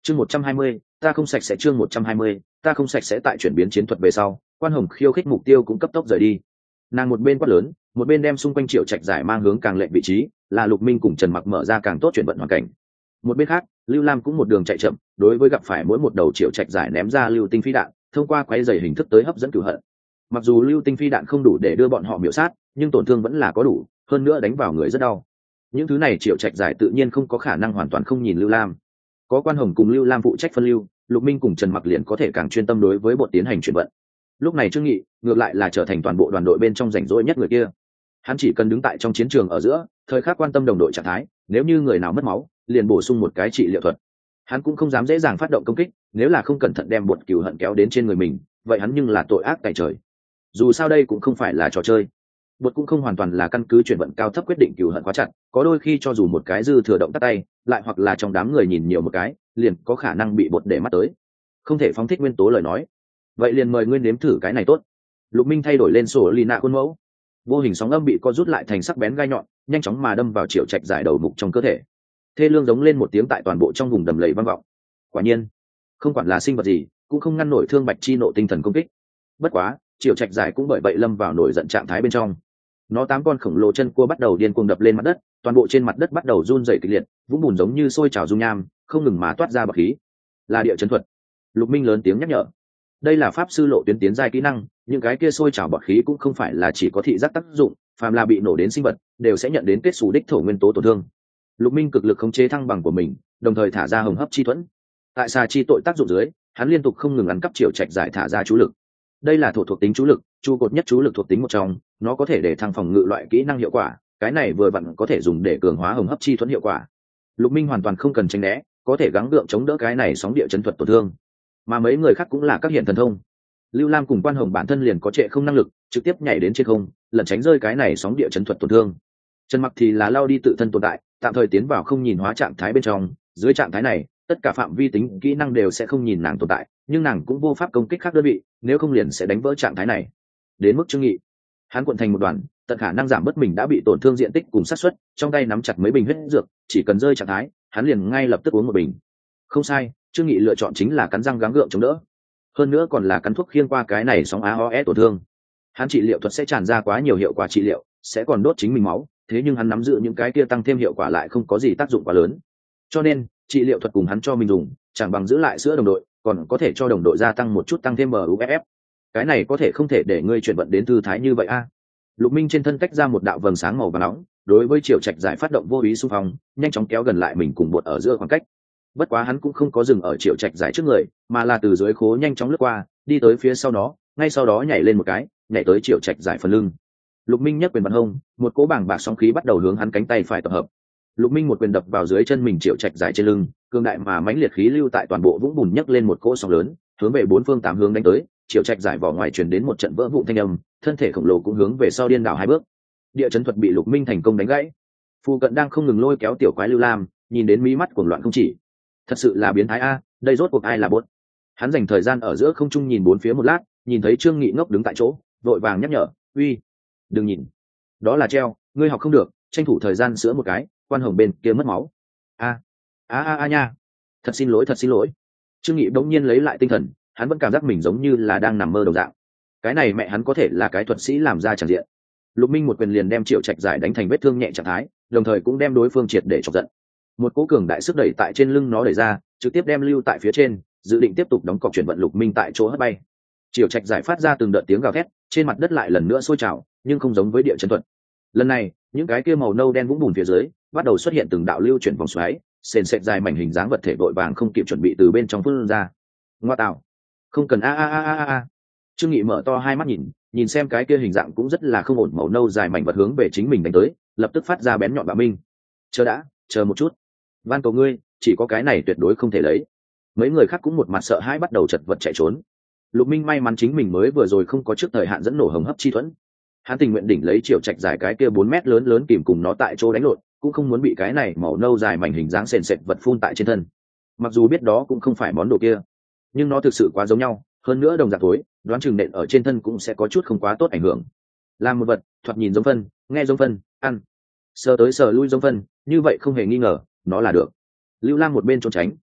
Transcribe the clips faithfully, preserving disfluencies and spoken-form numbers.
chương một trăm hai mươi ta không sạch sẽ chương một trăm hai mươi ta không sạch sẽ tại chuyển biến chiến thuật về sau, Quan Hồng khiêu khích mục tiêu cũng cấp tốc rời đi. Nàng một bên quát lớn, một bên đem xung quanh Triệu Trạch giải mang hướng càng lệnh vị trí, là Lục Minh cùng Trần Mặc mở ra càng tốt chuyển vận hoàn cảnh. Một bên khác, Lưu Lam cũng một đường chạy chậm, đối với gặp phải mỗi một đầu Triệu Trạch giải ném ra lưu tinh phi đạn, thông qua quấy rầy hình thức tới hấp dẫn cửu hận. Mặc dù lưu tinh phi đạn không đủ để đưa bọn họ miểu sát, nhưng tổn thương vẫn là có đủ, hơn nữa đánh vào người rất đau. Những thứ này Triệu Trạch giải tự nhiên không có khả năng hoàn toàn không nhìn Lưu Lam. Có Quan Hồng cùng Lưu Lam phụ trách phân lưu, Lục Minh cùng Trần Mặc liền có thể càng chuyên tâm đối với bộ tiến hành chuyển vận. Lúc này Trương Nghị ngược lại là trở thành toàn bộ đoàn đội bên trong rảnh rỗi nhất người kia. Hắn chỉ cần đứng tại trong chiến trường ở giữa, thời khắc quan tâm đồng đội trạng thái, nếu như người nào mất máu, liền bổ sung một cái trị liệu thuật. Hắn cũng không dám dễ dàng phát động công kích, nếu là không cẩn thận đem bột cừu hận kéo đến trên người mình, vậy hắn nhưng là tội ác tày trời. Dù sao đây cũng không phải là trò chơi, bột cũng không hoàn toàn là căn cứ chuyển vận cao thấp quyết định cừu hận quá chặt, có đôi khi cho dù một cái dư thừa động tắt tay, lại hoặc là trong đám người nhìn nhiều một cái, liền có khả năng bị bột để mắt tới. Không thể phóng thích nguyên tố lời nói, vậy liền mời ngươi nếm thử cái này tốt. Lục Minh thay đổi lên sổ Lina khuôn mẫu, vô hình sóng âm bị co rút lại thành sắc bén gai nhọn, nhanh chóng mà đâm vào Triệu Trạch giải đầu mục trong cơ thể. Thê lương giống lên một tiếng tại toàn bộ trong vùng đầm lầy vang vọng. Quả nhiên, không quản là sinh vật gì, cũng không ngăn nổi Thương Bạch chi nộ tinh thần công kích. Bất quá, Triệu Trạch giải cũng bởi vậy lâm vào nổi giận trạng thái bên trong. Nó tám con khổng lồ chân cua bắt đầu điên cuồng đập lên mặt đất, toàn bộ trên mặt đất bắt đầu run rẩy kịch liệt, vũng bùn giống như sôi trào dung nham, không ngừng mà toát ra bọt khí. Là địa chấn thuật. Lục Minh lớn tiếng nhắc nhở. Đây là pháp sư lộ tuyến tiến giai kỹ năng, những cái kia sôi trào bọt khí cũng không phải là chỉ có thị giác tác dụng, phàm là bị nổ đến sinh vật đều sẽ nhận đến kết xù đích thổ nguyên tố tổn thương. Lục Minh cực lực khống chế thăng bằng của mình, đồng thời thả ra hồng hấp chi thuẫn. Tại xà chi tội tác dụng dưới, hắn liên tục không ngừng ăn cắp Triệu Trạch giải thả ra chú lực. Đây là thổ thuộc tính chú lực, trụ cột nhất chú lực thuộc tính một trong, nó có thể để thăng phòng ngự loại kỹ năng hiệu quả, cái này vừa vặn có thể dùng để cường hóa hồng hấp chi thuẫn hiệu quả. Lục Minh hoàn toàn không cần tránh né, có thể gắng gượng chống đỡ cái này sóng địa chấn thuật tổn thương. Mà mấy người khác cũng là các hiện thần thông. Lưu Lam cùng Quan Hồng bản thân liền có trệ không năng lực, trực tiếp nhảy đến trên không, lẩn tránh rơi cái này sóng địa chấn thuật tổn thương. Trần Mặc thì là lao đi tự thân tồn tại, tạm thời tiến vào không nhìn hóa trạng thái bên trong, dưới trạng thái này, tất cả phạm vi tính kỹ năng đều sẽ không nhìn nàng tồn tại, nhưng nàng cũng vô pháp công kích khác đơn vị, nếu không liền sẽ đánh vỡ trạng thái này. Đến mức Trương Nghị, hắn cuộn thành một đoàn, tận khả năng giảm bớt mình đã bị tổn thương diện tích cùng sát suất, trong tay nắm chặt mấy bình huyết dược, chỉ cần rơi trạng thái, hắn liền ngay lập tức uống một bình. Không sai, Trương Nghị lựa chọn chính là cắn răng gắng gượng chống đỡ, hơn nữa còn là cắn thuốc khiêng qua cái này sóng a o e tổn thương. Hắn trị liệu thuật sẽ tràn ra quá nhiều hiệu quả trị liệu, sẽ còn đốt chính mình máu, thế nhưng hắn nắm giữ những cái kia tăng thêm hiệu quả lại không có gì tác dụng quá lớn, cho nên trị liệu thuật cùng hắn cho mình dùng chẳng bằng giữ lại sữa đồng đội, còn có thể cho đồng đội gia tăng một chút tăng thêm buff. Cái này có thể không thể để ngươi chuyển vận đến thư thái như vậy a. Lục Minh trên thân tách ra một đạo vầng sáng màu vàng nóng, đối với Triệu Trạch giải phát động vô ý xung phong, nhanh chóng kéo gần lại mình cùng bột ở giữa khoảng cách. Bất quá hắn cũng không có dừng ở Triệu Trạch giải trước người, mà là từ dưới khố nhanh chóng lướt qua, đi tới phía sau nó, ngay sau đó nhảy lên một cái, nhảy tới Triệu Trạch giải phần lưng. Lục Minh nhấc quyền bắn hông, một cỗ bảng bạc sóng khí bắt đầu hướng hắn cánh tay phải tập hợp. Lục Minh một quyền đập vào dưới chân mình Triệu Trạch giải trên lưng, cương đại mà mãnh liệt khí lưu tại toàn bộ vũng bùn nhấc lên một cỗ sóng lớn, hướng về bốn phương tám hướng đánh tới. Triệu Trạch giải vỏ ngoài truyền đến một trận vỡ vụn thanh âm, thân thể khổng lồ cũng hướng về sau điên đảo hai bước. Địa chấn thuật bị Lục Minh thành công đánh gãy. Phu cận đang không ngừng lôi kéo tiểu quái Lưu Lam, nhìn đến mí mắt cuồng loạn không chỉ. Thật sự là biến thái a, đây rốt cuộc ai là bốt? Hắn dành thời gian ở giữa không trung nhìn bốn phía một lát, nhìn thấy Trương Nghị ngốc đứng tại chỗ, vội vàng nhắc nhở, "Uy, đừng nhìn, đó là treo, ngươi học không được, tranh thủ thời gian sửa một cái, Quan Hồng bên kia mất máu." A, a a a nha, thật xin lỗi, thật xin lỗi. Trương Nghị bỗng nhiên lấy lại tinh thần, hắn vẫn cảm giác mình giống như là đang nằm mơ đồng dạng. Cái này mẹ hắn có thể là cái thuật sĩ làm ra tràng diện. Lục Minh một quyền liền đem Triệu Trạch giải đánh thành vết thương nhẹ trạng thái, đồng thời cũng đem đối phương triệt để chọc giận. Một cỗ cường đại sức đẩy tại trên lưng nó đẩy ra, trực tiếp đem lưu tại phía trên, dự định tiếp tục đóng cọc chuyển vận Lục Minh tại chỗ hất bay. Triệu Trạch giải phát ra từng đợt tiếng gào thét, trên mặt đất lại lần nữa sôi trào, nhưng không giống với địa chấn thuật. Lần này, những cái kia màu nâu đen vũng bùn phía dưới bắt đầu xuất hiện từng đạo lưu chuyển vòng xoáy, sền sệt dài mảnh hình dáng vật thể vội vàng không kịp chuẩn bị từ bên trong phun ra. Ngoa tạo, không cần a a a a a. Trương Nghị mở to hai mắt nhìn, nhìn xem cái kia hình dạng cũng rất là không ổn màu nâu dài mảnh vật hướng về chính mình đánh tới, lập tức phát ra bén nhọn bạo minh. Chờ đã, chờ một chút. Van cầu ngươi, chỉ có cái này tuyệt đối không thể lấy. Mấy người khác cũng một mặt sợ hãi bắt đầu chật vật chạy trốn. Lục Minh may mắn chính mình mới vừa rồi không có trước thời hạn dẫn nổ hồng hấp chi thuẫn. Hắn tình nguyện đỉnh lấy Triệu Trạch dài cái kia bốn mét lớn lớn kìm cùng nó tại chỗ đánh lộn, cũng không muốn bị cái này màu nâu dài mảnh hình dáng sền sệt vật phun tại trên thân. Mặc dù biết đó cũng không phải món đồ kia, nhưng nó thực sự quá giống nhau, hơn nữa đồng dạng thối, đoán chừng nện ở trên thân cũng sẽ có chút không quá tốt ảnh hưởng. Làm một vật, thoạt nhìn giống phân, nghe giống phân, ăn, sờ tới sờ lui giống phân, như vậy không hề nghi ngờ, nó là được. Lưu Lam một bên trốn tránh,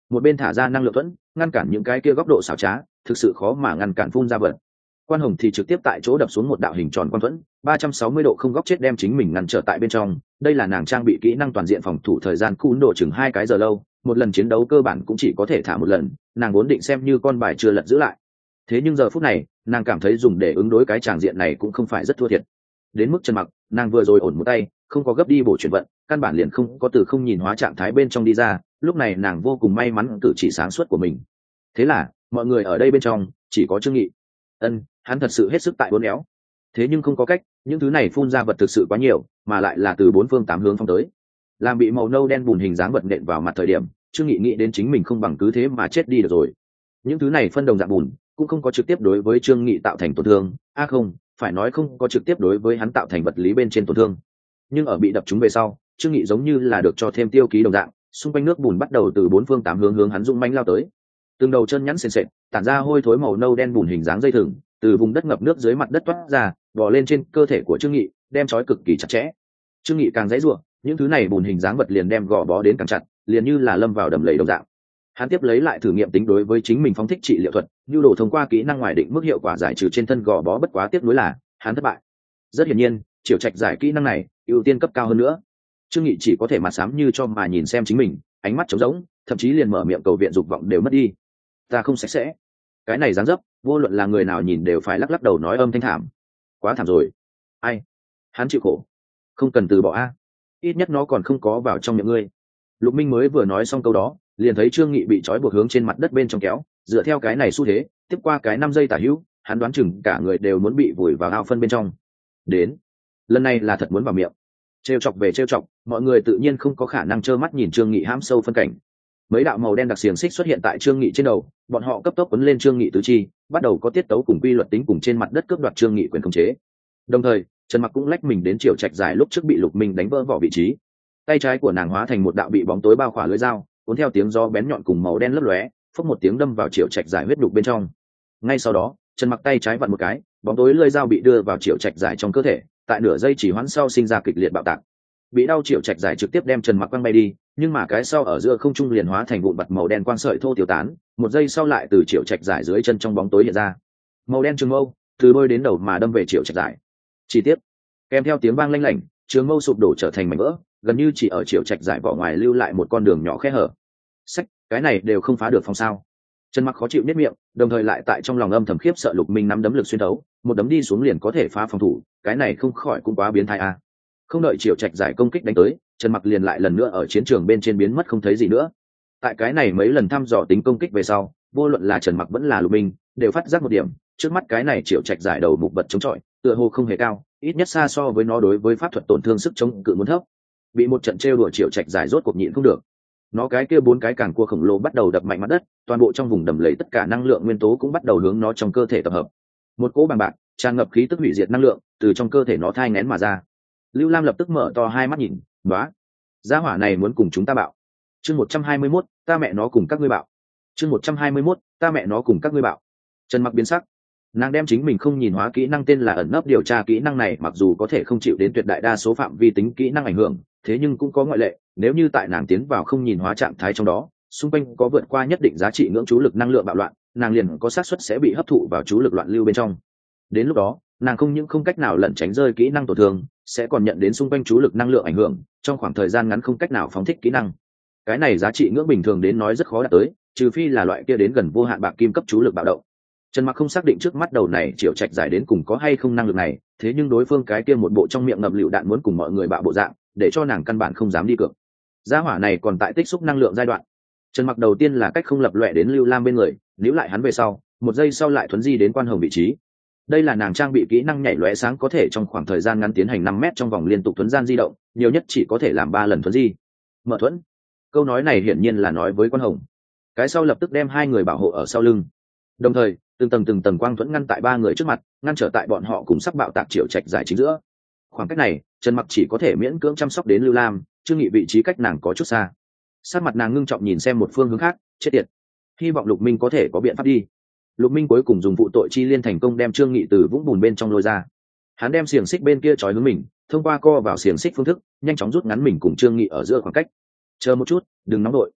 một bên thả ra năng lượng thuẫn ngăn cản những cái kia góc độ xảo trá, thực sự khó mà ngăn cản phun ra vật. Quan Hồng thì trực tiếp tại chỗ đập xuống một đạo hình tròn quang thuẫn ba trăm sáu mươi độ không góc chết đem chính mình ngăn trở tại bên trong. Đây là nàng trang bị kỹ năng toàn diện phòng thủ thời gian cún độ chừng hai cái giờ lâu, một lần chiến đấu cơ bản cũng chỉ có thể thả một lần, nàng vốn định xem như con bài chưa lật giữ lại. Thế nhưng giờ phút này nàng cảm thấy dùng để ứng đối cái tràng diện này cũng không phải rất thua thiệt. Đến mức Trần Mặc, nàng vừa rồi ổn một tay không có gấp đi bổ chuyển vận, căn bản liền không có từ không nhìn hóa trạng thái bên trong đi ra. Lúc này nàng vô cùng may mắn cử chỉ sáng suốt của mình. Thế là mọi người ở đây bên trong chỉ có Trương Nghị. Ân, hắn thật sự hết sức tại uốn éo. Thế nhưng không có cách, những thứ này phun ra vật thực sự quá nhiều, mà lại là từ bốn phương tám hướng phong tới. Làm bị màu nâu đen bùn hình dáng vật nện vào mặt thời điểm, Trương Nghị nghĩ đến chính mình không bằng cứ thế mà chết đi được rồi. Những thứ này phân đồng dạng bùn, cũng không có trực tiếp đối với Trương Nghị tạo thành tổn thương, a à không, phải nói không có trực tiếp đối với hắn tạo thành vật lý bên trên tổn thương. Nhưng ở bị đập trúng về sau, Trương Nghị giống như là được cho thêm tiêu ký đồng dạng, xung quanh nước bùn bắt đầu từ bốn phương tám hướng hướng hắn dũng mãnh lao tới. Từng đầu chân nhẵn sền sệt, tản ra hôi thối màu nâu đen bùn hình dáng dây thừng, từ vùng đất ngập nước dưới mặt đất toát ra, bò lên trên cơ thể của Trương Nghị, đem trói cực kỳ chặt chẽ. Trương Nghị càng dãy rủa, những thứ này bùn hình dáng vật liền đem gò bó đến càng chặt, liền như là lâm vào đầm lầy đồng dạng. Hắn tiếp lấy lại thử nghiệm tính đối với chính mình phóng thích trị liệu thuật, nhu đồ thông qua kỹ năng ngoài định mức hiệu quả giải trừ trên thân gò bó, bất quá tiếc nuối là hắn thất bại. Rất hiển nhiên, Triều Trạch giải kỹ năng này ưu tiên cấp cao hơn nữa. Trương Nghị chỉ có thể mặt xám như cho mà nhìn xem chính mình, ánh mắt trống rỗng, thậm chí liền mở miệng cầu viện dục vọng đều mất đi. Ta không sạch sẽ. Cái này dáng dấp, vô luận là người nào nhìn đều phải lắc lắc đầu nói âm thanh thảm. Quá thảm rồi. Ai? Hắn chịu khổ. Không cần từ bỏ a. Ít nhất nó còn không có vào trong miệng ngươi. Lục Minh mới vừa nói xong câu đó, liền thấy Trương Nghị bị trói buộc hướng trên mặt đất bên trong kéo, dựa theo cái này xu thế, tiếp qua cái năm giây tả hữu, hắn đoán chừng cả người đều muốn bị vùi vào ao phân bên trong. Đến, lần này là thật muốn vào miệng. Trêu chọc về trêu chọc, mọi người tự nhiên không có khả năng trơ mắt nhìn Trương Nghị hãm sâu phân cảnh. Mấy đạo màu đen đặc xiềng xích xuất hiện tại Trương Nghị trên đầu, bọn họ cấp tốc quấn lên Trương Nghị tứ chi, bắt đầu có tiết tấu cùng quy luật tính cùng trên mặt đất cướp đoạt Trương Nghị quyền khống chế. Đồng thời, Trần Mặc cũng lách mình đến Triều Trạch giải lúc trước bị Lục Minh đánh vỡ vỏ vị trí. Tay trái của nàng hóa thành một đạo bị bóng tối bao khỏa lưỡi dao, cuốn theo tiếng gió bén nhọn cùng màu đen lấp lóe, phốc một tiếng đâm vào Triều Trạch giải huyết đục bên trong. Ngay sau đó, Trần Mặc tay trái vặn một cái, bóng tối lưỡi dao bị đưa vào Triều Trạch giải trong cơ thể, tại nửa giây chỉ hoãn sau sinh ra kịch liệt bạo tạc. Bị đau Triều Trạch giải trực tiếp đem Trần Mặc quăng bay đi, nhưng mà cái sau ở giữa không trung liền hóa thành vụn bặt màu đen quang sợi thô tiêu tán, một giây sau lại từ Triều Trạch giải dưới chân trong bóng tối hiện ra. Màu đen trường mâu từ đôi đến đầu mà đâm về Triều Trạch giải. Chi tiết kèm theo tiếng vang lanh lảnh, trường mâu sụp đổ trở thành mảnh vỡ, gần như chỉ ở Triều Trạch giải vỏ ngoài lưu lại một con đường nhỏ khe hở. Sách, cái này đều không phá được phòng sao? Trần Mặc khó chịu nét miệng, đồng thời lại tại trong lòng âm thầm khiếp sợ Lục Minh nắm đấm lực xuyên thấu, một đấm đi xuống liền có thể phá phòng thủ, cái này không khỏi cũng quá biến thái a. À. Không đợi Triều Trạch giải công kích đánh tới, Trần Mặc liền lại lần nữa ở chiến trường bên trên biến mất không thấy gì nữa. Tại cái này mấy lần thăm dò tính công kích về sau, vô luận là Trần Mặc vẫn là Lục Minh, đều phát giác một điểm, trước mắt cái này Triều Trạch giải đầu mục vật chống chọi, tựa hồ không hề cao, ít nhất xa so với nó đối với pháp thuật tổn thương sức chống cự muốn thấp. Bị một trận trêu đùa Triều Trạch giải rốt cuộc nhịn không được. Nó cái kia bốn cái càng cua khổng lồ bắt đầu đập mạnh mặt đất, toàn bộ trong vùng đầm lầy tất cả năng lượng nguyên tố cũng bắt đầu hướng nó trong cơ thể tập hợp. Một cỗ bằng bạc, tràn ngập khí tức hủy diệt năng lượng, từ trong cơ thể nó thai nghén mà ra. Lưu Lam lập tức mở to hai mắt nhìn, "Nóa, gia hỏa này muốn cùng chúng ta bạo." Chương một trăm hai mươi mốt, ta mẹ nó cùng các ngươi bạo. Chương một trăm hai mươi mốt, ta mẹ nó cùng các ngươi bạo. Trần Mặc biến sắc. Nàng đem chính mình không nhìn hóa kỹ năng tên là ẩn nấp điều tra kỹ năng này, mặc dù có thể không chịu đến tuyệt đại đa số phạm vi tính kỹ năng ảnh hưởng, thế nhưng cũng có ngoại lệ, nếu như tại nàng tiến vào không nhìn hóa trạng thái trong đó, xung quanh có vượt qua nhất định giá trị ngưỡng chú lực năng lượng bạo loạn, nàng liền có xác suất sẽ bị hấp thụ vào chú lực loạn lưu bên trong. Đến lúc đó, nàng không những không cách nào lẩn tránh rơi kỹ năng tổn thương, sẽ còn nhận đến xung quanh chú lực năng lượng ảnh hưởng, trong khoảng thời gian ngắn không cách nào phóng thích kỹ năng. Cái này giá trị ngưỡng bình thường đến nói rất khó đạt tới, trừ phi là loại kia đến gần vô hạn bạc kim cấp chú lực bạo động. Trần Mặc không xác định trước mắt đầu này Triệu Trạch giải đến cùng có hay không năng lực này, thế nhưng đối phương cái kia một bộ trong miệng ngậm lựu đạn muốn cùng mọi người bạo bộ dạng, để cho nàng căn bản không dám đi cược. Gia hỏa này còn tại tích xúc năng lượng giai đoạn. Trần Mặc đầu tiên là cách không lập loè đến Lưu Lam bên người, níu lại hắn về sau, một giây sau lại thuấn di đến Quan Hồng vị trí. Đây là nàng trang bị kỹ năng nhảy lóe sáng, có thể trong khoảng thời gian ngắn tiến hành năm mét trong vòng liên tục thuấn gian di động, nhiều nhất chỉ có thể làm ba lần thuấn di. Mở thuẫn. Câu nói này hiển nhiên là nói với Quan Hồng. Cái sau lập tức đem hai người bảo hộ ở sau lưng. Đồng thời, từng tầng từng tầng quang thuẫn ngăn tại ba người trước mặt, ngăn trở tại bọn họ cùng sắp bạo tạc Triệu Trạch giải chính giữa. Khoảng cách này, Trần Mặc chỉ có thể miễn cưỡng chăm sóc đến Lưu Lam, Trương Nghị vị trí cách nàng có chút xa. Sát mặt nàng ngưng trọng nhìn xem một phương hướng khác, chết tiệt. Hy vọng Lục Minh có thể có biện pháp đi. Lục Minh cuối cùng dùng vụ tội chi liên thành công đem Trương Nghị từ vũng bùn bên trong lôi ra. Hắn đem xiềng xích bên kia trói hướng mình, thông qua co vào xiềng xích phương thức, nhanh chóng rút ngắn mình cùng Trương Nghị ở giữa khoảng cách. Chờ một chút, đừng nóng đội.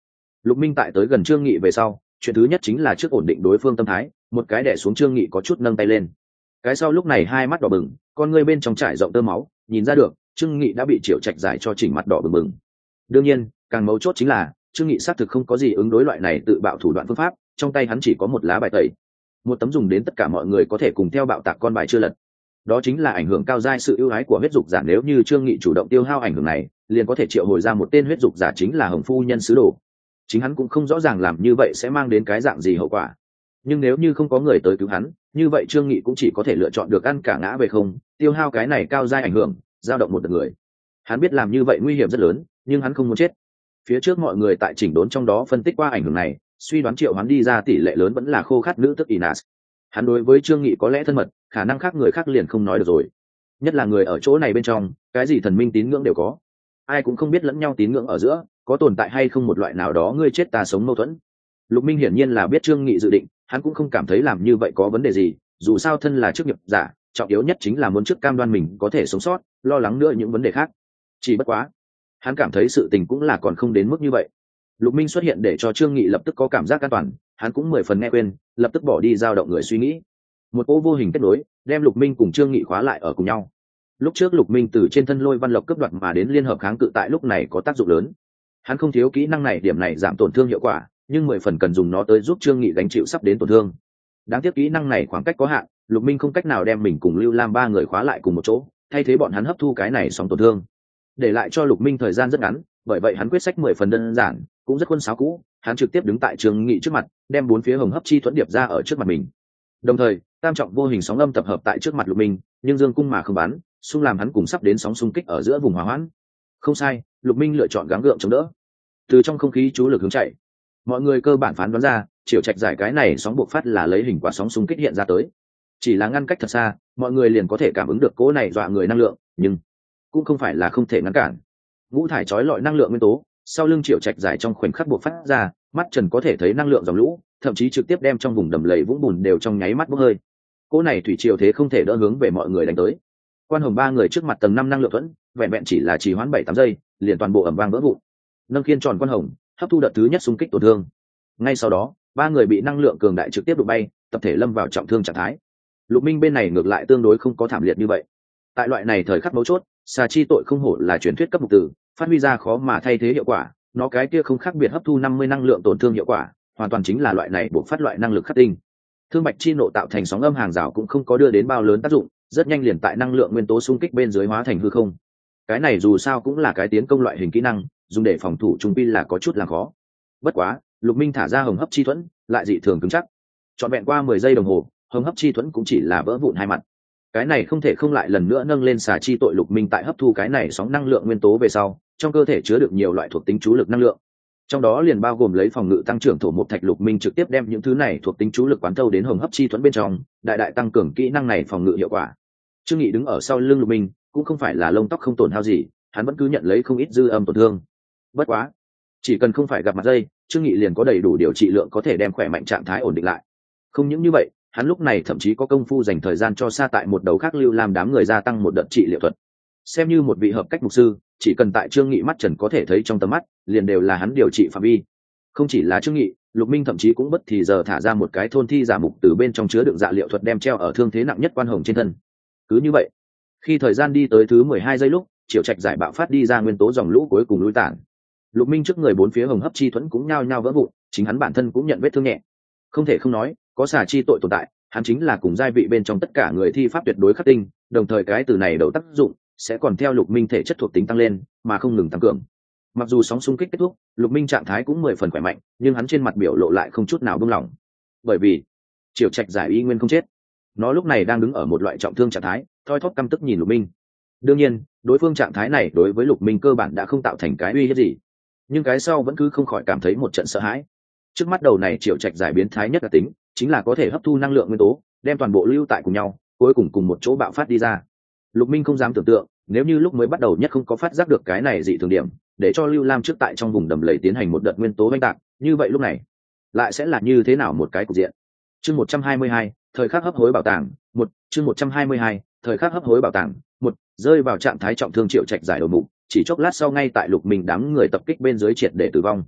Lục Minh tại tới gần Trương Nghị về sau, chuyện thứ nhất chính là trước ổn định đối phương tâm thái, một cái đè xuống Trương Nghị có chút nâng tay lên. Cái sau lúc này hai mắt đỏ bừng, con ngươi bên trong trải rộng tơ máu, nhìn ra được Trương Nghị đã bị Triệu Trạch giải cho chỉnh mặt đỏ bừng bừng. Đương nhiên, càng mấu chốt chính là Trương Nghị xác thực không có gì ứng đối loại này tự bạo thủ đoạn phương pháp, trong tay hắn chỉ có một lá bài tẩy, một tấm dùng đến tất cả mọi người có thể cùng theo bạo tạc con bài chưa lật. Đó chính là ảnh hưởng cao giai sự ưu ái của huyết dục giả, nếu như Trương Nghị chủ động tiêu hao ảnh hưởng này, liền có thể triệu hồi ra một tên huyết dục giả chính là Hồng Phu Nhân sứ đồ. Chính hắn cũng không rõ ràng làm như vậy sẽ mang đến cái dạng gì hậu quả, nhưng nếu như không có người tới cứu hắn, như vậy Trương Nghị cũng chỉ có thể lựa chọn được ăn cả ngã về không, tiêu hao cái này cao giai ảnh hưởng, dao động một đợt người. Hắn biết làm như vậy nguy hiểm rất lớn, nhưng hắn không muốn chết. Phía trước mọi người tại chỉnh đốn trong đó phân tích qua ảnh hưởng này, suy đoán triệu hắn đi ra tỷ lệ lớn vẫn là khô khát nữ tức Inas. Hắn đối với Trương Nghị có lẽ thân mật, khả năng khác người khác liền không nói được rồi. Nhất là người ở chỗ này bên trong, cái gì thần minh tín ngưỡng đều có, ai cũng không biết lẫn nhau tín ngưỡng ở giữa có tồn tại hay không một loại nào đó ngươi chết ta sống mâu thuẫn. Lục Minh hiển nhiên là biết Trương Nghị dự định, hắn cũng không cảm thấy làm như vậy có vấn đề gì, dù sao thân là chức nghiệp giả, trọng yếu nhất chính là muốn trước cam đoan mình có thể sống sót, lo lắng nữa những vấn đề khác. Chỉ bất quá, hắn cảm thấy sự tình cũng là còn không đến mức như vậy. Lục Minh xuất hiện để cho Trương Nghị lập tức có cảm giác an toàn, hắn cũng mười phần nghe quên, lập tức bỏ đi dao động người suy nghĩ. Một cỗ vô hình kết nối, đem Lục Minh cùng Trương Nghị khóa lại ở cùng nhau. Lúc trước Lục Minh từ trên thân Lôi Văn Lộc cướp đoạt mà đến liên hợp kháng cự tại lúc này có tác dụng lớn. Hắn không thiếu kỹ năng này, điểm này giảm tổn thương hiệu quả, nhưng mười phần cần dùng nó tới giúp Trương Nghị gánh chịu sắp đến tổn thương. Đáng tiếc kỹ năng này khoảng cách có hạn, Lục Minh không cách nào đem mình cùng Lưu Lam ba người khóa lại cùng một chỗ, thay thế bọn hắn hấp thu cái này xong tổn thương, để lại cho Lục Minh thời gian rất ngắn. Bởi vậy hắn quyết sách mười phần đơn giản, cũng rất khuôn sáo cũ, hắn trực tiếp đứng tại Trương Nghị trước mặt, đem bốn phía hồng hấp chi thuẫn điệp ra ở trước mặt mình. Đồng thời, tam trọng vô hình sóng âm tập hợp tại trước mặt Lục Minh, nhưng dương cung mà không bắn, xung làm hắn cùng sắp đến sóng xung kích ở giữa vùng hòa hoãn. Không sai, Lục Minh lựa chọn gắng gượng chống đỡ. Từ trong không khí chú lực hướng chạy, mọi người cơ bản phán đoán ra, Triệu Trạch giải cái này sóng buộc phát là lấy hình quả sóng xung kích hiện ra tới. Chỉ là ngăn cách thật xa, mọi người liền có thể cảm ứng được cỗ này dọa người năng lượng, nhưng cũng không phải là không thể ngăn cản. Ngũ thải chói lọi năng lượng nguyên tố, sau lưng Triệu Trạch giải trong khoảnh khắc buộc phát ra, mắt Trần có thể thấy năng lượng dòng lũ, thậm chí trực tiếp đem trong vùng đầm lầy vũng bùn đều trong nháy mắt bốc hơi. Cỗ này thủy triều thế không thể đỡ hướng về mọi người đánh tới. Quan Hồng ba người trước mặt tầng năm năng lượng thuẫn, vẹn vẹn chỉ là trì hoãn bảy tám giây, liền toàn bộ ầm vang vỡ vụn. Nâng khiên tròn Quan Hồng, hấp thu đợt thứ nhất xung kích tổn thương. Ngay sau đó, ba người bị năng lượng cường đại trực tiếp đụng bay, tập thể lâm vào trọng thương trạng thái. Lục Minh bên này ngược lại tương đối không có thảm liệt như vậy. Tại loại này thời khắc mấu chốt, xà chi tội không hổ là truyền thuyết cấp mục tử, phát huy ra khó mà thay thế hiệu quả, nó cái kia không khác biệt hấp thu năm mươi năng lượng tổn thương hiệu quả, hoàn toàn chính là loại này buộc phát loại năng lực khắc tinh. Thương Bạch chi nộ tạo thành sóng âm hàng rào cũng không có đưa đến bao lớn tác dụng, rất nhanh liền tại năng lượng nguyên tố xung kích bên dưới hóa thành hư không. Cái này dù sao cũng là cái tiến công loại hình kỹ năng, dùng để phòng thủ trung pi là có chút làm khó. Bất quá, Lục Minh thả ra hồng hấp chi thuẫn, lại dị thường cứng chắc. Trọn vẹn qua mười giây đồng hồ, hồng hấp chi thuẫn cũng chỉ là vỡ vụn hai mặt. Cái này không thể không lại lần nữa nâng lên xà chi tội. Lục Minh tại hấp thu cái này sóng năng lượng nguyên tố về sau, trong cơ thể chứa được nhiều loại thuộc tính chú lực năng lượng, trong đó liền bao gồm lấy phòng ngự tăng trưởng thổ mộc thạch. Lục Minh trực tiếp đem những thứ này thuộc tính chú lực quán thâu đến hồng hấp chi thuẫn bên trong, đại đại tăng cường kỹ năng này phòng ngự hiệu quả. Trương Nghị đứng ở sau lưng Lục Minh, cũng không phải là lông tóc không tổn hao gì, hắn vẫn cứ nhận lấy không ít dư âm tổn thương. Bất quá, chỉ cần không phải gặp mặt dây, Trương Nghị liền có đầy đủ điều trị lượng có thể đem khỏe mạnh trạng thái ổn định lại. Không những như vậy, hắn lúc này thậm chí có công phu dành thời gian cho xa tại một đầu khác Lưu Lam đám người gia tăng một đợt trị liệu thuật. Xem như một vị hợp cách mục sư, chỉ cần tại Trương Nghị mắt Trần có thể thấy trong tầm mắt, liền đều là hắn điều trị phạm vi. Không chỉ là Trương Nghị, Lục Minh thậm chí cũng bất thì giờ thả ra một cái thôn thi giả mục từ bên trong chứa đựng dạ liệu thuật đem treo ở thương thế nặng nhất Quan Hồng trên thân. Cứ như vậy, khi thời gian đi tới thứ mười hai giây lúc, Triệu Trạch giải bạo phát đi ra nguyên tố dòng lũ cuối cùng lui tản. Lục Minh trước người bốn phía hồng hấp chi thuẫn cũng nhao nhao vỡ vụn, chính hắn bản thân cũng nhận vết thương nhẹ. Không thể không nói, có xà chi tội tồn tại, hắn chính là cùng giai vị bên trong tất cả người thi pháp tuyệt đối khắc tinh, đồng thời cái từ này đầu tác dụng sẽ còn theo Lục Minh thể chất thuộc tính tăng lên, mà không ngừng tăng cường. Mặc dù sóng xung kích kết thúc, Lục Minh trạng thái cũng mười phần khỏe mạnh, nhưng hắn trên mặt biểu lộ lại không chút nào buông lỏng. Bởi vì, Triệu Trạch giải y nguyên không chết. Nó lúc này đang đứng ở một loại trọng thương trạng thái, thoi thóp căm tức nhìn Lục Minh. Đương nhiên, đối phương trạng thái này đối với Lục Minh cơ bản đã không tạo thành cái uy hiếp gì, nhưng cái sau vẫn cứ không khỏi cảm thấy một trận sợ hãi. Trước mắt đầu này Triệu Trạch giải biến thái nhất là tính, chính là có thể hấp thu năng lượng nguyên tố, đem toàn bộ lưu tại cùng nhau, cuối cùng cùng một chỗ bạo phát đi ra. Lục Minh không dám tưởng tượng, nếu như lúc mới bắt đầu nhất không có phát giác được cái này dị thường điểm, để cho Lưu Lam trước tại trong vùng đầm lầy tiến hành một đợt nguyên tố oanh tạc, như vậy lúc này lại sẽ là như thế nào một cái cục diện. Chương một trăm hai mươi hai, thời khắc hấp hối bảo tàng, một, chương một trăm hai mươi hai, thời khắc hấp hối bảo tàng, một, rơi vào trạng thái trọng thương Triệu Trạch giải đầu mục, chỉ chốc lát sau ngay tại Lục Minh đám người tập kích bên dưới triệt để tử vong.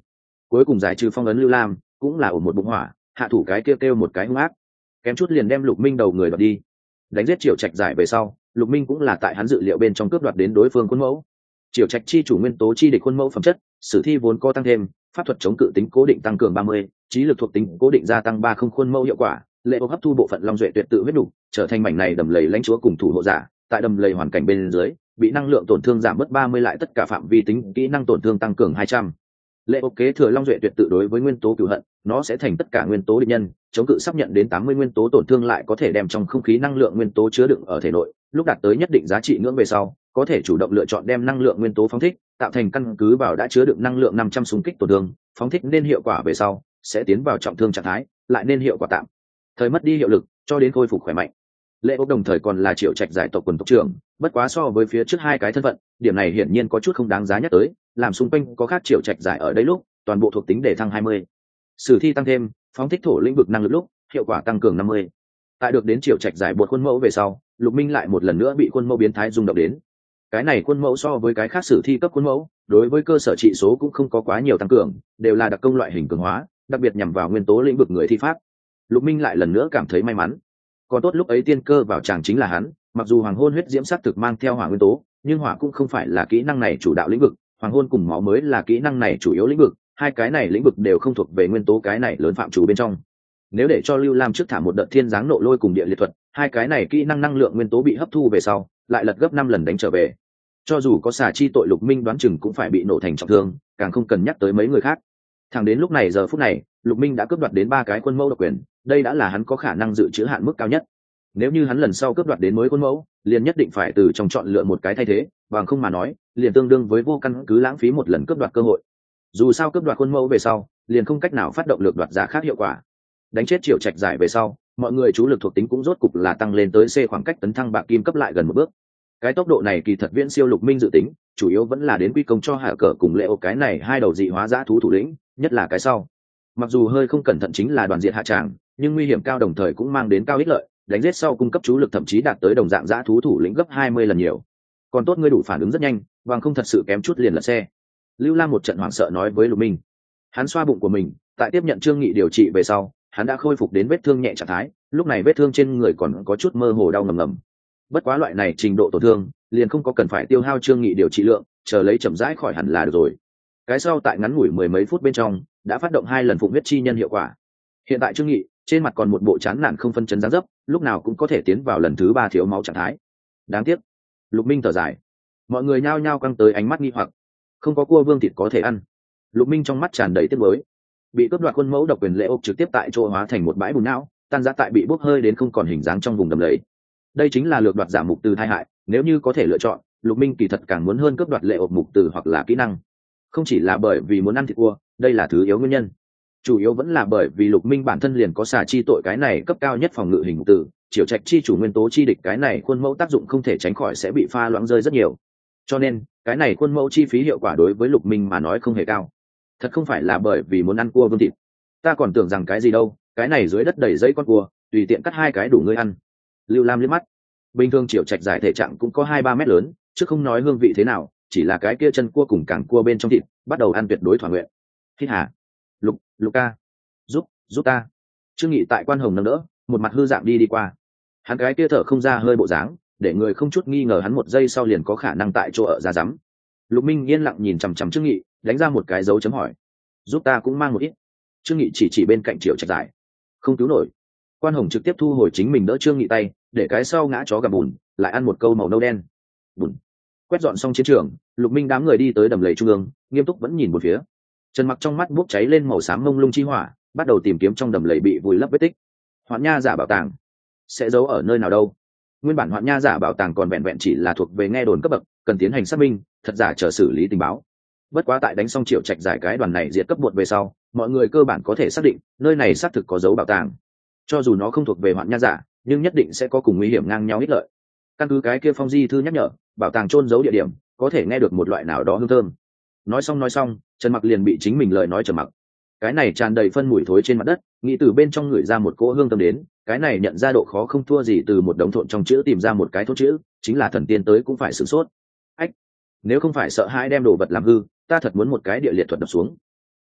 cuối cùng giải trừ phong ấn Lưu Lam cũng là ổn một bụng hỏa, hạ thủ cái kêu kêu một cái hung ác, kém chút liền đem Lục Minh đầu người đoạt đi. Đánh giết Triều Trạch giải về sau, Lục Minh cũng là tại hắn dự liệu bên trong cướp đoạt đến đối phương khuôn mẫu. Triều Trạch chi chủ nguyên tố chi địch khuôn mẫu phẩm chất, sử thi vốn có tăng thêm, pháp thuật chống cự tính cố định tăng cường ba mươi, trí lực thuộc tính cố định gia tăng ba không khuôn mẫu hiệu quả, lệ hấp thu bộ phận long duệ tuyệt tự huyết đủ, trở thành mảnh này đầm lầy lãnh chúa cùng thủ hộ giả, tại đầm lầy hoàn cảnh bên dưới, bị năng lượng tổn thương giảm mất ba mươi lại tất cả phạm vi tính kỹ năng tổn thương tăng cường hai trăm. Lệ hấp kế thừa long duệ tuyệt tự đối với nguyên tố cửu hận, nó sẽ thành tất cả nguyên tố địch nhân, chống cự sắp nhận đến tám mươi nguyên tố tổn thương lại có thể đem trong không khí năng lượng nguyên tố chứa đựng ở thể nội, lúc đạt tới nhất định giá trị ngưỡng về sau, có thể chủ động lựa chọn đem năng lượng nguyên tố phóng thích, tạo thành căn cứ vào đã chứa đựng năng lượng năm trăm xung kích tổn thương, phóng thích nên hiệu quả về sau, sẽ tiến vào trọng thương trạng thái, lại nên hiệu quả tạm thời mất đi hiệu lực, cho đến khôi phục khỏe mạnh. Lệ Ốc đồng thời còn là Triệu Trạch giải tộc quần tộc trưởng, bất quá so với phía trước hai cái thân phận, điểm này hiển nhiên có chút không đáng giá nhắc tới, làm xung quanh có khác Triệu Trạch giải ở đây lúc, toàn bộ thuộc tính để thăng hai mươi. Sử thi tăng thêm, phóng thích thổ lĩnh vực năng lực lúc, hiệu quả tăng cường năm mươi. Tại được đến Triệu Trạch giải buộc khuôn mẫu về sau, Lục Minh lại một lần nữa bị khuôn mẫu biến thái rung động đến. Cái này khuôn mẫu so với cái khác sử thi cấp khuôn mẫu, đối với cơ sở trị số cũng không có quá nhiều tăng cường, đều là đặc công loại hình cường hóa, đặc biệt nhằm vào nguyên tố lĩnh vực người thi pháp. Lục Minh lại lần nữa cảm thấy may mắn. Còn tốt lúc ấy tiên cơ vào chàng chính là hắn, mặc dù hoàng hôn huyết diễm sắc thực mang theo hỏa nguyên tố, nhưng hỏa cũng không phải là kỹ năng này chủ đạo lĩnh vực, hoàng hôn cùng máu mới là kỹ năng này chủ yếu lĩnh vực, hai cái này lĩnh vực đều không thuộc về nguyên tố cái này lớn phạm chủ bên trong. Nếu để cho Lưu Lam trước thả một đợt thiên giáng nộ lôi cùng địa liệt thuật, hai cái này kỹ năng năng lượng nguyên tố bị hấp thu về sau, lại lật gấp năm lần đánh trở về. Cho dù có xà chi tội Lục Minh đoán chừng cũng phải bị nổ thành trọng thương, càng không cần nhắc tới mấy người khác. Thẳng đến lúc này giờ phút này, Lục Minh đã cướp đoạt đến ba cái quân mẫu độc quyền, đây đã là hắn có khả năng dự trữ hạn mức cao nhất. Nếu như hắn lần sau cướp đoạt đến mới quân mẫu, liền nhất định phải từ trong chọn lựa một cái thay thế, bằng không mà nói, liền tương đương với vô căn cứ lãng phí một lần cướp đoạt cơ hội. Dù sao cướp đoạt quân mẫu về sau, liền không cách nào phát động lược đoạt giả khác hiệu quả. Đánh chết Triệu Trạch giải về sau, mọi người chú lực thuộc tính cũng rốt cục là tăng lên tới C, khoảng cách tấn thăng bạc kim cấp lại gần một bước. Cái tốc độ này kỳ thật viễn siêu Lục Minh dự tính, chủ yếu vẫn là đến quy công cho Hạ Cờ cùng Lệ Ô cái này hai đầu dị hóa dã thú thủ lĩnh, nhất là cái sau. Mặc dù hơi không cẩn thận chính là đoàn diệt hạ tràng, nhưng nguy hiểm cao đồng thời cũng mang đến cao ích lợi, đánh giết sau cung cấp chú lực thậm chí đạt tới đồng dạng dã thú thủ lĩnh gấp hai mươi lần nhiều. Còn tốt ngươi đủ phản ứng rất nhanh, bằng không thật sự kém chút liền lật xe. Lưu Lam một trận hoảng sợ nói với Lục Minh. Hắn xoa bụng của mình, tại tiếp nhận Trương Nghị điều trị về sau, hắn đã khôi phục đến vết thương nhẹ trạng thái, lúc này vết thương trên người còn có chút mơ hồ đau ngầm ngầm. Bất quá loại này trình độ tổn thương, liền không có cần phải tiêu hao Trương Nghị điều trị lượng, chờ lấy chậm rãi khỏi hẳn là được rồi. Cái sau tại ngắn ngủi mười mấy phút bên trong, đã phát động hai lần phụng huyết chi nhân hiệu quả. Hiện tại Trương Nghị trên mặt còn một bộ chán nản không phân chấn dáng dấp, lúc nào cũng có thể tiến vào lần thứ ba thiếu máu trạng thái. Đáng tiếc. Lục Minh thở dài. Mọi người nhao nhao căng tới ánh mắt nghi hoặc. Không có cua vương thịt có thể ăn. Lục Minh trong mắt tràn đầy tiếc nuối. Bị cướp đoạt quân mẫu độc quyền Lệ Ốc trực tiếp tại chỗ hóa thành một bãi bùn não, tan rã tại bị bốc hơi đến không còn hình dáng trong vùng đầm lầy. Đây chính là lược đoạt giả mục từ tai hại, nếu như có thể lựa chọn, Lục Minh kỳ thật càng muốn hơn cướp đoạt Lệ Ốc mục từ hoặc là kỹ năng. Không chỉ là bởi vì muốn ăn thịt cua, đây là thứ yếu nguyên nhân. Chủ yếu vẫn là bởi vì Lục Minh bản thân liền có xà chi tội cái này cấp cao nhất phòng ngự hình mục từ, Triều Trạch chi chủ nguyên tố chi địch cái này khuôn mẫu tác dụng không thể tránh khỏi sẽ bị pha loãng rơi rất nhiều. Cho nên, cái này khuôn mẫu chi phí hiệu quả đối với Lục Minh mà nói không hề cao. Thật không phải là bởi vì muốn ăn cua vương thịt. Ta còn tưởng rằng cái gì đâu, cái này dưới đất đầy dây con cua, tùy tiện cắt hai cái đủ ngươi ăn. Lưu Lam liếc mắt. Bình thường Triều Trạch giải thể trạng cũng có hai ba mét lớn, chứ không nói hương vị thế nào, chỉ là cái kia chân cua cùng cẳng cua bên trong thịt, bắt đầu ăn tuyệt đối thỏa nguyện. Hít hà. Lục, Lục ca, giúp, giúp ta. Trương Nghị tại quan hồng nâng đỡ, một mặt hư dạng đi đi qua. Hắn cái kia thở không ra hơi bộ dáng, để người không chút nghi ngờ hắn một giây sau liền có khả năng tại chỗ ở ra rắm. Lục Minh yên lặng nhìn chằm chằm Trương Nghị, đánh ra một cái dấu chấm hỏi. Giúp ta cũng mang một ít. Trương Nghị chỉ chỉ bên cạnh Triệu Trạch giải. Không cứu nổi. Quan hồng trực tiếp thu hồi chính mình đỡ Trương Nghị tay, để cái sau ngã chó gặm bùn, lại ăn một câu màu nâu đen. Bùn. Quét dọn xong chiến trường, Lục Minh đám người đi tới đầm lầy trung ương, nghiêm túc vẫn nhìn một phía. Trần Mặc trong mắt bốc cháy lên màu xám mông lung chi hỏa, bắt đầu tìm kiếm trong đầm lầy bị vùi lấp vết tích. Hoạn Nha giả bảo tàng sẽ giấu ở nơi nào đâu? Nguyên bản Hoạn Nha giả bảo tàng còn vẹn vẹn chỉ là thuộc về nghe đồn cấp bậc, cần tiến hành xác minh, thật giả chờ xử lý tình báo. Bất quá tại đánh xong Triệu Trạch giải cái đoàn này diệt cấp bột về sau, mọi người cơ bản có thể xác định, nơi này xác thực có dấu bảo tàng. Cho dù nó không thuộc về Hoạn Nha giả, nhưng nhất định sẽ có cùng nguy hiểm ngang nhau ích lợi. Căn cứ cái kia phong di thư nhắc nhở, bảo tàng chôn giấu địa điểm, có thể nghe được một loại nào đó hương thơm. Nói xong nói xong, Trần Mặc liền bị chính mình lời nói trầm mặc. Cái này tràn đầy phân mùi thối trên mặt đất, nghĩ từ bên trong người ra một cỗ hương thơm đến, cái này nhận ra độ khó không thua gì từ một đống thộn trong chữ tìm ra một cái thốt chữ, chính là thần tiên tới cũng phải sửng sốt. Ách, nếu không phải sợ hãi đem đồ vật làm hư, ta thật muốn một cái địa liệt thuật đập xuống.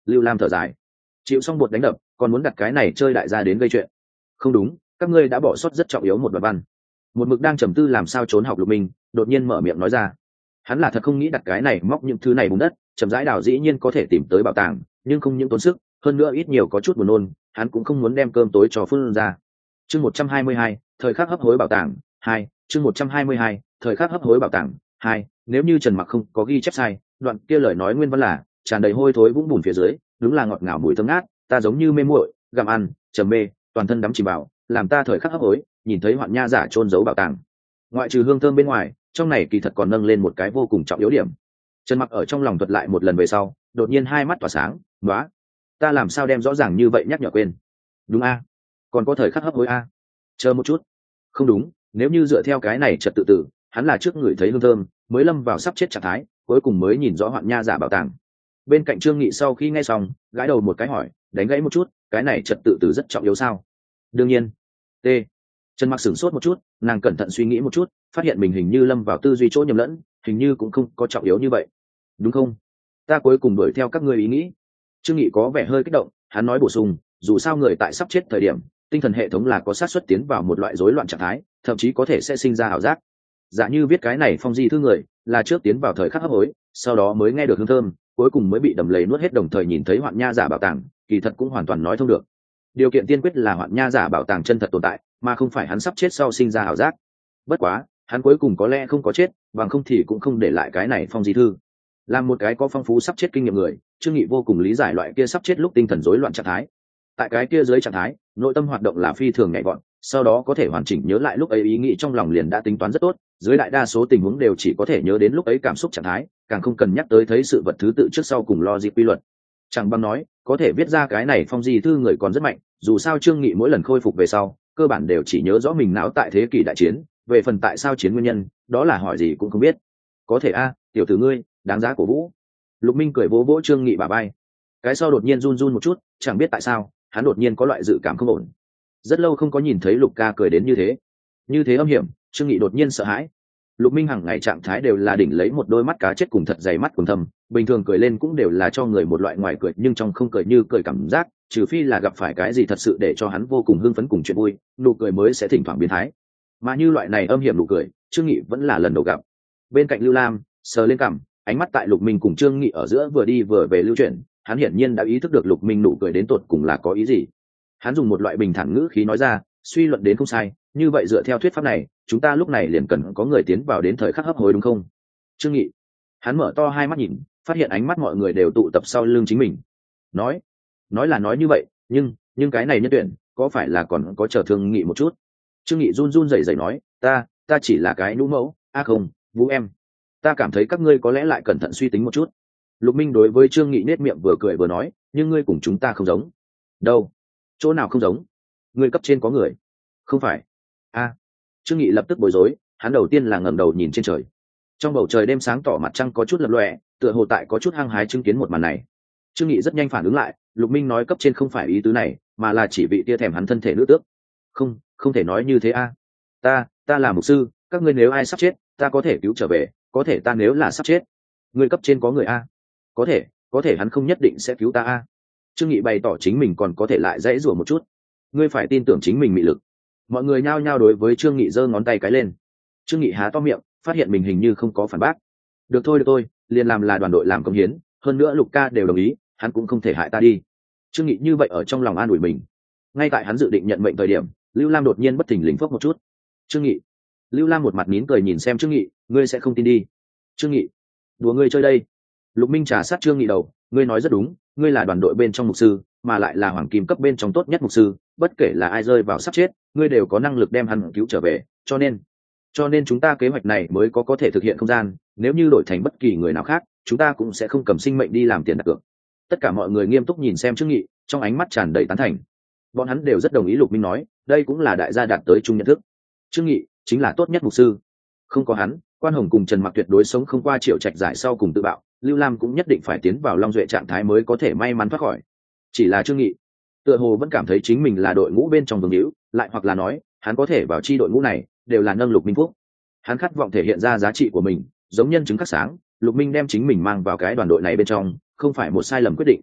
Lưu Lam thở dài, chịu xong bột đánh đập còn muốn đặt cái này chơi đại gia đến gây chuyện. Không đúng, các ngươi đã bỏ sót rất trọng yếu một đoạn văn. Một mực đang trầm tư làm sao trốn học Lục Minh đột nhiên mở miệng nói ra. Hắn là thật không nghĩ đặt cái này móc những thứ này bùn đất, chậm rãi đào dĩ nhiên có thể tìm tới bảo tàng, nhưng không những tốn sức, hơn nữa ít nhiều có chút buồn nôn, hắn cũng không muốn đem cơm tối cho phương ra. Chương một trăm hai mươi hai, thời khắc hấp hối bảo tàng hai. Chương một trăm hai mươi hai, thời khắc hấp hối bảo tàng hai. Nếu như Trần Mặc không có ghi chép sai, đoạn kia lời nói nguyên văn là tràn đầy hôi thối vũng bùn phía dưới, đúng là ngọt ngào mùi thơm ngát, ta giống như mê muội, gặm ăn, trầm mê, toàn thân đắm chìm vào, làm ta thời khắc hấp hối, nhìn thấy hoạn nha giả trôn giấu bảo tàng. Ngoại trừ hương thơm bên ngoài, trong này kỳ thật còn nâng lên một cái vô cùng trọng yếu điểm. Trần Mặc ở trong lòng thuật lại một lần về sau, đột nhiên hai mắt tỏa sáng, "Nóa, ta làm sao đem rõ ràng như vậy nhắc nhở quên? Đúng a, còn có thời khắc hấp hối a. Chờ một chút, không đúng, nếu như dựa theo cái này trật tự tử, hắn là trước người thấy hương thơm, mới lâm vào sắp chết trạng thái, cuối cùng mới nhìn rõ hoạn nha giả bảo tàng." Bên cạnh Trương Nghị sau khi nghe xong, gãi đầu một cái hỏi, đánh gãy một chút, cái này trật tự tử rất trọng yếu sao? Đương nhiên. T. Trần Mặc sửng sốt một chút, nàng cẩn thận suy nghĩ một chút, phát hiện mình hình như lâm vào tư duy chỗ nhầm lẫn, hình như cũng không có trọng yếu như vậy. Đúng không? Ta cuối cùng đuổi theo các ngươi ý nghĩ. Trương Nghị có vẻ hơi kích động, hắn nói bổ sung, dù sao người tại sắp chết thời điểm, tinh thần hệ thống là có xác suất tiến vào một loại rối loạn trạng thái, thậm chí có thể sẽ sinh ra ảo giác. Giả như viết cái này phong di thư người, là trước tiến vào thời khắc hấp hối, sau đó mới nghe được hương thơm, cuối cùng mới bị đầm lầy nuốt hết đồng thời nhìn thấy hoạn nha giả bảo tàng, kỳ thật cũng hoàn toàn nói thông được. Điều kiện tiên quyết là hoạn nha giả bảo tàng chân thật tồn tại, mà không phải hắn sắp chết sau sinh ra ảo giác. Bất quá, hắn cuối cùng có lẽ không có chết, bằng không thì cũng không để lại cái này phong di thư. Làm một cái có phong phú sắp chết kinh nghiệm người, Trương Nghị vô cùng lý giải loại kia sắp chết lúc tinh thần rối loạn trạng thái. Tại cái kia dưới trạng thái, nội tâm hoạt động là phi thường nhạy gọn, sau đó có thể hoàn chỉnh nhớ lại lúc ấy ý nghĩ trong lòng liền đã tính toán rất tốt, dưới đại đa số tình huống đều chỉ có thể nhớ đến lúc ấy cảm xúc trạng thái, càng không cần nhắc tới thấy sự vật thứ tự trước sau cùng logic quy luật. Chẳng bằng nói, có thể viết ra cái này phong di thư người còn rất mạnh, dù sao Trương Nghị mỗi lần khôi phục về sau, cơ bản đều chỉ nhớ rõ mình não tại thế kỷ đại chiến, về phần tại sao chiến nguyên nhân, đó là hỏi gì cũng không biết. Có thể a, tiểu tử ngươi, đáng giá cổ vũ. Lục Minh cười vỗ vỗ Trương Nghị bả vai. Cái sau đột nhiên run run một chút, chẳng biết tại sao, hắn đột nhiên có loại dự cảm không ổn. Rất lâu không có nhìn thấy Lục ca cười đến như thế, như thế âm hiểm, Trương Nghị đột nhiên sợ hãi. Lục Minh hàng ngày trạng thái đều là đỉnh lấy một đôi mắt cá chết cùng thật dày mắt cùng thâm, bình thường cười lên cũng đều là cho người một loại ngoài cười nhưng trong không cười như cười cảm giác, trừ phi là gặp phải cái gì thật sự để cho hắn vô cùng hưng phấn cùng chuyện vui, nụ cười mới sẽ thỉnh thoảng biến thái. Mà như loại này âm hiểm nụ cười, Trương Nghị vẫn là lần đầu gặp. Bên cạnh Lưu Lam, sờ lên cằm, ánh mắt tại Lục Minh cùng Trương Nghị ở giữa vừa đi vừa về lưu chuyển, hắn hiển nhiên đã ý thức được Lục Minh nụ cười đến tột cùng là có ý gì. Hắn dùng một loại bình thản ngữ khí nói ra, suy luận đến không sai, như vậy dựa theo thuyết pháp này, chúng ta lúc này liền cần có người tiến vào đến thời khắc hấp hối đúng không? Trương Nghị, hắn mở to hai mắt nhìn, phát hiện ánh mắt mọi người đều tụ tập sau lưng chính mình. Nói, nói là nói như vậy, nhưng, nhưng cái này nhân tuyển, có phải là còn có chờ thương nghị một chút? Trương Nghị run run rẩy rẩy nói, ta, ta chỉ là cái nhũ mẫu, a à không, vũ em. Ta cảm thấy các ngươi có lẽ lại cẩn thận suy tính một chút. Lục Minh đối với Trương Nghị nết miệng vừa cười vừa nói, nhưng ngươi cùng chúng ta không giống. Đâu? Chỗ nào không giống? Ngươi cấp trên có người. Không phải. A. À. Trương Nghị lập tức bối rối, hắn đầu tiên là ngẩng đầu nhìn trên trời. Trong bầu trời đêm sáng tỏ mặt trăng có chút lập lòe, tựa hồ tại có chút hăng hái chứng kiến một màn này. Trương Nghị rất nhanh phản ứng lại, Lục Minh nói cấp trên không phải ý tứ này, mà là chỉ vị tia thèm hắn thân thể nữ tước. Không, không thể nói như thế a. À. Ta, ta là mục sư, các ngươi nếu ai sắp chết, ta có thể cứu trở về, có thể ta nếu là sắp chết, ngươi cấp trên có người a. À. Có thể, có thể hắn không nhất định sẽ cứu ta a. À. Trương Nghị bày tỏ chính mình còn có thể lại dãy rủa một chút. Ngươi phải tin tưởng chính mình mị lực. Mọi người nhao nhao đối với Trương Nghị giơ ngón tay cái lên. Trương Nghị há to miệng, phát hiện mình hình như không có phản bác. Được thôi được thôi, liền làm là đoàn đội làm công hiến, hơn nữa Lục ca đều đồng ý, hắn cũng không thể hại ta đi. Trương Nghị như vậy ở trong lòng an ủi mình. Ngay tại hắn dự định nhận mệnh thời điểm, Lưu Lam đột nhiên bất thình lình phốc một chút. Trương Nghị. Lưu Lam một mặt nín cười nhìn xem Trương Nghị, ngươi sẽ không tin đi. Trương Nghị, đùa ngươi chơi đây. Lục Minh trà sát Trương Nghị đầu, ngươi nói rất đúng, ngươi là đoàn đội bên trong mục sư, mà lại là hoàng kim cấp bên trong tốt nhất mục sư, bất kể là ai rơi vào sắp chết, ngươi đều có năng lực đem hắn cứu trở về, cho nên, cho nên chúng ta kế hoạch này mới có có thể thực hiện không gian, nếu như đổi thành bất kỳ người nào khác, chúng ta cũng sẽ không cầm sinh mệnh đi làm tiền đặt cược. Tất cả mọi người nghiêm túc nhìn xem Trương Nghị, trong ánh mắt tràn đầy tán thành. Bọn hắn đều rất đồng ý Lục Minh nói, đây cũng là đại gia đạt tới chung nhận thức. Trương Nghị chính là tốt nhất mục sư. Không có hắn, Quan Hồng cùng Trần Mặc tuyệt đối sống không qua Triệu Trạch giải sau cùng tự bạo, Lưu Lam cũng nhất định phải tiến vào Long Duệ trạng thái mới có thể may mắn thoát khỏi. Chỉ là Trương Nghị, tựa hồ vẫn cảm thấy chính mình là đội ngũ bên trong vương hữu, lại hoặc là nói, hắn có thể vào chi đội ngũ này, đều là nâng Lục Minh phúc. Hắn khát vọng thể hiện ra giá trị của mình, giống nhân chứng khắc sáng, Lục Minh đem chính mình mang vào cái đoàn đội này bên trong, không phải một sai lầm quyết định.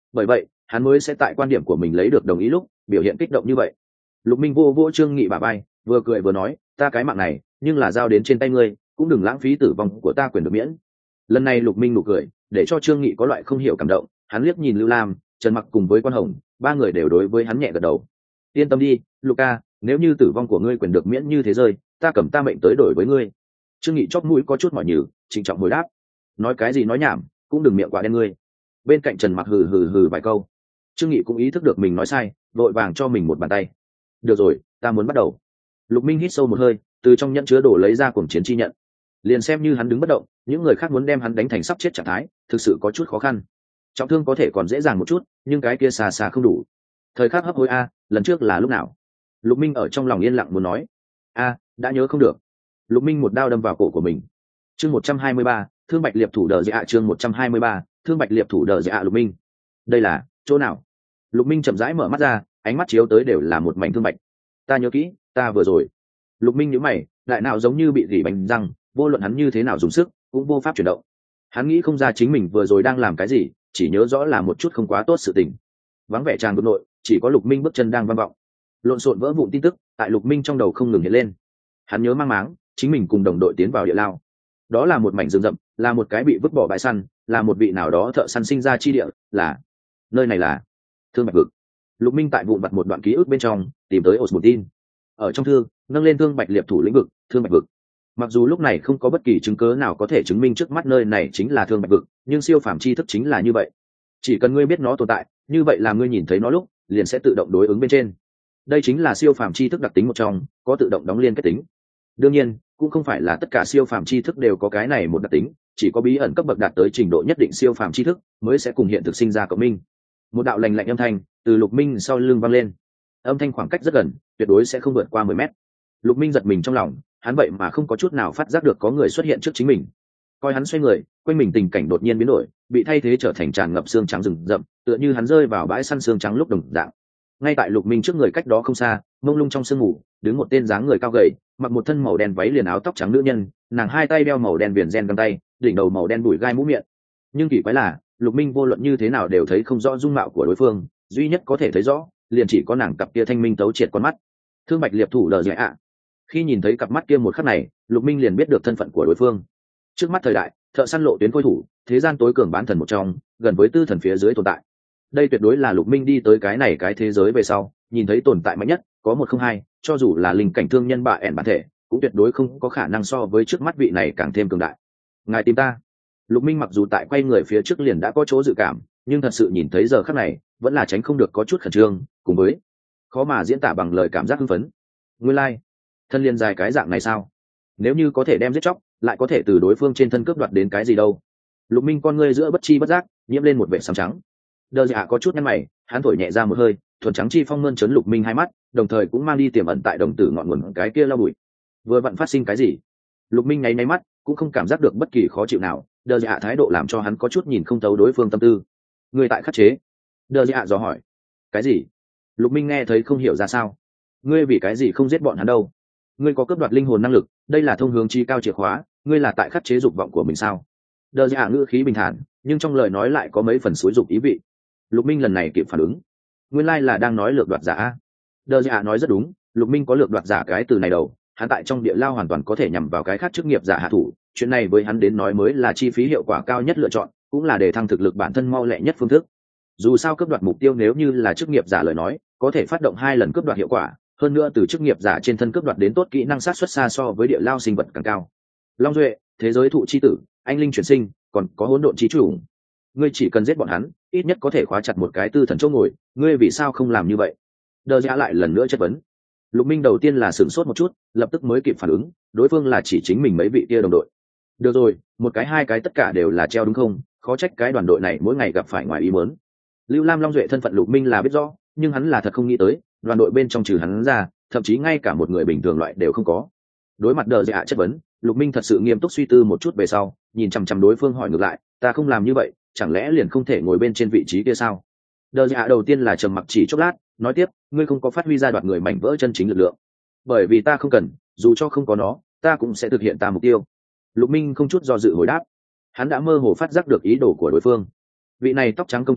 bởi vậy hắn mới sẽ tại quan điểm của mình lấy được đồng ý lúc biểu hiện kích động như vậy. Lục Minh vô vô Trương Nghị bả vai, vừa cười vừa nói, ta cái mạng này nhưng là giao đến trên tay ngươi, cũng đừng lãng phí tử vong của ta quyền được miễn. Lần này Lục Minh nụ cười để cho Trương Nghị có loại không hiểu cảm động, hắn liếc nhìn Lưu Lam, Trần Mặc cùng với Quan Hồng, ba người đều đối với hắn nhẹ gật đầu. Yên tâm đi, Luca, nếu như tử vong của ngươi quyền được miễn như thế rơi, ta cầm ta mệnh tới đổi với ngươi. Trương Nghị chóp mũi có chút mỏi nhừ, trịnh trọng hồi đáp. Nói cái gì nói nhảm, cũng đừng miệng quả đen ngươi. Bên cạnh Trần Mặc hừ hừ hừ vài câu. Trương Nghị cũng ý thức được mình nói sai, vội vàng cho mình một bàn tay. Được rồi, ta muốn bắt đầu. Lục Minh hít sâu một hơi, từ trong nhẫn chứa đồ lấy ra cuồng chiến chi nhận. Liền xem như hắn đứng bất động, những người khác muốn đem hắn đánh thành sắp chết trạng thái, thực sự có chút khó khăn. Trọng thương có thể còn dễ dàng một chút, nhưng cái kia xa xa không đủ. Thời khắc hấp hối a, lần trước là lúc nào? Lục Minh ở trong lòng yên lặng muốn nói. A, đã nhớ không được. Lục Minh một đao đâm vào cổ của mình. Chương một trăm hai mươi ba, Thương Bạch Liệp thủ đờ dạ, chương một trăm hai mươi ba, Thương Bạch Liệp thủ đờ dạ. Lục Minh. Đây là chỗ nào? Lục Minh chậm rãi mở mắt ra, ánh mắt chiếu tới đều là một mảnh thương bạch. Ta nhớ kỹ, ta vừa rồi. Lục Minh nhíu mày, đại não giống như bị gỉ bánh răng, vô luận hắn như thế nào dùng sức, cũng vô pháp chuyển động. Hắn nghĩ không ra chính mình vừa rồi đang làm cái gì, chỉ nhớ rõ là một chút không quá tốt sự tình. Vắng vẻ tràn đột nội, chỉ có Lục Minh bước chân đang vang vọng. Lộn xộn vỡ vụn tin tức, tại Lục Minh trong đầu không ngừng hiện lên. Hắn nhớ mang máng, chính mình cùng đồng đội tiến vào địa lao. Đó là một mảnh rừng rậm, là một cái bị vứt bỏ bãi săn, là một vị nào đó thợ săn sinh ra chi địa, là nơi này là Thương Bạch vực. Lục Minh tại vụn vặt một đoạn ký ức bên trong tìm tới ổ một tin. Ở trong thư nâng lên Thương Bạch Liệp thủ lĩnh vực, Thương Bạch vực. Mặc dù lúc này không có bất kỳ chứng cớ nào có thể chứng minh trước mắt nơi này chính là Thương Bạch vực, nhưng siêu phàm tri thức chính là như vậy. Chỉ cần ngươi biết nó tồn tại, như vậy là ngươi nhìn thấy nó lúc, liền sẽ tự động đối ứng bên trên. Đây chính là siêu phàm tri thức đặc tính một trong, có tự động đóng liên kết tính. Đương nhiên, cũng không phải là tất cả siêu phàm tri thức đều có cái này một đặc tính, chỉ có bí ẩn cấp bậc đạt tới trình độ nhất định siêu phàm tri thức mới sẽ cùng hiện thực sinh ra cộng minh. Một đạo lành lạnh âm thanh từ Lục Minh sau lưng vang lên. Âm thanh khoảng cách rất gần, tuyệt đối sẽ không vượt qua mười mét. Lục Minh giật mình trong lòng, hắn vậy mà không có chút nào phát giác được có người xuất hiện trước chính mình. Coi hắn xoay người, quanh mình tình cảnh đột nhiên biến đổi, bị thay thế trở thành tràn ngập xương trắng rừng rậm, tựa như hắn rơi vào bãi săn xương trắng lúc đồng dạng. Ngay tại Lục Minh trước người cách đó không xa, mông lung trong sương mù, đứng một tên dáng người cao gầy, mặc một thân màu đen váy liền áo tóc trắng nữ nhân, nàng hai tay đeo màu đen viền ren găng tay, đỉnh đầu màu đen bụi gai mũ miệng. Nhưng kỳ quái là, Lục Minh vô luận như thế nào đều thấy không rõ dung mạo của đối phương, duy nhất có thể thấy rõ, liền chỉ có nàng cặp kia thanh minh tấu triệt con mắt. Thương Bạch Liệp thủ đờ dạ ạ. Khi nhìn thấy cặp mắt kia một khắc này, Lục Minh liền biết được thân phận của đối phương. Trước mắt thời đại, thợ săn lộ tuyến khôi thủ, thế gian tối cường bán thần một trong, gần với tư thần phía dưới tồn tại. Đây tuyệt đối là Lục Minh đi tới cái này cái thế giới về sau, nhìn thấy tồn tại mạnh nhất, có một không hai, cho dù là linh cảnh thương nhân bạ ẻn bản thể, cũng tuyệt đối không có khả năng so với trước mắt vị này càng thêm cường đại. Ngài tìm ta? Lục Minh mặc dù tại quay người phía trước liền đã có chỗ dự cảm, nhưng thật sự nhìn thấy giờ khắc này, vẫn là tránh không được có chút khẩn trương, cùng với khó mà diễn tả bằng lời cảm giác hưng phấn. Nguyên lai, like, thân liên dài cái dạng này sao? Nếu như có thể đem giết chóc, lại có thể từ đối phương trên thân cướp đoạt đến cái gì đâu? Lục Minh con ngươi giữa bất chi bất giác, nhiễm lên một vẻ sám trắng. Đờ Dạ có chút nhăn mày, hắn thổi nhẹ ra một hơi, thuần trắng chi phong mơn trớn Lục Minh hai mắt, đồng thời cũng mang đi tiềm ẩn tại đồng tử ngọn nguồn cái kia lao bụi. Vừa vặn phát sinh cái gì? Lục Minh nháy nháy mắt, cũng không cảm giác được bất kỳ khó chịu nào. Đờ Dạ thái độ làm cho hắn có chút nhìn không thấu đối phương tâm tư. Người tại khắc chế? Đờ Dạ dò hỏi. Cái gì? Lục Minh nghe thấy không hiểu ra sao. Ngươi vì cái gì không giết bọn hắn đâu? Ngươi có cướp đoạt linh hồn năng lực, đây là thông hướng chi cao chìa khóa, ngươi là tại khắc chế dục vọng của mình sao? Đờ Dạ ngữ khí bình thản, nhưng trong lời nói lại có mấy phần xúi dục ý vị. Lục Minh lần này kịp phản ứng, nguyên lai là đang nói lược đoạt giả. Đờ Dạ nói rất đúng, Lục Minh có lược đoạt giả cái từ này đầu, hắn tại trong địa lao hoàn toàn có thể nhằm vào cái khác chức nghiệp giả hạ thủ, chuyện này với hắn đến nói mới là chi phí hiệu quả cao nhất lựa chọn, cũng là để thăng thực lực bản thân mau lẹ nhất phương thức. Dù sao cướp đoạt mục tiêu nếu như là chức nghiệp giả lời nói, có thể phát động hai lần cướp đoạt hiệu quả, hơn nữa từ chức nghiệp giả trên thân cướp đoạt đến tốt kỹ năng sát xuất xa so với địa lao sinh vật càng cao. Long Duệ, thế giới thụ chi tử, anh linh chuyển sinh, còn có hỗn độn chi chủ. Ngươi chỉ cần giết bọn hắn, ít nhất có thể khóa chặt một cái tư thần chỗ ngồi, ngươi vì sao không làm như vậy? Đờ Dạ lại lần nữa chất vấn. Lục Minh đầu tiên là sửng sốt một chút, lập tức mới kịp phản ứng, đối phương là chỉ chính mình mấy vị kia đồng đội. Được rồi, một cái hai cái tất cả đều là treo đúng không? Khó trách cái đoàn đội này mỗi ngày gặp phải ngoài ý muốn. Lưu Lam Long Duệ thân phận Lục Minh là biết rõ, nhưng hắn là thật không nghĩ tới, đoàn đội bên trong trừ hắn ra, thậm chí ngay cả một người bình thường loại đều không có. Đối mặt Đờ Dạ chất vấn, Lục Minh thật sự nghiêm túc suy tư một chút về sau, nhìn chằm chằm đối phương hỏi ngược lại, ta không làm như vậy, chẳng lẽ liền không thể ngồi bên trên vị trí kia sao? Đờ Dạ đầu tiên là trầm mặc chỉ chốc lát, nói tiếp, ngươi không có phát huy ra đoạt người mảnh vỡ chân chính lực lượng. Bởi vì ta không cần, dù cho không có nó, ta cũng sẽ thực hiện ta mục tiêu. Lục Minh không chút do dự hồi đáp. Hắn đã mơ hồ phát giác được ý đồ của đối phương. Vị này tóc trắng công chúa,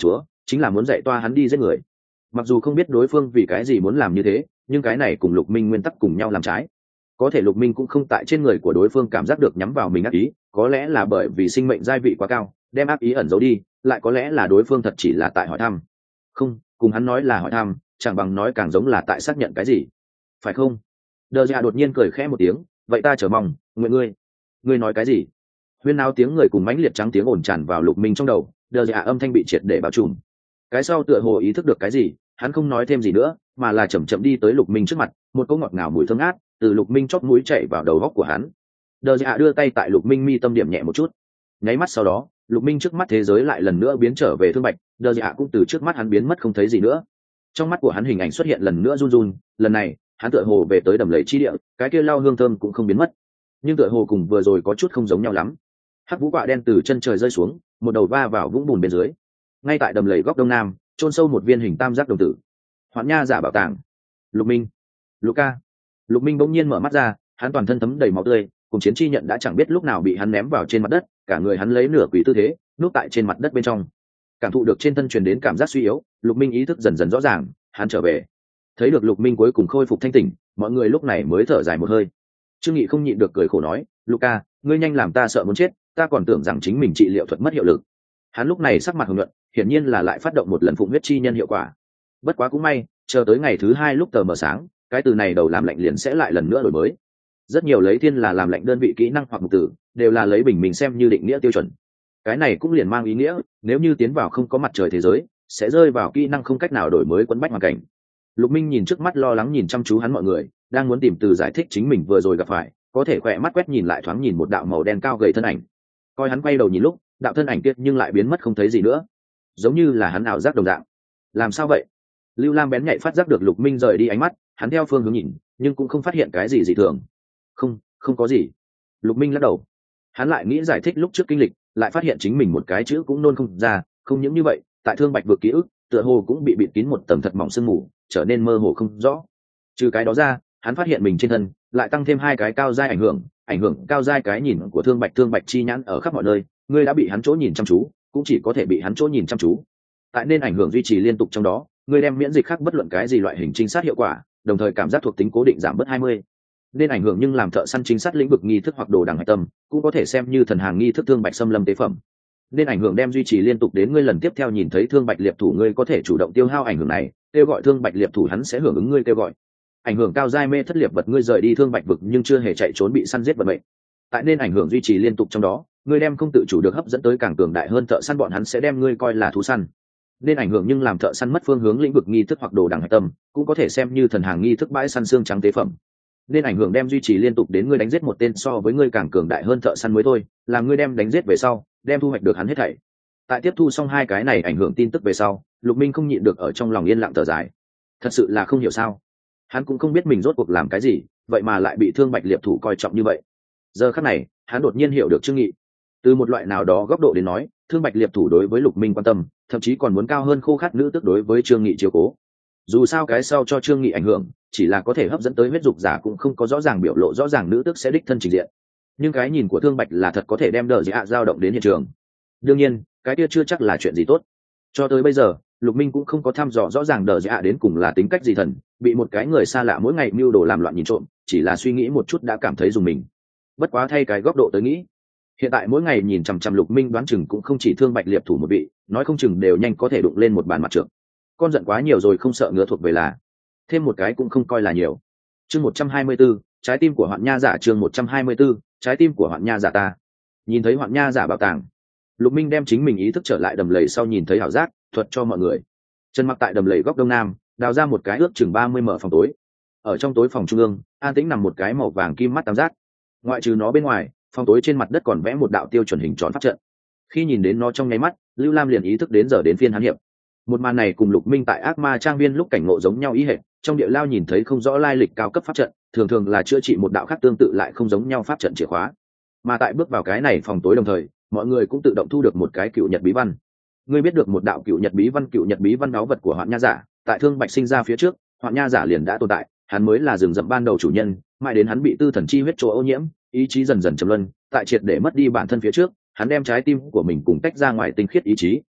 chính là muốn dạy toa hắn đi giết người. Mặc dù không biết đối phương vì cái gì muốn làm như thế, nhưng cái này cùng Lục Minh nguyên tắc cùng nhau làm trái. Có thể Lục Minh cũng không tại trên người của đối phương cảm giác được nhắm vào mình ác ý, có lẽ là bởi vì sinh mệnh giai vị quá cao, đem ác ý ẩn giấu đi, lại có lẽ là đối phương thật chỉ là tại hỏi thăm. Không, cùng hắn nói là hỏi thăm, chẳng bằng nói càng giống là tại xác nhận cái gì, phải không? Đờ Dạ đột nhiên cười khẽ một tiếng, vậy ta chờ mong, nguyện ngươi. Ngươi nói cái gì? Huyên náo tiếng người cùng mãnh liệt trắng tiếng ồn tràn vào Lục Minh trong đầu, Đờ Dạ âm thanh bị triệt để bao trùm. Cái sau tựa hồ ý thức được cái gì, hắn không nói thêm gì nữa, mà là chậm chậm đi tới Lục Minh trước mặt, một cỗ ngọt ngào mùi thơm ngát từ Lục Minh chóp mũi chảy vào đầu góc của hắn. Đờ Dạ đưa tay tại Lục Minh mi tâm điểm nhẹ một chút. Nháy mắt sau đó, Lục Minh trước mắt thế giới lại lần nữa biến trở về thương bạch, Đờ Dạ cũng từ trước mắt hắn biến mất không thấy gì nữa. Trong mắt của hắn hình ảnh xuất hiện lần nữa run run, lần này, hắn tựa hồ về tới đầm lầy chi địa, cái kia lao hương thơm cũng không biến mất, nhưng tựa hồ cùng vừa rồi có chút không giống nhau lắm. Hắc vũ quạ đen từ chân trời rơi xuống, một đầu va vào vũng bùn bên dưới. Ngay tại đầm lầy góc đông nam, chôn sâu một viên hình tam giác đồng tử. Hoạn Nha giả bảo tàng. Lục Minh, Luca. Lục Minh bỗng nhiên mở mắt ra, hắn toàn thân thấm đầy máu tươi, cùng chiến chi nhận đã chẳng biết lúc nào bị hắn ném vào trên mặt đất, cả người hắn lấy nửa quỷ tư thế, núp tại trên mặt đất bên trong. Cảm thụ được trên thân truyền đến cảm giác suy yếu, Lục Minh ý thức dần dần rõ ràng, hắn trở về. Thấy được Lục Minh cuối cùng khôi phục thanh tỉnh, mọi người lúc này mới thở dài một hơi. Trương Nghị không nhịn được cười khổ nói, Luca, ngươi nhanh làm ta sợ muốn chết, ta còn tưởng rằng chính mình trị liệu thuật mất hiệu lực. Hắn lúc này sắc mặt hồng nhuận, hiển nhiên là lại phát động một lần phụng huyết chi nhân hiệu quả. Bất quá cũng may, chờ tới ngày thứ hai lúc tờ mờ sáng, cái từ này đầu làm lạnh liền sẽ lại lần nữa đổi mới. Rất nhiều lấy thiên là làm lạnh đơn vị kỹ năng hoặc mục tử, đều là lấy bình mình xem như định nghĩa tiêu chuẩn. Cái này cũng liền mang ý nghĩa, nếu như tiến vào không có mặt trời thế giới, sẽ rơi vào kỹ năng không cách nào đổi mới quấn bách hoàn cảnh. Lục Minh nhìn trước mắt lo lắng nhìn chăm chú hắn mọi người, đang muốn tìm từ giải thích chính mình vừa rồi gặp phải, có thể khỏe mắt quét nhìn lại thoáng nhìn một đạo màu đen cao gầy thân ảnh. Coi hắn quay đầu nhìn lúc, đạo thân ảnh kia nhưng lại biến mất không thấy gì nữa, giống như là hắn ảo giác đồng dạng. Làm sao vậy? Lưu Lam bén nhạy phát giác được Lục Minh rời đi ánh mắt, hắn theo phương hướng nhìn, nhưng cũng không phát hiện cái gì dị thường. Không, không có gì. Lục Minh lắc đầu. Hắn lại nghĩ giải thích lúc trước kinh lịch, lại phát hiện chính mình một cái chữ cũng nôn không ra, không những như vậy, tại Thương Bạch vực ký ức, tựa hồ cũng bị bịt kín một tầng thật mỏng sương mù, trở nên mơ hồ không rõ. Trừ cái đó ra, hắn phát hiện mình trên thân lại tăng thêm hai cái cao giai ảnh hưởng, ảnh hưởng cao giai cái nhìn của Thương Bạch Thương Bạch chi nhãn ở khắp mọi nơi, ngươi đã bị hắn chỗ nhìn chăm chú, cũng chỉ có thể bị hắn chỗ nhìn chăm chú. Tại nên ảnh hưởng duy trì liên tục trong đó, ngươi đem miễn dịch khác bất luận cái gì loại hình trinh sát hiệu quả, đồng thời cảm giác thuộc tính cố định giảm bớt hai mươi. Nên ảnh hưởng nhưng làm thợ săn trinh sát lĩnh vực nghi thức hoặc đồ đằng hạch tâm, cũng có thể xem như thần hàng nghi thức Thương Bạch xâm lâm tế phẩm. Nên ảnh hưởng đem duy trì liên tục đến ngươi lần tiếp theo nhìn thấy Thương Bạch liệp thủ, ngươi có thể chủ động tiêu hao ảnh hưởng này, kêu gọi Thương Bạch liệp thủ, hắn sẽ hưởng ứng ngươi kêu gọi. Ảnh hưởng cao giai mê thất liệp vật, ngươi rời đi Thương Bạch vực nhưng chưa hề chạy trốn bị săn giết vận mệnh. Tại nên ảnh hưởng duy trì liên tục trong đó, ngươi đem không tự chủ được hấp dẫn tới càng cường đại hơn thợ săn, bọn hắn sẽ đem ngươi coi là thú săn. Nên ảnh hưởng nhưng làm thợ săn mất phương hướng lĩnh vực nghi thức hoặc đồ đằng hạch tâm, cũng có thể xem như thần hàng nghi thức bãi săn xương trắng tế phẩm. Nên ảnh hưởng đem duy trì liên tục đến ngươi đánh giết một tên so với ngươi càng cường đại hơn thợ săn mới thôi, làm ngươi đem đánh giết về sau, đem thu hoạch được hắn hết thảy. Tại tiếp thu xong hai cái này ảnh hưởng tin tức về sau, Lục Minh không nhịn được ở trong lòng yên lặng thở dài. Thật sự là không hiểu sao, hắn cũng không biết mình rốt cuộc làm cái gì, vậy mà lại bị Thương Bạch liệp thủ coi trọng như vậy. Giờ khắc này, hắn đột nhiên hiểu được Trương Nghị. Từ một loại nào đó góc độ đến nói, Thương Bạch liệp thủ đối với Lục Minh quan tâm, thậm chí còn muốn cao hơn khô khát nữ tức đối với Trương Nghị chiếu cố. Dù sao cái sau cho Trương Nghị ảnh hưởng, chỉ là có thể hấp dẫn tới huyết dục giả, cũng không có rõ ràng biểu lộ rõ ràng nữ tức sẽ đích thân trình diện. Nhưng cái nhìn của Thương Bạch là thật có thể đem Đờ Dạ dao động đến hiện trường. Đương nhiên, cái kia chưa chắc là chuyện gì tốt. Cho tới bây giờ, Lục Minh cũng không có thăm dò rõ ràng Đờ Dạ đến cùng là tính cách gì thần, bị một cái người xa lạ mỗi ngày mưu đồ làm loạn nhìn trộm, chỉ là suy nghĩ một chút đã cảm thấy dùng mình. Bất quá thay cái góc độ tới nghĩ, hiện tại mỗi ngày nhìn chằm chằm Lục Minh, đoán chừng cũng không chỉ Thương Bạch liệp thủ một vị, nói không chừng đều nhanh có thể đụng lên một bàn mặt trượng. Con giận quá nhiều rồi không sợ ngứa thuộc về là, thêm một cái cũng không coi là nhiều. Chương một trăm hai mươi 124, trái tim của Hoạn Nha giả, chương một trăm hai mươi 124, trái tim của Hoạn Nha giả ta. Nhìn thấy Hoạn Nha giả bảo tàng, Lục Minh đem chính mình ý thức trở lại đầm lầy sau nhìn thấy hảo giác, thuật cho mọi người. Chân mặc tại đầm lầy góc đông nam, đào ra một cái ước chừng ba mươi mở phòng tối. Ở trong tối phòng trung ương, an tĩnh nằm một cái màu vàng kim mắt tam giác. Ngoại trừ nó bên ngoài, phòng tối trên mặt đất còn vẽ một đạo tiêu chuẩn hình tròn pháp trận. Khi nhìn đến nó trong nháy mắt, Lưu Lam liền ý thức đến giờ đến phiên hắn hiệp. Một màn này cùng Lục Minh tại ác ma trang viên lúc cảnh ngộ giống nhau ý hệt, trong địa lao nhìn thấy không rõ lai lịch cao cấp pháp trận, thường thường là chữa trị một đạo khác tương tự lại không giống nhau pháp trận chìa khóa. Mà tại bước vào cái này phòng tối đồng thời, mọi người cũng tự động thu được một cái cựu nhật bí văn. Ngươi biết được một đạo cựu nhật bí văn, cựu nhật bí văn báu vật của Hoạn Nha giả, tại Thương Bạch sinh ra phía trước, Hoạn Nha giả liền đã tồn tại, hắn mới là rừng rậm ban đầu chủ nhân, mãi đến hắn bị tư thần chi huyết chỗ ô nhiễm, ý chí dần dần trầm luân, tại triệt để mất đi bản thân phía trước, hắn đem trái tim của mình cùng tách ra ngoài tinh khiết ý chí,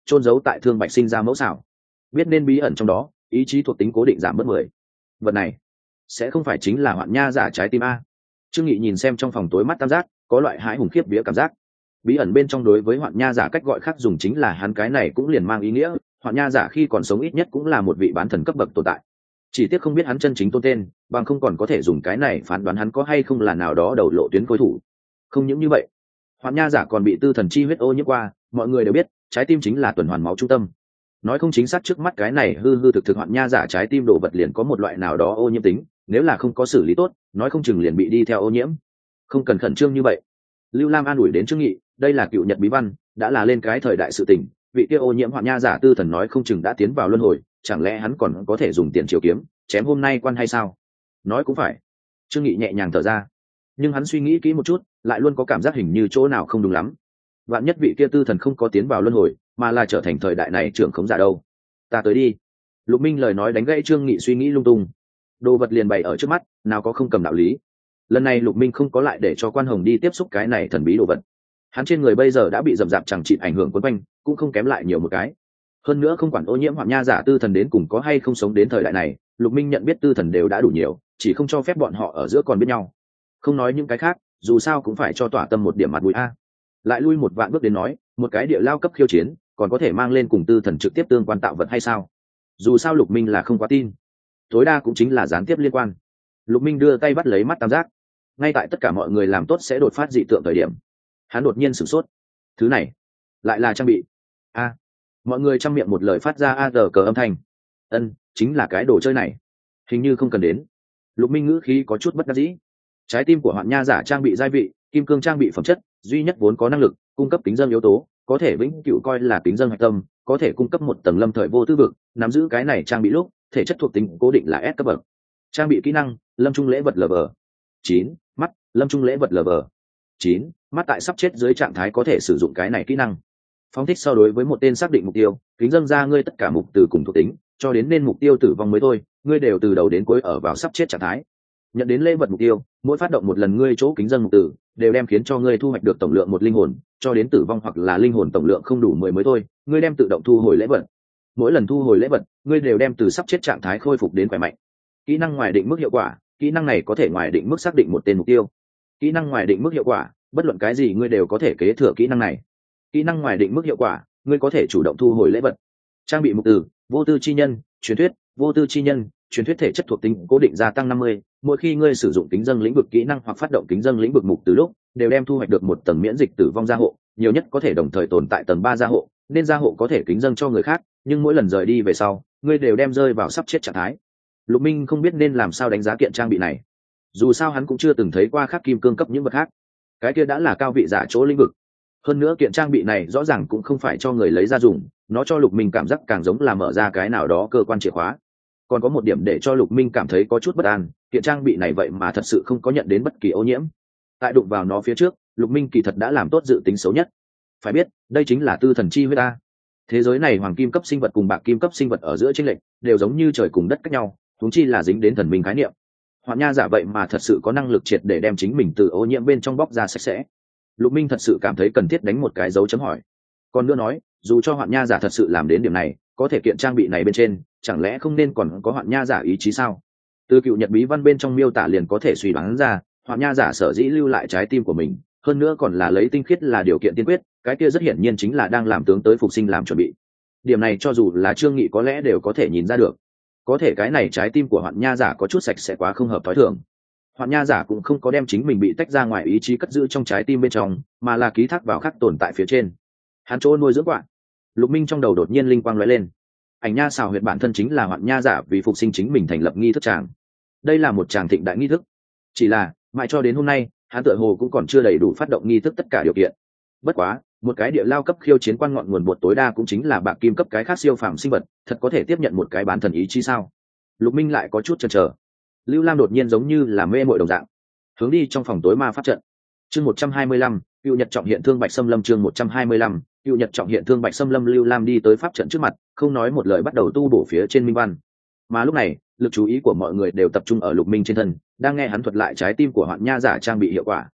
trôn giấu tại thương bạch sinh ra mẫu xảo, biết nên bí ẩn trong đó, ý chí thuộc tính cố định giảm bớt mười. Vật này sẽ không phải chính là Hoạn Nha giả trái tim a? Trương Nghị nhìn xem trong phòng tối mắt tam giác, có loại hãi hùng khiếp vía cảm giác. Bí ẩn bên trong đối với Hoạn Nha giả cách gọi khác dùng chính là hắn, cái này cũng liền mang ý nghĩa Hoạn Nha giả khi còn sống ít nhất cũng là một vị bán thần cấp bậc tồn tại. Chỉ tiếc không biết hắn chân chính tôn tên, bằng không còn có thể dùng cái này phán đoán hắn có hay không là nào đó đầu lộ tuyến đối thủ. Không những như vậy, Hoạn Nha giả còn bị tư thần chi huyết ô nhiễm qua, mọi người đều biết, trái tim chính là tuần hoàn máu trung tâm. Nói không chính xác trước mắt cái này hư hư thực thực Hoạn Nha giả trái tim đồ vật liền có một loại nào đó ô nhiễm tính, nếu là không có xử lý tốt, nói không chừng liền bị đi theo ô nhiễm. Không cần khẩn trương như vậy. Lưu Lam an ủi đến Trương Nghị, đây là cựu nhật bí văn, đã là lên cái thời đại sự tình, vị kia ô nhiễm Hoạn Nha giả tư thần nói không chừng đã tiến vào luân hồi, chẳng lẽ hắn còn có thể dùng tiền triều kiếm chém hôm nay quan hay sao? Nói cũng phải. Trương Nghị nhẹ nhàng thở ra, nhưng hắn suy nghĩ kỹ một chút, lại luôn có cảm giác hình như chỗ nào không đúng lắm. Vạn nhất vị kia tư thần không có tiến vào luân hồi, mà là trở thành thời đại này trưởng khống giả đâu? Ta tới đi. Lục Minh lời nói đánh gãy Trương Nghị suy nghĩ lung tung. Đồ vật liền bày ở trước mắt, nào có không cầm đạo lý. Lần này Lục Minh không có lại để cho Quan Hồng đi tiếp xúc cái này thần bí đồ vật. Hắn trên người bây giờ đã bị rậm rạp chẳng chịt ảnh hưởng quấn quanh, cũng không kém lại nhiều một cái. Hơn nữa không quản ô nhiễm Hoạn Nha giả tư thần đến cùng có hay không sống đến thời đại này, Lục Minh nhận biết tư thần đều đã đủ nhiều, chỉ không cho phép bọn họ ở giữa còn biết nhau. Không nói những cái khác, dù sao cũng phải cho tỏa tâm một điểm mặt mũi a. Lại lui một vạn bước đến nói, một cái địa lao cấp khiêu chiến, còn có thể mang lên cùng tư thần trực tiếp tương quan tạo vật hay sao? Dù sao Lục Minh là không quá tin, tối đa cũng chính là gián tiếp liên quan. Lục Minh đưa tay bắt lấy mắt tam giác, ngay tại tất cả mọi người làm tốt sẽ đột phát dị tượng thời điểm, hắn đột nhiên sửng sốt. Thứ này lại là trang bị a. Mọi người trong miệng một lời phát ra a giờ cờ âm thanh. Ân, chính là cái đồ chơi này, hình như không cần đến. Lục Minh ngữ khí có chút bất đắc dĩ. Trái tim của Hoạn Nha giả trang bị giai vị, kim cương trang bị phẩm chất, duy nhất vốn có năng lực cung cấp kính dân yếu tố, có thể vĩnh cửu coi là kính dân hạch tâm, có thể cung cấp một tầng lâm thời vô tư vực. Nắm giữ cái này trang bị lúc, thể chất thuộc tính cố định là S cấp bậc. Trang bị kỹ năng, lâm trung lễ vật lv chín, mắt, lâm trung lễ vật lv chín, mắt tại sắp chết dưới trạng thái có thể sử dụng cái này kỹ năng. Phóng thích so đối với một tên xác định mục tiêu, kính dâng ra ngươi tất cả mục từ cùng thuộc tính, cho đến nên mục tiêu tử vong mới thôi, ngươi đều từ đầu đến cuối ở vào sắp chết trạng thái. Nhận đến lễ vật mục tiêu, mỗi phát động một lần ngươi chỗ kính dâng mục tử, đều đem khiến cho ngươi thu hoạch được tổng lượng một linh hồn, cho đến tử vong hoặc là linh hồn tổng lượng không đủ mười mới thôi, ngươi đem tự động thu hồi lễ vật. Mỗi lần thu hồi lễ vật, ngươi đều đem từ sắp chết trạng thái khôi phục đến khỏe mạnh. Kỹ năng ngoài định mức hiệu quả, kỹ năng này có thể ngoài định mức xác định một tên mục tiêu. Kỹ năng ngoài định mức hiệu quả, bất luận cái gì ngươi đều có thể kế thừa kỹ năng này. Kỹ năng ngoài định mức hiệu quả, ngươi có thể chủ động thu hồi lễ vật. Trang bị mục từ, vô tư chi nhân, truyền thuyết, vô tư chi nhân, truyền thuyết thể chất thuộc tính cố định gia tăng năm mươi, mỗi khi ngươi sử dụng kính dâng lĩnh vực kỹ năng hoặc phát động kính dâng lĩnh vực mục từ lúc, đều đem thu hoạch được một tầng miễn dịch tử vong gia hộ, nhiều nhất có thể đồng thời tồn tại tầng ba gia hộ, nên gia hộ có thể kính dâng cho người khác, nhưng mỗi lần rời đi về sau, ngươi đều đem rơi vào sắp chết trạng thái. Lục Minh không biết nên làm sao đánh giá kiện trang bị này. Dù sao hắn cũng chưa từng thấy qua khắc kim cương cấp những vật khác. Cái kia đã là cao vị giả chỗ lĩnh vực. Hơn nữa kiện trang bị này rõ ràng cũng không phải cho người lấy ra dùng, nó cho Lục Minh cảm giác càng giống là mở ra cái nào đó cơ quan chìa khóa. Còn có một điểm để cho Lục Minh cảm thấy có chút bất an, kiện trang bị này vậy mà thật sự không có nhận đến bất kỳ ô nhiễm. Tại đụng vào nó phía trước, Lục Minh kỳ thật đã làm tốt dự tính xấu nhất. Phải biết, đây chính là tư thần chi huyết ta. Thế giới này hoàng kim cấp sinh vật cùng bạc kim cấp sinh vật ở giữa chênh lệch đều giống như trời cùng đất cách nhau, huống chi là dính đến thần minh khái niệm. Hoạn Nha giả vậy mà thật sự có năng lực triệt để đem chính mình từ ô nhiễm bên trong bóc ra sạch sẽ. Lục Minh thật sự cảm thấy cần thiết đánh một cái dấu chấm hỏi. Còn nữa nói, dù cho Hoạn Nha giả thật sự làm đến điểm này, có thể kiện trang bị này bên trên, chẳng lẽ không nên còn có Hoạn Nha giả ý chí sao? Từ cựu nhật bí văn bên trong miêu tả liền có thể suy đoán ra, Hoạn Nha giả sở dĩ lưu lại trái tim của mình, hơn nữa còn là lấy tinh khiết là điều kiện tiên quyết, cái kia rất hiển nhiên chính là đang làm tướng tới phục sinh làm chuẩn bị. Điểm này cho dù là Trương Nghị có lẽ đều có thể nhìn ra được. Có thể cái này trái tim của Hoạn Nha giả có chút sạch sẽ quá không hợp thói thường. Hoạn Nha giả cũng không có đem chính mình bị tách ra ngoài ý chí cất giữ trong trái tim bên trong, mà là ký thác vào khắc tồn tại phía trên. Hắn chỗ nuôi dưỡng quạ. Lục Minh trong đầu đột nhiên linh quang lóe lên. Ảnh Nha xào huyệt bản thân chính là Hoạn Nha giả vì phục sinh chính mình thành lập nghi thức tràng. Đây là một tràng thịnh đại nghi thức. Chỉ là, mãi cho đến hôm nay, hắn tựa hồ cũng còn chưa đầy đủ phát động nghi thức tất cả điều kiện. Bất quá, một cái địa lao cấp khiêu chiến quan ngọn nguồn bột tối đa cũng chính là bạc kim cấp cái khác siêu phàm sinh vật, thật có thể tiếp nhận một cái bán thần ý chí sao? Lục Minh lại có chút chần chờ. Lưu Lam đột nhiên giống như là mê mội đồng dạng, hướng đi trong phòng tối ma pháp trận. Chương một trăm hai mươi lăm, Cựu Nhật trọng hiện thương Bạch Sâm Lâm chương một trăm hai mươi lăm, Cựu Nhật trọng hiện thương Bạch Sâm Lâm. Lưu Lam đi tới pháp trận trước mặt, không nói một lời bắt đầu tu bổ phía trên minh văn. Mà lúc này, lực chú ý của mọi người đều tập trung ở Lục Minh trên thân, đang nghe hắn thuật lại trái tim của Hoạn Nha giả trang bị hiệu quả.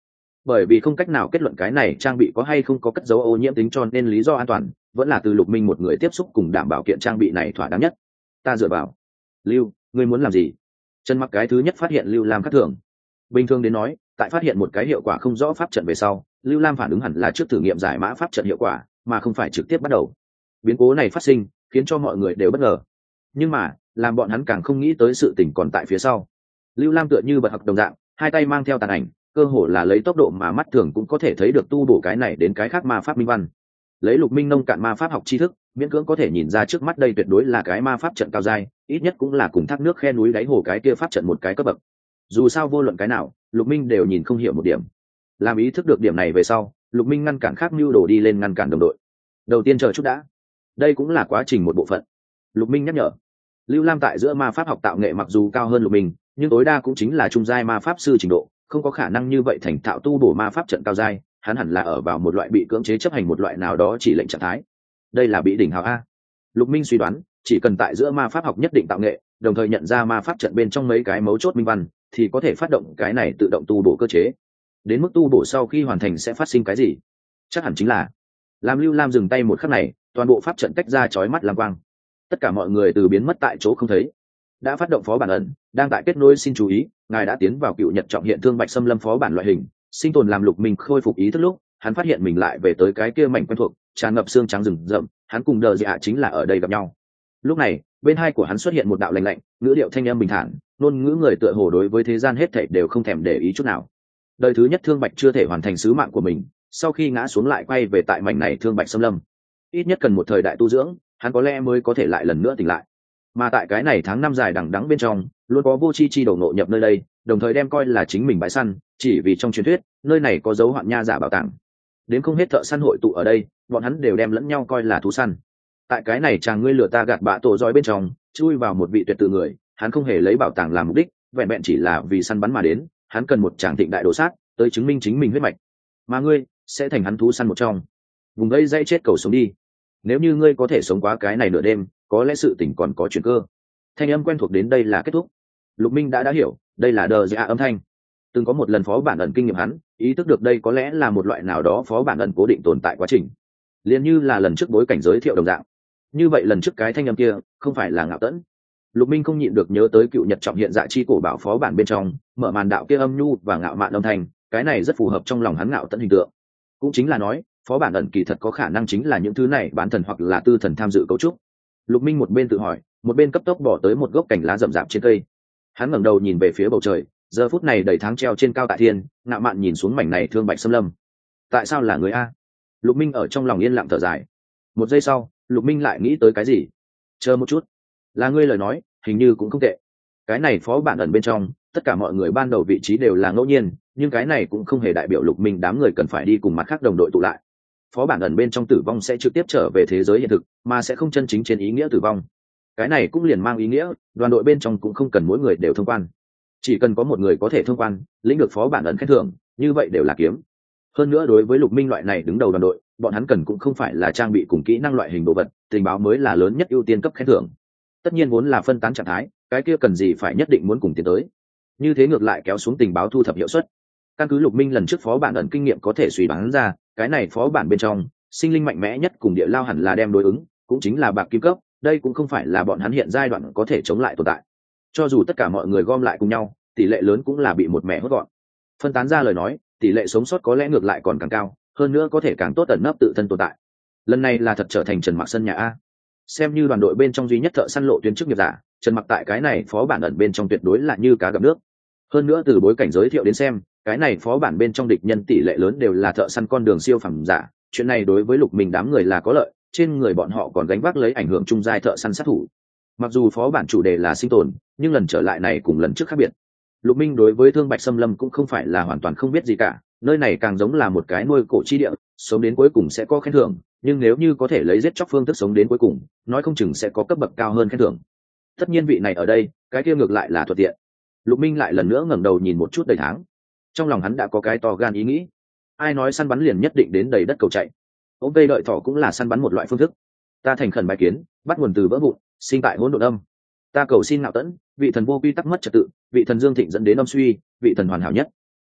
bởi vì không cách nào kết luận cái này trang bị có hay không có cất dấu ô nhiễm tính, cho nên lý do an toàn vẫn là từ Lục Minh một người tiếp xúc cùng đảm bảo kiện trang bị này thỏa đáng nhất. Ta dựa vào. Lưu, ngươi muốn làm gì? Trần Mặc cái thứ nhất phát hiện Lưu Lam khác thường. Bình thường đến nói, tại phát hiện một cái hiệu quả không rõ pháp trận về sau, Lưu Lam phản ứng hẳn là trước thử nghiệm giải mã pháp trận hiệu quả, mà không phải trực tiếp bắt đầu. Biến cố này phát sinh, khiến cho mọi người đều bất ngờ. Nhưng mà, làm bọn hắn càng không nghĩ tới sự tình còn tại phía sau. Lưu Lam tựa như bật học đồng dạng, hai tay mang theo tàn ảnh, cơ hồ là lấy tốc độ mà mắt thường cũng có thể thấy được tu bổ cái này đến cái khác ma pháp minh văn. Lấy Lục Minh nông cạn ma pháp học tri thức, miễn cưỡng có thể nhìn ra trước mắt đây tuyệt đối là cái ma pháp trận cao giai, ít nhất cũng là cùng thác nước khe núi đáy hồ cái kia pháp trận một cái cấp bậc. Dù sao vô luận cái nào, Lục Minh đều nhìn không hiểu một điểm. Làm ý thức được điểm này về sau, Lục Minh ngăn cản khác mưu đồ đi lên ngăn cản đồng đội. Đầu tiên chờ chút đã, đây cũng là quá trình một bộ phận. Lục Minh nhắc nhở. Lưu Lam tại giữa ma pháp học tạo nghệ mặc dù cao hơn Lục Minh, nhưng tối đa cũng chính là trung giai ma pháp sư trình độ, không có khả năng như vậy thành thạo tu bổ ma pháp trận cao giai. Hắn hẳn là ở vào một loại bị cưỡng chế chấp hành một loại nào đó chỉ lệnh trạng thái. Đây là bị đỉnh hào a. Lục Minh suy đoán, chỉ cần tại giữa ma pháp học nhất định tạo nghệ, đồng thời nhận ra ma pháp trận bên trong mấy cái mấu chốt minh văn, thì có thể phát động cái này tự động tu bổ cơ chế. Đến mức tu bổ sau khi hoàn thành sẽ phát sinh cái gì? Chắc hẳn chính là làm Lưu Lam dừng tay một khắc này, toàn bộ pháp trận tách ra chói mắt lam quang. Tất cả mọi người từ biến mất tại chỗ không thấy. Đã phát động phó bản ẩn, đang tại kết nối, xin chú ý, ngài đã tiến vào cựu nhật trọng hiện thương bạch xâm lâm phó bản loại hình, sinh tồn. Làm Lục Minh khôi phục ý thức lúc, hắn phát hiện mình lại về tới cái kia mảnh quen thuộc, tràn ngập xương trắng rừng rậm, hắn cùng Đờ Dạ chính là ở đây gặp nhau. Lúc này, bên hai của hắn xuất hiện một đạo lạnh lạnh, ngữ điệu thanh âm bình thản, ngôn ngữ người tựa hồ đối với thế gian hết thảy đều không thèm để ý chút nào. Đời thứ nhất thương bạch chưa thể hoàn thành sứ mạng của mình, sau khi ngã xuống lại quay về tại mảnh này thương bạch xâm lâm. Ít nhất cần một thời đại tu dưỡng, hắn có lẽ mới có thể lại lần nữa tỉnh lại. Mà tại cái này tháng năm dài đằng đẵng bên trong, luôn có vô chi chi đầu ngộ nhập nơi đây, đồng thời đem coi là chính mình bãi săn, chỉ vì trong truyền thuyết nơi này có dấu hoạn nha giả bảo tàng. Đến không hết thợ săn hội tụ ở đây, bọn hắn đều đem lẫn nhau coi là thú săn. Tại cái này chàng ngươi lừa ta gạt bạ tổ roi bên trong, chui vào một vị tuyệt tự người, hắn không hề lấy bảo tàng làm mục đích, vẹn vẹn chỉ là vì săn bắn mà đến. Hắn cần một tràng thịnh đại đồ sát tới chứng minh chính mình huyết mạch, mà ngươi sẽ thành hắn thú săn một trong. Vùng đây dây chết cầu sống đi, nếu như ngươi có thể sống qua cái này nửa đêm, có lẽ sự tình còn có chuyển cơ. Thanh âm quen thuộc đến đây là kết thúc. Lục Minh đã đã hiểu, đây là Đờ Dạ âm thanh. Từng có một lần phó bản ẩn kinh nghiệm hắn, ý thức được đây có lẽ là một loại nào đó phó bản ẩn cố định tồn tại quá trình, liền như là lần trước bối cảnh giới thiệu đồng dạng. Như vậy lần trước cái thanh âm kia không phải là Ngạo Tẫn. Lục Minh không nhịn được nhớ tới cựu nhật trọng hiện dạ chi cổ bảo phó bản bên trong mở màn đạo kia âm nhu và ngạo mạn âm thanh, cái này rất phù hợp trong lòng hắn Ngạo Tẫn hình tượng. Cũng chính là nói, phó bản ẩn kỳ thật có khả năng chính là những thứ này bán thần hoặc là tư thần tham dự cấu trúc. Lục Minh một bên tự hỏi, một bên cấp tốc bỏ tới một gốc cành lá rậm rạp trên cây. Hắn ngẩng đầu nhìn về phía bầu trời, giờ phút này đầy tháng treo trên cao tại thiên, ngạo mạn nhìn xuống mảnh này thương bạch xâm lâm. Tại sao là người a? Lục Minh ở trong lòng yên lặng thở dài. Một giây sau, Lục Minh lại nghĩ tới cái gì. Chờ một chút, là ngươi lời nói, hình như cũng không tệ. Cái này phó bản ẩn bên trong, tất cả mọi người ban đầu vị trí đều là ngẫu nhiên, nhưng cái này cũng không hề đại biểu Lục Minh đám người cần phải đi cùng mặt khác đồng đội tụ lại. Phó bản ẩn bên trong tử vong sẽ trực tiếp trở về thế giới hiện thực, mà sẽ không chân chính trên ý nghĩa tử vong. Cái này cũng liền mang ý nghĩa, đoàn đội bên trong cũng không cần mỗi người đều thông quan. Chỉ cần có một người có thể thông quan, lĩnh được phó bản ẩn khen thưởng, như vậy đều là kiếm. Hơn nữa đối với Lục Minh loại này đứng đầu đoàn đội, bọn hắn cần cũng không phải là trang bị cùng kỹ năng loại hình đồ vật, tình báo mới là lớn nhất ưu tiên cấp khen thưởng. Tất nhiên vốn là phân tán trạng thái, cái kia cần gì phải nhất định muốn cùng tiến tới. Như thế ngược lại kéo xuống tình báo thu thập hiệu suất. Căn cứ Lục Minh lần trước phó bản ẩn kinh nghiệm có thể suy đoán ra, cái này phó bản bên trong, sinh linh mạnh mẽ nhất cùng địa lao hẳn là đem đối ứng, cũng chính là bạc kim cấp, đây cũng không phải là bọn hắn hiện giai đoạn có thể chống lại tồn tại. Cho dù tất cả mọi người gom lại cùng nhau, tỷ lệ lớn cũng là bị một mẹ hốt gọn. Phân tán ra lời nói, tỷ lệ sống sót có lẽ ngược lại còn càng cao, hơn nữa có thể càng tốt ẩn nấp tự thân tồn tại. Lần này là thật trở thành Trần Mặc sân nhà a. Xem như đoàn đội bên trong duy nhất thợ săn lộ tuyến chức nghiệp giả, Trần Mặc tại cái này phó bản ẩn bên trong tuyệt đối là như cá gặp nước. Hơn nữa từ bối cảnh giới thiệu đến xem, cái này phó bản bên trong địch nhân tỷ lệ lớn đều là thợ săn con đường siêu phẩm giả, chuyện này đối với Lục Minh đám người là có lợi, trên người bọn họ còn gánh vác lấy ảnh hưởng trung giai thợ săn sát thủ. Mặc dù phó bản chủ đề là sinh tồn, nhưng lần trở lại này cùng lần trước khác biệt. Lục Minh đối với Thương Bạch Xâm Lâm cũng không phải là hoàn toàn không biết gì cả, nơi này càng giống là một cái nuôi cổ chi địa, sống đến cuối cùng sẽ có khen thưởng, nhưng nếu như có thể lấy giết chóc phương thức sống đến cuối cùng, nói không chừng sẽ có cấp bậc cao hơn khen thưởng. Tất nhiên vị này ở đây, cái kia ngược lại là thuận tiện. Lục Minh lại lần nữa ngẩng đầu nhìn một chút đầy tháng, trong lòng hắn đã có cái to gan ý nghĩ. Ai nói săn bắn liền nhất định đến đầy đất cầu chạy? Ôm vây đợi thỏ cũng là săn bắn một loại phương thức. Ta thành khẩn bài kiến, bắt nguồn từ vỡ vụn, sinh tại hỗn độn âm. Ta cầu xin Ngạo Tẫn, vị thần vô quy tắc mất trật tự, vị thần dương thịnh dẫn đến âm suy, vị thần hoàn hảo nhất.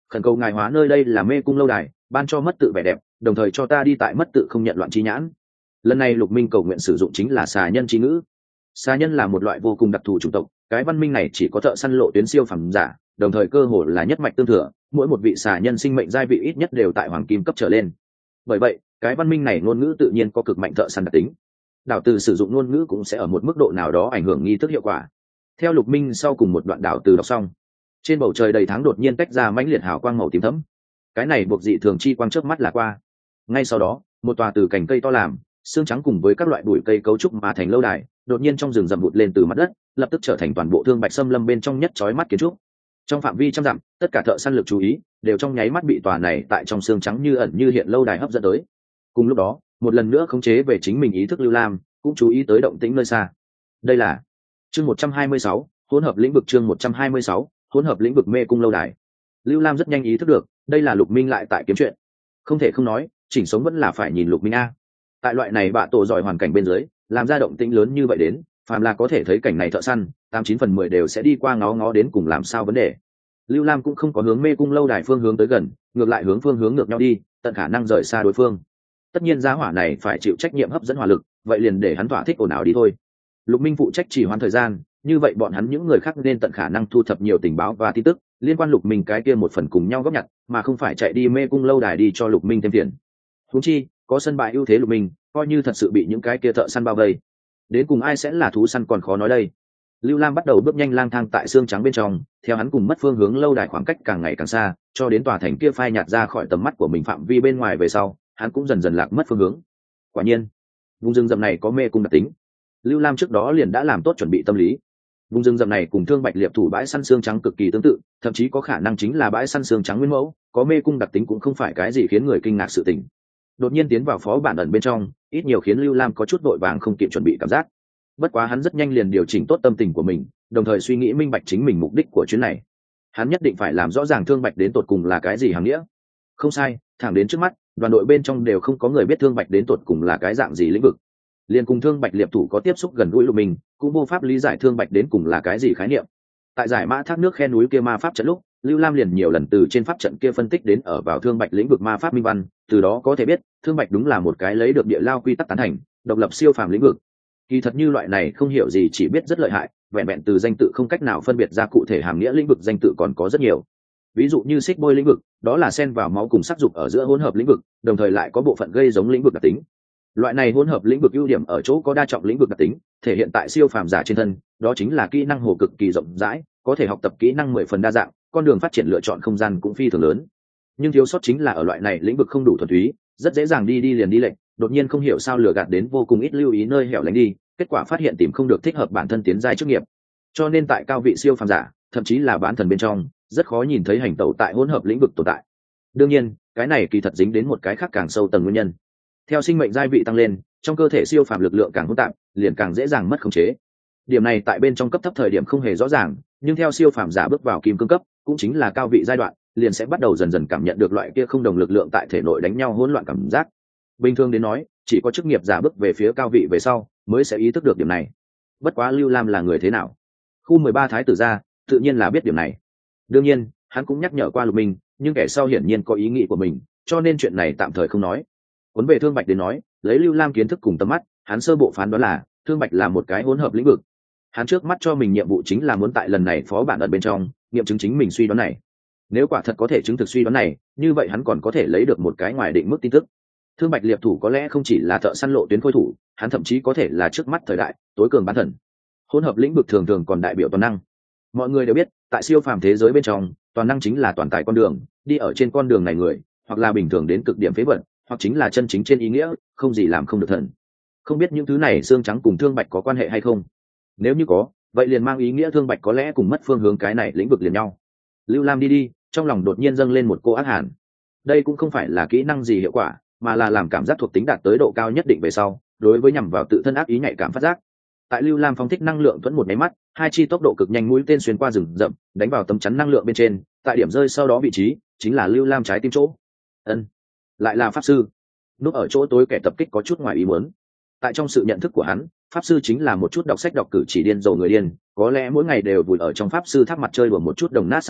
khẩn cầu ngài hóa nơi đây là mê cung lâu đài, ban cho mất tự vẻ đẹp, đồng thời cho ta đi tại mất tự không nhận loạn chi nhãn. Lần này Lục Minh cầu nguyện sử dụng chính là xà nhân chi ngữ. Xà nhân là một loại vô cùng đặc thù chủng tộc, cái văn minh này chỉ có thợ săn lộ tuyến siêu phẩm giả, đồng thời cơ hồ là nhất mạch tương thừa, mỗi một vị xà nhân sinh mệnh giai vị ít nhất đều tại hoàng kim cấp trở lên. Bởi vậy, cái văn minh này ngôn ngữ tự nhiên có cực mạnh thợ săn đặc tính. Đảo từ sử dụng ngôn ngữ cũng sẽ ở một mức độ nào đó ảnh hưởng nghi thức hiệu quả. Theo Lục Minh sau cùng một đoạn đảo từ đọc xong, trên bầu trời đầy tháng đột nhiên tách ra mãnh liệt hào quang màu tím thẫm. Cái này buộc dị thường chi quang chớp mắt là qua. Ngay sau đó, một tòa từ cành cây to làm, xương trắng cùng với các loại bụi cây cấu trúc mà thành lâu đài, đột nhiên trong rừng rậm vụt lên từ mặt đất, lập tức trở thành toàn bộ thương bạch xâm lâm bên trong nhất chói mắt kiến trúc. Trong phạm vi trăm dặm, tất cả thợ săn lực chú ý đều trong nháy mắt bị tòa này tại trong xương trắng như ẩn như hiện lâu đài hấp dẫn tới. Cùng lúc đó, một lần nữa khống chế về chính mình ý thức Lưu Lam cũng chú ý tới động tĩnh nơi xa. Đây là chương một trăm hai mươi sáu, hỗn hợp lĩnh vực chương một trăm hai mươi sáu, hỗn hợp lĩnh vực mê cung lâu đài. Lưu Lam rất nhanh ý thức được, đây là Lục Minh lại tại kiếm chuyện. Không thể không nói, chỉnh sống vẫn là phải nhìn Lục Minh a. Tại loại này bạ tổ giỏi hoàn cảnh bên dưới, làm ra động tĩnh lớn như vậy đến, phàm là có thể thấy cảnh này thợ săn, tám chín phần mười đều sẽ đi qua ngó ngó đến cùng làm sao vấn đề. Lưu Lam cũng không có hướng mê cung lâu đài phương hướng tới gần, ngược lại hướng phương hướng ngược nhau đi, tận khả năng rời xa đối phương. Tất nhiên giá hỏa này phải chịu trách nhiệm hấp dẫn hỏa lực, vậy liền để hắn thỏa thích ồn ào đi thôi. Lục Minh phụ trách trì hoãn thời gian, như vậy bọn hắn những người khác nên tận khả năng thu thập nhiều tình báo và tin tức liên quan Lục Minh cái kia một phần cùng nhau góp nhặt, mà không phải chạy đi mê cung lâu đài đi cho Lục Minh thêm tiền. Huống chi, có sân bãi ưu thế Lục Minh, coi như thật sự bị những cái kia thợ săn bao vây, đến cùng ai sẽ là thú săn còn khó nói đây. Lưu Lam bắt đầu bước nhanh lang thang tại xương trắng bên trong, theo hắn cùng mất phương hướng lâu đài khoảng cách càng ngày càng xa, cho đến tòa thành kia phai nhạt ra khỏi tầm mắt của mình phạm vi bên ngoài về sau, hắn cũng dần dần lạc mất phương hướng. Quả nhiên, vùng rừng rậm này có mê cung đặc tính. Lưu Lam trước đó liền đã làm tốt chuẩn bị tâm lý. Vùng rừng rậm này cùng Thương Bạch Liệp thủ bãi săn xương trắng cực kỳ tương tự, thậm chí có khả năng chính là bãi săn xương trắng nguyên mẫu, có mê cung đặc tính cũng không phải cái gì khiến người kinh ngạc sự tình. Đột nhiên tiến vào phó bản ẩn bên trong, ít nhiều khiến Lưu Lam có chút vội vàng không kịp chuẩn bị cảm giác. Bất quá hắn rất nhanh liền điều chỉnh tốt tâm tình của mình, đồng thời suy nghĩ minh bạch chính mình mục đích của chuyến này. Hắn nhất định phải làm rõ ràng Thương Bạch đến tột cùng là cái gì hàng nghĩa. Không sai, thẳng đến trước mắt, đoàn đội bên trong đều không có người biết Thương Bạch đến tột cùng là cái dạng gì lĩnh vực. Liên cùng Thương Bạch Liệp thủ có tiếp xúc gần gũi Lục Minh, cũng vô pháp lý giải Thương Bạch đến cùng là cái gì khái niệm. Tại giải mã thác nước khe núi kia ma pháp trận lúc, Lưu Lam liền nhiều lần từ trên pháp trận kia phân tích đến ở vào Thương Bạch lĩnh vực ma pháp minh văn, từ đó có thể biết, Thương Bạch đúng là một cái lấy được địa lao quy tắc tán thành, độc lập siêu phàm lĩnh vực. Kỳ thật như loại này không hiểu gì chỉ biết rất lợi hại, vẹn vẹn từ danh tự không cách nào phân biệt ra cụ thể hàm nghĩa lĩnh vực danh tự còn có rất nhiều. Ví dụ như xích bôi lĩnh vực, đó là xen vào máu cùng sắc dục ở giữa hỗn hợp lĩnh vực, đồng thời lại có bộ phận gây giống lĩnh vực đặc tính. Loại này hỗn hợp lĩnh vực ưu điểm ở chỗ có đa trọng lĩnh vực đặc tính, thể hiện tại siêu phàm giả trên thân, đó chính là kỹ năng hồ cực kỳ rộng rãi, có thể học tập kỹ năng mười phần đa dạng, con đường phát triển lựa chọn không gian cũng phi thường lớn. Nhưng thiếu sót chính là ở loại này lĩnh vực không đủ thuần túy, rất dễ dàng đi đi liền đi lệnh, đột nhiên không hiểu sao lừa gạt đến vô cùng ít lưu ý nơi hẻo lánh đi, kết quả phát hiện tìm không được thích hợp bản thân tiến giai chức nghiệp. Cho nên tại cao vị siêu phàm giả, thậm chí là bán thần bên trong, rất khó nhìn thấy hành tẩu tại hỗn hợp lĩnh vực tồn tại. Đương nhiên, cái này kỳ thật dính đến một cái khác càng sâu tầng nguyên nhân. Theo sinh mệnh giai vị tăng lên, trong cơ thể siêu phàm lực lượng càng hỗn tạp, liền càng dễ dàng mất khống chế. Điểm này tại bên trong cấp thấp thời điểm không hề rõ ràng, nhưng theo siêu phàm giả bước vào kim cương cấp, cũng chính là cao vị giai đoạn, liền sẽ bắt đầu dần dần cảm nhận được loại kia không đồng lực lượng tại thể nội đánh nhau hỗn loạn cảm giác. Bình thường đến nói, chỉ có chức nghiệp giả bước về phía cao vị về sau, mới sẽ ý thức được điểm này. Bất quá Lưu Lam là người thế nào? Khu mười ba thái tử gia, tự nhiên là biết điểm này. Đương nhiên, hắn cũng nhắc nhở qua Lục Minh, nhưng kẻ sau hiển nhiên có ý nghĩ của mình, cho nên chuyện này tạm thời không nói. Cuốn về Thương Bạch đến nói, lấy Lưu Lam kiến thức cùng tầm mắt, hắn sơ bộ phán đoán là Thương Bạch là một cái hỗn hợp lĩnh vực. Hắn trước mắt cho mình nhiệm vụ chính là muốn tại lần này phó bản ẩn bên trong nghiệm chứng chính mình suy đoán này. Nếu quả thật có thể chứng thực suy đoán này, như vậy hắn còn có thể lấy được một cái ngoài định mức tin tức. Thương Bạch Liệp thủ có lẽ không chỉ là thợ săn lộ tuyến khôi thủ, hắn thậm chí có thể là trước mắt thời đại tối cường bán thần. Hỗn hợp lĩnh vực thường thường còn đại biểu toàn năng. Mọi người đều biết, tại siêu phàm thế giới bên trong, toàn năng chính là toàn tài con đường, đi ở trên con đường này người, hoặc là bình thường đến cực điểm phế vật, hoặc chính là chân chính trên ý nghĩa, không gì làm không được thần. Không biết những thứ này xương trắng cùng Thương Bạch có quan hệ hay không? Nếu như có, vậy liền mang ý nghĩa Thương Bạch có lẽ cùng mất phương hướng cái này lĩnh vực liền nhau. Lưu Lam đi đi, trong lòng đột nhiên dâng lên một cô ác hàn. Đây cũng không phải là kỹ năng gì hiệu quả, mà là làm cảm giác thuộc tính đạt tới độ cao nhất định về sau, đối với nhằm vào tự thân ác ý nhạy cảm phát giác. Tại Lưu Lam phóng thích năng lượng thuẫn một máy mắt, hai chi tốc độ cực nhanh mũi tên xuyên qua rừng rậm, đánh vào tấm chắn năng lượng bên trên, tại điểm rơi sau đó vị trí chính là Lưu Lam trái tim chỗ. Ân, lại là pháp sư. Núp ở chỗ tối kẻ tập kích có chút ngoài ý muốn. Tại trong sự nhận thức của hắn, pháp sư chính là một chút đọc sách đọc cử chỉ điên rồ người điên, có lẽ mỗi ngày đều vùi ở trong pháp sư tháp mặt chơi đùa một chút đồng nát sát vụn,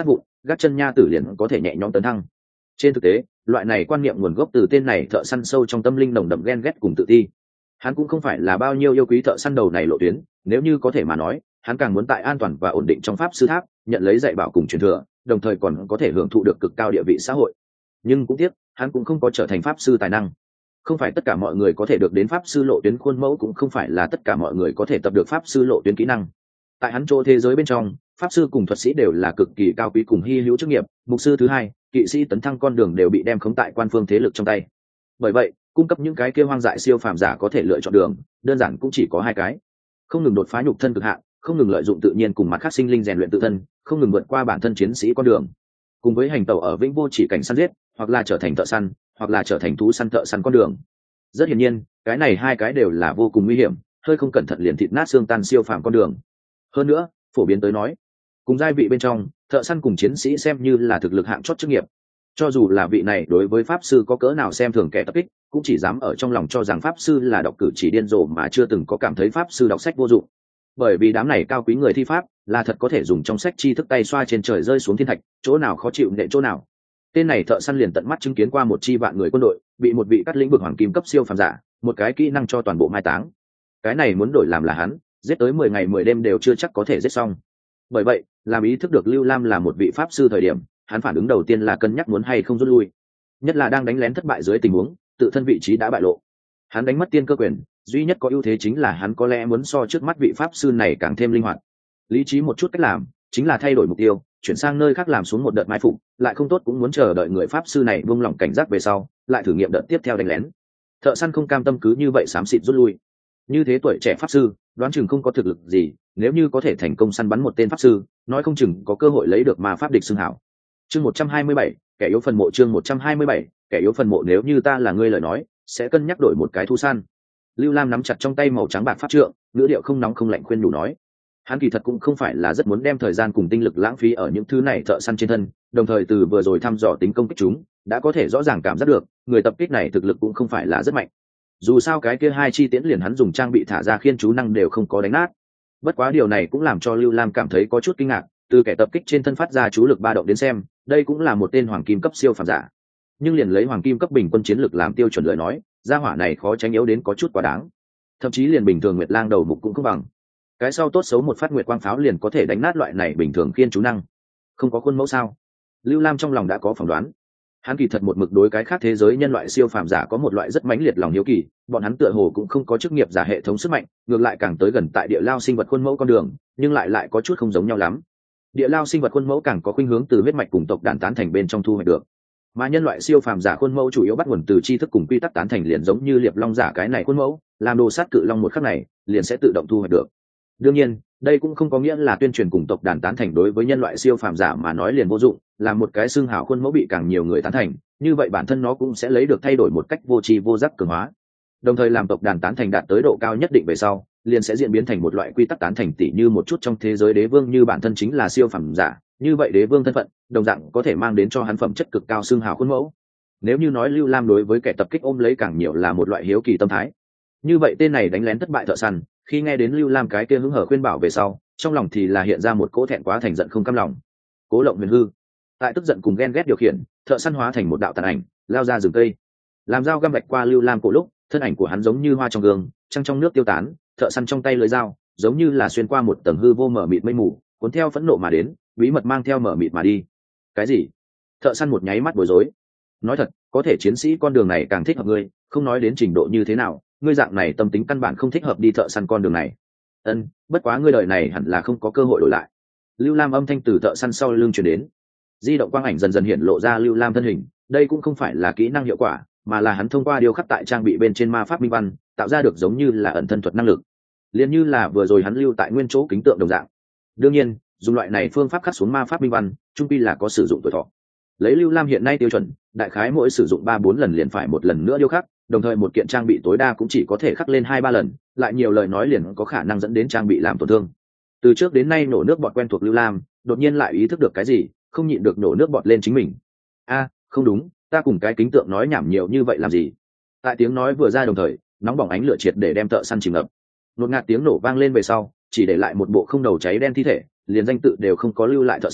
gác chân nha tử liền có thể nhẹ nhõm tấn thăng. Trên thực tế, loại này quan niệm nguồn gốc từ tên này thợ săn sâu trong tâm linh nồng đậm ghen ghét cùng tự ti. Hắn cũng không phải là bao nhiêu yêu quý thợ săn đầu này lộ tuyến, nếu như có thể mà nói, hắn càng muốn tại an toàn và ổn định trong pháp sư tháp, nhận lấy dạy bảo cùng truyền thừa, đồng thời còn có thể hưởng thụ được cực cao địa vị xã hội. Nhưng cũng tiếc, hắn cũng không có trở thành pháp sư tài năng. Không phải tất cả mọi người có thể được đến pháp sư lộ tuyến khuôn mẫu, cũng không phải là tất cả mọi người có thể tập được pháp sư lộ tuyến kỹ năng. Tại hắn chỗ thế giới bên trong, pháp sư cùng thuật sĩ đều là cực kỳ cao quý cùng hy hữu chức nghiệp, mục sư thứ hai, kỵ sĩ tấn thăng con đường đều bị đem khống tại quan phương thế lực trong tay. Bởi vậy, cung cấp những cái kia hoang dại siêu phàm giả có thể lựa chọn đường, đơn giản cũng chỉ có hai cái: không ngừng đột phá nhục thân cực hạn, không ngừng lợi dụng tự nhiên cùng mặt khác sinh linh rèn luyện tự thân, không ngừng vượt qua bản thân chiến sĩ con đường. Cùng với hành tẩu ở vĩnh vô chỉ cảnh săn giết, hoặc là trở thành thợ săn, hoặc là trở thành thú săn thợ săn con đường. Rất hiển nhiên, cái này hai cái đều là vô cùng nguy hiểm, hơi không cẩn thận liền thịt nát xương tan siêu phàm con đường. Hơn nữa, phổ biến tới nói, cùng giai vị bên trong, thợ săn cùng chiến sĩ xem như là thực lực hạng chót chức nghiệp. Cho dù là vị này đối với pháp sư có cỡ nào xem thường kẻ tập kích, cũng chỉ dám ở trong lòng cho rằng pháp sư là đọc cử chỉ điên rồ, mà chưa từng có cảm thấy pháp sư đọc sách vô dụng. Bởi vì đám này cao quý người thi pháp là thật có thể dùng trong sách tri thức tay xoa trên trời rơi xuống thiên thạch, chỗ nào khó chịu nệ chỗ nào. Tên này thợ săn liền tận mắt chứng kiến qua một chi vạn người quân đội bị một vị cắt lĩnh vực hoàng kim cấp siêu phàm giả một cái kỹ năng cho toàn bộ mai táng. Cái này muốn đổi làm là hắn, giết tới mười ngày mười đêm đều chưa chắc có thể giết xong. Bởi vậy, làm ý thức được Lưu Lam là một vị pháp sư thời điểm, hắn phản ứng đầu tiên là cân nhắc muốn hay không rút lui. Nhất là đang đánh lén thất bại dưới tình huống, tự thân vị trí đã bại lộ. Hắn đánh mất tiên cơ quyền, duy nhất có ưu thế chính là hắn có lẽ muốn so trước mắt vị pháp sư này càng thêm linh hoạt. Lý trí một chút cách làm, chính là thay đổi mục tiêu, chuyển sang nơi khác làm xuống một đợt mai phục, lại không tốt cũng muốn chờ đợi người pháp sư này buông lỏng cảnh giác về sau, lại thử nghiệm đợt tiếp theo đánh lén. Thợ săn không cam tâm cứ như vậy xám xịt rút lui. Như thế tuổi trẻ pháp sư, đoán chừng không có thực lực gì, nếu như có thể thành công săn bắn một tên pháp sư, nói không chừng có cơ hội lấy được ma pháp địch xưng hảo. Chương một trăm hai mươi bảy, kẻ yếu phần mộ. Chương một trăm hai mươi bảy, kẻ yếu phần mộ. Nếu như ta là ngươi lời nói, sẽ cân nhắc đổi một cái thu săn. Lưu Lam nắm chặt trong tay màu trắng bạc pháp trượng, ngữ điệu không nóng không lạnh khuyên nhủ nói. Hắn kỳ thật cũng không phải là rất muốn đem thời gian cùng tinh lực lãng phí ở những thứ này thợ săn trên thân, đồng thời từ vừa rồi thăm dò tính công kích chúng, đã có thể rõ ràng cảm giác được, người tập kích này thực lực cũng không phải là rất mạnh. Dù sao cái kia hai chi tiễn liền hắn dùng trang bị thả ra khiên chú năng đều không có đánh nát. Bất quá điều này cũng làm cho Lưu Lam cảm thấy có chút kinh ngạc, từ kẻ tập kích trên thân phát ra chú lực ba động đến xem, đây cũng là một tên hoàng kim cấp siêu phàm giả. Nhưng liền lấy hoàng kim cấp bình quân chiến lực làm tiêu chuẩn lời nói, gia hỏa này khó tránh yếu đến có chút quá đáng. Thậm chí liền bình thường Nguyệt Lang đầu mục cũng không bằng. Cái sau tốt xấu một phát nguyệt quang pháo liền có thể đánh nát loại này bình thường khiên chú năng. Không có khuôn mẫu sao? Lưu Lam trong lòng đã có phỏng đoán. Hắn kỳ thật một mực đối cái khác thế giới nhân loại siêu phàm giả có một loại rất mãnh liệt lòng hiếu kỳ, bọn hắn tựa hồ cũng không có chức nghiệp giả hệ thống sức mạnh, ngược lại càng tới gần tại địa lao sinh vật khuôn mẫu con đường, nhưng lại lại có chút không giống nhau lắm. Địa lao sinh vật khuôn mẫu càng có khuynh hướng từ huyết mạch cùng tộc đàn tán thành bên trong thu hoạch được, mà nhân loại siêu phàm giả khuôn mẫu chủ yếu bắt nguồn từ tri thức cùng quy tắc tán thành, liền giống như liệp long giả cái này khuôn mẫu, làm đồ sát cự long một khắc này, liền sẽ tự động thu hoạch được. Đương nhiên, đây cũng không có nghĩa là tuyên truyền cùng tộc đàn tán thành đối với nhân loại siêu phàm giả mà nói liền vô dụng, là một cái xương hào khuôn mẫu bị càng nhiều người tán thành, như vậy bản thân nó cũng sẽ lấy được thay đổi một cách vô tri vô giác cường hóa. Đồng thời làm tộc đàn tán thành đạt tới độ cao nhất định về sau, liền sẽ diễn biến thành một loại quy tắc tán thành, tỉ như một chút trong thế giới đế vương như bản thân chính là siêu phàm giả, như vậy đế vương thân phận đồng dạng có thể mang đến cho hắn phẩm chất cực cao xương hào khuôn mẫu. Nếu như nói Lưu Lam đối với kẻ tập kích ôm lấy càng nhiều là một loại hiếu kỳ tâm thái, như vậy tên này đánh lén thất bại thợ săn, khi nghe đến Lưu Lam cái kia hứng hở khuyên bảo về sau, trong lòng thì là hiện ra một cỗ thẹn quá thành giận không cam lòng. Cố Lộng Huyền Hư tại tức giận cùng ghen ghét điều khiển, thợ săn hóa thành một đạo tàn ảnh, lao ra rừng cây, làm dao găm vạch qua Lưu Lam cổ lúc, thân ảnh của hắn giống như hoa trong gương, trăng trong nước tiêu tán, thợ săn trong tay lưỡi dao, giống như là xuyên qua một tầng hư vô mở mịt mây mù, cuốn theo phẫn nộ mà đến, bí mật mang theo mở mịt mà đi. Cái gì? Thợ săn một nháy mắt bối rối. Nói thật, có thể chiến sĩ con đường này càng thích hợp ngươi, không nói đến trình độ như thế nào, ngươi dạng này tâm tính căn bản không thích hợp đi thợ săn con đường này. Ân, bất quá ngươi đời này hẳn là không có cơ hội đổi lại. Lưu Lam âm thanh từ thợ săn sau lưng truyền đến. Di động quang ảnh dần dần hiện lộ ra Lưu Lam thân hình, đây cũng không phải là kỹ năng hiệu quả, mà là hắn thông qua điều khắc tại trang bị bên trên ma pháp minh văn, tạo ra được giống như là ẩn thân thuật năng lực, liền như là vừa rồi hắn lưu tại nguyên chỗ kính tượng đồng dạng. Đương nhiên, dùng loại này phương pháp khắc xuống ma pháp minh văn, trung quy là có sử dụng tuổi thọ. Lấy Lưu Lam hiện nay tiêu chuẩn, đại khái mỗi sử dụng ba bốn lần liền phải một lần nữa điêu khắc, đồng thời một kiện trang bị tối đa cũng chỉ có thể khắc lên hai ba lần, lại nhiều lời nói liền có khả năng dẫn đến trang bị làm tổn thương. Từ trước đến nay nổ nước bọt quen thuộc Lưu Lam, đột nhiên lại ý thức được cái gì, không nhịn được nổ nước bọt lên chính mình. A, không đúng, ta cùng cái kính tượng nói nhảm nhiều như vậy làm gì? Tại tiếng nói vừa ra đồng thời, nóng bỏng ánh lửa triệt để đem thợ săn chìm ngập. Nột ngạt tiếng nổ vang lên về sau, chỉ để lại một bộ không đầu cháy đen thi thể, liền danh tự đều không có lưu lại thợ săn,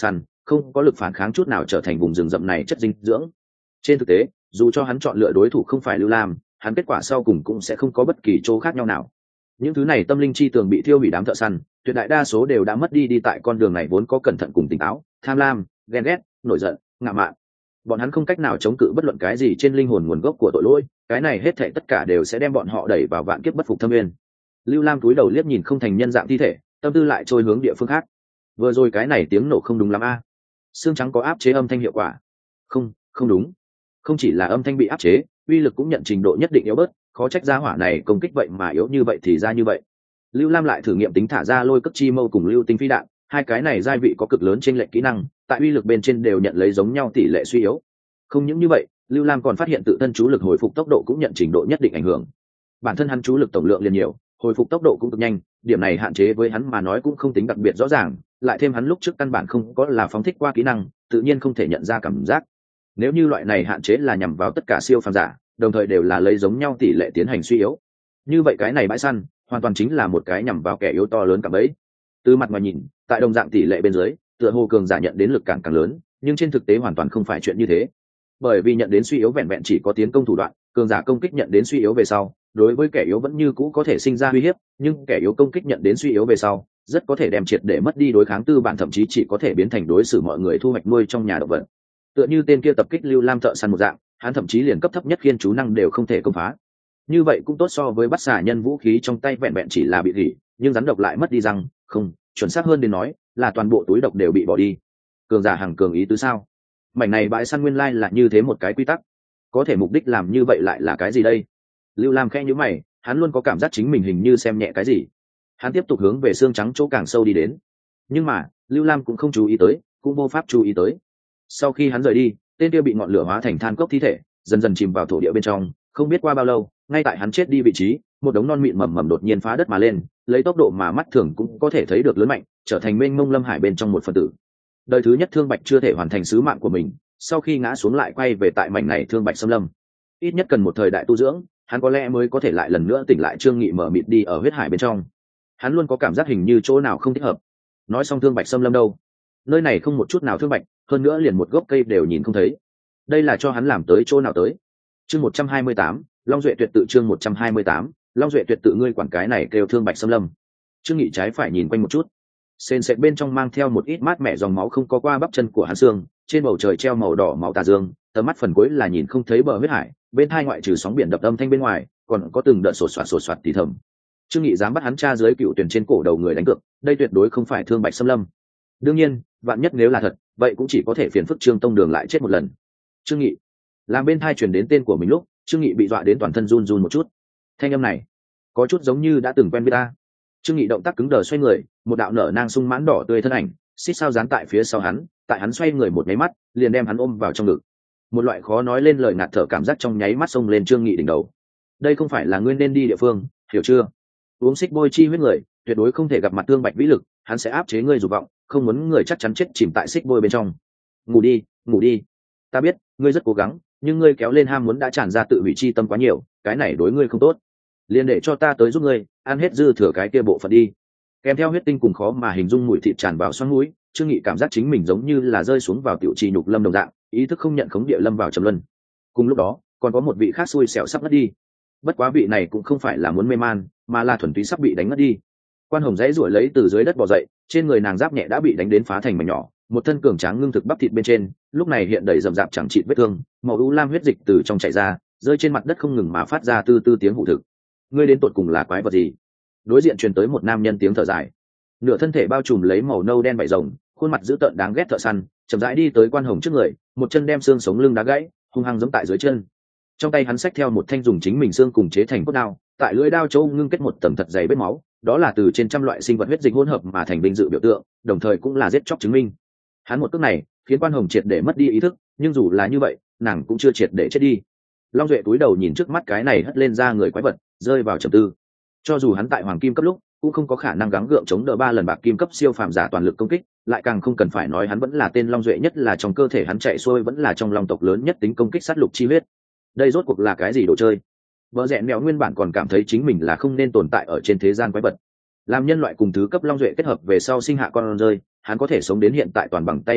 không có lực phản kháng chút nào trở thành vùng rừng rậm này chất dinh dưỡng. Trên thực tế, dù cho hắn chọn lựa đối thủ không phải Lưu Lam, hắn kết quả sau cùng cũng sẽ không có bất kỳ chỗ khác nhau nào. Những thứ này tâm linh chi tường bị thiêu hủy đám thợ săn, tuyệt đại đa số đều đã mất đi đi tại con đường này vốn có cẩn thận cùng tỉnh táo, tham lam, ghen ghét, nổi giận, ngạo mạn. Bọn hắn không cách nào chống cự bất luận cái gì trên linh hồn nguồn gốc của tội lỗi, cái này hết thảy tất cả đều sẽ đem bọn họ đẩy vào vạn kiếp bất phục thâm nguyên. Lưu Lam cúi đầu liếc nhìn không thành nhân dạng thi thể, tâm tư lại trôi hướng địa phương khác. Vừa rồi cái này tiếng nổ không đúng lắm a. À. Xương trắng có áp chế âm thanh hiệu quả? Không, không đúng. Không chỉ là âm thanh bị áp chế, uy lực cũng nhận trình độ nhất định yếu bớt, khó trách gia hỏa này công kích vậy mà yếu như vậy thì ra như vậy. Lưu Lam lại thử nghiệm tính thả ra lôi cấp chi mâu cùng lưu tinh phi đạn, hai cái này giai vị có cực lớn trên lệnh kỹ năng, tại uy lực bên trên đều nhận lấy giống nhau tỷ lệ suy yếu. Không những như vậy, Lưu Lam còn phát hiện tự thân chú lực hồi phục tốc độ cũng nhận trình độ nhất định ảnh hưởng. Bản thân hắn chú lực tổng lượng liền nhiều, hồi phục tốc độ cũng cực nhanh, điểm này hạn chế với hắn mà nói cũng không tính đặc biệt rõ ràng, lại thêm hắn lúc trước căn bản không có là phóng thích qua kỹ năng, tự nhiên không thể nhận ra cảm giác. Nếu như loại này hạn chế là nhằm vào tất cả siêu phàm giả, đồng thời đều là lấy giống nhau tỷ lệ tiến hành suy yếu, như vậy cái này bãi săn hoàn toàn chính là một cái nhằm vào kẻ yếu to lớn cả bấy. Từ mặt ngoài nhìn, tại đồng dạng tỷ lệ bên dưới, tựa hồ cường giả nhận đến lực cản càng lớn, nhưng trên thực tế hoàn toàn không phải chuyện như thế. Bởi vì nhận đến suy yếu vẹn vẹn chỉ có tiến công thủ đoạn, cường giả công kích nhận đến suy yếu về sau, đối với kẻ yếu vẫn như cũ có thể sinh ra uy hiếp, nhưng kẻ yếu công kích nhận đến suy yếu về sau, rất có thể đem triệt để mất đi đối kháng tư bản, thậm chí chỉ có thể biến thành đối xử mọi người thu hoạch nuôi trong nhà động vật. Tựa như tên kia tập kích Lưu Lam thợ săn một dạng, hắn thậm chí liền cấp thấp nhất khiên chú năng đều không thể công phá. Như vậy cũng tốt so với bắt xả nhân vũ khí trong tay vẹn vẹn chỉ là bị rỉ, nhưng rắn độc lại mất đi răng, không, chuẩn xác hơn đến nói, là toàn bộ túi độc đều bị bỏ đi. Cường giả hàng cường ý tứ sao? Mảnh này bãi săn nguyên lai là như thế một cái quy tắc. Có thể mục đích làm như vậy lại là cái gì đây? Lưu Lam khẽ nhíu mày, hắn luôn có cảm giác chính mình hình như xem nhẹ cái gì. Hắn tiếp tục hướng về xương trắng chỗ càng sâu đi đến. Nhưng mà, Lưu Lam cũng không chú ý tới, cũng vô pháp chú ý tới. Sau khi hắn rời đi, tên kia bị ngọn lửa hóa thành than cốc thi thể, dần dần chìm vào thổ địa bên trong, không biết qua bao lâu, ngay tại hắn chết đi vị trí, một đống non mịn mầm mầm đột nhiên phá đất mà lên, lấy tốc độ mà mắt thường cũng có thể thấy được lớn mạnh, trở thành mênh mông lâm hải bên trong một phần tử. Đời thứ nhất Thương Bạch chưa thể hoàn thành sứ mạng của mình, sau khi ngã xuống lại quay về tại mảnh này Thương Bạch xâm lâm. Ít nhất cần một thời đại tu dưỡng, hắn có lẽ mới có thể lại lần nữa tỉnh lại. Trương Nghị mở mịt đi ở huyết hải bên trong, hắn luôn có cảm giác hình như chỗ nào không thích hợp. Nói xong Thương Bạch xâm lâm đâu? Nơi này không một chút nào thương bạch, hơn nữa liền một gốc cây đều nhìn không thấy. Đây là cho hắn làm tới chỗ nào tới? Chương một trăm hai mươi tám, Long Duệ tuyệt tự. Chương một trăm hai mươi tám, Long Duệ tuyệt tự. Ngươi quản cái này kêu Thương Bạch xâm lâm? Trương Nghị trái phải nhìn quanh một chút, sền sệt bên trong mang theo một ít mát mẻ dòng máu không có qua bắp chân của hắn xương, trên bầu trời treo màu đỏ máu tà dương, tầm mắt phần cuối là nhìn không thấy bờ huyết hải, bên hai ngoại trừ sóng biển đập âm thanh bên ngoài, còn có từng đợt sột soạt sột soạt thì thầm. Trương Nghị dám bắt hắn cha dưới cựu tuyển trên cổ đầu người đánh cược, đây tuyệt đối không phải Thương Bạch xâm lâm. Đương nhiên, vạn nhất nếu là thật, vậy cũng chỉ có thể phiền phức Trương Tông Đường lại chết một lần. Trương Nghị, làm bên thai truyền đến tên của mình lúc, Trương Nghị bị dọa đến toàn thân run run một chút. Thanh âm này, có chút giống như đã từng quen biết ta. Trương Nghị động tác cứng đờ xoay người, một đạo nở nang sung mãn đỏ tươi thân ảnh, xít sao dán tại phía sau hắn, tại hắn xoay người một nháy mắt, liền đem hắn ôm vào trong ngực. Một loại khó nói lên lời ngạt thở cảm giác trong nháy mắt xông lên Trương Nghị đỉnh đầu. Đây không phải là ngươi nên đi địa phương, hiểu chưa? Uống xích bôi chi huyết người, tuyệt đối không thể gặp mặt Thương Bạch vĩ lực, hắn sẽ áp chế ngươi dục vọng, không muốn người chắc chắn chết chìm tại xích bôi bên trong. Ngủ đi, ngủ đi. Ta biết, ngươi rất cố gắng, nhưng ngươi kéo lên ham muốn đã tràn ra tự hủy chi tâm quá nhiều, cái này đối ngươi không tốt. Liền để cho ta tới giúp ngươi, ăn hết dư thừa cái kia bộ phận đi. Kèm theo huyết tinh cùng khó mà hình dung mùi thịt tràn vào xoang mũi, Trương Nghị cảm giác chính mình giống như là rơi xuống vào tiểu trì nhục lâm đồng dạng, ý thức không nhận khống địa lâm vào trầm luân. Cùng lúc đó, còn có một vị khác xui xẻo sắp ngất đi. Bất quá vị này cũng không phải là muốn mê man, mà là thuần túy sắp bị đánh ngất đi. Quan Hồng dãy ruổi lấy từ dưới đất bò dậy, trên người nàng giáp nhẹ đã bị đánh đến phá thành mảnh nhỏ, một thân cường tráng ngưng thực bắp thịt bên trên, lúc này hiện đầy rậm rạp chẳng chịt vết thương, màu u lam huyết dịch từ trong chảy ra, rơi trên mặt đất không ngừng mà phát ra tư tư tiếng hụ thực. Ngươi đến tột cùng là quái vật gì? Đối diện truyền tới một nam nhân tiếng thở dài. Nửa thân thể bao trùm lấy màu nâu đen vảy rồng, khuôn mặt dữ tợn đáng ghét thợ săn, chậm rãi đi tới Quan Hồng trước người, một chân đem xương sống lưng đá gãy, hung hăng giẫm tại dưới chân. Trong tay hắn xách theo một thanh dùng chính mình xương cùng chế thành cốt đao, tại lưỡi đao chỗ ngưng kết một tầng thật dày vết máu, đó là từ trên trăm loại sinh vật huyết dịch hỗn hợp mà thành vinh dự biểu tượng, đồng thời cũng là giết chóc chứng minh. Hắn một cước này khiến Quan Hồng triệt để mất đi ý thức, nhưng dù là như vậy, nàng cũng chưa triệt để chết đi. Long Duệ túi đầu nhìn trước mắt cái này hất lên ra người quái vật, rơi vào trầm tư. Cho dù hắn tại hoàng kim cấp lúc cũng không có khả năng gắng gượng chống đỡ ba lần bạc kim cấp siêu phàm giả toàn lực công kích, lại càng không cần phải nói hắn vẫn là tên Long Duệ, nhất là trong cơ thể hắn chạy xuôi vẫn là trong long tộc lớn nhất tính công kích sát lục chi huyết. Đây rốt cuộc là cái gì đồ chơi? Vợ rẽ mèo nguyên bản còn cảm thấy chính mình là không nên tồn tại ở trên thế gian quái vật. Làm nhân loại cùng thứ cấp Long Duệ kết hợp về sau sinh hạ con rơi, hắn có thể sống đến hiện tại toàn bằng tay đủ hắc,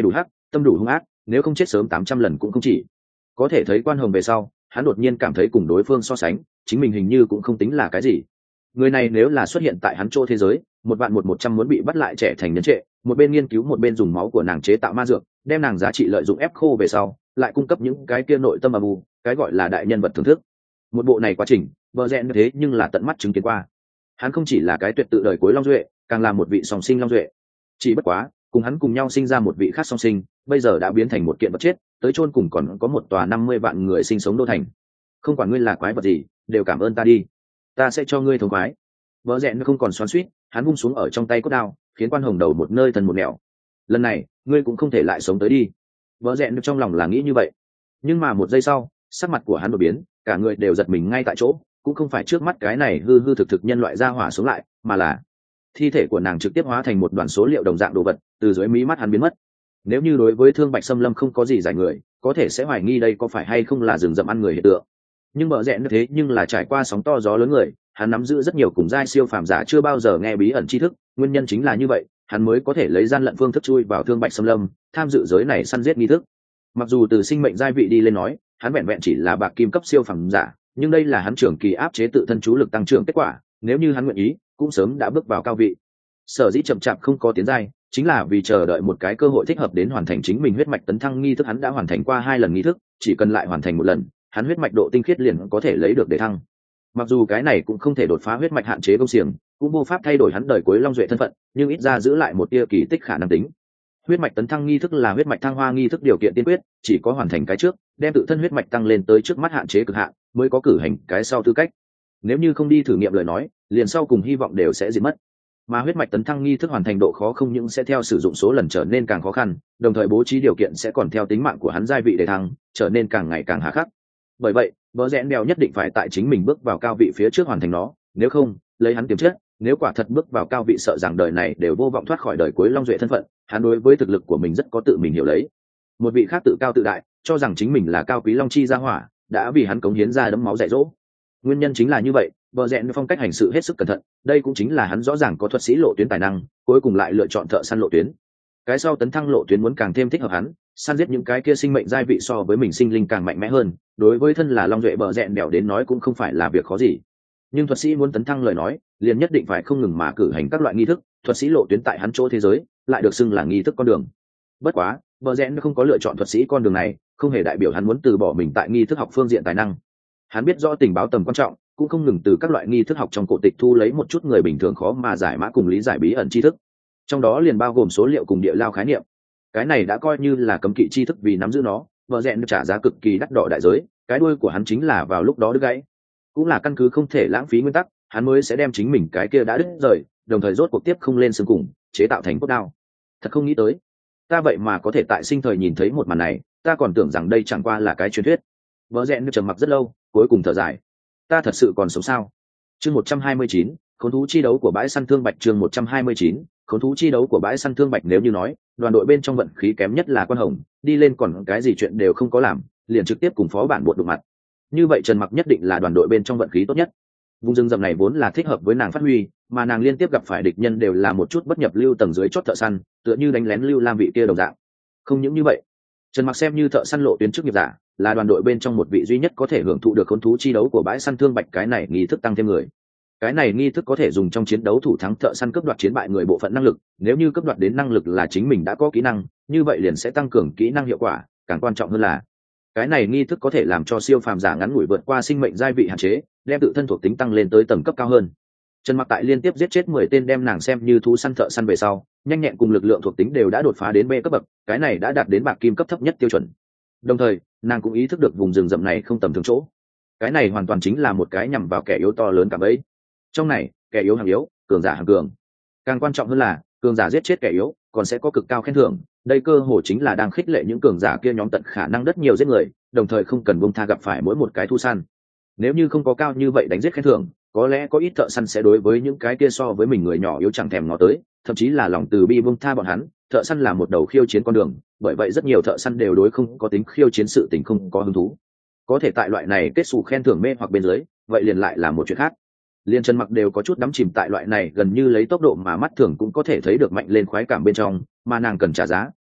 tâm đủ hung ác, nếu không chết sớm tám trăm lần cũng không chỉ. Có thể thấy Quan Hồng về sau, hắn đột nhiên cảm thấy cùng đối phương so sánh, chính mình hình như cũng không tính là cái gì. Người này nếu là xuất hiện tại hắn chỗ thế giới, một vạn một một trăm muốn bị bắt lại trẻ thành nhân trệ, một bên nghiên cứu một bên dùng máu của nàng chế tạo ma dược, đem nàng giá trị lợi dụng ép khô về sau, lại cung cấp những cái kia nội tâm âm u, cái gọi là đại nhân vật thưởng thức. Một bộ này quá trình, bờ rẽn thế nhưng là tận mắt chứng kiến qua. Hắn không chỉ là cái tuyệt tự đời cuối Long Duệ, càng là một vị song sinh Long Duệ. Chỉ bất quá, cùng hắn cùng nhau sinh ra một vị khác song sinh, bây giờ đã biến thành một kiện vật chết, tới chôn cùng còn có một tòa năm mươi vạn người sinh sống đô thành. Không quản ngươi là quái vật gì, đều cảm ơn ta đi, ta sẽ cho ngươi thống khoái. Bờ rẽn không còn xoắn xuýt, hắn vung xuống ở trong tay cốt đao, khiến Quan Hồng đầu một nơi thần một nẻo. Lần này, ngươi cũng không thể lại sống tới đi. Bờ rẽn trong lòng là nghĩ như vậy, nhưng mà một giây sau, sắc mặt của hắn đột biến, cả người đều giật mình ngay tại chỗ, cũng không phải trước mắt cái này hư hư thực thực nhân loại ra hỏa sống lại, mà là thi thể của nàng trực tiếp hóa thành một đoàn số liệu đồng dạng đồ vật, từ dưới mí mắt hắn biến mất. Nếu như đối với Thương Bạch Xâm Lâm không có gì giải người, có thể sẽ hoài nghi đây có phải hay không là rừng rậm ăn người hiện tượng. Nhưng bờ rẽn thế nhưng là trải qua sóng to gió lớn người, hắn nắm giữ rất nhiều cùng giai siêu phàm giả chưa bao giờ nghe bí ẩn tri thức, nguyên nhân chính là như vậy, hắn mới có thể lấy gian lận phương thức chui vào Thương Bạch Xâm Lâm, tham dự giới này săn giết nghi thức. Mặc dù từ sinh mệnh giai vị đi lên nói, hắn vẹn vẹn chỉ là bạc kim cấp siêu phàm giả, nhưng đây là hắn trưởng kỳ áp chế tự thân chú lực tăng trưởng kết quả, nếu như hắn nguyện ý, cũng sớm đã bước vào cao vị. Sở dĩ chậm chạp không có tiến giai, chính là vì chờ đợi một cái cơ hội thích hợp đến hoàn thành chính mình huyết mạch tấn thăng nghi thức. Hắn đã hoàn thành qua hai lần nghi thức, chỉ cần lại hoàn thành một lần, hắn huyết mạch độ tinh khiết liền có thể lấy được để thăng. Mặc dù cái này cũng không thể đột phá huyết mạch hạn chế công xiềng, cũng vô pháp thay đổi hắn đời cuối Long Duệ thân phận, nhưng ít ra giữ lại một tia kỳ tích khả năng tính. Huyết mạch tấn thăng nghi thức là huyết mạch thăng hoa nghi thức điều kiện tiên quyết, chỉ có hoàn thành cái trước, đem tự thân huyết mạch tăng lên tới trước mắt hạn chế cực hạn, mới có cử hành cái sau tư cách. Nếu như không đi thử nghiệm lời nói, liền sau cùng hy vọng đều sẽ diệt mất. Mà huyết mạch tấn thăng nghi thức hoàn thành độ khó không những sẽ theo sử dụng số lần trở nên càng khó khăn, đồng thời bố trí điều kiện sẽ còn theo tính mạng của hắn giai vị để thăng, trở nên càng ngày càng hà khắc. Bởi vậy, Bờ Rẽn Đèo nhất định phải tại chính mình bước vào cao vị phía trước hoàn thành nó, nếu không, lấy hắn tiềm chất, nếu quả thật bước vào cao vị sợ rằng đời này đều vô vọng thoát khỏi đời cuối Long Duệ thân phận, hắn đối với thực lực của mình rất có tự mình hiểu lấy. Một vị khác tự cao tự đại, cho rằng chính mình là cao quý Long Chi gia hỏa, đã vì hắn cống hiến ra đấm máu dạy dỗ. Nguyên nhân chính là như vậy, Bờ Rẽn phong cách hành sự hết sức cẩn thận, đây cũng chính là hắn rõ ràng có thuật sĩ lộ tuyến tài năng, cuối cùng lại lựa chọn thợ săn lộ tuyến. Cái sau tấn thăng lộ tuyến muốn càng thêm thích hợp hắn, săn giết những cái kia sinh mệnh giai vị so với mình sinh linh càng mạnh mẽ hơn, đối với thân là Long Duệ Bờ Rẽn Đèo đến nói cũng không phải là việc khó gì. Nhưng thuật sĩ muốn tấn thăng lời nói, liền nhất định phải không ngừng mà cử hành các loại nghi thức, thuật sĩ lộ tuyến tại hắn chỗ thế giới, lại được xưng là nghi thức con đường. Bất quá, Bờ Rẽn không có lựa chọn thuật sĩ con đường này, không hề đại biểu hắn muốn từ bỏ mình tại nghi thức học phương diện tài năng. Hắn biết rõ tình báo tầm quan trọng, cũng không ngừng từ các loại nghi thức học trong cổ tịch thu lấy một chút người bình thường khó mà giải mã cùng lý giải bí ẩn tri thức. Trong đó liền bao gồm số liệu cùng địa lao khái niệm. Cái này đã coi như là cấm kỵ tri thức, vì nắm giữ nó, Bờ Rẽn trả giá cực kỳ đắt đỏ đại giới, cái đuôi của hắn chính là vào lúc đó đứt gãy. Cũng là căn cứ không thể lãng phí nguyên tắc, hắn mới sẽ đem chính mình cái kia đã đứt rời, đồng thời rốt cuộc tiếp không lên xương cùng, chế tạo thành cốt đao. Thật không nghĩ tới, ta vậy mà có thể tại sinh thời nhìn thấy một màn này, ta còn tưởng rằng đây chẳng qua là cái truyền thuyết. Bờ Rẽn trầm mặc rất lâu, cuối cùng thở dài, ta thật sự còn sống sao? Chương một trăm hai mươi chín, khốn thú chi đấu của bãi săn Thương Bạch. Chương một trăm hai mươi chín, khốn thú chi đấu của bãi săn Thương Bạch. Nếu như nói đoàn đội bên trong vận khí kém nhất là Quan Hồng, đi lên còn cái gì chuyện đều không có làm, liền trực tiếp cùng phó bản buộc đụng mặt, như vậy Trần Mặc nhất định là đoàn đội bên trong vận khí tốt nhất. Vùng rừng rậm này vốn là thích hợp với nàng phát huy, mà nàng liên tiếp gặp phải địch nhân đều là một chút bất nhập lưu tầng dưới chót thợ săn, tựa như đánh lén Lưu Lam vị kia đồng dạng. Không những như vậy, Trần Mặc xem như thợ săn lộ tuyến chức nghiệp giả, là đoàn đội bên trong một vị duy nhất có thể hưởng thụ được khốn thú chi đấu của bãi săn Thương Bạch. Cái này nghi thức tăng thêm người, cái này nghi thức có thể dùng trong chiến đấu thủ thắng thợ săn cướp đoạt chiến bại người bộ phận năng lực, nếu như cướp đoạt đến năng lực là chính mình đã có kỹ năng, như vậy liền sẽ tăng cường kỹ năng hiệu quả, càng quan trọng hơn là cái này nghi thức có thể làm cho siêu phàm giả ngắn ngủi vượt qua sinh mệnh giai vị hạn chế, đem tự thân thuộc tính tăng lên tới tầng cấp cao hơn. Trần Mặc tại liên tiếp giết chết mười tên đem nàng xem như thú săn thợ săn về sau, nhanh nhẹn cùng lực lượng thuộc tính đều đã đột phá đến B cấp bậc, cái này đã đạt đến bạc kim cấp thấp nhất tiêu chuẩn. Đồng thời, nàng cũng ý thức được vùng rừng rậm này không tầm thường chỗ. Cái này hoàn toàn chính là một cái nhằm vào kẻ yếu to lớn cả bấy. Trong này, kẻ yếu hàng yếu, cường giả hàng cường. Càng quan trọng hơn là, cường giả giết chết kẻ yếu, còn sẽ có cực cao khen thưởng, đây cơ hồ chính là đang khích lệ những cường giả kia nhóm tận khả năng rất nhiều giết người, đồng thời không cần buông tha gặp phải mỗi một cái thu săn. Nếu như không có cao như vậy đánh giết khen thưởng, có lẽ có ít thợ săn sẽ đối với những cái kia so với mình người nhỏ yếu chẳng thèm ngó tới, thậm chí là lòng từ bi buông tha bọn hắn. Thợ săn là một đầu khiêu chiến con đường, bởi vậy rất nhiều thợ săn đều đối không có tính khiêu chiến sự tình không có hứng thú. Có thể tại loại này kết xù khen thưởng mê hoặc bên dưới, vậy liền lại là một chuyện khác. Liên Trần Mặc đều có chút đắm chìm tại loại này gần như lấy tốc độ mà mắt thường cũng có thể thấy được mạnh lên khoái cảm bên trong, mà nàng cần trả giá,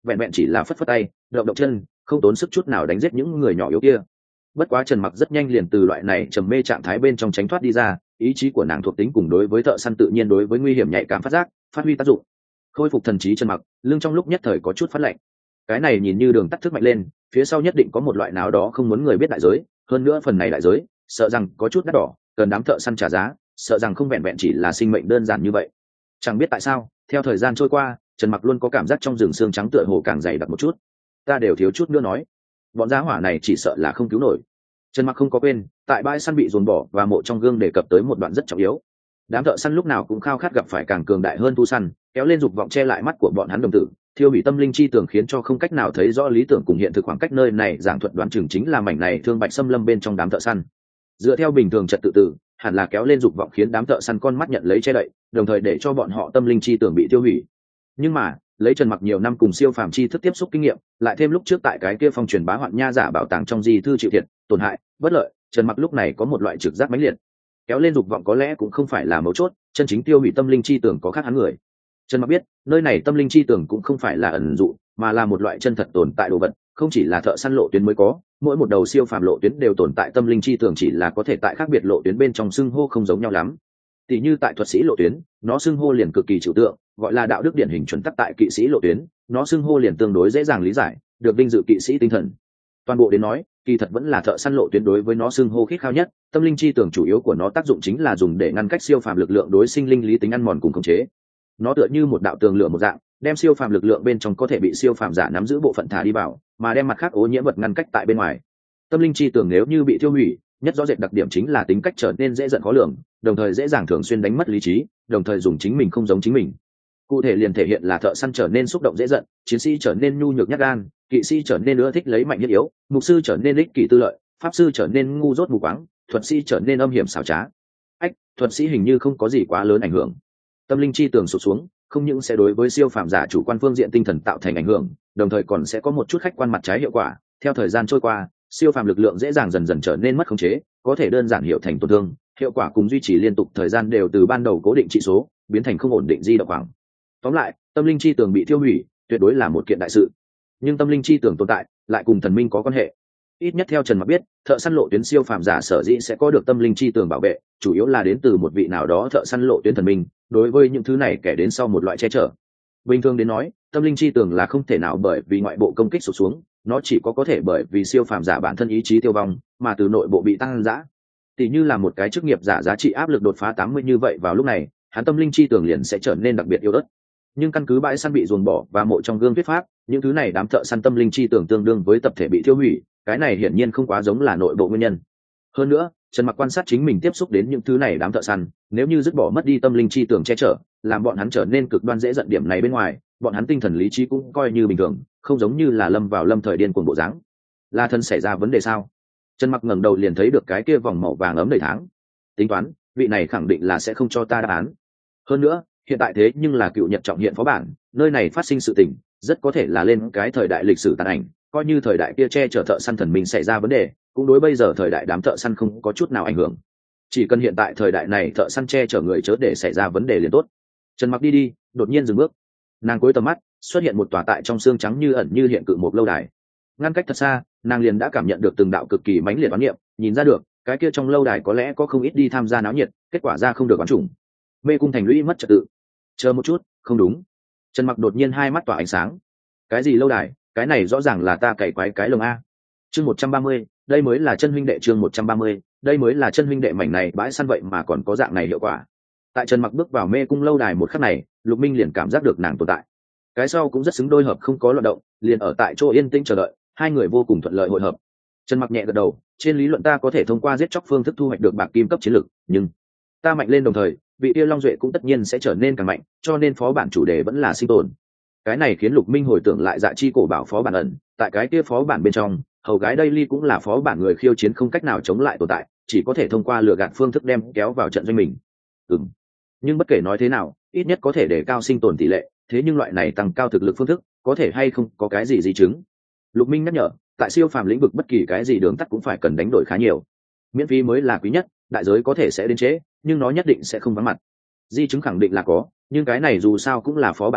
vẹn vẹn chỉ là phất phất tay động động chân, không tốn sức chút nào đánh giết những người nhỏ yếu kia. Bất quá Trần Mặc rất nhanh liền từ loại này trầm mê trạng thái bên trong tránh thoát đi ra, ý chí của nàng thuộc tính cùng đối với thợ săn tự nhiên đối với nguy hiểm nhạy cảm phát giác, phát huy tác dụng. Khôi phục thần trí Trần Mặc, lưng trong lúc nhất thời có chút phát lạnh. Cái này nhìn như đường tắt thức mạnh lên, phía sau nhất định có một loại nào đó không muốn người biết đại giới, hơn nữa phần này đại giới, sợ rằng có chút đắt đỏ, cần đám thợ săn trả giá, sợ rằng không vẹn vẹn chỉ là sinh mệnh đơn giản như vậy. Chẳng biết tại sao, theo thời gian trôi qua, Trần Mặc luôn có cảm giác trong rừng xương trắng tựa hồ càng dày đặc một chút. Ta đều thiếu chút nữa nói, bọn giá hỏa này chỉ sợ là không cứu nổi. Trần Mặc không có quên, tại bãi săn bị dồn bỏ và mộ trong gương đề cập tới một đoạn rất trọng yếu. Đám thợ săn lúc nào cũng khao khát gặp phải càng cường đại hơn thu săn, kéo lên dục vọng che lại mắt của bọn hắn đồng tử, thiêu hủy tâm linh chi tưởng khiến cho không cách nào thấy rõ lý tưởng cùng hiện thực khoảng cách nơi này giảng thuật đoán chừng chính là mảnh này thương bạch xâm lâm bên trong đám thợ săn. Dựa theo bình thường trật tự tự, hẳn là kéo lên dục vọng khiến đám thợ săn con mắt nhận lấy che đậy, đồng thời để cho bọn họ tâm linh chi tưởng bị tiêu hủy. Nhưng mà, lấy Trần Mặc nhiều năm cùng siêu phàm chi thức tiếp xúc kinh nghiệm, lại thêm lúc trước tại cái kia phong truyền bá hoạn nha giả bảo tàng trong di thư chịu thiệt, tổn hại, bất lợi, Trần Mặc lúc này có một loại trực giác mãnh liệt. Kéo lên dục vọng có lẽ cũng không phải là mấu chốt, chân chính tiêu hủy tâm linh chi tưởng có khác hắn người. Trần Mặc biết, nơi này tâm linh chi tưởng cũng không phải là ẩn dụ, mà là một loại chân thật tồn tại đồ vật, không chỉ là thợ săn lộ tuyến mới có, mỗi một đầu siêu phàm lộ tuyến đều tồn tại tâm linh chi tưởng, chỉ là có thể tại khác biệt lộ tuyến bên trong xưng hô không giống nhau lắm. Tỷ như tại thuật sĩ lộ tuyến, nó xưng hô liền cực kỳ trừu tượng, gọi là đạo đức điển hình chuẩn tắc; tại kỵ sĩ lộ tuyến, nó xưng hô liền tương đối dễ dàng lý giải, được vinh dự kỵ sĩ tinh thần. Toàn bộ đến nói, kỳ thật vẫn là thợ săn lộ tuyến đối với nó xưng hô khít khao nhất. Tâm linh chi tưởng chủ yếu của nó tác dụng chính là dùng để ngăn cách siêu phàm lực lượng đối sinh linh lý tính ăn mòn cùng khống chế. Nó tựa như một đạo tường lửa một dạng, đem siêu phàm lực lượng bên trong có thể bị siêu phàm giả nắm giữ bộ phận thả đi vào, mà đem mặt khác ô nhiễm vật ngăn cách tại bên ngoài. Tâm linh chi tưởng nếu như bị tiêu hủy, nhất rõ rệt đặc điểm chính là tính cách trở nên dễ giận khó lường, đồng thời dễ dàng thường xuyên đánh mất lý trí, đồng thời dùng chính mình không giống chính mình. Cụ thể liền thể hiện là thợ săn trở nên xúc động dễ giận, chiến sĩ trở nên nhu nhược nhát gan, kỵ sĩ trở nên ưa thích lấy mạnh nhất yếu, mục sư trở nên ích kỷ tư lợi, pháp sư trở nên ngu dốt mù quáng, thuật sĩ trở nên âm hiểm xảo trá. Ách, thuật sĩ hình như không có gì quá lớn ảnh hưởng. Tâm linh chi tưởng sụt xuống, không những sẽ đối với siêu phàm giả chủ quan phương diện tinh thần tạo thành ảnh hưởng, đồng thời còn sẽ có một chút khách quan mặt trái hiệu quả. Theo thời gian trôi qua, siêu phàm lực lượng dễ dàng dần dần trở nên mất khống chế, có thể đơn giản hiệu thành tổn thương, hiệu quả cùng duy trì liên tục thời gian đều từ ban đầu cố định trị số biến thành không ổn định di động khoảng. Tóm lại, tâm linh chi tưởng bị tiêu hủy tuyệt đối là một kiện đại sự, nhưng tâm linh chi tưởng tồn tại lại cùng thần minh có quan hệ. Ít nhất theo Trần Mặc biết, thợ săn lộ tuyến siêu phàm giả sở dĩ sẽ có được tâm linh chi tưởng bảo vệ, chủ yếu là đến từ một vị nào đó thợ săn lộ tuyến thần minh, đối với những thứ này kẻ đến sau một loại che chở. Bình thường đến nói, tâm linh chi tưởng là không thể nào bởi vì ngoại bộ công kích sụt xuống, nó chỉ có có thể bởi vì siêu phàm giả bản thân ý chí tiêu vong mà từ nội bộ bị tăng dã. Tỷ như là một cái chức nghiệp giả giá trị áp lực đột phá tám mươi như vậy, vào lúc này hắn tâm linh chi tưởng liền sẽ trở nên đặc biệt yếu ớt. Nhưng căn cứ bãi săn bị dồn bỏ và mộ trong gương thuyết pháp, những thứ này đám thợ săn tâm linh chi tưởng tương đương với tập thể bị tiêu hủy, cái này hiển nhiên không quá giống là nội bộ nguyên nhân. Hơn nữa, Trần Mặc quan sát chính mình tiếp xúc đến những thứ này đám thợ săn, nếu như dứt bỏ mất đi tâm linh chi tưởng che chở, làm bọn hắn trở nên cực đoan dễ giận điểm này bên ngoài, bọn hắn tinh thần lý trí cũng coi như bình thường, không giống như là lâm vào lâm thời điên cuồng bộ dáng. La thân xảy ra vấn đề sao? Trần Mặc ngẩng đầu liền thấy được cái kia vòng màu vàng ấm đầy tháng. Tính toán, vị này khẳng định là sẽ không cho ta đáp án. Hơn nữa, hiện tại thế nhưng là cựu Nhật trọng hiện phó bản, nơi này phát sinh sự tình, rất có thể là lên cái thời đại lịch sử tàn ảnh, coi như thời đại kia che chở thợ săn thần mình xảy ra vấn đề, cũng đối bây giờ thời đại đám thợ săn không có chút nào ảnh hưởng. Chỉ cần hiện tại thời đại này thợ săn che chở người chớ để xảy ra vấn đề liền tốt. Trần Mặc đi đi, đột nhiên dừng bước. Nàng cúi tầm mắt, xuất hiện một tòa tại trong xương trắng như ẩn như hiện cự một lâu đài. Ngăn cách thật xa, nàng liền đã cảm nhận được từng đạo cực kỳ mãnh liệt oán niệm, nhìn ra được, cái kia trong lâu đài có lẽ có không ít đi tham gia náo nhiệt, kết quả ra không được oán chủng. Mê cung thành lũy mất trật tự. Chờ một chút, không đúng. Trần Mặc đột nhiên hai mắt tỏa ánh sáng. Cái gì lâu đài, cái này rõ ràng là ta cày quái cái lồng a. Chương một trăm ba mươi, đây mới là chân huynh đệ. Chương một trăm ba mươi, đây mới là chân huynh đệ. Mảnh này bãi săn vậy mà còn có dạng này hiệu quả. Tại Trần Mặc bước vào mê cung lâu đài một khắc này, Lục Minh liền cảm giác được nàng tồn tại. Cái sau cũng rất xứng đôi hợp, không có loạn động, liền ở tại chỗ yên tĩnh chờ đợi, hai người vô cùng thuận lợi hội hợp. Trần Mặc nhẹ gật đầu, trên lý luận ta có thể thông qua giết chóc phương thức thu hoạch được bạc kim cấp chiến lực, nhưng ta mạnh lên đồng thời, vị tiêu long duệ cũng tất nhiên sẽ trở nên càng mạnh, cho nên phó bản chủ đề vẫn là sinh tồn. Cái này khiến Lục Minh hồi tưởng lại Dạ Chi cổ bảo phó bản ẩn, tại cái kia phó bản bên trong, hầu gái Daily cũng là phó bản người khiêu chiến không cách nào chống lại tồn tại, chỉ có thể thông qua lừa gạt phương thức đem kéo vào trận doanh mình. Ừm. Nhưng bất kể nói thế nào, ít nhất có thể để cao sinh tồn tỷ lệ, thế nhưng loại này tăng cao thực lực phương thức, có thể hay không có cái gì di chứng. Lục Minh nhắc nhở, tại siêu phàm lĩnh vực bất kỳ cái gì đường tắt cũng phải cần đánh đổi khá nhiều. Miễn phí mới là quý nhất, đại giới có thể sẽ đến trễ, nhưng nó nhất định sẽ không vắng mặt. Di chứng khẳng định là có, nhưng cái này dù sao cũng là phó bản ẩn,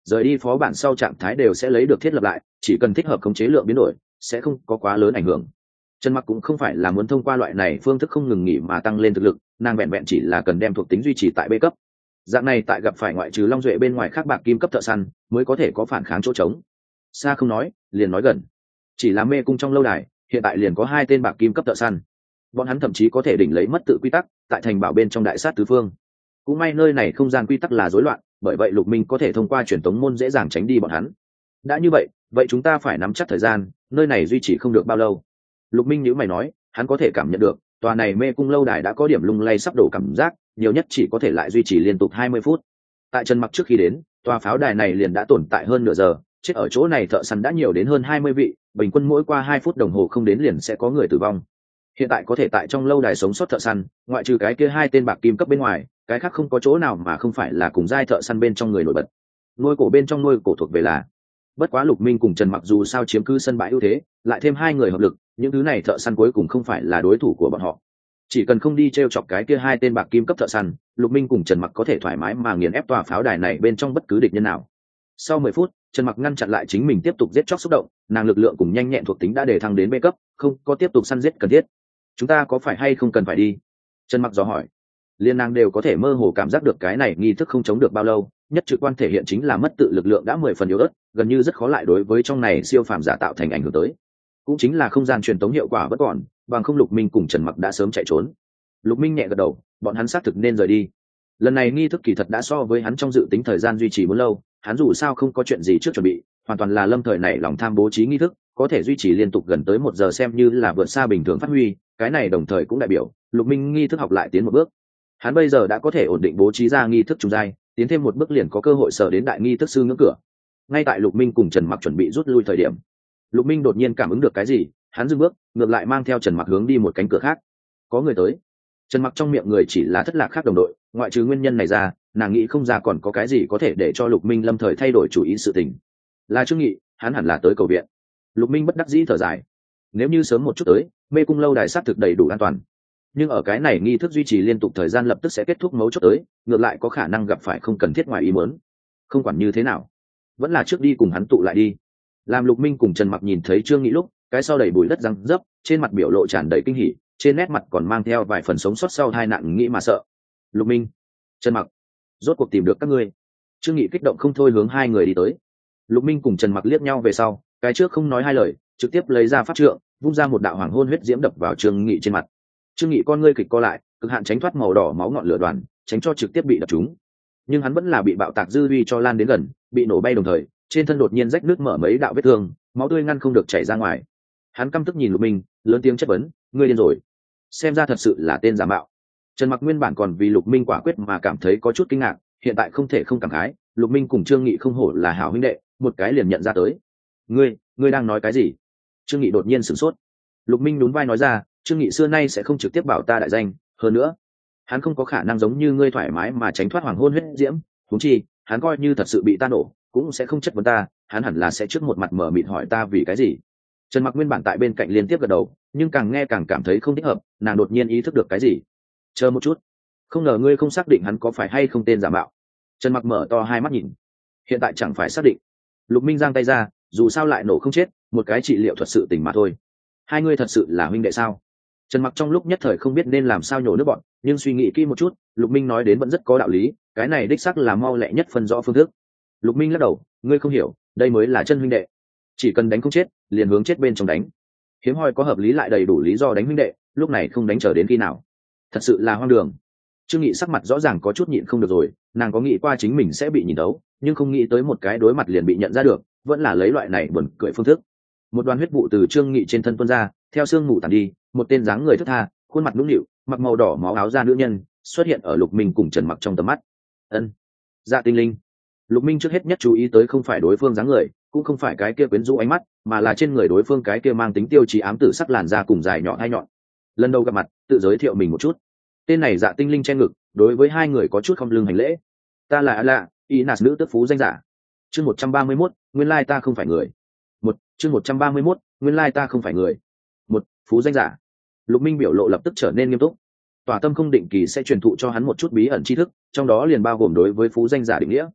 rời đi phó bản sau trạng thái đều sẽ lấy được thiết lập lại, chỉ cần thích hợp khống chế lượng biến đổi sẽ không có quá lớn ảnh hưởng. Trần Mặc cũng không phải là muốn thông qua loại này phương thức không ngừng nghỉ mà tăng lên thực lực, nàng vẹn vẹn chỉ là cần đem thuộc tính duy trì tại B cấp. Dạng này tại gặp phải ngoại trừ Long Duệ bên ngoài khác bạc kim cấp thợ săn mới có thể có phản kháng chỗ trống. Xa không nói, liền nói gần. Chỉ là mê cung trong lâu đài, hiện tại liền có hai tên bạc kim cấp thợ săn. Bọn hắn thậm chí có thể đỉnh lấy mất tự quy tắc, tại thành bảo bên trong đại sát tứ phương. Cũng may nơi này không gian quy tắc là rối loạn, bởi vậy Lục Minh có thể thông qua truyền tống môn dễ dàng tránh đi bọn hắn. Đã như vậy, vậy chúng ta phải nắm chắc thời gian, nơi này duy trì không được bao lâu. Lục Minh nhíu mày nói, hắn có thể cảm nhận được, tòa này mê cung lâu đài đã có điểm lung lay sắp đổ cảm giác, nhiều nhất chỉ có thể lại duy trì liên tục hai mươi phút. Tại Trần Mặc trước khi đến, tòa pháo đài này liền đã tồn tại hơn nửa giờ, chết ở chỗ này thợ săn đã nhiều đến hơn hai mươi vị, bình quân mỗi qua hai phút đồng hồ không đến liền sẽ có người tử vong. Hiện tại có thể tại trong lâu đài sống sót thợ săn, ngoại trừ cái kia hai tên bạc kim cấp bên ngoài, cái khác không có chỗ nào mà không phải là cùng giai thợ săn bên trong người nổi bật. Nuôi cổ bên trong nuôi cổ thuộc về là. Bất quá Lục Minh cùng Trần Mặc dù sao chiếm cứ sân bãi ưu thế, lại thêm hai người hợp lực, những thứ này thợ săn cuối cùng không phải là đối thủ của bọn họ. Chỉ cần không đi treo chọc cái kia hai tên bạc kim cấp thợ săn, Lục Minh cùng Trần Mặc có thể thoải mái mà nghiền ép tòa pháo đài này bên trong bất cứ địch nhân nào. Sau mười phút, Trần Mặc ngăn chặn lại chính mình tiếp tục giết chóc xúc động, nàng lực lượng cùng nhanh nhẹn thuộc tính đã đề thăng đến B cấp, không có tiếp tục săn giết cần thiết. Chúng ta có phải hay không cần phải đi? Trần Mặc dò hỏi. Liên nàng đều có thể mơ hồ cảm giác được cái này nghi thức không chống được bao lâu, nhất trực quan thể hiện chính là mất tự lực lượng đã mười phần yếu ớt, gần như rất khó lại đối với trong này siêu phàm giả tạo thành ảnh hưởng tới. Cũng chính là không gian truyền tống hiệu quả vẫn còn, bằng không Lục Minh cùng Trần Mặc đã sớm chạy trốn. Lục Minh nhẹ gật đầu, bọn hắn xác thực nên rời đi. Lần này nghi thức kỳ thật đã so với hắn trong dự tính thời gian duy trì muốn lâu, hắn dù sao không có chuyện gì trước chuẩn bị, hoàn toàn là lâm thời này lòng tham bố trí nghi thức, có thể duy trì liên tục gần tới một giờ xem như là vượt xa bình thường phát huy, cái này đồng thời cũng đại biểu Lục Minh nghi thức học lại tiến một bước. Hắn bây giờ đã có thể ổn định bố trí ra nghi thức trung giai, tiến thêm một bước liền có cơ hội sở đến đại nghi thức sư ngưỡng cửa. Ngay tại Lục Minh cùng Trần Mặc chuẩn bị rút lui thời điểm, Lục Minh đột nhiên cảm ứng được cái gì, hắn dừng bước, ngược lại mang theo Trần Mặc hướng đi một cánh cửa khác. Có người tới. Trần Mặc trong miệng người chỉ là thất lạc khác đồng đội, ngoại trừ nguyên nhân này ra, nàng nghĩ không ra còn có cái gì có thể để cho Lục Minh lâm thời thay đổi chủ ý sự tình. Là Trương Nghị, hắn hẳn là tới cầu viện. Lục Minh bất đắc dĩ thở dài. Nếu như sớm một chút tới, mê cung lâu đài sát thực đầy đủ an toàn. Nhưng ở cái này nghi thức duy trì liên tục thời gian lập tức sẽ kết thúc mấu chốt tới, ngược lại có khả năng gặp phải không cần thiết ngoài ý muốn. Không quản như thế nào, vẫn là trước đi cùng hắn tụ lại đi. Làm Lục Minh cùng Trần Mặc nhìn thấy Trương Nghị lúc, cái sau đầy bụi đất răng dấp, trên mặt biểu lộ tràn đầy kinh hỉ, trên nét mặt còn mang theo vài phần sống sót sau tai nạn nghĩ mà sợ. Lục Minh, Trần Mặc, rốt cuộc tìm được các ngươi. Trương Nghị kích động không thôi hướng hai người đi tới. Lục Minh cùng Trần Mặc liếc nhau về sau, cái trước không nói hai lời, trực tiếp lấy ra pháp trượng, vung ra một đạo hoàng hôn huyết diễm đập vào Trương Nghị trên mặt. Trương Nghị con ngươi kịch co lại, cực hạn tránh thoát màu đỏ máu ngọn lửa đoàn, tránh cho trực tiếp bị đập trúng. Nhưng hắn vẫn là bị bạo tạc dư uy cho lan đến gần, bị nổ bay đồng thời, trên thân đột nhiên rách nước mở mấy đạo vết thương, máu tươi ngăn không được chảy ra ngoài. Hắn căm tức nhìn Lục Minh, lớn tiếng chất vấn, ngươi điên rồi? Xem ra thật sự là tên giả mạo. Trần Mặc nguyên bản còn vì Lục Minh quả quyết mà cảm thấy có chút kinh ngạc, hiện tại không thể không cảm khái, Lục Minh cùng Trương Nghị không hổ là hảo huynh đệ, một cái liền nhận ra tới. Ngươi, ngươi đang nói cái gì? Trương Nghị đột nhiên sửng sốt. Lục Minh nhún vai nói ra, Trương Nghị xưa nay sẽ không trực tiếp bảo ta đại danh, hơn nữa, hắn không có khả năng giống như ngươi thoải mái mà tránh thoát hoàng hôn huyết diễm, huống chi, hắn coi như thật sự bị ta nổ, cũng sẽ không chất vấn ta, hắn hẳn là sẽ trước một mặt mở mịt hỏi ta vì cái gì. Trần Mặc nguyên bản tại bên cạnh liên tiếp gật đầu, nhưng càng nghe càng cảm thấy không thích hợp, nàng đột nhiên ý thức được cái gì. Chờ một chút, không ngờ ngươi không xác định hắn có phải hay không tên giả mạo. Trần Mặc mở to hai mắt nhìn, hiện tại chẳng phải xác định. Lục Minh giang tay ra, dù sao lại nổ không chết, một cái trị liệu thuật sự tình mà thôi. Hai ngươi thật sự là huynh đệ sao? Trần Mặc trong lúc nhất thời không biết nên làm sao nhổ nước bọn, nhưng suy nghĩ kỹ một chút, Lục Minh nói đến vẫn rất có đạo lý, cái này đích xác là mau lẹ nhất phân rõ phương thức. Lục Minh lắc đầu, ngươi không hiểu, đây mới là chân huynh đệ. Chỉ cần đánh không chết, liền hướng chết bên trong đánh. Hiếm hoi có hợp lý lại đầy đủ lý do đánh huynh đệ, lúc này không đánh chờ đến khi nào? Thật sự là hoang đường. Trương Nghị sắc mặt rõ ràng có chút nhịn không được rồi, nàng có nghĩ qua chính mình sẽ bị nhìn đấu, nhưng không nghĩ tới một cái đối mặt liền bị nhận ra được, vẫn là lấy loại này buồn cười phương thức. Một đoàn huyết vụ từ Trương Nghị trên thân tuôn ra, theo xương mù tàn đi, một tên dáng người thướt tha, khuôn mặt nũng nịu, mặc màu đỏ máu áo da nữ nhân xuất hiện ở Lục Minh cùng Trần Mặc trong tầm mắt. Ân, Dạ Tinh Linh. Lục Minh trước hết nhất chú ý tới không phải đối phương dáng người, cũng không phải cái kia quyến rũ ánh mắt, mà là trên người đối phương cái kia mang tính tiêu chí ám tử sắc làn da cùng dài nhọn hai nhọn. Lần đầu gặp mặt, tự giới thiệu mình một chút. Tên này Dạ Tinh Linh che ngực, đối với hai người có chút không lưng hành lễ. Ta là Ala, Inas nữ tước phú danh giả. Chương một trăm ba mươi mốt, nguyên lai ta không phải người. Một, chương một trăm ba mươi mốt, nguyên lai ta không phải người. Một, phú danh giả. Lục Minh biểu lộ lập tức trở nên nghiêm túc. Tòa tâm không định kỳ sẽ truyền thụ cho hắn một chút bí ẩn tri thức, trong đó liền bao gồm đối với phú danh giả định nghĩa.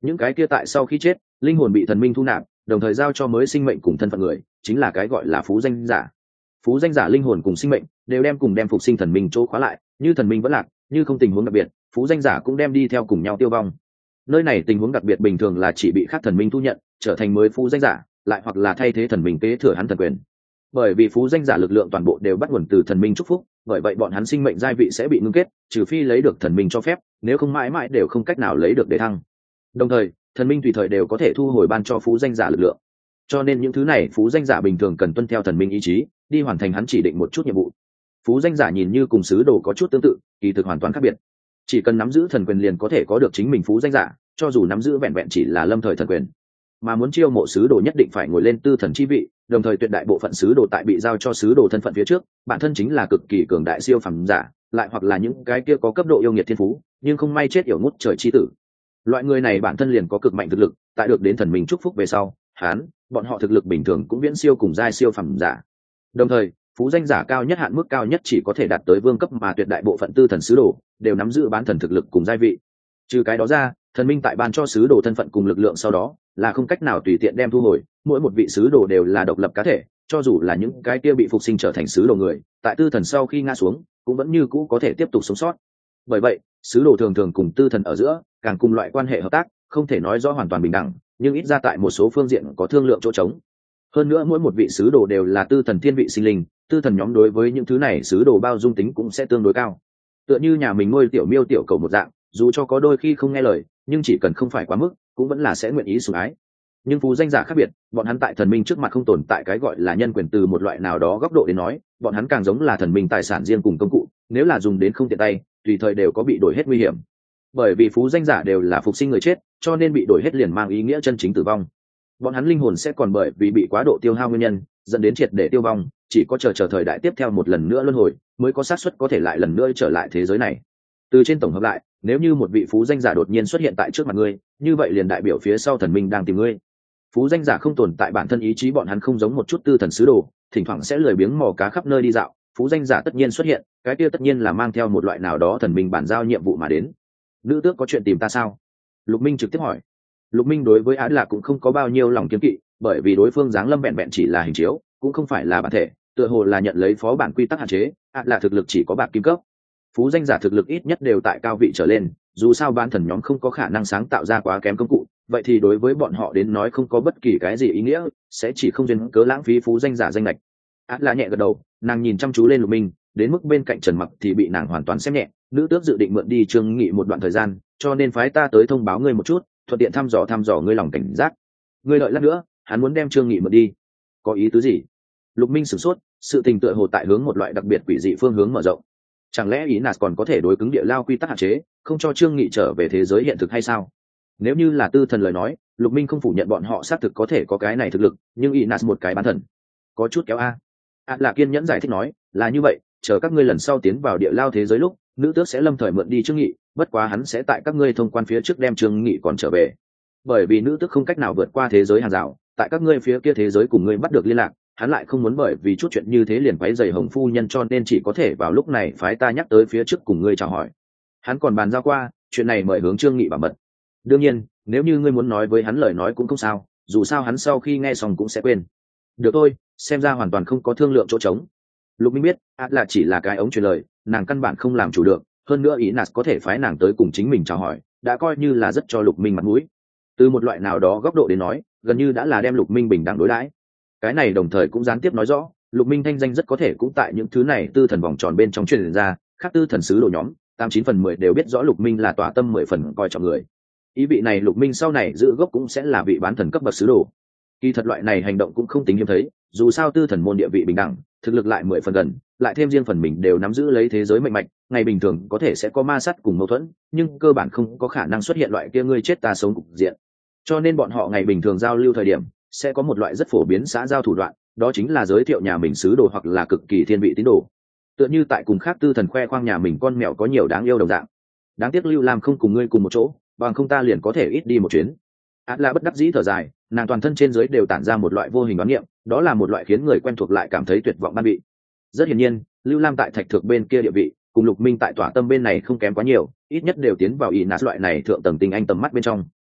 những cái kia tại sau khi chết linh hồn bị thần minh thu nạp đồng thời giao cho mới sinh mệnh cùng thân phận người chính là cái gọi là phú danh giả. Phú danh giả linh hồn cùng sinh mệnh đều đem cùng đem phục sinh thần minh chỗ khóa lại, như thần minh vẫn lạc, như không tình huống đặc biệt phú danh giả cũng đem đi theo cùng nhau tiêu vong. Nơi này tình huống đặc biệt bình thường là chỉ bị khác thần minh thu nhận trở thành mới phú danh giả, lại hoặc là thay thế thần minh kế thừa hắn thần quyền. Bởi vì phú danh giả lực lượng toàn bộ đều bắt nguồn từ thần minh chúc phúc, bởi vậy bọn hắn sinh mệnh giai vị sẽ bị ngưng kết, trừ phi lấy được thần minh cho phép, nếu không mãi mãi đều không cách nào lấy được để thăng. Đồng thời thần minh tùy thời đều có thể thu hồi ban cho phú danh giả lực lượng, cho nên những thứ này phú danh giả bình thường cần tuân theo thần minh ý chí đi hoàn thành hắn chỉ định một chút nhiệm vụ. Phú danh giả nhìn như cùng sứ đồ có chút tương tự, kỳ thực hoàn toàn khác biệt. Chỉ cần nắm giữ thần quyền liền có thể có được chính mình phú danh giả, cho dù nắm giữ vẹn vẹn chỉ là lâm thời thần quyền. Mà muốn chiêu mộ sứ đồ nhất định phải ngồi lên tư thần chi vị, đồng thời tuyệt đại bộ phận sứ đồ tại bị giao cho sứ đồ thân phận phía trước bản thân chính là cực kỳ cường đại siêu phàm giả, lại hoặc là những cái kia có cấp độ yêu nghiệt thiên phú nhưng không may chết yểu ngút trời chi tử. Loại người này bản thân liền có cực mạnh thực lực, tại được đến thần minh chúc phúc về sau hắn bọn họ thực lực bình thường cũng viễn siêu cùng giai siêu phàm giả. Đồng thời phú danh giả cao nhất hạn mức cao nhất chỉ có thể đạt tới vương cấp, mà tuyệt đại bộ phận tư thần sứ đồ đều nắm giữ bán thần thực lực cùng giai vị. Trừ cái đó ra thần minh tại ban cho sứ đồ thân phận cùng lực lượng sau đó là không cách nào tùy tiện đem thu hồi, mỗi một vị sứ đồ đều là độc lập cá thể, cho dù là những cái kia bị phục sinh trở thành sứ đồ người tại tư thần sau khi ngã xuống cũng vẫn như cũ có thể tiếp tục sống sót. Bởi vậy sứ đồ thường thường cùng tư thần ở giữa càng cùng loại quan hệ hợp tác, không thể nói rõ hoàn toàn bình đẳng, nhưng ít ra tại một số phương diện có thương lượng chỗ trống. Hơn nữa mỗi một vị sứ đồ đều là tư thần thiên vị sinh linh, tư thần nhóm đối với những thứ này sứ đồ bao dung tính cũng sẽ tương đối cao. Tựa như nhà mình nuôi tiểu miêu tiểu cầu một dạng, dù cho có đôi khi không nghe lời nhưng chỉ cần không phải quá mức cũng vẫn là sẽ nguyện ý sủng ái. Nhưng phú danh giả khác biệt, bọn hắn tại thần minh trước mặt không tồn tại cái gọi là nhân quyền, từ một loại nào đó góc độ đến nói bọn hắn càng giống là thần minh tài sản riêng cùng công cụ, nếu là dùng đến không tiện tay tùy thời đều có bị đổi hết nguy hiểm. Bởi vì phú danh giả đều là phục sinh người chết, cho nên bị đổi hết liền mang ý nghĩa chân chính tử vong. Bọn hắn linh hồn sẽ còn bởi vì bị quá độ tiêu hao nguyên nhân dẫn đến triệt để tiêu vong, chỉ có chờ chờ thời đại tiếp theo một lần nữa luân hồi mới có xác suất có thể lại lần nữa trở lại thế giới này. Từ trên tổng hợp lại, nếu như một vị phú danh giả đột nhiên xuất hiện tại trước mặt ngươi, như vậy liền đại biểu phía sau thần minh đang tìm ngươi. Phú danh giả không tồn tại bản thân ý chí, bọn hắn không giống một chút tư thần sứ đồ thỉnh thoảng sẽ lười biếng mò cá khắp nơi đi dạo. Phú danh giả tất nhiên xuất hiện, cái kia tất nhiên là mang theo một loại nào đó thần minh bản giao nhiệm vụ mà đến. Nữ tước có chuyện tìm ta sao? Lục Minh trực tiếp hỏi. Lục Minh đối với Á Lạc cũng không có bao nhiêu lòng kiêng kỵ, bởi vì đối phương dáng lâm vẹn vẹn chỉ là hình chiếu, cũng không phải là bản thể, tựa hồ là nhận lấy phó bản quy tắc hạn chế. Á Lạc thực lực chỉ có bạc kim cấp, phú danh giả thực lực ít nhất đều tại cao vị trở lên, dù sao bán thần nhóm không có khả năng sáng tạo ra quá kém công cụ, vậy thì đối với bọn họ đến nói không có bất kỳ cái gì ý nghĩa, sẽ chỉ không duyên cớ lãng phí phú danh giả danh lệch. Á Lạc nhẹ gật đầu, nàng nhìn chăm chú lên Lục Minh, đến mức bên cạnh Trần Mặc thì bị nàng hoàn toàn xem nhẹ. Nữ tước dự định mượn đi Trương Nghị một đoạn thời gian, cho nên phái ta tới thông báo ngươi một chút, thuận tiện thăm dò thăm dò ngươi lòng cảnh giác. Ngươi đợi lát nữa, hắn muốn đem Trương Nghị mượn đi. Có ý tứ gì? Lục Minh sửng sốt, sự tình tựa hồ tại hướng một loại đặc biệt quỷ dị phương hướng mở rộng. Chẳng lẽ ý nạt còn có thể đối cứng địa lao quy tắc hạn chế, không cho Trương Nghị trở về thế giới hiện thực hay sao? Nếu như là tư thần lời nói, Lục Minh không phủ nhận bọn họ xác thực có thể có cái này thực lực, nhưng ý nạt một cái bán thần có chút kéo a. À, là kiên nhẫn giải thích nói, là như vậy, chờ các ngươi lần sau tiến vào địa lao thế giới lúc, nữ tước sẽ lâm thời mượn đi Trương Nghị, bất quá hắn sẽ tại các ngươi thông quan phía trước đem Trương Nghị còn trở về. Bởi vì nữ tước không cách nào vượt qua thế giới hàng rào, tại các ngươi phía kia thế giới cùng ngươi bắt được liên lạc, hắn lại không muốn bởi vì chút chuyện như thế liền quấy rầy Hồng phu nhân, cho nên chỉ có thể vào lúc này phái ta nhắc tới phía trước cùng ngươi chào hỏi. Hắn còn bàn giao qua, chuyện này mời hướng Trương Nghị bảo mật. Đương nhiên, nếu như ngươi muốn nói với hắn lời nói cũng không sao, dù sao hắn sau khi nghe xong cũng sẽ quên. Được thôi, xem ra hoàn toàn không có thương lượng chỗ trống. Lục Minh biết, át là chỉ là cái ống truyền lời, nàng căn bản không làm chủ được, hơn nữa ý nạt có thể phái nàng tới cùng chính mình chào hỏi, đã coi như là rất cho Lục Minh mặt mũi. Từ một loại nào đó góc độ đến nói, gần như đã là đem Lục Minh bình đẳng đối đãi. Cái này đồng thời cũng gián tiếp nói rõ, Lục Minh thanh danh rất có thể cũng tại những thứ này tư thần vòng tròn bên trong truyền ra, khác tư thần sứ đồ nhóm, tám chín phần mười đều biết rõ Lục Minh là tỏa tâm mười phần coi trọng người. Ý vị này Lục Minh sau này giữ gốc cũng sẽ là vị bán thần cấp bậc sứ đồ. Kỳ thật loại này hành động cũng không tính hiếm thấy, dù sao tư thần môn địa vị bình đẳng, thực lực lại mười phần gần, lại thêm riêng phần mình đều nắm giữ lấy thế giới mạnh mạnh, ngày bình thường có thể sẽ có ma sát cùng mâu thuẫn, nhưng cơ bản không có khả năng xuất hiện loại kia ngươi chết ta sống cục diện. Cho nên bọn họ ngày bình thường giao lưu thời điểm sẽ có một loại rất phổ biến xã giao thủ đoạn, đó chính là giới thiệu nhà mình sứ đồ hoặc là cực kỳ thiên vị tín đồ. Tựa như tại cùng khác tư thần khoe khoang nhà mình con mèo có nhiều đáng yêu đồng dạng. Đáng tiếc Lưu Lam không cùng ngươi cùng một chỗ, bằng không ta liền có thể ít đi một chuyến. Át là bất đắc dĩ thở dài, nàng toàn thân trên dưới đều tản ra một loại vô hình đoán niệm, đó là một loại khiến người quen thuộc lại cảm thấy tuyệt vọng ban bị. Rất hiển nhiên, Lưu Lam tại thạch thượng bên kia địa vị, cùng Lục Minh tại tỏa tâm bên này không kém quá nhiều, ít nhất đều tiến vào ý nát loại này thượng tầng tình anh tầm mắt bên trong.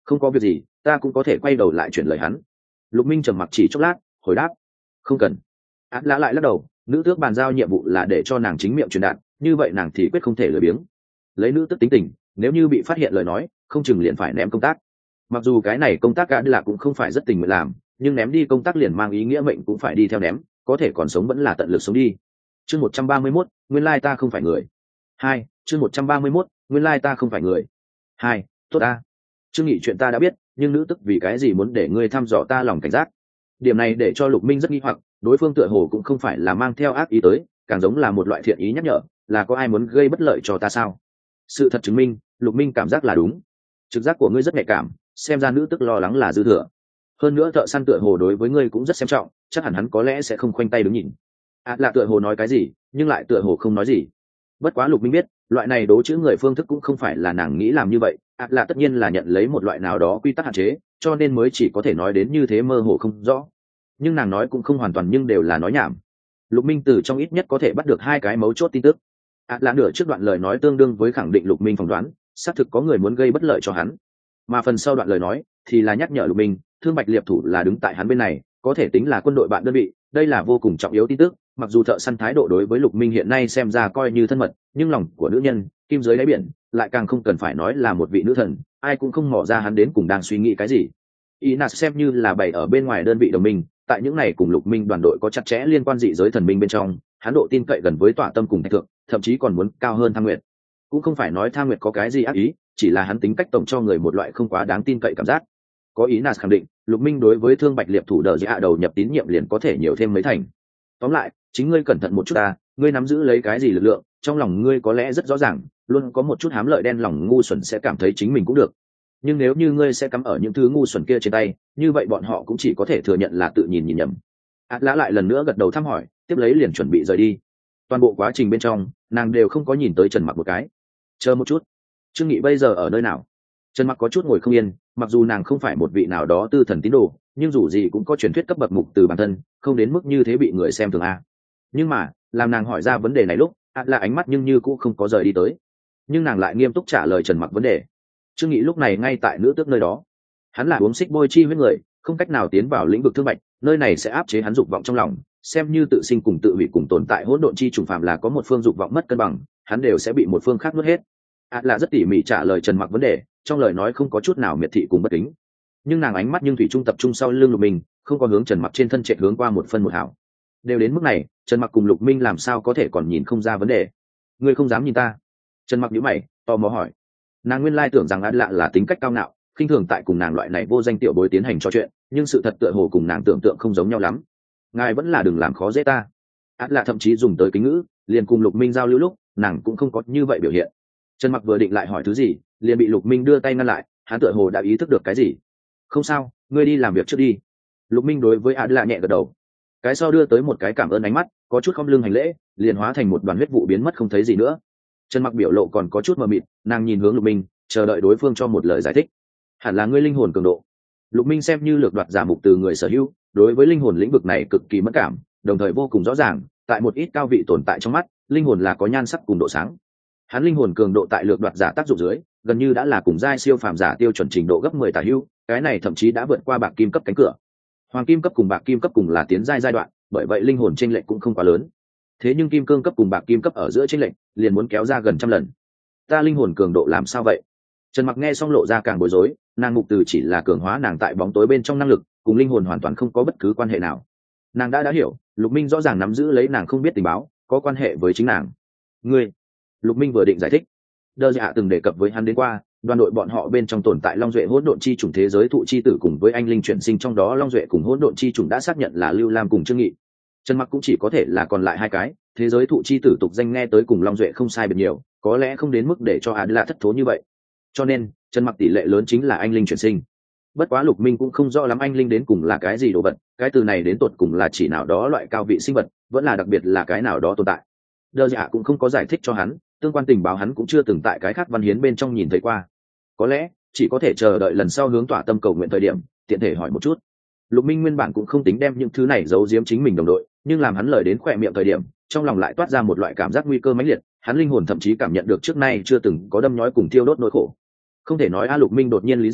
không có việc gì, ta cũng có thể quay đầu lại chuyển lời hắn. Lục Minh trầm mặc chỉ chốc lát, hồi đáp, không cần. Át lã lại lắc đầu, nữ tước bàn giao nhiệm vụ là để cho nàng chính miệng truyền đạt, như vậy nàng thì quyết không thể lười biếng. Lấy nữ tước tính tình, nếu như bị phát hiện lời nói, không chừng liền phải ném công tác. Mặc dù cái này công tác Át lã cũng không phải rất tình nguyện làm, nhưng ném đi công tác liền mang ý nghĩa mệnh cũng phải đi theo ném, có thể còn sống vẫn là tận lực sống đi. Chương một trăm ba mươi mốt, nguyên lai ta không phải người. Hai, chương một trăm ba mươi mốt, nguyên lai ta không phải người. Hai, tốt a. Trương Nghị chuyện ta đã biết, nhưng nữ tức vì cái gì muốn để ngươi thăm dò ta lòng cảnh giác? Điểm này để cho Lục Minh rất nghi hoặc, đối phương tựa hồ cũng không phải là mang theo ác ý tới, càng giống là một loại thiện ý nhắc nhở, là có ai muốn gây bất lợi cho ta sao? Sự thật chứng minh, Lục Minh cảm giác là đúng. Trực giác của ngươi rất nhạy cảm, xem ra nữ tức lo lắng là dư thừa. Hơn nữa thợ săn tựa hồ đối với ngươi cũng rất xem trọng, chắc hẳn hắn có lẽ sẽ không khoanh tay đứng nhìn. À là tựa hồ nói cái gì, nhưng lại tựa hồ không nói gì. Bất quá Lục Minh biết, loại này đố chữ người phương thức cũng không phải là nàng nghĩ làm như vậy, à là tất nhiên là nhận lấy một loại nào đó quy tắc hạn chế, cho nên mới chỉ có thể nói đến như thế mơ hồ không rõ. Nhưng nàng nói cũng không hoàn toàn, nhưng đều là nói nhảm. Lục Minh từ trong ít nhất có thể bắt được hai cái mấu chốt tin tức. À là nửa trước đoạn lời nói tương đương với khẳng định Lục Minh phỏng đoán, xác thực có người muốn gây bất lợi cho hắn. Mà phần sau đoạn lời nói thì là nhắc nhở Lục Minh, Thương Bạch Liệp Thủ là đứng tại hắn bên này, có thể tính là quân đội bạn đơn vị, đây là vô cùng trọng yếu tin tức. Mặc dù thợ săn thái độ đối với Lục Minh hiện nay xem ra coi như thân mật, nhưng lòng của nữ nhân kim dưới đáy biển lại càng không cần phải nói là một vị nữ thần, ai cũng không mò ra hắn đến cùng đang suy nghĩ cái gì. Inas xem như là bày ở bên ngoài đơn vị đồng minh, tại những này cùng Lục Minh đoàn đội có chặt chẽ liên quan dị giới thần minh bên trong, hắn độ tin cậy gần với Tỏa Tâm cùng Thạch Thượng, thậm chí còn muốn cao hơn Thang Nguyệt. Cũng không phải nói Thang Nguyệt có cái gì ác ý, chỉ là hắn tính cách tổng cho người một loại không quá đáng tin cậy cảm giác. Có Inas khẳng định, Lục Minh đối với Thương Bạch Liệp Thủ đờ dạ đầu nhập tín nhiệm liền có thể nhiều thêm mấy thành. Tóm lại, chính ngươi cẩn thận một chút ta, ngươi nắm giữ lấy cái gì lực lượng, trong lòng ngươi có lẽ rất rõ ràng, luôn có một chút hám lợi đen lòng ngu xuẩn sẽ cảm thấy chính mình cũng được. Nhưng nếu như ngươi sẽ cắm ở những thứ ngu xuẩn kia trên tay, như vậy bọn họ cũng chỉ có thể thừa nhận là tự nhìn nhìn nhầm. Át lã lại lần nữa gật đầu thăm hỏi, tiếp lấy liền chuẩn bị rời đi. Toàn bộ quá trình bên trong, nàng đều không có nhìn tới Trần Mặc một cái. Chờ một chút, Trương Nghị bây giờ ở nơi nào? Trần Mặc có chút ngồi không yên, mặc dù nàng không phải một vị nào đó tư thần tín đồ, nhưng dù gì cũng có truyền thuyết cấp bậc mục từ bản thân, không đến mức như thế bị người xem thường a. Nhưng mà, làm nàng hỏi ra vấn đề này lúc, Át là ánh mắt nhưng như cũng không có rời đi tới. Nhưng nàng lại nghiêm túc trả lời Trần Mặc vấn đề. Trương Nghị lúc này ngay tại nữ tước nơi đó. Hắn là uống xích bôi chi huyết người, không cách nào tiến vào lĩnh vực thương bạch, nơi này sẽ áp chế hắn dục vọng trong lòng, xem như tự sinh cùng tự hủy cùng tồn tại hỗn độn chi trùng phàm là có một phương dục vọng mất cân bằng, hắn đều sẽ bị một phương khác nuốt hết. Át là rất tỉ mỉ trả lời Trần Mặc vấn đề, trong lời nói không có chút nào miệt thị cùng bất kính. Nhưng nàng ánh mắt nhưng thủy trung tập trung sau lưng Lục Minh, không có hướng Trần Mặc trên thân chạy hướng qua một phân một hảo. Đều đến mức này, Trần Mặc cùng Lục Minh làm sao có thể còn nhìn không ra vấn đề? Ngươi không dám nhìn ta? Trần Mặc nhíu mày, tò mò hỏi. Nàng nguyên lai tưởng rằng Át lạ là tính cách cao ngạo, khinh thường tại cùng nàng loại này vô danh tiểu bối tiến hành trò chuyện, nhưng sự thật tựa hồ cùng nàng tưởng tượng không giống nhau lắm. Ngài vẫn là đừng làm khó dễ ta. Át lạ thậm chí dùng tới kính ngữ, liền cùng Lục Minh giao lưu lúc, nàng cũng không có như vậy biểu hiện. Trần Mặc vừa định lại hỏi thứ gì, liền bị Lục Minh đưa tay ngăn lại, hắn tựa hồ đã ý thức được cái gì. Không sao, ngươi đi làm việc trước đi. Lục Minh đối với Át lạ nhẹ gật đầu. Cái sau đưa tới một cái cảm ơn ánh mắt, có chút khom lưng hành lễ, liền hóa thành một đoàn huyết vụ biến mất không thấy gì nữa. Trần Mặc biểu lộ còn có chút mờ mịt, nàng nhìn hướng Lục Minh, chờ đợi đối phương cho một lời giải thích. Hẳn là ngươi linh hồn cường độ. Lục Minh xem như lược đoạt giả mục từ người sở hữu, đối với linh hồn lĩnh vực này cực kỳ mất cảm, đồng thời vô cùng rõ ràng, tại một ít cao vị tồn tại trong mắt, linh hồn là có nhan sắc cùng độ sáng. Hắn linh hồn cường độ tại lược đoạt giả tác dụng dưới, gần như đã là cùng giai siêu phàm giả tiêu chuẩn trình độ gấp mười tả hữu, cái này thậm chí đã vượt qua bạc kim cấp cánh cửa. Hoàng kim cấp cùng bạc kim cấp cùng là tiến giai giai đoạn, bởi vậy linh hồn chênh lệch cũng không quá lớn. Thế nhưng kim cương cấp cùng bạc kim cấp ở giữa chênh lệch liền muốn kéo ra gần trăm lần. Ta linh hồn cường độ làm sao vậy? Trần Mặc nghe xong lộ ra càng bối rối, nàng mục từ chỉ là cường hóa nàng tại bóng tối bên trong năng lực, cùng linh hồn hoàn toàn không có bất cứ quan hệ nào. Nàng đã đã hiểu, Lục Minh rõ ràng nắm giữ lấy nàng không biết tình báo, có quan hệ với chính nàng. Ngươi, Lục Minh vừa định giải thích, Đơ Dạ từng đề cập với hắn đến qua, đoàn đội bọn họ bên trong tồn tại Long Duệ hỗn độn chi chủng thế giới thụ chi tử cùng với anh linh chuyển sinh, trong đó Long Duệ cùng hỗn độn chi chủng đã xác nhận là Lưu Lam cùng Trương Nghị. Trần Mặc cũng chỉ có thể là còn lại hai cái, thế giới thụ chi tử tục danh nghe tới cùng Long Duệ không sai biệt nhiều, có lẽ không đến mức để cho Át lạ thất thố như vậy. Cho nên, Trần Mặc tỷ lệ lớn chính là anh linh chuyển sinh. Bất quá Lục Minh cũng không rõ lắm anh linh đến cùng là cái gì đồ vật, cái từ này đến tột cùng là chỉ nào đó loại cao vị sinh vật, vẫn là đặc biệt là cái nào đó tồn tại. Đơ Dạ cũng không có giải thích cho hắn, tương quan tình báo hắn cũng chưa từng tại cái khác văn hiến bên trong nhìn thấy qua. Có lẽ chỉ có thể chờ đợi lần sau hướng Tỏa Tâm cầu nguyện thời điểm, tiện thể hỏi một chút. Lục Minh nguyên bản cũng không tính đem những thứ này giấu giếm chính mình đồng đội, nhưng làm hắn lời đến khỏe miệng thời điểm, trong lòng lại toát ra một loại cảm giác nguy cơ mãnh liệt, hắn linh hồn thậm chí cảm nhận được trước nay chưa từng có đâm nhói cùng thiêu đốt nỗi khổ. Không thể nói A Lục Minh đột nhiên lý giải,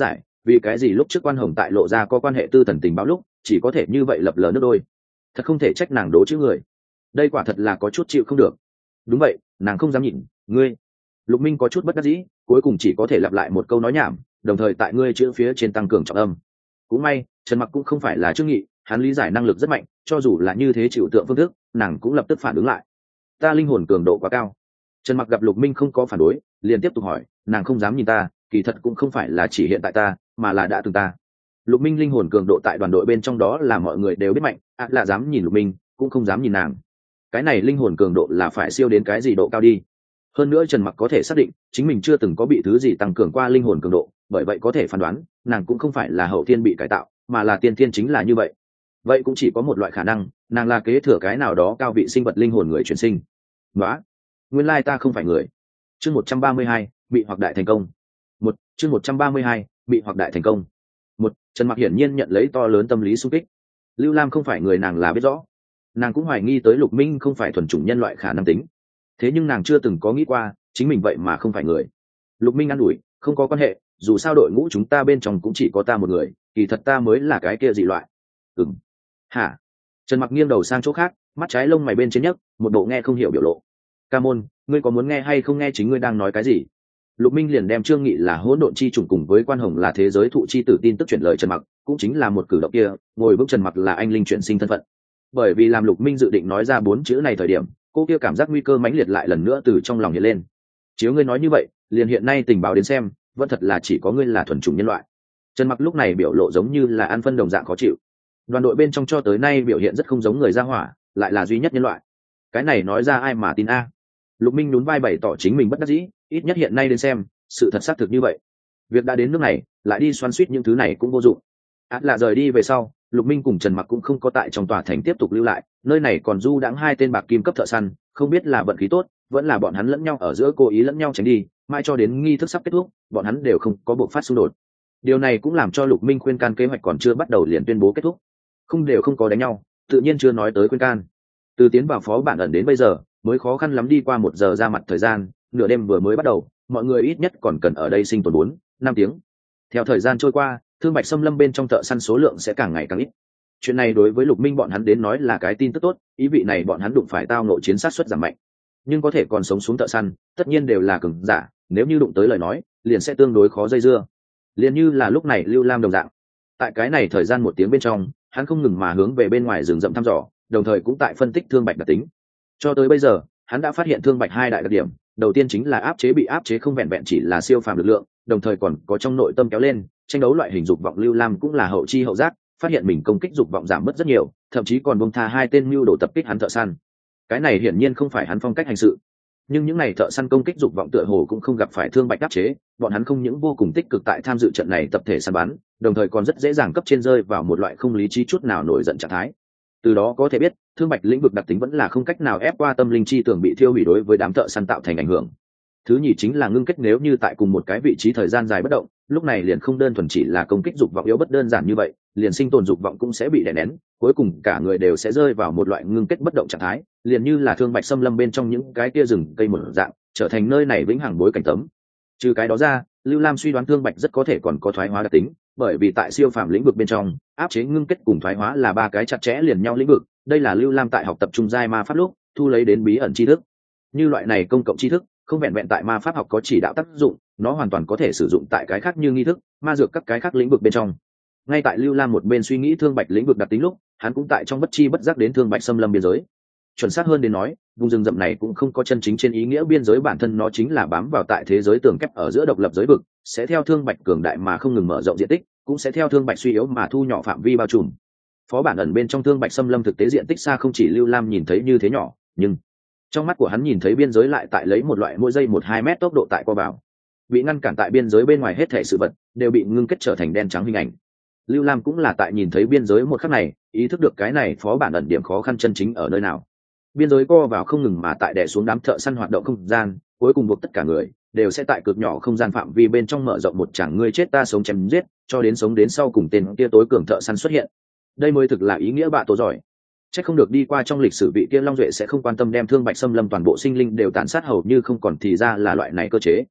vì cái gì lúc trước Quan Hồng tại lộ ra có quan hệ tư thần tình báo lúc chỉ có thể như vậy lập lờ nước đôi. Thật không thể trách nàng đố chữ người, đây quả thật là có chút chịu không được. Đúng vậy, nàng không dám nhìn ngươi. Lục Minh có chút bất đắc dĩ, cuối cùng chỉ có thể lặp lại một câu nói nhảm, đồng thời tại ngươi chữ phía trên tăng cường trọng âm. Cũng may Trần Mặc cũng không phải là Trương Nghị, hắn lý giải năng lực rất mạnh, cho dù là như thế chịu tượng phương thức, nàng cũng lập tức phản ứng lại. Ta linh hồn cường độ quá cao. Trần Mặc gặp Lục Minh không có phản đối, liền tiếp tục hỏi, nàng không dám nhìn ta, kỳ thật cũng không phải là chỉ hiện tại ta, mà là đã từng ta. Lục Minh linh hồn cường độ tại đoàn đội bên trong đó là mọi người đều biết mạnh, à, là dám nhìn Lục Minh, cũng không dám nhìn nàng. Cái này linh hồn cường độ là phải siêu đến cái gì độ cao đi. Hơn nữa Trần Mặc có thể xác định chính mình chưa từng có bị thứ gì tăng cường qua linh hồn cường độ, bởi vậy có thể phán đoán nàng cũng không phải là hậu thiên bị cải tạo, mà là tiên thiên chính là như vậy. Vậy cũng chỉ có một loại khả năng, nàng là kế thừa cái nào đó cao vị sinh vật linh hồn người chuyển sinh. Đó, nguyên lai ta không phải người. Chương một trăm ba mươi hai, bị hoặc đại thành công. Một, chương một trăm ba mươi hai, bị hoặc đại thành công. Một, Trần Mặc hiển nhiên nhận lấy to lớn tâm lý xung kích. Lưu Lam không phải người nàng là biết rõ, nàng cũng hoài nghi tới Lục Minh không phải thuần chủng nhân loại khả năng tính. Thế nhưng nàng chưa từng có nghĩ qua chính mình vậy mà không phải người. Lục Minh an ủi, không có quan hệ, dù sao đội ngũ chúng ta bên trong cũng chỉ có ta một người, kỳ thật ta mới là cái kia dị loại. Ừm. Hả? Trần Mặc nghiêng đầu sang chỗ khác, mắt trái lông mày bên trên nhấc, một bộ nghe không hiểu biểu lộ. Ca môn, ngươi có muốn nghe hay không nghe chính ngươi đang nói cái gì? Lục Minh liền đem Trương Nghị là hỗn độn chi chủng cùng với Quan Hồng là thế giới thụ chi tử tin tức chuyển lời Trần Mặc, cũng chính là một cử động kia, ngồi vững Trần Mặc là anh linh chuyển sinh thân phận. Bởi vì làm Lục Minh dự định nói ra bốn chữ này thời điểm, cô kia cảm giác nguy cơ mãnh liệt lại lần nữa từ trong lòng hiện lên. Chiếu ngươi nói như vậy, liền hiện nay tình báo đến xem, vẫn thật là chỉ có ngươi là thuần chủng nhân loại. Trần Mặc lúc này biểu lộ giống như là ăn phân đồng dạng khó chịu. Đoàn đội bên trong cho tới nay biểu hiện rất không giống người ra hỏa, lại là duy nhất nhân loại. Cái này nói ra ai mà tin a? Lục Minh nhún vai bày tỏ chính mình bất đắc dĩ, ít nhất hiện nay đến xem, sự thật xác thực như vậy. Việc đã đến nước này, lại đi xoắn xuýt những thứ này cũng vô dụng. Át là rời đi về sau, Lục Minh cùng Trần Mặc cũng không có tại trong tòa thành tiếp tục lưu lại, nơi này còn du đãng hai tên bạc kim cấp thợ săn, không biết là vận khí tốt, vẫn là bọn hắn lẫn nhau ở giữa cố ý lẫn nhau tránh đi, mai cho đến nghi thức sắp kết thúc, bọn hắn đều không có buộc phát xung đột. Điều này cũng làm cho Lục Minh khuyên can kế hoạch còn chưa bắt đầu liền tuyên bố kết thúc. Không đều không có đánh nhau, tự nhiên chưa nói tới khuyên can. Từ tiến vào phó bản ẩn đến bây giờ, mới khó khăn lắm đi qua một giờ ra mặt thời gian, nửa đêm vừa mới bắt đầu, mọi người ít nhất còn cần ở đây sinh tồn bốn, năm tiếng. Theo thời gian trôi qua, thương bạch xâm lâm bên trong thợ săn số lượng sẽ càng ngày càng ít. Chuyện này đối với Lục Minh bọn hắn đến nói là cái tin tức tốt, ý vị này bọn hắn đụng phải tao ngộ chiến sát suất giảm mạnh. Nhưng có thể còn sống xuống thợ săn, tất nhiên đều là cường giả, nếu như đụng tới lời nói, liền sẽ tương đối khó dây dưa. Liền như là lúc này Lưu Lam đồng dạng. Tại cái này thời gian một tiếng bên trong, hắn không ngừng mà hướng về bên ngoài rừng rậm thăm dò, đồng thời cũng tại phân tích thương bạch đặc tính. Cho tới bây giờ, hắn đã phát hiện thương bạch hai đại đặc điểm, đầu tiên chính là áp chế bị áp chế không vẹn vẹn chỉ là siêu phàm lực lượng, đồng thời còn có trong nội tâm kéo lên, tranh đấu loại hình dục vọng. Lưu Lam cũng là hậu chi hậu giác, phát hiện mình công kích dục vọng giảm bớt rất nhiều, thậm chí còn buông tha hai tên mưu đồ tập kích hắn thợ săn. Cái này hiển nhiên không phải hắn phong cách hành sự. Nhưng những này thợ săn công kích dục vọng tựa hồ cũng không gặp phải thương bạch áp chế, bọn hắn không những vô cùng tích cực tại tham dự trận này tập thể săn bắn, đồng thời còn rất dễ dàng cấp trên rơi vào một loại không lý trí chút nào nổi giận trạng thái. Từ đó có thể biết, thương bạch lĩnh vực đặc tính vẫn là không cách nào ép qua tâm linh chi tưởng bị thiêu hủy đối với đám thợ săn tạo thành ảnh hưởng. Thứ nhì chính là ngưng kết, nếu như tại cùng một cái vị trí thời gian dài bất động, lúc này liền không đơn thuần chỉ là công kích dục vọng yếu bất đơn giản như vậy, liền sinh tồn dục vọng cũng sẽ bị đè nén, cuối cùng cả người đều sẽ rơi vào một loại ngưng kết bất động trạng thái, liền như là thương bạch xâm lâm bên trong những cái kia rừng cây một dạng, trở thành nơi này vĩnh hằng bối cảnh tấm. Trừ cái đó ra, Lưu Lam suy đoán thương bạch rất có thể còn có thoái hóa đặc tính, bởi vì tại siêu phàm lĩnh vực bên trong, áp chế, ngưng kết cùng thoái hóa là ba cái chặt chẽ liền nhau lĩnh vực, đây là Lưu Lam tại học tập trung giai ma pháp lúc thu lấy đến bí ẩn tri thức. Như loại này công cộng tri thức, không vẹn vẹn tại ma pháp học có chỉ đạo tác dụng, nó hoàn toàn có thể sử dụng tại cái khác như nghi thức, ma dược các cái khác lĩnh vực bên trong. Ngay tại Lưu Lam một bên suy nghĩ thương bạch lĩnh vực đặc tính lúc, hắn cũng tại trong bất chi bất giác đến thương bạch xâm lâm biên giới. Chuẩn xác hơn đến nói, vùng rừng rậm này cũng không có chân chính trên ý nghĩa biên giới, bản thân nó chính là bám vào tại thế giới tường kép ở giữa độc lập giới vực, sẽ theo thương bạch cường đại mà không ngừng mở rộng diện tích, cũng sẽ theo thương bạch suy yếu mà thu nhỏ phạm vi bao trùm. Phó bản ẩn bên trong thương bạch xâm lâm thực tế diện tích xa không chỉ Lưu Lam nhìn thấy như thế nhỏ, nhưng trong mắt của hắn nhìn thấy biên giới lại tại lấy một loại mỗi giây một hai mét tốc độ tại qua vào, bị ngăn cản tại biên giới bên ngoài hết thể sự vật đều bị ngưng kết trở thành đen trắng hình ảnh. Lưu Lam cũng là tại nhìn thấy biên giới một khắc này, ý thức được cái này phó bản ẩn điểm khó khăn chân chính ở nơi nào. Biên giới co vào không ngừng mà tại đè xuống đám thợ săn hoạt động không gian, cuối cùng buộc tất cả người đều sẽ tại cực nhỏ không gian phạm vi bên trong mở rộng một chàng ngươi chết ta sống chém giết, cho đến sống đến sau cùng tên kia tối cường thợ săn xuất hiện. Đây mới thực là ý nghĩa bạ tổ giỏi. Chắc không được đi qua trong lịch sử vị kia Long Duệ sẽ không quan tâm đem thương bạch xâm lâm toàn bộ sinh linh đều tàn sát hầu như không còn, thì ra là loại này cơ chế.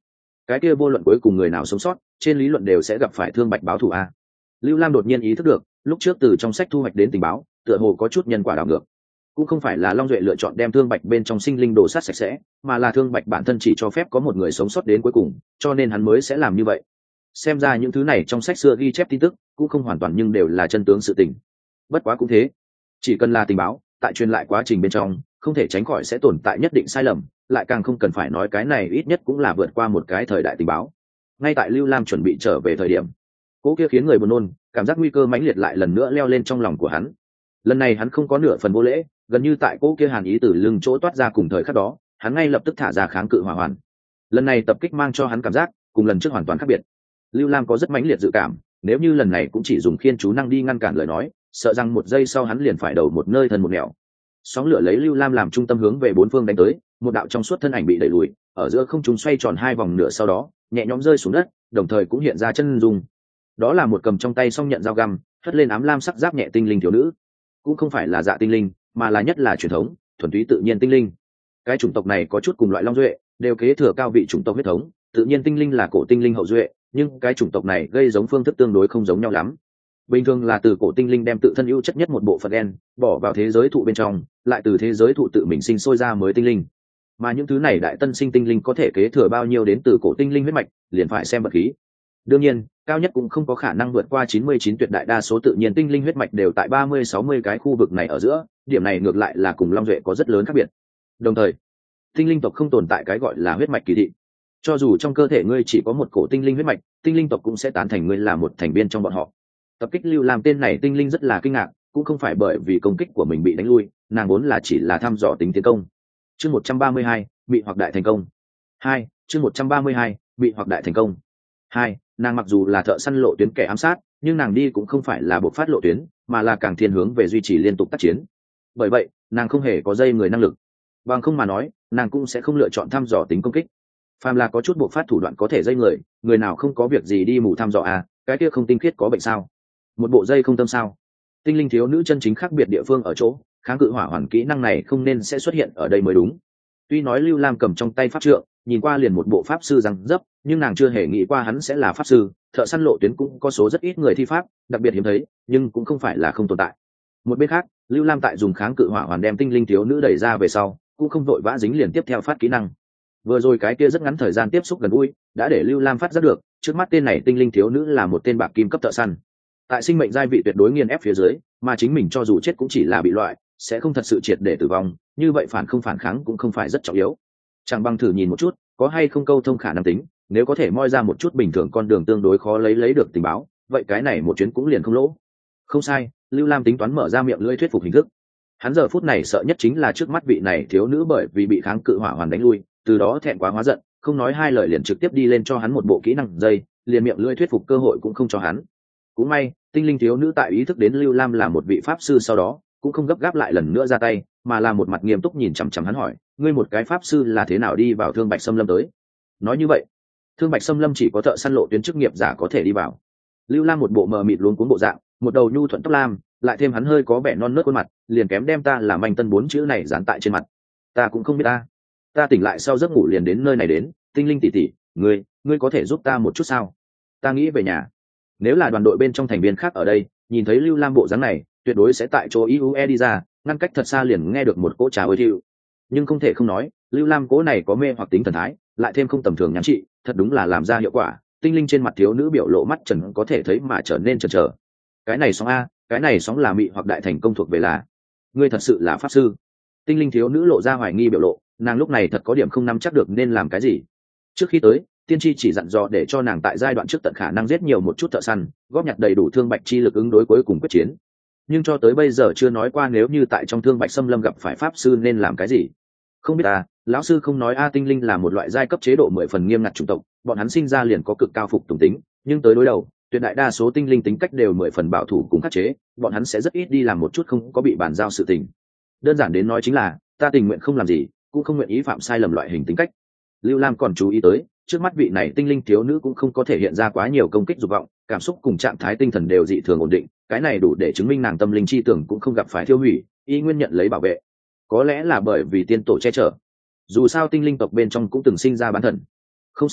cái kia vô luận cuối cùng người nào sống sót trên lý luận đều sẽ gặp phải Thương Bạch báo thù a. Lưu Lam đột nhiên ý thức được lúc trước từ trong sách thu hoạch đến tình báo tựa hồ có chút nhân quả đảo ngược, cũng không phải là Long Duệ lựa chọn đem Thương Bạch bên trong sinh linh đồ sát sạch sẽ, mà là Thương Bạch bản thân chỉ cho phép có một người sống sót đến cuối cùng, cho nên hắn mới sẽ làm như vậy. Xem ra những thứ này trong sách xưa ghi chép tin tức cũng không hoàn toàn nhưng đều là chân tướng sự tình. Bất quá cũng thế, chỉ cần là tình báo tại truyền lại quá trình bên trong không thể tránh khỏi sẽ tồn tại nhất định sai lầm, lại càng không cần phải nói cái này ít nhất cũng là vượt qua một cái thời đại tình báo. Ngay tại Lưu Lam chuẩn bị trở về thời điểm, cỗ kia khiến người buồn nôn cảm giác nguy cơ mãnh liệt lại lần nữa leo lên trong lòng của hắn. Lần này hắn không có nửa phần vô lễ, gần như tại cỗ kia hàn ý từ lưng chỗ toát ra cùng thời khắc đó hắn ngay lập tức thả ra kháng cự hỏa hoàn. Lần này tập kích mang cho hắn cảm giác cùng lần trước hoàn toàn khác biệt. Lưu Lam có rất mãnh liệt dự cảm, nếu như lần này cũng chỉ dùng khiên chú năng đi ngăn cản lời nói, sợ rằng một giây sau hắn liền phải đầu một nơi thân một nẻo. Sóng lửa lấy Lưu Lam làm trung tâm hướng về bốn phương đánh tới, một đạo trong suốt thân ảnh bị đẩy lùi, ở giữa không trung xoay tròn hai vòng nửa sau đó nhẹ nhõm rơi xuống đất, đồng thời cũng hiện ra chân dung. Đó là một cầm trong tay song nhận dao găm, hất lên ám lam sắc giáp nhẹ tinh linh thiếu nữ, cũng không phải là dạ tinh linh, mà là nhất là truyền thống thuần túy tự nhiên tinh linh. Cái chủng tộc này có chút cùng loại Long Duệ, đều kế thừa cao vị chủng tộc huyết thống, tự nhiên tinh linh là cổ tinh linh hậu duệ, nhưng cái chủng tộc này gây giống phương thức tương đối không giống nhau lắm. Bình thường là từ cổ tinh linh đem tự thân ưu chất nhất một bộ phận gen bỏ vào thế giới thụ bên trong, lại từ thế giới thụ tự mình sinh sôi ra mới tinh linh. Mà những thứ này đại tân sinh tinh linh có thể kế thừa bao nhiêu đến từ cổ tinh linh huyết mạch, liền phải xem vật khí. Đương nhiên, cao nhất cũng không có khả năng vượt qua chín mươi chín, tuyệt đại đa số tự nhiên tinh linh huyết mạch đều tại ba mươi sáu mươi cái khu vực này ở giữa, điểm này ngược lại là cùng Long Duệ có rất lớn khác biệt. Đồng thời, tinh linh tộc không tồn tại cái gọi là huyết mạch kỳ thị. Cho dù trong cơ thể ngươi chỉ có một cổ tinh linh huyết mạch, tinh linh tộc cũng sẽ tán thành ngươi là một thành viên trong bọn họ. Tập kích Lưu Lam tên này tinh linh rất là kinh ngạc, cũng không phải bởi vì công kích của mình bị đánh lui, nàng vốn là chỉ là thăm dò tính tiến công. Chương một trăm ba mươi hai, bị hoặc đại thành công. Hai, chương một trăm ba mươi hai, bị hoặc đại thành công. Hai, nàng mặc dù là thợ săn lộ tuyến kẻ ám sát, nhưng nàng đi cũng không phải là bộc phát lộ tuyến, mà là càng thiên hướng về duy trì liên tục tác chiến. Bởi vậy, nàng không hề có dây người năng lực. Bằng không mà nói, nàng cũng sẽ không lựa chọn thăm dò tính công kích. Phàm là có chút bộc phát thủ đoạn có thể dây người, người nào không có việc gì đi mù thăm dò à, cái kia không tinh khiết có bệnh sao? Một bộ dây không tâm sao? Tinh linh thiếu nữ chân chính khác biệt địa phương ở chỗ, kháng cự hỏa hoàn kỹ năng này không nên sẽ xuất hiện ở đây mới đúng. Tuy nói Lưu Lam cầm trong tay pháp trượng, nhìn qua liền một bộ pháp sư răng dấp, nhưng nàng chưa hề nghĩ qua hắn sẽ là pháp sư. Thợ săn lộ tuyến cũng có số rất ít người thi pháp, đặc biệt hiếm thấy, nhưng cũng không phải là không tồn tại. Một bên khác, Lưu Lam tại dùng kháng cự hỏa hoàn đem tinh linh thiếu nữ đẩy ra về sau, cũng không vội vã dính liền tiếp theo phát kỹ năng. Vừa rồi cái kia rất ngắn thời gian tiếp xúc gần gũi, đã để Lưu Lam phát giác được, trước mắt tên này tinh linh thiếu nữ là một tên bạc kim cấp thợ săn. Tại sinh mệnh giai vị tuyệt đối nghiền ép phía dưới, mà chính mình cho dù chết cũng chỉ là bị loại, sẽ không thật sự triệt để tử vong, như vậy phản không phản kháng cũng không phải rất trọng yếu. Chẳng bằng thử nhìn một chút, có hay không câu thông khả năng tính, nếu có thể moi ra một chút bình thường con đường tương đối khó lấy lấy được tình báo, vậy cái này một chuyến cũng liền không lỗ. Không sai, Lưu Lam tính toán mở ra miệng lưỡi thuyết phục hình thức. Hắn giờ phút này sợ nhất chính là trước mắt vị này thiếu nữ bởi vì bị kháng cự hỏa hoàn đánh lui, từ đó thẹn quá hóa giận, không nói hai lời liền trực tiếp đi lên cho hắn một bộ kỹ năng dây, liền miệng lưỡi thuyết phục cơ hội cũng không cho hắn. Cũng may, tinh linh thiếu nữ tại ý thức đến Lưu Lam là một vị pháp sư sau đó, cũng không gấp gáp lại lần nữa ra tay, mà là một mặt nghiêm túc nhìn chằm chằm hắn hỏi, ngươi một cái pháp sư là thế nào đi vào Thương Bạch Xâm Lâm tới? Nói như vậy, Thương Bạch Xâm Lâm chỉ có thợ săn lộ tuyến chức nghiệp giả có thể đi vào. Lưu Lam một bộ mờ mịt luống cuống bộ dạng, một đầu nhu thuận tóc lam, lại thêm hắn hơi có vẻ non nớt khuôn mặt, liền kém đem ta làm anh tân bốn chữ này dán tại trên mặt. Ta cũng không biết ta. Ta tỉnh lại sau giấc ngủ liền đến nơi này đến, tinh linh tỷ tỷ, ngươi, ngươi có thể giúp ta một chút sao? Ta nghĩ về nhà. Nếu là đoàn đội bên trong thành viên khác ở đây, nhìn thấy Lưu Lam bộ dáng này, tuyệt đối sẽ tại chỗ i u e đi ra, ngăn cách thật xa liền nghe được một cỗ trà ơi thiu. Nhưng không thể không nói, Lưu Lam cỗ này có mê hoặc tính thần thái, lại thêm không tầm thường nhắn trị, thật đúng là làm ra hiệu quả. Tinh linh trên mặt thiếu nữ biểu lộ mắt trần có thể thấy mà trở nên chần chờ. Cái này sóng a, cái này sóng là mị hoặc đại thành công thuộc về là. Ngươi thật sự là pháp sư? Tinh linh thiếu nữ lộ ra hoài nghi biểu lộ, nàng lúc này thật có điểm không nắm chắc được nên làm cái gì. Trước khi tới, tiên tri chỉ dặn dò để cho nàng tại giai đoạn trước tận khả năng giết nhiều một chút thợ săn, góp nhặt đầy đủ thương bạch chi lực ứng đối cuối cùng quyết chiến. Nhưng cho tới bây giờ chưa nói qua nếu như tại trong Thương Bạch Xâm Lâm gặp phải pháp sư nên làm cái gì. Không biết à, lão sư không nói a tinh linh là một loại giai cấp chế độ mười phần nghiêm ngặt chủng tộc, bọn hắn sinh ra liền có cực cao phục tùng tính, nhưng tới đối đầu, tuyệt đại đa số tinh linh tính cách đều mười phần bảo thủ cùng khắc chế, bọn hắn sẽ rất ít đi làm một chút không có bị bàn giao sự tình. Đơn giản đến nói chính là, ta tình nguyện không làm gì, cũng không nguyện ý phạm sai lầm loại hình tính cách. Lưu Lam còn chú ý tới, trước mắt vị này tinh linh thiếu nữ cũng không có thể hiện ra quá nhiều công kích dục vọng, cảm xúc cùng trạng thái tinh thần đều dị thường ổn định, cái này đủ để chứng minh nàng tâm linh chi tưởng cũng không gặp phải thiêu hủy, y nguyên nhận lấy bảo vệ. Có lẽ là bởi vì tiên tổ che chở. Dù sao tinh linh tộc bên trong cũng từng sinh ra bán thần. Không sai,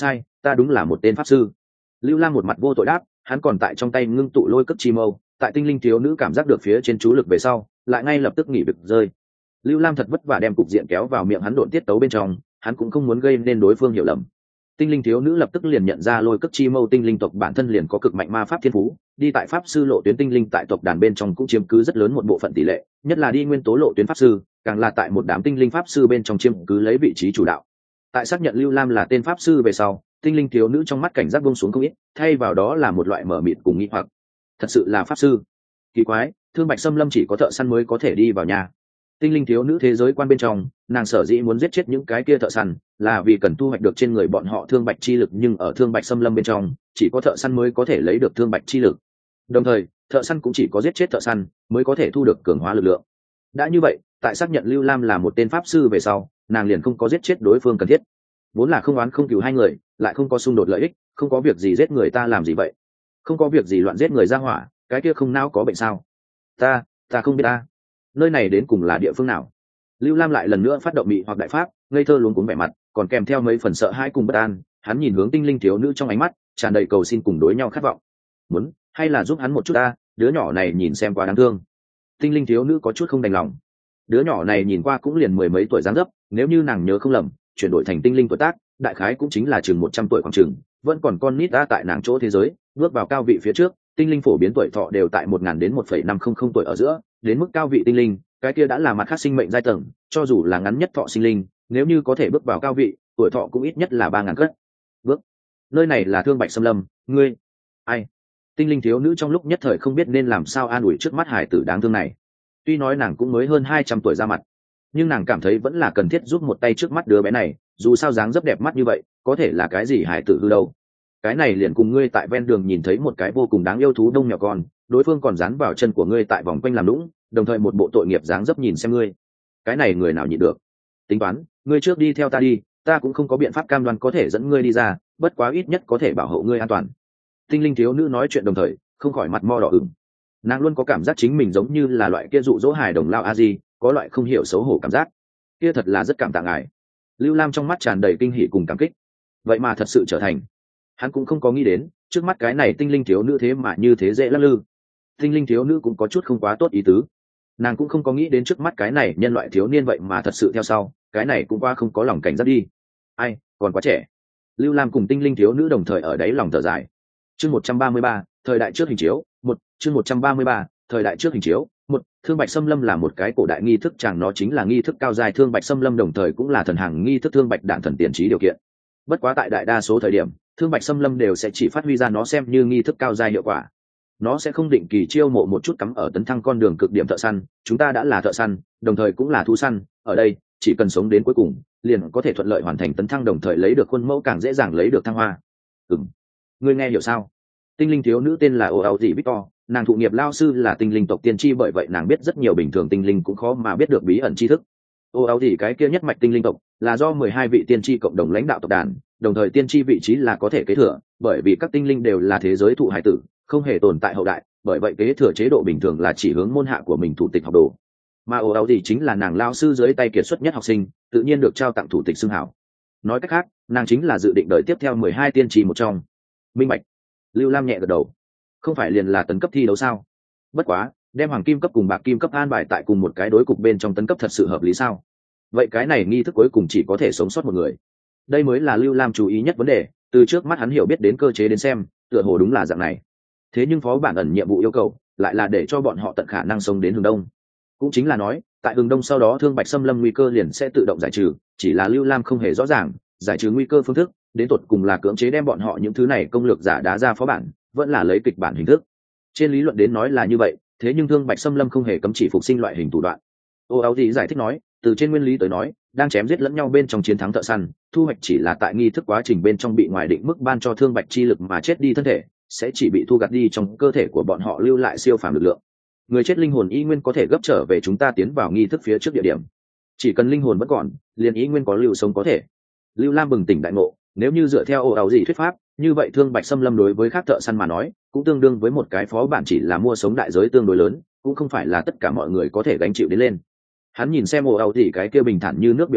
ta đúng là một tên pháp sư. Lưu Lam một mặt vô tội đáp, hắn còn tại trong tay ngưng tụ lôi cấp chi mâu, tại tinh linh thiếu nữ cảm giác được phía trên chú lực về sau lại ngay lập tức nghỉ việc rơi. Lưu Lam thật vất vả đem cục diện kéo vào miệng hắn độn tiết tấu bên trong, hắn cũng không muốn gây nên đối phương hiểu lầm. Tinh linh thiếu nữ lập tức liền nhận ra lôi cấp chi mâu tinh linh tộc bản thân liền có cực mạnh ma pháp thiên phú, đi tại pháp sư lộ tuyến tinh linh tại tộc đàn bên trong cũng chiếm cứ rất lớn một bộ phận tỷ lệ, nhất là đi nguyên tố lộ tuyến pháp sư, càng là tại một đám tinh linh pháp sư bên trong chiếm cứ lấy vị trí chủ đạo. Tại xác nhận Lưu Lam là tên pháp sư về sau, tinh linh thiếu nữ trong mắt cảnh giác buông xuống không ít, thay vào đó là một loại mở mịt cùng nghi hoặc. Thật sự là pháp sư? Kỳ quái, Thương Bạch Xâm Lâm chỉ có thợ săn mới có thể đi vào nhà. Tinh linh thiếu nữ thế giới quan bên trong, nàng sở dĩ muốn giết chết những cái kia thợ săn, là vì cần thu hoạch được trên người bọn họ thương bạch chi lực, nhưng ở Thương Bạch Xâm Lâm bên trong, chỉ có thợ săn mới có thể lấy được thương bạch chi lực. Đồng thời, thợ săn cũng chỉ có giết chết thợ săn mới có thể thu được cường hóa lực lượng. Đã như vậy, tại xác nhận Lưu Lam là một tên pháp sư về sau, nàng liền không có giết chết đối phương cần thiết. Vốn là không oán không cừu hai người, lại không có xung đột lợi ích, không có việc gì giết người ta làm gì vậy? Không có việc gì loạn giết người ra hỏa, cái kia không não có bệnh sao? Ta, ta không biết ta. Nơi này đến cùng là địa phương nào? Lưu Lam lại lần nữa phát động mị hoặc đại pháp, ngây thơ luống cuống vẻ mặt, còn kèm theo mấy phần sợ hãi cùng bất an. Hắn nhìn hướng tinh linh thiếu nữ trong ánh mắt tràn đầy cầu xin cùng đối nhau khát vọng. Muốn hay là giúp hắn một chút ta, đứa nhỏ này nhìn xem quá đáng thương. Tinh linh thiếu nữ có chút không đành lòng. Đứa nhỏ này nhìn qua cũng liền mười mấy tuổi dáng dấp, nếu như nàng nhớ không lầm, chuyển đổi thành tinh linh tuổi tác, đại khái cũng chính là chừng một trăm tuổi khoảng chừng, vẫn còn con nít ta tại nàng chỗ thế giới, bước vào cao vị phía trước, tinh linh phổ biến tuổi thọ đều tại một nghìn đến một phẩy năm không không tuổi ở giữa, đến mức cao vị tinh linh, cái kia đã là mặt khác sinh mệnh giai tầng, cho dù là ngắn nhất thọ sinh linh, nếu như có thể bước vào cao vị, tuổi thọ cũng ít nhất là ba ngàn cất. Bước. Nơi này là Thương Bạch Xâm Lâm, ngươi, ai? Tinh linh thiếu nữ trong lúc nhất thời không biết nên làm sao an ủi trước mắt hải tử đáng thương này. Tuy nói nàng cũng mới hơn hai trăm tuổi ra mặt, nhưng nàng cảm thấy vẫn là cần thiết giúp một tay trước mắt đứa bé này, dù sao dáng dấp đẹp mắt như vậy, có thể là cái gì hải tử hư đâu. Cái này liền cùng ngươi tại ven đường nhìn thấy một cái vô cùng đáng yêu thú đông nhỏ con, đối phương còn dán vào chân của ngươi tại vòng quanh làm lũng, đồng thời một bộ tội nghiệp dáng dấp nhìn xem ngươi. Cái này người nào nhịn được? Tính toán, ngươi trước đi theo ta đi, ta cũng không có biện pháp cam đoan có thể dẫn ngươi đi ra, bất quá ít nhất có thể bảo hộ ngươi an toàn. Tinh linh thiếu nữ nói chuyện đồng thời không khỏi mặt mo đỏ ửng. Nàng luôn có cảm giác chính mình giống như là loại kia dụ dỗ hài đồng lao a di, có loại không hiểu xấu hổ cảm giác. Kia thật là rất cảm tạ ngài. Lưu Lam trong mắt tràn đầy kinh hỉ cùng cảm kích. Vậy mà thật sự trở thành. Hắn cũng không có nghĩ đến, trước mắt cái này tinh linh thiếu nữ thế mà như thế dễ lắc lư. Tinh linh thiếu nữ cũng có chút không quá tốt ý tứ. Nàng cũng không có nghĩ đến trước mắt cái này nhân loại thiếu niên vậy mà thật sự theo sau, cái này cũng qua không có lòng cảnh giác đi. Ai, còn quá trẻ. Lưu Lam cùng tinh linh thiếu nữ đồng thời ở đấy lòng thở dài. Chương một trăm ba mươi ba, thời đại trước hình chiếu, một, chương một trăm ba mươi ba, thời đại trước hình chiếu, một, Thương Bạch Xâm Lâm là một cái cổ đại nghi thức, chẳng nó chính là nghi thức cao dài Thương Bạch Xâm Lâm, đồng thời cũng là thần hàng nghi thức Thương Bạch đạn thần tiền trí điều kiện. Bất quá tại đại đa số thời điểm, Thương Bạch Xâm Lâm đều sẽ chỉ phát huy ra nó xem như nghi thức cao dài hiệu quả. Nó sẽ không định kỳ chiêu mộ một chút cắm ở tấn thăng con đường cực điểm thợ săn, chúng ta đã là thợ săn, đồng thời cũng là thú săn, ở đây, chỉ cần sống đến cuối cùng, liền có thể thuận lợi hoàn thành tấn thăng, đồng thời lấy được khuôn mẫu, càng dễ dàng lấy được thăng hoa. Ừm, ngươi nghe hiểu sao? Tinh linh thiếu nữ tên là Ô Áo Dị Victor, nàng thụ nghiệp lao sư là tinh linh tộc tiên tri, bởi vậy nàng biết rất nhiều bình thường tinh linh cũng khó mà biết được bí ẩn tri thức. Ô Áo Dị cái kia nhất mạch tinh linh tộc là do mười hai vị tiên tri cộng đồng lãnh đạo tộc đàn, đồng thời tiên tri vị trí là có thể kế thừa, bởi vì các tinh linh đều là thế giới thụ hải tử, không hề tồn tại hậu đại, bởi vậy kế thừa chế độ bình thường là chỉ hướng môn hạ của mình thủ tịch học đồ. Mà Ô Áo Dị chính là nàng lao sư dưới tay kiệt xuất nhất học sinh, tự nhiên được trao tặng thủ tịch xưng hảo. Nói cách khác, nàng chính là dự định đợi tiếp theo mười hai tiên tri một trong. Minh bạch. Lưu Lam nhẹ gật đầu. Không phải liền là tấn cấp thi đấu sao? Bất quá, đem hoàng kim cấp cùng bạc kim cấp an bài tại cùng một cái đối cục bên trong tấn cấp thật sự hợp lý sao? Vậy cái này nghi thức cuối cùng chỉ có thể sống sót một người. Đây mới là Lưu Lam chú ý nhất vấn đề, từ trước mắt hắn hiểu biết đến cơ chế đến xem, tựa hồ đúng là dạng này. Thế nhưng phó bản ẩn nhiệm vụ yêu cầu lại là để cho bọn họ tận khả năng sống đến hướng đông. Cũng chính là nói, tại hướng đông sau đó Thương Bạch Xâm Lâm nguy cơ liền sẽ tự động giải trừ, chỉ là Lưu Lam không hề rõ ràng, giải trừ nguy cơ phương thức, đến tột cùng là cưỡng chế đem bọn họ những thứ này công lược giả đá ra phó bản, vẫn là lấy kịch bản hình thức. Trên lý luận đến nói là như vậy, thế nhưng Thương Bạch Xâm Lâm không hề cấm chỉ phục sinh loại hình thủ đoạn. Ô Áo Dị giải thích nói, từ trên nguyên lý tới nói, đang chém giết lẫn nhau bên trong chiến thắng thợ săn, thu hoạch chỉ là tại nghi thức quá trình bên trong bị ngoài định mức ban cho thương bạch chi lực mà chết đi thân thể, sẽ chỉ bị thu gặt đi trong cơ thể của bọn họ lưu lại siêu phàm lực lượng. Người chết linh hồn y nguyên có thể gấp trở về chúng ta tiến vào nghi thức phía trước địa điểm. Chỉ cần linh hồn vẫn còn, liền y nguyên có lưu sống có thể. Lưu Lam bừng tỉnh đại ngộ, nếu như dựa theo Ô Áo Dị thuyết pháp, như vậy thương bạch xâm lâm đối với khác thợ săn mà nói, cũng tương đương với một cái phó bản, chỉ là mua sống đại giới tương đối lớn, cũng không phải là tất cả mọi người có thể gánh chịu đến lên. Hắn nhìn xem Ô Áo Dị cái kia bình thản như nước biểu lộ,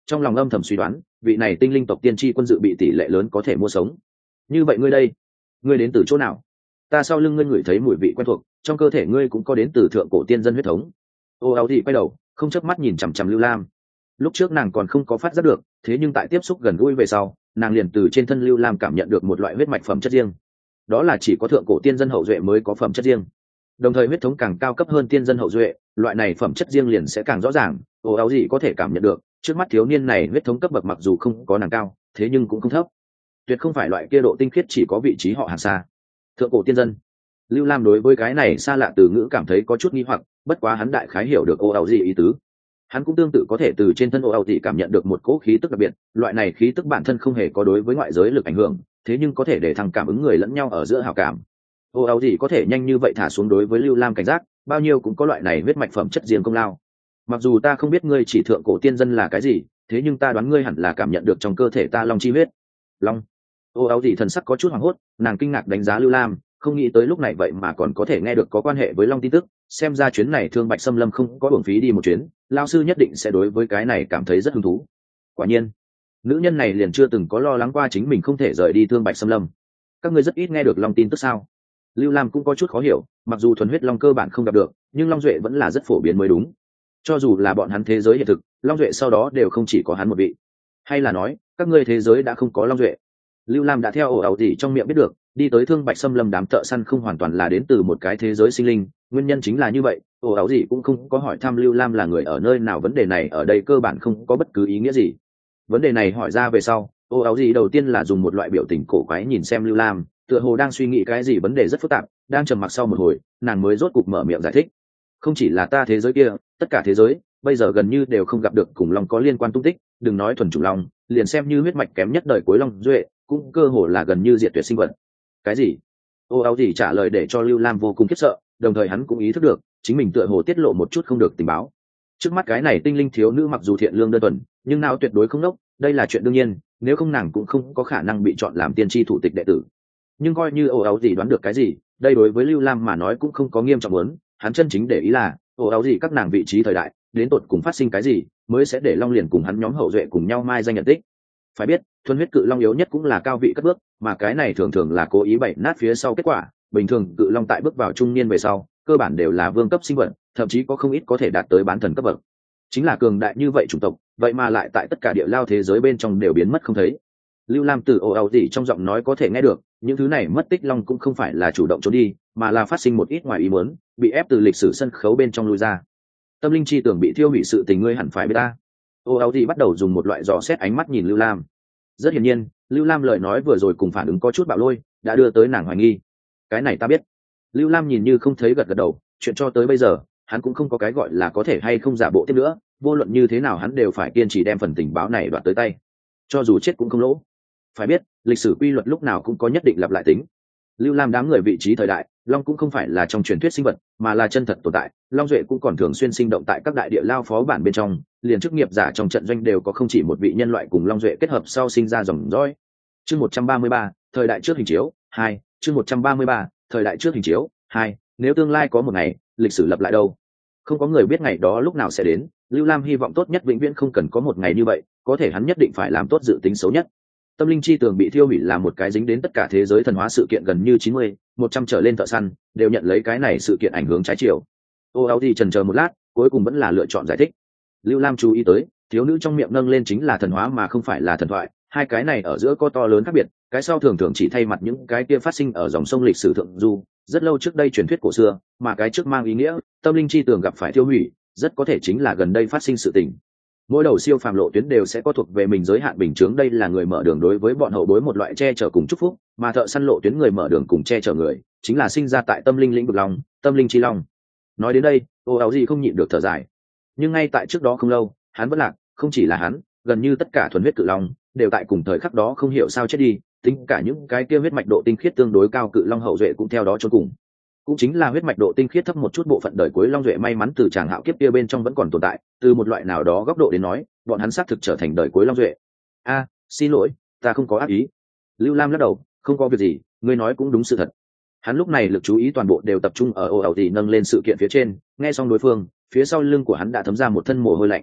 trong lòng âm thầm suy đoán vị này tinh linh tộc tiên tri quân dự bị tỷ lệ lớn có thể mua sống. Như vậy ngươi đây, ngươi đến từ chỗ nào? Ta sau lưng ngươi ngửi thấy mùi vị quen thuộc, trong cơ thể ngươi cũng có đến từ thượng cổ tiên dân huyết thống. Ô áo gì quay đầu không chớp mắt nhìn chằm chằm Lưu Lam. Lúc trước nàng còn không có phát giác được, thế nhưng tại tiếp xúc gần gũi về sau, nàng liền từ trên thân Lưu Lam cảm nhận được một loại huyết mạch phẩm chất riêng. Đó là chỉ có thượng cổ tiên dân hậu duệ mới có phẩm chất riêng. Đồng thời huyết thống càng cao cấp hơn tiên dân hậu duệ, loại này phẩm chất riêng liền sẽ càng rõ ràng. Ô áo gì có thể cảm nhận được, trước mắt thiếu niên này huyết thống cấp bậc mặc dù không có nàng cao, thế nhưng cũng không thấp. Tuyệt không phải loại kia độ tinh khiết chỉ có vị trí họ hàng xa. Thượng cổ tiên dân. Lưu Lam đối với cái này xa lạ từ ngữ cảm thấy có chút nghi hoặc, bất quá hắn đại khái hiểu được ô áo gì ý tứ. Hắn cũng tương tự có thể từ trên thân ô áo gì cảm nhận được một cỗ khí tức đặc biệt, loại này khí tức bản thân không hề có đối với ngoại giới lực ảnh hưởng, thế nhưng có thể để thằng cảm ứng người lẫn nhau ở giữa hảo cảm. Ô áo gì có thể nhanh như vậy thả xuống đối với Lưu Lam cảnh giác, bao nhiêu cũng có loại này huyết mạch phẩm chất riêng công lao. Mặc dù ta không biết ngươi chỉ thượng cổ tiên dân là cái gì, thế nhưng ta đoán ngươi hẳn là cảm nhận được trong cơ thể ta long chi huyết. Long. Ô áo gì thần sắc có chút hoảng hốt, nàng kinh ngạc đánh giá Lưu Lam, không nghĩ tới lúc này vậy mà còn có thể nghe được có quan hệ với long tin tức, xem ra chuyến này Thương Bạch Xâm Lâm không có uổng phí đi một chuyến, lao sư nhất định sẽ đối với cái này cảm thấy rất hứng thú. Quả nhiên, nữ nhân này liền chưa từng có lo lắng qua chính mình không thể rời đi Thương Bạch Xâm Lâm. Các ngươi rất ít nghe được long tin tức sao? Lưu Lam cũng có chút khó hiểu, mặc dù thuần huyết long cơ bản không gặp được, nhưng long duệ vẫn là rất phổ biến mới đúng. Cho dù là bọn hắn thế giới hiện thực, long duệ sau đó đều không chỉ có hắn một vị. Hay là nói, các ngươi thế giới đã không có long duệ? Lưu Lam đã theo ổ ảo gì trong miệng biết được, đi tới Thương Bạch Xâm Lâm đám thợ săn không hoàn toàn là đến từ một cái thế giới sinh linh, nguyên nhân chính là như vậy. Ổ ảo gì cũng không có hỏi thăm Lưu Lam là người ở nơi nào, vấn đề này ở đây cơ bản không có bất cứ ý nghĩa gì. Vấn đề này hỏi ra về sau, ổ ảo gì đầu tiên là dùng một loại biểu tình cổ quái nhìn xem Lưu Lam, tựa hồ đang suy nghĩ cái gì vấn đề rất phức tạp, đang trầm mặc sau một hồi, nàng mới rốt cục mở miệng giải thích. Không chỉ là ta thế giới kia, tất cả thế giới bây giờ gần như đều không gặp được cùng long có liên quan tung tích, đừng nói thuần chủng long, liền xem như huyết mạch kém nhất đời cuối long duệ cũng cơ hồ là gần như diệt tuyệt sinh vật. Cái gì? Ô áo gì trả lời để cho Lưu Lam vô cùng khiếp sợ, đồng thời hắn cũng ý thức được chính mình tựa hồ tiết lộ một chút không được tình báo. Trước mắt cái này tinh linh thiếu nữ mặc dù thiện lương đơn thuần, nhưng nào tuyệt đối không nốc, đây là chuyện đương nhiên, nếu không nàng cũng không có khả năng bị chọn làm tiên tri thủ tịch đệ tử. Nhưng coi như ô áo gì đoán được cái gì, đây đối với Lưu Lam mà nói cũng không có nghiêm trọng muốn, hắn chân chính để ý là ô áo gì các nàng vị trí thời đại đến tột cùng phát sinh cái gì mới sẽ để long liền cùng hắn nhóm hậu duệ cùng nhau mai danh nhận tích. Phải biết thuần huyết cự long yếu nhất cũng là cao vị cất bước, mà cái này thường thường là cố ý bày nát phía sau kết quả. Bình thường cự long tại bước vào trung niên về sau cơ bản đều là vương cấp sinh vật, thậm chí có không ít có thể đạt tới bán thần cấp bậc. Chính là cường đại như vậy chủng tộc, vậy mà lại tại tất cả địa lao thế giới bên trong đều biến mất không thấy. Lưu Lam từ ồ ào tỉ trong giọng nói có thể nghe được những thứ này mất tích long cũng không phải là chủ động trốn đi, mà là phát sinh một ít ngoài ý muốn, bị ép từ lịch sử sân khấu bên trong lui ra. Tâm linh chi tưởng bị thiêu hủy sự tình ngươi hẳn phải biết ta. Ô áo thì bắt đầu dùng một loại dò xét ánh mắt nhìn Lưu Lam. Rất hiển nhiên, Lưu Lam lời nói vừa rồi cùng phản ứng có chút bạo lôi, đã đưa tới nàng hoài nghi. Cái này ta biết. Lưu Lam nhìn như không thấy gật gật đầu, chuyện cho tới bây giờ, hắn cũng không có cái gọi là có thể hay không giả bộ tiếp nữa, vô luận như thế nào hắn đều phải kiên trì đem phần tình báo này đoạt tới tay. Cho dù chết cũng không lỗ. Phải biết, lịch sử quy luật lúc nào cũng có nhất định lặp lại tính. Lưu Lam đám người vị trí thời đại, long cũng không phải là trong truyền thuyết sinh vật, mà là chân thật tồn tại. Long duệ cũng còn thường xuyên sinh động tại các đại địa lao phó bản bên trong, liền chức nghiệp giả trong trận doanh đều có không chỉ một vị nhân loại cùng long duệ kết hợp sau sinh ra dòng dõi. Chương một trăm ba mươi ba, thời đại trước hình chiếu hai. Chương một trăm ba mươi ba, thời đại trước hình chiếu hai. Nếu tương lai có một ngày lịch sử lặp lại đâu, không có người biết ngày đó lúc nào sẽ đến. Lưu Lam hy vọng tốt nhất vĩnh viễn không cần có một ngày như vậy, có thể hắn nhất định phải làm tốt dự tính xấu nhất. Tâm linh chi tường bị thiêu hủy là một cái dính đến tất cả thế giới thần hóa sự kiện, gần như chín mươi, một trăm trở lên thợ săn đều nhận lấy cái này sự kiện ảnh hưởng trái chiều. Ô áo thì chần chờ một lát, cuối cùng vẫn là lựa chọn giải thích. Lưu Lam chú ý tới, thiếu nữ trong miệng nâng lên chính là thần hóa mà không phải là thần thoại, hai cái này ở giữa có to lớn khác biệt. Cái sau thường thường chỉ thay mặt những cái kia phát sinh ở dòng sông lịch sử thượng du, rất lâu trước đây truyền thuyết cổ xưa, mà cái trước mang ý nghĩa tâm linh chi tường gặp phải thiêu hủy, rất có thể chính là gần đây phát sinh sự tình. Mỗi đầu siêu phàm lộ tuyến đều sẽ có thuộc về mình giới hạn bình chướng, đây là người mở đường đối với bọn hậu bối một loại che chở cùng chúc phúc, mà thợ săn lộ tuyến người mở đường cùng che chở người chính là sinh ra tại tâm linh lĩnh vực long, tâm linh chi long. Nói đến đây, ô áo gì không nhịn được thở dài. Nhưng ngay tại trước đó không lâu, hắn vẫn lạc, không chỉ là hắn, gần như tất cả thuần huyết cự long đều tại cùng thời khắc đó không hiểu sao chết đi, tính cả những cái kia huyết mạch độ tinh khiết tương đối cao cự long hậu duệ cũng theo đó chôn cùng. Cũng chính là huyết mạch độ tinh khiết thấp một chút bộ phận đời cuối long duệ may mắn từ tràng hạo kiếp kia bên trong vẫn còn tồn tại, từ một loại nào đó góc độ đến nói, bọn hắn xác thực trở thành đời cuối long duệ. A, xin lỗi, ta không có ác ý. Lưu Lam lắc đầu, không có việc gì, ngươi nói cũng đúng sự thật. Hắn lúc này lực chú ý toàn bộ đều tập trung ở ồ ảo tỉ nâng lên sự kiện phía trên, nghe xong đối phương, phía sau lưng của hắn đã thấm ra một thân mồ hôi lạnh.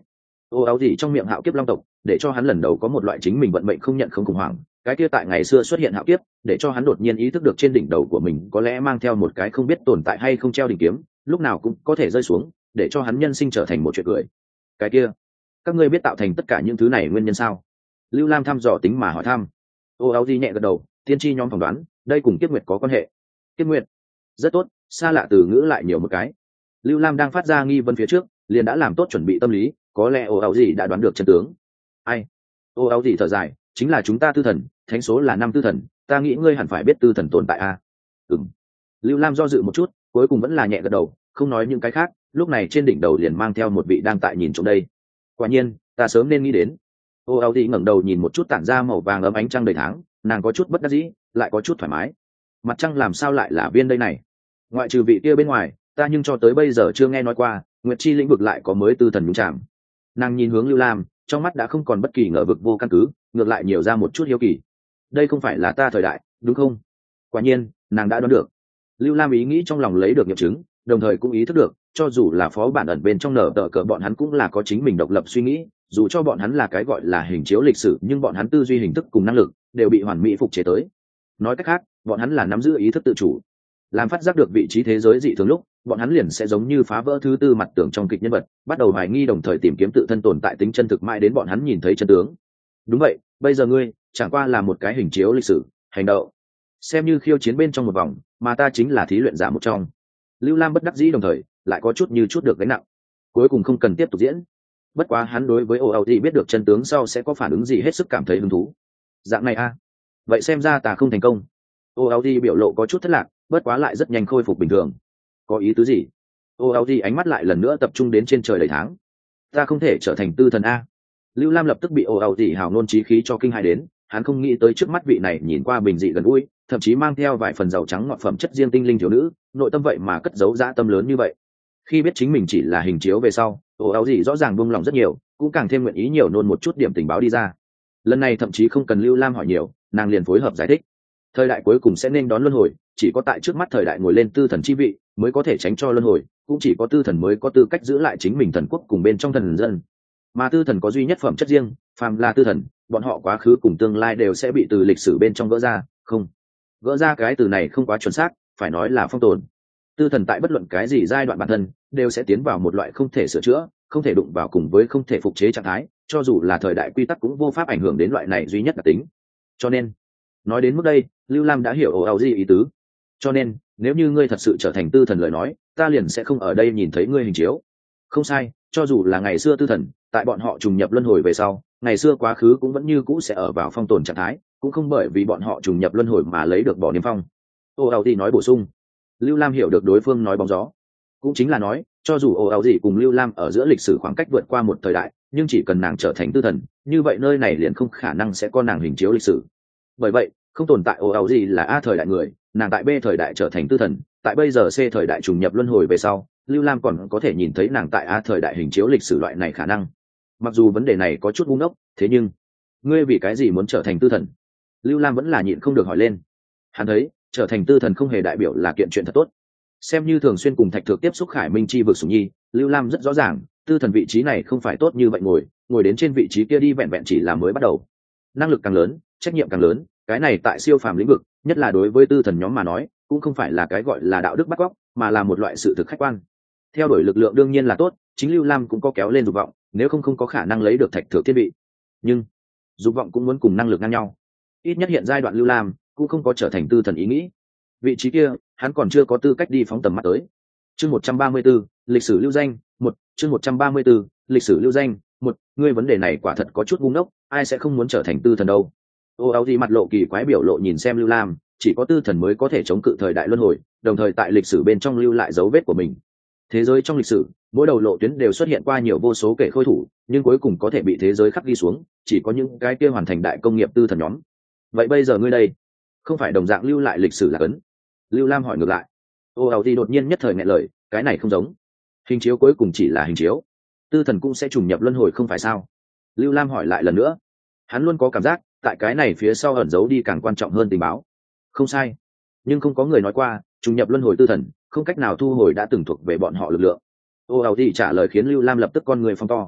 ô áo gì trong miệng hạo kiếp long tộc để cho hắn lần đầu có một loại chính mình vận mệnh không nhận không khủng hoảng. Cái kia tại ngày xưa xuất hiện hạo kiếp để cho hắn đột nhiên ý thức được trên đỉnh đầu của mình có lẽ mang theo một cái không biết tồn tại hay không treo đỉnh kiếm, lúc nào cũng có thể rơi xuống, để cho hắn nhân sinh trở thành một chuyện cười. Cái kia, các ngươi biết tạo thành tất cả những thứ này nguyên nhân sao? Lưu Lam thăm dò tính mà hỏi thăm. ô áo gì nhẹ gật đầu, tiên tri nhóm phỏng đoán đây cùng kiếp nguyệt có quan hệ. Kiếp nguyệt, rất tốt, xa lạ từ ngữ lại nhiều một cái. Lưu Lam đang phát ra nghi vấn phía trước liền đã làm tốt chuẩn bị tâm lý, có lẽ ô áo gì đã đoán được chân tướng. Ai? ô áo gì thở dài, chính là chúng ta tư thần, thánh số là năm tư thần, ta nghĩ ngươi hẳn phải biết tư thần tồn tại a. À? Ừm. Lưu Lam do dự một chút, cuối cùng vẫn là nhẹ gật đầu, không nói những cái khác, lúc này trên đỉnh đầu liền mang theo một vị đang tại nhìn trộm đây. Quả nhiên, ta sớm nên nghĩ đến. ô áo gì ngẩng đầu nhìn một chút tản ra màu vàng ấm ánh trăng đầy tháng, nàng có chút bất đắc dĩ, lại có chút thoải mái. Mặt trăng làm sao lại là viên đây này? Ngoại trừ vị kia bên ngoài, ta nhưng cho tới bây giờ chưa nghe nói qua nguyệt chi lĩnh vực lại có mới tư thần nhúng chạm. Nàng nhìn hướng Lưu Lam, trong mắt đã không còn bất kỳ ngờ vực vô căn cứ, ngược lại nhiều ra một chút hiếu kỳ. Đây không phải là ta thời đại, đúng không? Quả nhiên, nàng đã đoán được. Lưu Lam ý nghĩ trong lòng lấy được nghiệm chứng, đồng thời cũng ý thức được, cho dù là phó bản ẩn bên trong nở tờ cờ bọn hắn cũng là có chính mình độc lập suy nghĩ, dù cho bọn hắn là cái gọi là hình chiếu lịch sử, nhưng bọn hắn tư duy hình thức cùng năng lực đều bị hoàn mỹ phục chế tới. Nói cách khác, bọn hắn là nắm giữ ý thức tự chủ. Làm phát giác được vị trí thế giới dị thường lúc, bọn hắn liền sẽ giống như phá vỡ thứ tư mặt tưởng trong kịch nhân vật, bắt đầu hoài nghi đồng thời tìm kiếm tự thân tồn tại tính chân thực mãi đến bọn hắn nhìn thấy chân tướng. Đúng vậy, bây giờ ngươi chẳng qua là một cái hình chiếu lịch sử, hành động xem như khiêu chiến bên trong một vòng, mà ta chính là thí luyện giả một trong. Lưu Lam bất đắc dĩ đồng thời lại có chút như chút được gánh nặng. Cuối cùng không cần tiếp tục diễn. Bất quá hắn đối với ô áo gì biết được chân tướng sau sẽ có phản ứng gì hết sức cảm thấy hứng thú. Dạng này a, à? Vậy xem ra ta không thành công. ô áo gì biểu lộ có chút thất lạc, bất quá lại rất nhanh khôi phục bình thường. Có ý tứ gì? ô áo gì ánh mắt lại lần nữa tập trung đến trên trời đầy tháng. Ta không thể trở thành tư thần a. Lưu Lam lập tức bị ô áo gì hào nôn chí khí cho kinh hãi đến, hắn không nghĩ tới trước mắt vị này nhìn qua bình dị gần gũi, thậm chí mang theo vài phần giàu trắng ngọt phẩm chất riêng tinh linh thiếu nữ, nội tâm vậy mà cất giấu dã tâm lớn như vậy. Khi biết chính mình chỉ là hình chiếu về sau, ô áo gì rõ ràng buông lòng rất nhiều, cũng càng thêm nguyện ý nhiều nôn một chút điểm tình báo đi ra. Lần này thậm chí không cần Lưu Lam hỏi nhiều, nàng liền phối hợp giải thích. Thời đại cuối cùng sẽ nên đón luân hồi, chỉ có tại trước mắt thời đại ngồi lên tư thần chi vị mới có thể tránh cho luân hồi, cũng chỉ có tư thần mới có tư cách giữ lại chính mình thần quốc cùng bên trong thần dân. Mà tư thần có duy nhất phẩm chất riêng, phàm là tư thần, bọn họ quá khứ cùng tương lai đều sẽ bị từ lịch sử bên trong gỡ ra, không. Gỡ ra cái từ này không quá chuẩn xác, phải nói là phong tồn. Tư thần tại bất luận cái gì giai đoạn bản thân đều sẽ tiến vào một loại không thể sửa chữa, không thể đụng vào cùng với không thể phục chế trạng thái, cho dù là thời đại quy tắc cũng vô pháp ảnh hưởng đến loại này duy nhất đặc tính. Cho nên, nói đến mức đây, Lưu Lam đã hiểu ồ ào gì ý tứ. Cho nên, nếu như ngươi thật sự trở thành tư thần lời nói, ta liền sẽ không ở đây nhìn thấy ngươi hình chiếu. Không sai, cho dù là ngày xưa tư thần, tại bọn họ trùng nhập luân hồi về sau, ngày xưa quá khứ cũng vẫn như cũ sẽ ở vào phong tồn trạng thái, cũng không bởi vì bọn họ trùng nhập luân hồi mà lấy được bỏ niêm phong. Ồ ào gì nói bổ sung. Lưu Lam hiểu được đối phương nói bóng gió, cũng chính là nói, cho dù ồ ào gì cùng Lưu Lam ở giữa lịch sử khoảng cách vượt qua một thời đại, nhưng chỉ cần nàng trở thành tư thần, như vậy nơi này liền không khả năng sẽ có nàng hình chiếu lịch sử. Bởi vậy, không tồn tại ồ ào gì là A thời đại người, nàng tại B thời đại trở thành tư thần, tại bây giờ C thời đại trùng nhập luân hồi về sau, Lưu Lam còn có thể nhìn thấy nàng tại A thời đại hình chiếu lịch sử loại này khả năng. Mặc dù vấn đề này có chút ngu ngốc, thế nhưng ngươi vì cái gì muốn trở thành tư thần? Lưu Lam vẫn là nhịn không được hỏi lên. Hắn thấy trở thành tư thần không hề đại biểu là kiện chuyện thật tốt. Xem như thường xuyên cùng Thạch Thược tiếp xúc Khải Minh chi vực Sủng Nhi, Lưu Lam rất rõ ràng, tư thần vị trí này không phải tốt như vậy ngồi, ngồi đến trên vị trí kia đi vẹn vẹn chỉ là mới bắt đầu. Năng lực càng lớn, trách nhiệm càng lớn, cái này tại siêu phàm lĩnh vực, nhất là đối với tư thần nhóm mà nói, cũng không phải là cái gọi là đạo đức bắt cóc, mà là một loại sự thực khách quan. Theo đuổi lực lượng đương nhiên là tốt, chính Lưu Lam cũng có kéo lên dục vọng, nếu không không có khả năng lấy được Thạch Thược thiên vị. Nhưng dục vọng cũng muốn cùng năng lực ngang nhau. Ít nhất hiện giai đoạn Lưu Lam cũng không có trở thành tư thần ý nghĩ. Vị trí kia, hắn còn chưa có tư cách đi phóng tầm mắt tới. Chương một trăm ba mươi 134, lịch sử lưu danh, một, chương một trăm ba mươi 134, lịch sử lưu danh, một, ngươi vấn đề này quả thật có chút ngu ngốc, ai sẽ không muốn trở thành tư thần đâu. Ô áo gì mặt lộ kỳ quái biểu lộ nhìn xem Lưu Lam, chỉ có tư thần mới có thể chống cự thời đại luân hồi, đồng thời tại lịch sử bên trong lưu lại dấu vết của mình. Thế giới trong lịch sử, mỗi đầu lộ tuyến đều xuất hiện qua nhiều vô số kẻ khôi thủ, nhưng cuối cùng có thể bị thế giới khắc ghi xuống, chỉ có những cái kia hoàn thành đại công nghiệp tư thần nhóm. Vậy bây giờ ngươi đây, không phải đồng dạng lưu lại lịch sử là cấn? Lưu Lam hỏi ngược lại. Ô ảo gì đột nhiên nhất thời nghẹn lời, cái này không giống. Hình chiếu cuối cùng chỉ là hình chiếu, tư thần cũng sẽ trùng nhập luân hồi không phải sao? Lưu Lam hỏi lại lần nữa. Hắn luôn có cảm giác, tại cái này phía sau ẩn giấu đi càng quan trọng hơn tình báo. Không sai, nhưng không có người nói qua, trùng nhập luân hồi tư thần, không cách nào thu hồi đã từng thuộc về bọn họ lực lượng. Ô ảo gì trả lời khiến Lưu Lam lập tức con người phong to.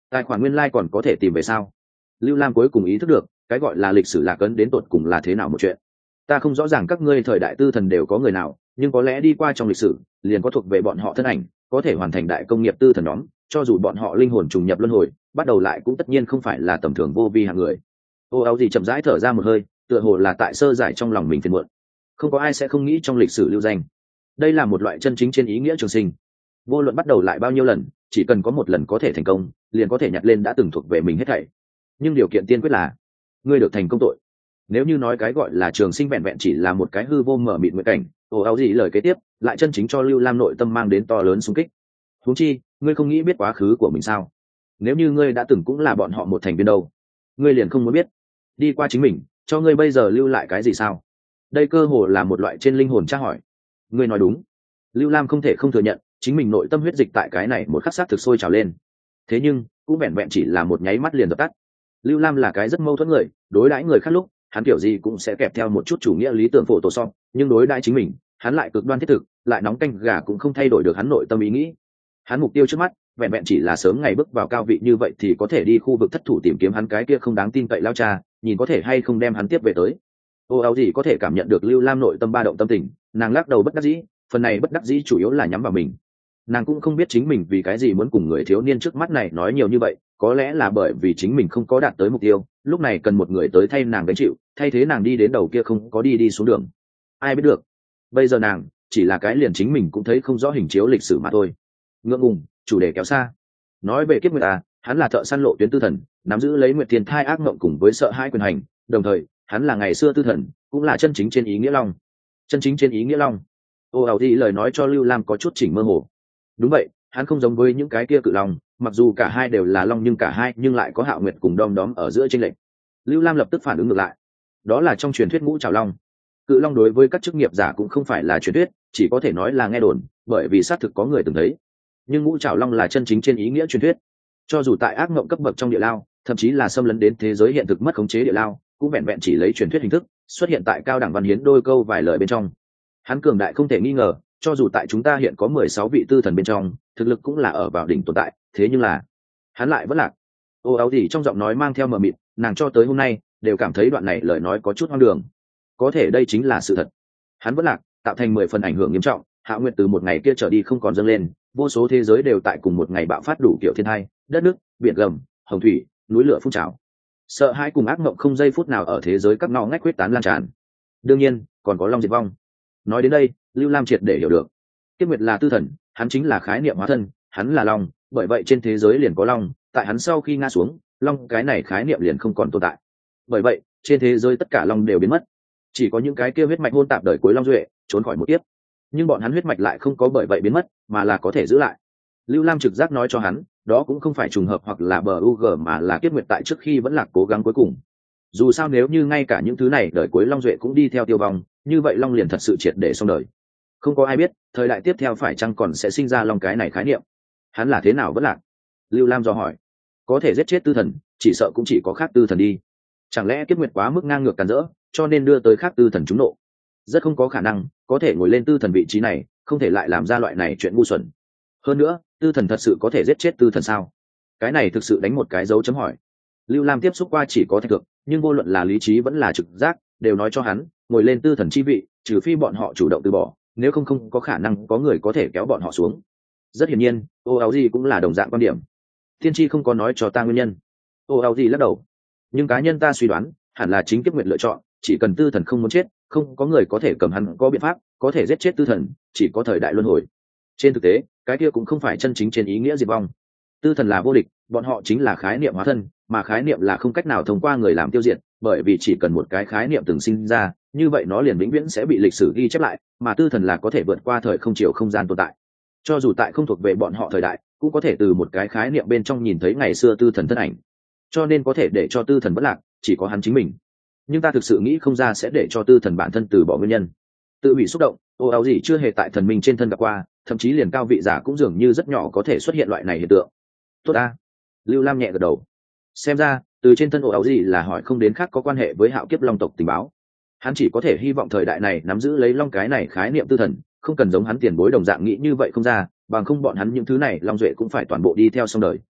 tài khoản nguyên lai còn có thể tìm về sao? Lưu Lam cuối cùng ý thức được cái gọi là lịch sử lạc ấn đến tột cùng là thế nào một chuyện. Ta không rõ ràng các ngươi thời đại tư thần đều có người nào, nhưng có lẽ đi qua trong lịch sử liền có thuộc về bọn họ thân ảnh, có thể hoàn thành đại công nghiệp tư thần nhóm, cho dù bọn họ linh hồn trùng nhập luân hồi bắt đầu lại cũng tất nhiên không phải là tầm thường vô vi hạng người. Ô áo gì chậm rãi thở ra một hơi, tựa hồ là tại sơ giải trong lòng mình phiền muộn. Không có ai sẽ không nghĩ trong lịch sử lưu danh, đây là một loại chân chính trên ý nghĩa trường sinh. Vô luận bắt đầu lại bao nhiêu lần, chỉ cần có một lần có thể thành công liền có thể nhặt lên đã từng thuộc về mình hết thảy. Nhưng điều kiện tiên quyết là ngươi được thành công tội. Nếu như nói cái gọi là trường sinh vẹn vẹn chỉ là một cái hư vô mở mịt nguyện cảnh, ồ áo gì lời kế tiếp lại chân chính cho Lưu Lam nội tâm mang đến to lớn xung kích. Huống chi ngươi không nghĩ biết quá khứ của mình sao? Nếu như ngươi đã từng cũng là bọn họ một thành viên đâu, ngươi liền không muốn biết đi qua chính mình cho ngươi bây giờ lưu lại cái gì sao? Đây cơ hồ là một loại trên linh hồn tra hỏi. Ngươi nói đúng. Lưu Lam không thể không thừa nhận chính mình nội tâm huyết dịch tại cái này một khắc sát thực sôi trào lên. Thế nhưng cũng vẹn vẹn chỉ là một nháy mắt liền dập tắt. Lưu Lam là cái rất mâu thuẫn người, đối đãi người khác lúc hắn kiểu gì cũng sẽ kẹp theo một chút chủ nghĩa lý tưởng phổ tổ song, nhưng đối đãi chính mình hắn lại cực đoan thiết thực, lại nóng canh gà cũng không thay đổi được hắn nội tâm ý nghĩ. Hắn mục tiêu trước mắt vẹn vẹn chỉ là sớm ngày bước vào cao vị như vậy thì có thể đi khu vực thất thủ tìm kiếm hắn cái kia không đáng tin cậy lao cha, nhìn có thể hay không đem hắn tiếp về tới. Ô áo gì có thể cảm nhận được Lưu Lam nội tâm ba động tâm tình, nàng lắc đầu bất đắc dĩ, phần này bất đắc dĩ chủ yếu là nhắm vào mình. Nàng cũng không biết chính mình vì cái gì muốn cùng người thiếu niên trước mắt này nói nhiều như vậy, có lẽ là bởi vì chính mình không có đạt tới mục tiêu, lúc này cần một người tới thay nàng gánh chịu, thay thế nàng đi đến đầu kia không có đi đi xuống đường. Ai biết được, bây giờ nàng chỉ là cái liền chính mình cũng thấy không rõ hình chiếu lịch sử mà thôi. Ngượng ngùng, chủ đề kéo xa. Nói về kiếp người ta, hắn là thợ săn lộ tuyến tư thần, nắm giữ lấy nguyệt tiền thai ác mộng cùng với sợ hãi quyền hành, đồng thời hắn là ngày xưa tư thần, cũng là chân chính trên ý nghĩa long. Chân chính trên ý nghĩa long. Ô ảo thì lời nói cho Lưu Lam có chút chỉnh mơ hồ. Đúng vậy, hắn không giống với những cái kia cự long, mặc dù cả hai đều là long nhưng cả hai nhưng lại có Hạo Nguyệt cùng Đom Đóm ở giữa chênh lệch. Lưu Lam lập tức phản ứng ngược lại. Đó là trong truyền thuyết ngũ trảo long. Cự long đối với các chức nghiệp giả cũng không phải là truyền thuyết, chỉ có thể nói là nghe đồn, bởi vì xác thực có người từng thấy. Nhưng ngũ trảo long là chân chính trên ý nghĩa truyền thuyết. Cho dù tại ác mộng cấp bậc trong địa lao, thậm chí là xâm lấn đến thế giới hiện thực mất khống chế địa lao, cũng vẹn vẹn chỉ lấy truyền thuyết hình thức xuất hiện tại cao đẳng văn hiến đôi câu vài lời bên trong. Hắn cường đại không thể nghi ngờ, cho dù tại chúng ta hiện có mười sáu vị tư thần bên trong, thực lực cũng là ở vào đỉnh tồn tại, thế nhưng là hắn lại vẫn lạc. Ô áo gì trong giọng nói mang theo mờ mịt, nàng cho tới hôm nay đều cảm thấy đoạn này lời nói có chút hoang đường. Có thể đây chính là sự thật. Hắn vẫn lạc, tạo thành mười phần ảnh hưởng nghiêm trọng, Hạo Nguyệt từ một ngày kia trở đi không còn dâng lên, vô số thế giới đều tại cùng một ngày bạo phát đủ kiểu thiên tai, đất nước, biển gầm, hồng thủy, núi lửa phun trào. Sợ hãi cùng ác mộng không giây phút nào ở thế giới các ngõ ngách quyết tán lan tràn. Đương nhiên, còn có long diệt vong. Nói đến đây, Lưu Lam triệt để hiểu được. Kiếp Nguyệt là tư thần, hắn chính là khái niệm hóa thân, hắn là long, bởi vậy trên thế giới liền có long, tại hắn sau khi ngã xuống, long cái này khái niệm liền không còn tồn tại. Bởi vậy, trên thế giới tất cả long đều biến mất, chỉ có những cái kia huyết mạch hôn tạp đời cuối long duệ trốn khỏi một kiếp. Nhưng bọn hắn huyết mạch lại không có bởi vậy biến mất, mà là có thể giữ lại. Lưu Lam trực giác nói cho hắn, đó cũng không phải trùng hợp hoặc là bờ u g mà là Kiếp Nguyệt tại trước khi vẫn là cố gắng cuối cùng. Dù sao nếu như ngay cả những thứ này đời cuối long duệ cũng đi theo tiêu vong, như vậy long liền thật sự triệt để xong đời. Không có ai biết thời đại tiếp theo phải chăng còn sẽ sinh ra long cái này khái niệm. Hắn là thế nào vẫn lạc? Lưu Lam dò hỏi. Có thể giết chết tư thần, chỉ sợ cũng chỉ có khác tư thần đi. Chẳng lẽ Kiếp Nguyệt quá mức ngang ngược càn rỡ, cho nên đưa tới khác tư thần trúng nộ? Rất không có khả năng có thể ngồi lên tư thần vị trí này, không thể lại làm ra loại này chuyện ngu xuẩn. Hơn nữa, tư thần thật sự có thể giết chết tư thần sao? Cái này thực sự đánh một cái dấu chấm hỏi. Lưu Lam tiếp xúc qua chỉ có thạch thực, nhưng vô luận là lý trí vẫn là trực giác đều nói cho hắn, ngồi lên tư thần chi vị, trừ phi bọn họ chủ động từ bỏ, nếu không không có khả năng có người có thể kéo bọn họ xuống. Rất hiển nhiên, ô áo gì cũng là đồng dạng quan điểm. Thiên tri không có nói cho ta nguyên nhân. Ô áo gì lắc đầu. Nhưng cá nhân ta suy đoán, hẳn là chính Kiếp Nguyệt lựa chọn, chỉ cần tư thần không muốn chết, không có người có thể cầm hắn có biện pháp có thể giết chết tư thần, chỉ có thời đại luân hồi. Trên thực tế, cái kia cũng không phải chân chính trên ý nghĩa diệt vong. Tư thần là vô địch, bọn họ chính là khái niệm hóa thân, mà khái niệm là không cách nào thông qua người làm tiêu diệt, bởi vì chỉ cần một cái khái niệm từng sinh ra, như vậy nó liền vĩnh viễn sẽ bị lịch sử ghi chép lại, mà tư thần là có thể vượt qua thời không chiều không gian tồn tại. Cho dù tại không thuộc về bọn họ thời đại, cũng có thể từ một cái khái niệm bên trong nhìn thấy ngày xưa tư thần thân ảnh. Cho nên có thể để cho tư thần bất lạc, chỉ có hắn chính mình. Nhưng ta thực sự nghĩ không ra sẽ để cho tư thần bản thân từ bỏ nguyên nhân. Tự bị xúc động, ô áo gì chưa hề tại thần minh trên thân gặp qua, thậm chí liền cao vị giả cũng dường như rất nhỏ có thể xuất hiện loại này hiện tượng. Tốt a. Lưu Lam nhẹ gật đầu. Xem ra từ trên thân ô áo gì là hỏi không đến khác có quan hệ với Hạo Kiếp long tộc tình báo. Hắn chỉ có thể hy vọng thời đại này nắm giữ lấy long cái này khái niệm tư thần, không cần giống hắn tiền bối đồng dạng nghĩ như vậy không ra, bằng không bọn hắn những thứ này long duệ cũng phải toàn bộ đi theo xong đời.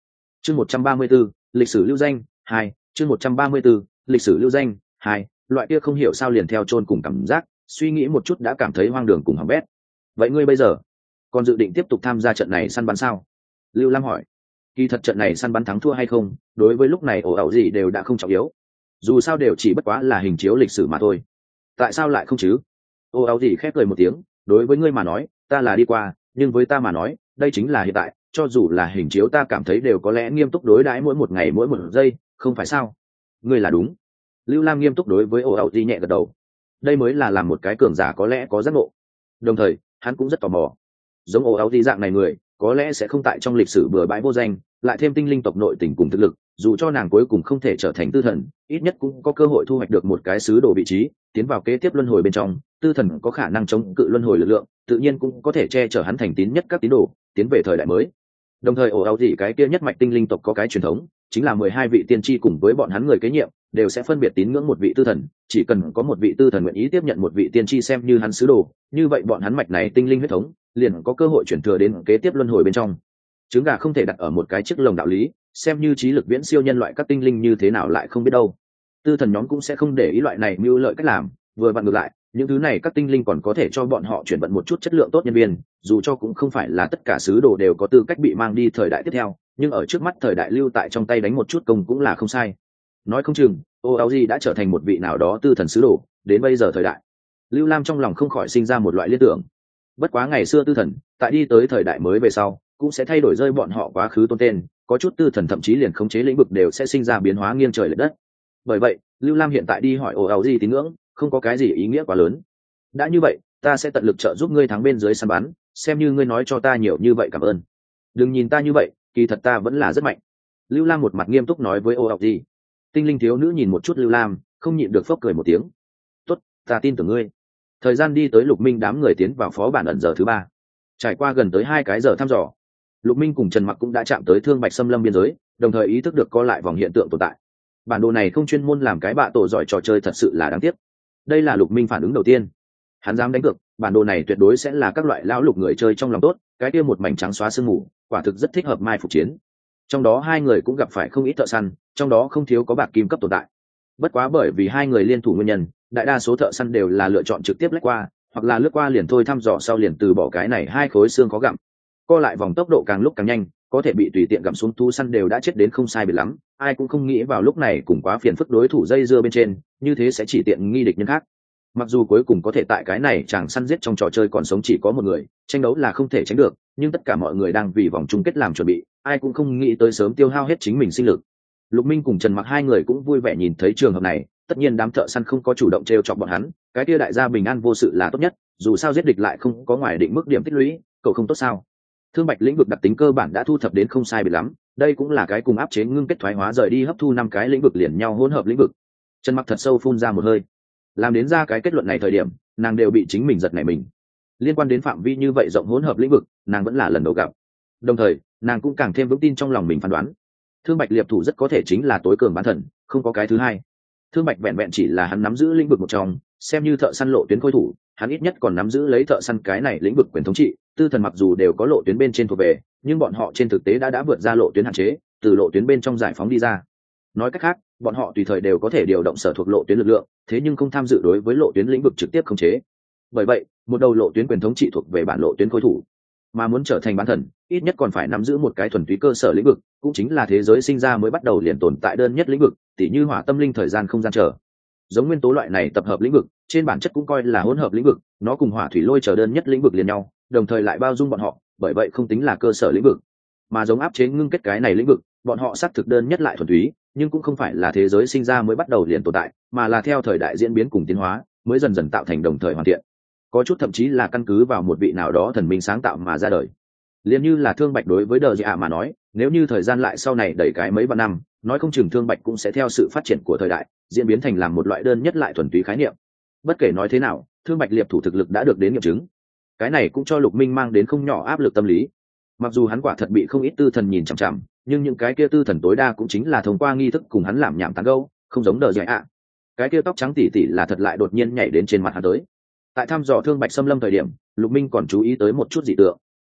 chương một trăm ba mươi 134, lịch sử lưu danh hai chương một trăm ba mươi 134, lịch sử lưu danh hai loại kia không hiểu sao liền theo chôn cùng cảm giác, suy nghĩ một chút đã cảm thấy hoang đường cùng hỏng bét. Vậy ngươi bây giờ còn dự định tiếp tục tham gia trận này săn bắn sao? Lưu Lam hỏi. Kỳ thật trận này săn bắn thắng thua hay không, đối với lúc này ổ ẩu gì đều đã không trọng yếu, dù sao đều chỉ bất quá là hình chiếu lịch sử mà thôi. Tại sao lại không chứ? Ổ ẩu gì khép cười một tiếng, đối với ngươi mà nói ta là đi qua, nhưng với ta mà nói đây chính là hiện tại, cho dù là hình chiếu ta cảm thấy đều có lẽ nghiêm túc đối đãi mỗi một ngày mỗi một giây, không phải sao? Ngươi là đúng. Lưu Lam nghiêm túc đối với ổ ẩu gì nhẹ gật đầu. Đây mới là làm một cái cường giả có lẽ có giác ngộ. Đồng thời hắn cũng rất tò mò, giống ổ áo gì dạng này người có lẽ sẽ không tại trong lịch sử bừa bãi vô danh, lại thêm tinh linh tộc nội tình cùng thực lực, dù cho nàng cuối cùng không thể trở thành tư thần, ít nhất cũng có cơ hội thu hoạch được một cái sứ đồ vị trí, tiến vào kế tiếp luân hồi bên trong. Tư thần có khả năng chống cự luân hồi lực lượng, tự nhiên cũng có thể che chở hắn thành tín nhất các tín đồ, tiến về thời đại mới. Đồng thời ổ áo gì cái kia nhất mạch tinh linh tộc có cái truyền thống, chính là mười hai vị tiên tri cùng với bọn hắn người kế nhiệm đều sẽ phân biệt tín ngưỡng một vị tư thần, chỉ cần có một vị tư thần nguyện ý tiếp nhận một vị tiên tri xem như hắn sứ đồ, như vậy bọn hắn mạch này tinh linh huyết thống liền có cơ hội chuyển thừa đến kế tiếp luân hồi bên trong. Trứng gà không thể đặt ở một cái chiếc lồng đạo lý, xem như trí lực viễn siêu nhân loại các tinh linh như thế nào lại không biết đâu. Tư thần nhóm cũng sẽ không để ý loại này mưu lợi cách làm, vừa vặn ngược lại, những thứ này các tinh linh còn có thể cho bọn họ chuyển vận một chút chất lượng tốt nhân viên, dù cho cũng không phải là tất cả sứ đồ đều có tư cách bị mang đi thời đại tiếp theo, nhưng ở trước mắt thời đại lưu tại trong tay đánh một chút công cũng là không sai. Nói không chừng ô áo gì đã trở thành một vị nào đó tư thần sứ đồ đến bây giờ thời đại. Lưu Lam trong lòng không khỏi sinh ra một loại liên tưởng. Bất quá ngày xưa tư thần tại đi tới thời đại mới về sau cũng sẽ thay đổi rơi bọn họ quá khứ tôn tên, có chút tư thần thậm chí liền khống chế lĩnh vực đều sẽ sinh ra biến hóa nghiêng trời lệch đất. Bởi vậy Lưu Lam hiện tại đi hỏi ồ ào gì tín ngưỡng không có cái gì ý nghĩa quá lớn. Đã như vậy ta sẽ tận lực trợ giúp ngươi thắng bên dưới săn bắn, xem như ngươi nói cho ta nhiều như vậy cảm ơn. Đừng nhìn ta như vậy, kỳ thật ta vẫn là rất mạnh. Lưu Lam một mặt nghiêm túc nói với ồ ào gì. Tinh linh thiếu nữ nhìn một chút Lưu Lam, không nhịn được phốc cười một tiếng. Tốt, ta tin tưởng ngươi. Thời gian đi tới Lục Minh đám người tiến vào phó bản ẩn giờ thứ ba. Trải qua gần tới hai cái giờ thăm dò, Lục Minh cùng Trần Mặc cũng đã chạm tới Thương Bạch Xâm Lâm biên giới, đồng thời ý thức được có lại vòng hiện tượng tồn tại. Bản đồ này không chuyên môn làm cái bạ tổ giỏi trò chơi thật sự là đáng tiếc. Đây là Lục Minh phản ứng đầu tiên. Hắn dám đánh cược, bản đồ này tuyệt đối sẽ là các loại lão lục người chơi trong lòng tốt, cái kia một mảnh trắng xóa sương mù, quả thực rất thích hợp mai phục chiến. Trong đó hai người cũng gặp phải không ít thợ săn, trong đó không thiếu có bạc kim cấp tồn tại. Bất quá bởi vì hai người liên thủ nguyên nhân, đại đa số thợ săn đều là lựa chọn trực tiếp lách qua, hoặc là lướt qua liền thôi thăm dò sau liền từ bỏ cái này hai khối xương khó gặm. Co lại vòng tốc độ càng lúc càng nhanh, có thể bị tùy tiện gặm xuống thú săn đều đã chết đến không sai biệt lắm, ai cũng không nghĩ vào lúc này cùng quá phiền phức đối thủ dây dưa bên trên, như thế sẽ chỉ tiện nghi địch nhân khác. Mặc dù cuối cùng có thể tại cái này chàng săn giết trong trò chơi còn sống chỉ có một người, tranh đấu là không thể tránh được, nhưng tất cả mọi người đang vì vòng chung kết làm chuẩn bị, ai cũng không nghĩ tới sớm tiêu hao hết chính mình sinh lực. Lục Minh cùng Trần Mặc hai người cũng vui vẻ nhìn thấy trường hợp này, tất nhiên đám thợ săn không có chủ động trêu chọc bọn hắn, cái kia đại gia bình an vô sự là tốt nhất, dù sao giết địch lại không có ngoài định mức điểm tích lũy, cậu không tốt sao? Thương Bạch lĩnh vực đặc tính cơ bản đã thu thập đến không sai biệt lắm, đây cũng là cái cùng áp chế ngưng kết thoái hóa rời đi hấp thu năm cái lĩnh vực liền nhau hỗn hợp lĩnh vực. Trần Mặc thật sâu phun ra một hơi. Làm đến ra cái kết luận này thời điểm, nàng đều bị chính mình giật nảy mình. Liên quan đến phạm vi như vậy rộng hỗn hợp lĩnh vực, nàng vẫn là lần đầu gặp. Đồng thời, nàng cũng càng thêm vững tin trong lòng mình phán đoán. Thương Bạch liệp thủ rất có thể chính là tối cường bán thần, không có cái thứ hai. Thương Bạch vẹn vẹn chỉ là hắn nắm giữ lĩnh vực một trong, xem như thợ săn lộ tuyến khôi thủ, hắn ít nhất còn nắm giữ lấy thợ săn cái này lĩnh vực quyền thống trị. Tư thần mặc dù đều có lộ tuyến bên trên thuộc về, nhưng bọn họ trên thực tế đã đã vượt ra lộ tuyến hạn chế, từ lộ tuyến bên trong giải phóng đi ra. Nói cách khác, bọn họ tùy thời đều có thể điều động sở thuộc lộ tuyến lực lượng, thế nhưng không tham dự đối với lộ tuyến lĩnh vực trực tiếp khống chế. Bởi vậy, một đầu lộ tuyến quyền thống trị thuộc về bản lộ tuyến khôi thủ, mà muốn trở thành bán thần, ít nhất còn phải nắm giữ một cái thuần túy cơ sở lĩnh vực, cũng chính là thế giới sinh ra mới bắt đầu liền tồn tại đơn nhất lĩnh vực, tỉ như hỏa tâm linh thời gian không gian trở. Giống nguyên tố loại này tập hợp lĩnh vực, trên bản chất cũng coi là hỗn hợp lĩnh vực, nó cùng hỏa thủy lôi trở đơn nhất lĩnh vực liền nhau, đồng thời lại bao dung bọn họ, bởi vậy không tính là cơ sở lĩnh vực. Mà giống áp chế ngưng kết cái này lĩnh vực, bọn họ xác thực đơn nhất lại thuần túy, nhưng cũng không phải là thế giới sinh ra mới bắt đầu liền tồn tại, mà là theo thời đại diễn biến cùng tiến hóa, mới dần dần tạo thành đồng thời hoàn thiện. Có chút thậm chí là căn cứ vào một vị nào đó thần minh sáng tạo mà ra đời. Liên như là Thương Bạch đối với Đờ Dạ mà nói, nếu như thời gian lại sau này đẩy cái mấy vạn năm, nói không chừng Thương Bạch cũng sẽ theo sự phát triển của thời đại, diễn biến thành làm một loại đơn nhất lại thuần túy khái niệm. Bất kể nói thế nào, Thương Bạch liệp thủ thực lực đã được đến nghiệm chứng. Cái này cũng cho Lục Minh mang đến không nhỏ áp lực tâm lý. Mặc dù hắn quả thật bị không ít tư thần nhìn chằm chằm, nhưng những cái kia tư thần tối đa cũng chính là thông qua nghi thức cùng hắn làm nhảm tán gẫu, không giống Đờ Dạ ạ. Cái kia tóc trắng tỉ tỉ là thật lại đột nhiên nhảy đến trên mặt hắn tới. Tại thăm dò Thương Bạch xâm lâm thời điểm, Lục Minh còn chú ý tới một chút dị tượng.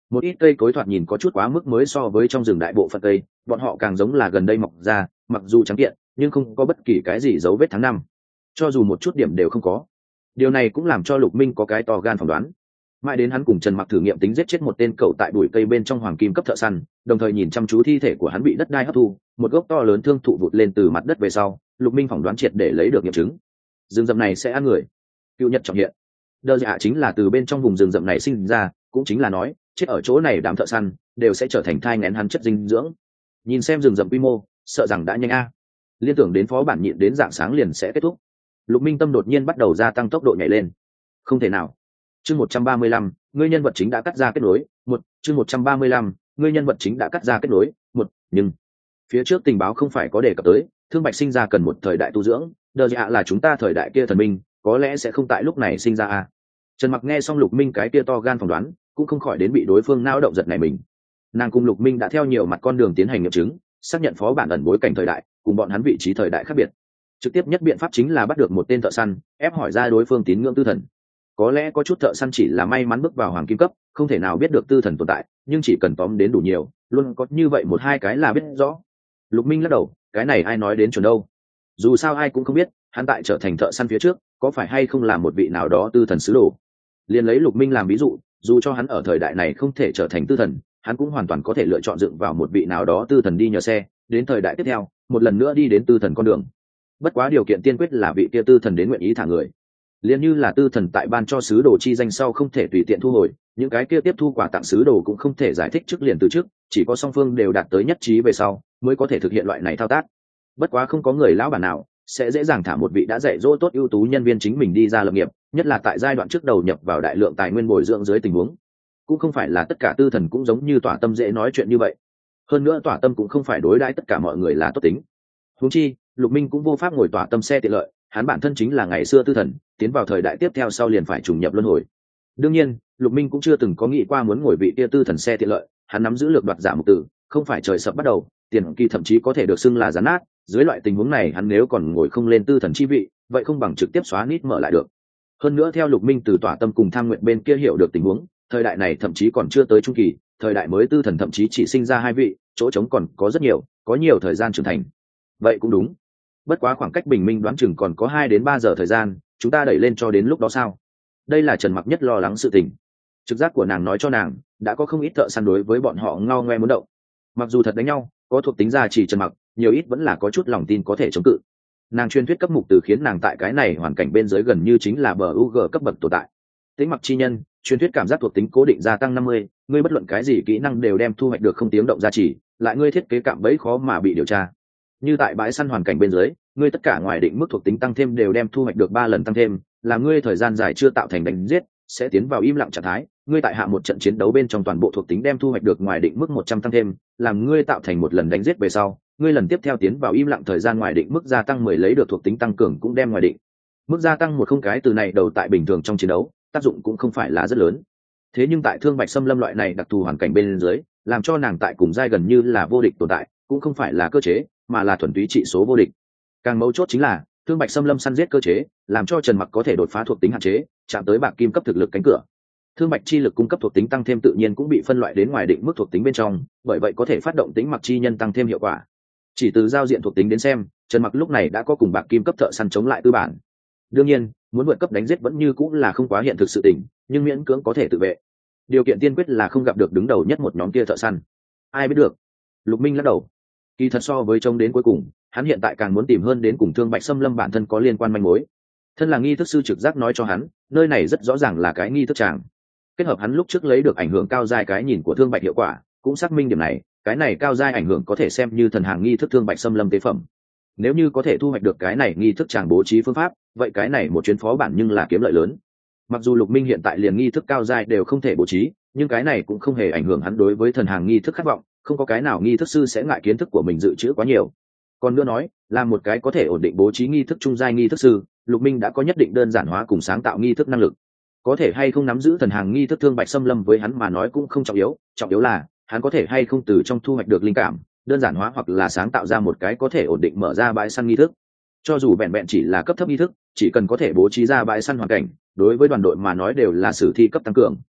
một ít cây cối thoạt nhìn có chút quá mức mới so với trong rừng đại bộ phận cây, bọn họ càng giống là gần đây mọc ra, mặc dù trắng kiện nhưng không có bất kỳ cái gì dấu vết tháng năm, cho dù một chút điểm đều không có. Điều này cũng làm cho Lục Minh có cái to gan phỏng đoán. Mãi đến hắn cùng Trần Mặc thử nghiệm tính giết chết một tên cậu tại bụi cây bên trong hoàng kim cấp thợ săn, đồng thời nhìn chăm chú thi thể của hắn bị đất đai hấp thu, một gốc to lớn thương thụ vụt lên từ mặt đất về sau, Lục Minh phỏng đoán triệt để lấy được nghiệm chứng. Rừng rậm này sẽ ăn người. Cựu Nhật trọng hiện. Đơ Dạ chính là từ bên trong vùng rừng rậm này sinh ra, cũng chính là nói, chết ở chỗ này đám thợ săn đều sẽ trở thành thai nghén hắn chất dinh dưỡng. Nhìn xem rừng rậm quy mô, sợ rằng đã nhanh a. Liên tưởng đến phó bản nhịn đến dạng sáng liền sẽ kết thúc. Lục Minh tâm đột nhiên bắt đầu gia tăng tốc độ nhảy lên. Không thể nào. Chương một trăm ba mươi lăm, ngươi nhân vật chính đã cắt ra kết nối, một, chương một trăm ba mươi lăm, ngươi nhân vật chính đã cắt ra kết nối, một, nhưng phía trước tình báo không phải có đề cập tới, Thương Bạch sinh ra cần một thời đại tu dưỡng, Đờ Dạ là chúng ta thời đại kia thần minh, có lẽ sẽ không tại lúc này sinh ra a. Trần Mặc nghe xong Lục Minh cái kia to gan phỏng đoán, cũng không khỏi đến bị đối phương nao động giật này mình. Nàng cùng Lục Minh đã theo nhiều mặt con đường tiến hành nghiệm chứng, xác nhận phó bản ẩn bối cảnh thời đại, cùng bọn hắn vị trí thời đại khác biệt. Trực tiếp nhất biện pháp chính là bắt được một tên thợ săn, ép hỏi ra đối phương tín ngưỡng tư thần. Có lẽ có chút thợ săn chỉ là may mắn bước vào hoàng kim cấp, không thể nào biết được tư thần tồn tại, nhưng chỉ cần tóm đến đủ nhiều, luôn có như vậy một hai cái là biết rõ. Lục Minh lắc đầu, cái này ai nói đến chuẩn đâu? Dù sao ai cũng không biết, hắn tại trở thành thợ săn phía trước, có phải hay không là một vị nào đó tư thần sứ đồ. Liên lấy Lục Minh làm ví dụ, dù cho hắn ở thời đại này không thể trở thành tư thần, hắn cũng hoàn toàn có thể lựa chọn dựng vào một vị nào đó tư thần đi nhờ xe, đến thời đại tiếp theo, một lần nữa đi đến tư thần con đường. Bất quá điều kiện tiên quyết là vị kia tư thần đến nguyện ý thả người. Liên như là tư thần tại ban cho sứ đồ chi danh sau không thể tùy tiện thu hồi, những cái kia tiếp thu quà tặng sứ đồ cũng không thể giải thích trước liền từ trước, chỉ có song phương đều đạt tới nhất trí về sau mới có thể thực hiện loại này thao tác. Bất quá không có người lão bản nào sẽ dễ dàng thả một vị đã dạy dỗ tốt ưu tú nhân viên chính mình đi ra lập nghiệp, nhất là tại giai đoạn trước đầu nhập vào đại lượng tài nguyên bồi dưỡng dưới tình huống. Cũng không phải là tất cả tư thần cũng giống như Tỏa Tâm dễ nói chuyện như vậy. Hơn nữa Tỏa Tâm cũng không phải đối đãi tất cả mọi người là tốt tính. Huống chi, Lục Minh cũng vô pháp ngồi Tỏa Tâm xe tiện lợi, hắn bản thân chính là ngày xưa tư thần, tiến vào thời đại tiếp theo sau liền phải trùng nhập luân hồi. Đương nhiên, Lục Minh cũng chưa từng có nghĩ qua muốn ngồi vị kia tư thần xe tiện lợi, hắn nắm giữ lược đoạt giả mục tử, không phải trời sập bắt đầu, tiền kỳ thậm chí có thể được xưng là gián nát, dưới loại tình huống này hắn nếu còn ngồi không lên tư thần chi vị, vậy không bằng trực tiếp xóa nít mở lại được. Hơn nữa theo Lục Minh từ Tỏa Tâm cùng Tham Nguyện bên kia hiểu được tình huống, thời đại này thậm chí còn chưa tới trung kỳ, thời đại mới tư thần thậm chí chỉ sinh ra hai vị, chỗ trống còn có rất nhiều, có nhiều thời gian trưởng thành. Vậy cũng đúng. Bất quá khoảng cách bình minh đoán chừng còn có hai đến ba giờ thời gian, chúng ta đẩy lên cho đến lúc đó sao? Đây là Trần Mặc nhất lo lắng sự tình. Trực giác của nàng nói cho nàng, đã có không ít thợ săn đối với bọn họ ngao ngoe muốn động. Mặc dù thật đánh nhau, có thuộc tính gia trì Trần Mặc, nhiều ít vẫn là có chút lòng tin có thể chống cự. Nàng truyền thuyết cấp mục từ khiến nàng tại cái này hoàn cảnh bên dưới gần như chính là bờ u g cấp bậc tồn tại. Tính mặc chi nhân, truyền thuyết cảm giác thuộc tính cố định gia tăng năm mươi, ngươi bất luận cái gì kỹ năng đều đem thu hoạch được không tiếng động gia trì, lại ngươi thiết kế cạm bẫy khó mà bị điều tra. Như tại bãi săn hoàn cảnh bên dưới, ngươi tất cả ngoài định mức thuộc tính tăng thêm đều đem thu hoạch được ba lần tăng thêm, là ngươi thời gian dài chưa tạo thành đánh giết, sẽ tiến vào im lặng trạng thái, ngươi tại hạ một trận chiến đấu bên trong toàn bộ thuộc tính đem thu hoạch được ngoài định mức một trăm tăng thêm, làm ngươi tạo thành một lần đánh giết về sau, ngươi lần tiếp theo tiến vào im lặng thời gian ngoài định mức gia tăng mười lấy được thuộc tính tăng cường cũng đem ngoài định mức gia tăng một không cái từ này đầu tại bình thường trong chiến đấu, tác dụng cũng không phải là rất lớn. Thế nhưng tại Thương Bạch Xâm Lâm loại này đặc thù hoàn cảnh bên dưới, làm cho nàng tại cùng giai gần như là vô địch tồn tại, cũng không phải là cơ chế, mà là thuần túy trị số vô địch. Càng mấu chốt chính là Thương Bạch Xâm Lâm săn giết cơ chế, làm cho Trần Mặc có thể đột phá thuộc tính hạn chế, chạm tới bạc kim cấp thực lực cánh cửa. Thương Bạch chi lực cung cấp thuộc tính tăng thêm tự nhiên cũng bị phân loại đến ngoài định mức thuộc tính bên trong, bởi vậy có thể phát động tính mặc chi nhân tăng thêm hiệu quả. Chỉ từ giao diện thuộc tính đến xem, Trần Mặc lúc này đã có cùng bạc kim cấp thợ săn chống lại tư bản. Đương nhiên, muốn vượt cấp đánh giết vẫn như cũng là không quá hiện thực sự tình, nhưng miễn cưỡng có thể tự vệ. Điều kiện tiên quyết là không gặp được đứng đầu nhất một nhóm kia thợ săn. Ai biết được? Lục Minh lắc đầu. Kỳ thật so với chống đến cuối cùng, hắn hiện tại càng muốn tìm hơn đến cùng Thương Bạch Xâm Lâm bản thân có liên quan manh mối. Thân là nghi thức sư trực giác nói cho hắn, nơi này rất rõ ràng là cái nghi thức tràng. Kết hợp hắn lúc trước lấy được ảnh hưởng cao giai cái nhìn của Thương Bạch hiệu quả, cũng xác minh điểm này, cái này cao giai ảnh hưởng có thể xem như thần hàng nghi thức Thương Bạch Xâm Lâm tế phẩm. Nếu như có thể thu hoạch được cái này nghi thức tràng bố trí phương pháp, vậy cái này một chuyến phó bản nhưng là kiếm lợi lớn. Mặc dù Lục Minh hiện tại liền nghi thức cao giai đều không thể bố trí, nhưng cái này cũng không hề ảnh hưởng hắn đối với thần hàng nghi thức khát vọng, không có cái nào nghi thức sư sẽ ngại kiến thức của mình dự trữ quá nhiều. Còn nữa nói, là một cái có thể ổn định bố trí nghi thức trung giai nghi thức sư, Lục Minh đã có nhất định đơn giản hóa cùng sáng tạo nghi thức năng lực. Có thể hay không nắm giữ thần hàng nghi thức Thương Bạch Xâm Lâm với hắn mà nói cũng không trọng yếu, trọng yếu là hắn có thể hay không từ trong thu hoạch được linh cảm, đơn giản hóa hoặc là sáng tạo ra một cái có thể ổn định mở ra bãi săn nghi thức. Cho dù vẹn vẹn chỉ là cấp thấp nghi thức, chỉ cần có thể bố trí ra bãi săn hoàn cảnh, đối với đoàn đội mà nói đều là sử thi cấp tăng cường.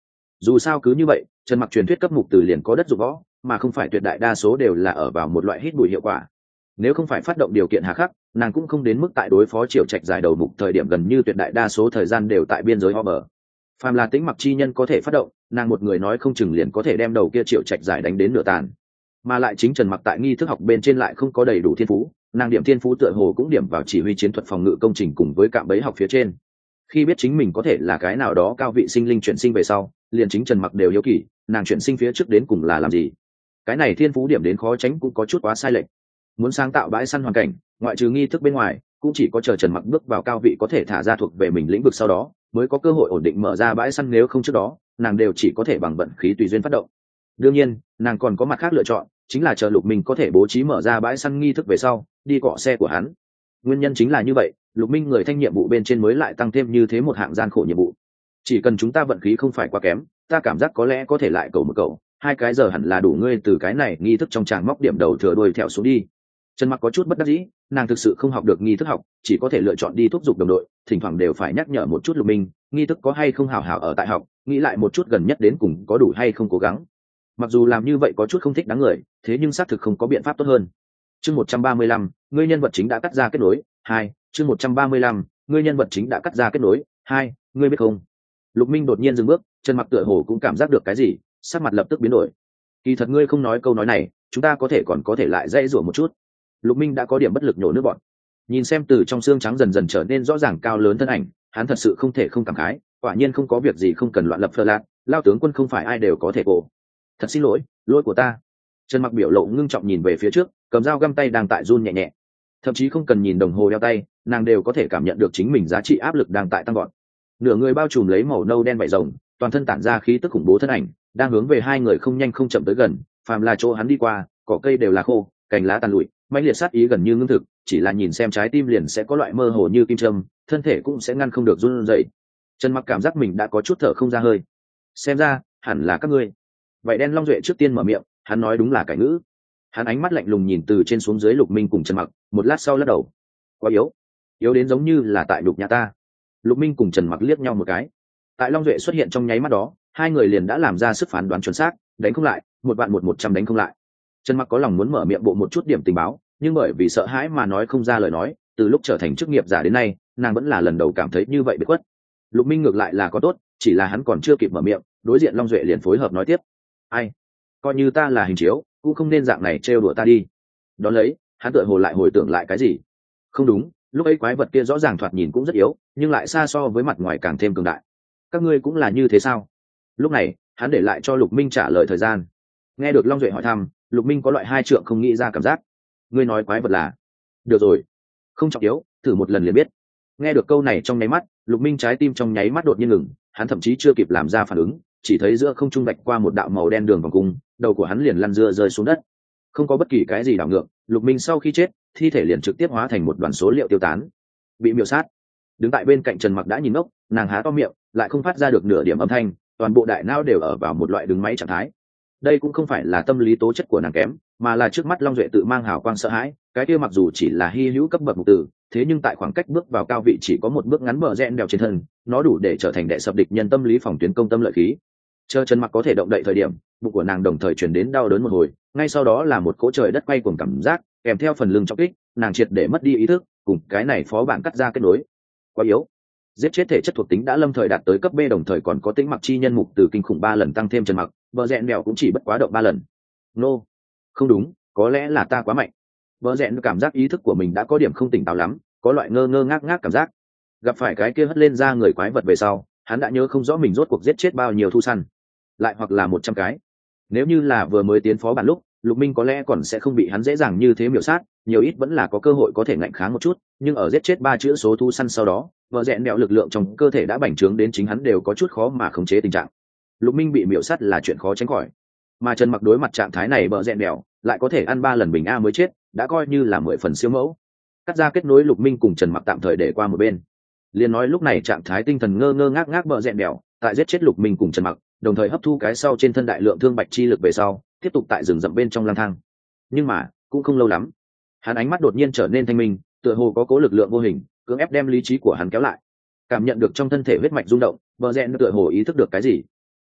Dù sao cứ như vậy, trần mặc truyền thuyết cấp mục từ liền có đất dụng võ, mà không phải tuyệt đại đa số đều là ở vào một loại hít bụi hiệu quả. Nếu không phải phát động điều kiện hà khắc, nàng cũng không đến mức tại đối phó triệu trạch giải đầu mục thời điểm gần như tuyệt đại đa số thời gian đều tại biên giới ho bờ. Phàm là tính mặc chi nhân có thể phát động, nàng một người nói không chừng liền có thể đem đầu kia triệu trạch giải đánh đến nửa tàn. Mà lại chính trần mặc tại nghi thức học bên trên lại không có đầy đủ thiên phú, nàng điểm thiên phú tựa hồ cũng điểm vào chỉ huy chiến thuật phòng ngự công trình cùng với cạm bẫy học phía trên. Khi biết chính mình có thể là cái nào đó cao vị sinh linh chuyển sinh về sau, liền chính trần mặc đều hiếu kỳ, nàng chuyển sinh phía trước đến cùng là làm gì. Cái này thiên phú điểm đến khó tránh cũng có chút quá sai lệch. Muốn sáng tạo bãi săn hoàn cảnh, ngoại trừ nghi thức bên ngoài, cũng chỉ có chờ trần mặc bước vào cao vị có thể thả ra thuộc về mình lĩnh vực sau đó mới có cơ hội ổn định mở ra bãi săn, nếu không trước đó nàng đều chỉ có thể bằng vận khí tùy duyên phát động. Đương nhiên nàng còn có mặt khác lựa chọn, chính là chờ Lục Minh có thể bố trí mở ra bãi săn nghi thức về sau đi cọ xe của hắn. Nguyên nhân chính là như vậy, Lục Minh người thanh nhiệm vụ bên trên mới lại tăng thêm như thế một hạng gian khổ nhiệm vụ. Chỉ cần chúng ta vận khí không phải quá kém, ta cảm giác có lẽ có thể lại cầu một cầu, hai cái giờ hẳn là đủ ngươi từ cái này nghi thức trong tràng móc điểm đầu thừa đuôi theo xuống đi. Trần Mặc có chút bất đắc dĩ, nàng thực sự không học được nghi thức học, chỉ có thể lựa chọn đi thúc giục đồng đội, thỉnh thoảng đều phải nhắc nhở một chút Lục Minh, nghi thức có hay không hảo hảo ở tại học, nghĩ lại một chút gần nhất đến cùng có đủ hay không cố gắng. Mặc dù làm như vậy có chút không thích đáng người, thế nhưng xác thực không có biện pháp tốt hơn. Chương một trăm ba mươi lăm, ngươi nhân vật chính đã cắt ra kết nối, hai, chương một trăm ba mươi lăm, ngươi nhân vật chính đã cắt ra kết nối, hai, ngươi biết không? Lục Minh đột nhiên dừng bước, Trần Mặc tựa hồ cũng cảm giác được cái gì, sắc mặt lập tức biến đổi. Kỳ thật ngươi không nói câu nói này, chúng ta có thể còn có thể lại dãy rủa một chút. Lục Minh đã có điểm bất lực nhổ nước bọt. Nhìn xem từ trong xương trắng dần dần trở nên rõ ràng cao lớn thân ảnh, hắn thật sự không thể không cảm khái, quả nhiên không có việc gì không cần loạn lập phơ lạc, lao tướng quân không phải ai đều có thể cổ. Thật xin lỗi, lỗi của ta. Trần Mặc biểu lộ ngưng trọng nhìn về phía trước, cầm dao găm tay đang tại run nhẹ nhẹ. Thậm chí không cần nhìn đồng hồ đeo tay, nàng đều có thể cảm nhận được chính mình giá trị áp lực đang tại tăng gọn. Nửa người bao trùm lấy màu nâu đen vảy rồng, toàn thân tản ra khí tức khủng bố thân ảnh, đang hướng về hai người không nhanh không chậm tới gần, phàm là chỗ hắn đi qua, cỏ cây đều là khô, cành lá tàn lụi, mãnh liệt sát ý gần như ngưng thực, chỉ là nhìn xem trái tim liền sẽ có loại mơ hồ như kim châm, thân thể cũng sẽ ngăn không được run rẩy. Trần Mặc cảm giác mình đã có chút thở không ra hơi. Xem ra, hẳn là các ngươi. Vậy đen long duệ trước tiên mở miệng, hắn nói đúng là cải ngữ. Hắn ánh mắt lạnh lùng nhìn từ trên xuống dưới Lục Minh cùng Trần Mặc, một lát sau lắc đầu. Quá yếu, yếu đến giống như là tại đục nhà ta. Lục Minh cùng Trần Mặc liếc nhau một cái. Tại long duệ xuất hiện trong nháy mắt đó, hai người liền đã làm ra sức phán đoán chuẩn xác, đánh không lại, một vạn một một trăm đánh không lại. Trần Mặc có lòng muốn mở miệng bộ một chút điểm tình báo, nhưng bởi vì sợ hãi mà nói không ra lời nói, từ lúc trở thành chức nghiệp giả đến nay, nàng vẫn là lần đầu cảm thấy như vậy bị khuất. Lục Minh ngược lại là có tốt, chỉ là hắn còn chưa kịp mở miệng, đối diện Long Duệ liền phối hợp nói tiếp. Ai, coi như ta là hình chiếu, cũng không nên dạng này trêu đùa ta đi. Đón lấy, hắn tựa hồ lại hồi tưởng lại cái gì. Không đúng, lúc ấy quái vật kia rõ ràng thoạt nhìn cũng rất yếu, nhưng lại xa so với mặt ngoài càng thêm cường đại. Các ngươi cũng là như thế sao? Lúc này, hắn để lại cho Lục Minh trả lời thời gian. Nghe được Long Duệ hỏi thăm, Lục Minh có loại hai trượng không nghĩ ra cảm giác. Ngươi nói quái vật là? Được rồi, không trọng yếu, thử một lần liền biết. Nghe được câu này trong nháy mắt, Lục Minh trái tim trong nháy mắt đột nhiên ngừng, hắn thậm chí chưa kịp làm ra phản ứng, chỉ thấy giữa không trung bạch qua một đạo màu đen đường vòng cung, đầu của hắn liền lăn dưa rơi xuống đất. Không có bất kỳ cái gì đảo ngược, Lục Minh sau khi chết, thi thể liền trực tiếp hóa thành một đoàn số liệu tiêu tán. Bị miểu sát. Đứng tại bên cạnh Trần Mặc đã nhìn ngốc, nàng há to miệng, lại không phát ra được nửa điểm âm thanh, toàn bộ đại não đều ở vào một loại đứng máy trạng thái. Đây cũng không phải là tâm lý tố chất của nàng kém, mà là trước mắt Long Duệ tự mang hào quang sợ hãi, cái kia mặc dù chỉ là hy hữu cấp bậc mục tử, thế nhưng tại khoảng cách bước vào cao vị chỉ có một bước ngắn bờ rẽn đèo trên thân, nó đủ để trở thành đệ sập địch nhân tâm lý phòng tuyến công tâm lợi khí. Chờ Trần Mặc có thể động đậy thời điểm, bụng của nàng đồng thời truyền đến đau đớn một hồi, ngay sau đó là một cỗ trời đất quay cuồng cảm giác, kèm theo phần lưng trọng kích, nàng triệt để mất đi ý thức, cùng cái này phó bạn cắt ra kết nối. Quá yếu. Giết chết thể chất thuộc tính đã lâm thời đạt tới cấp B, đồng thời còn có tính mặc chi nhân mục từ kinh khủng ba lần tăng thêm Trần Mặc, bờ rẽn đèo cũng chỉ bất quá động ba lần. Nô, không đúng, có lẽ là ta quá mạnh. Bờ rẽn cảm giác ý thức của mình đã có điểm không tỉnh táo lắm, có loại ngơ ngơ ngác ngác cảm giác. Gặp phải cái kia hất lên ra người quái vật về sau, hắn đã nhớ không rõ mình rốt cuộc giết chết bao nhiêu thu săn, lại hoặc là một trăm cái. Nếu như là vừa mới tiến phó bản lúc, Lục Minh có lẽ còn sẽ không bị hắn dễ dàng như thế miểu sát, nhiều ít vẫn là có cơ hội có thể ngạnh kháng một chút, nhưng ở giết chết ba chữ số thu săn sau đó, vợ rẽn đẹo lực lượng trong cơ thể đã bành trướng đến chính hắn đều có chút khó mà khống chế tình trạng. Lục Minh bị miểu sát là chuyện khó tránh khỏi, mà Trần Mặc đối mặt trạng thái này vợ rẽn đẹo lại có thể ăn ba lần bình a mới chết, đã coi như là mười phần siêu mẫu. Cắt ra kết nối Lục Minh cùng Trần Mặc tạm thời để qua một bên. Liên nói lúc này trạng thái tinh thần ngơ ngơ ngác ngác vợ rẽn đẹo tại giết chết Lục Minh cùng Trần Mặc, đồng thời hấp thu cái sau trên thân đại lượng thương bạch chi lực về sau, tiếp tục tại rừng rậm bên trong lang thang. Nhưng mà cũng không lâu lắm, hắn ánh mắt đột nhiên trở nên thanh minh, tựa hồ có cố lực lượng vô hình cưỡng ép đem lý trí của hắn kéo lại. Cảm nhận được trong thân thể huyết mạch rung động, bờ rẽn tựa hồ ý thức được cái gì.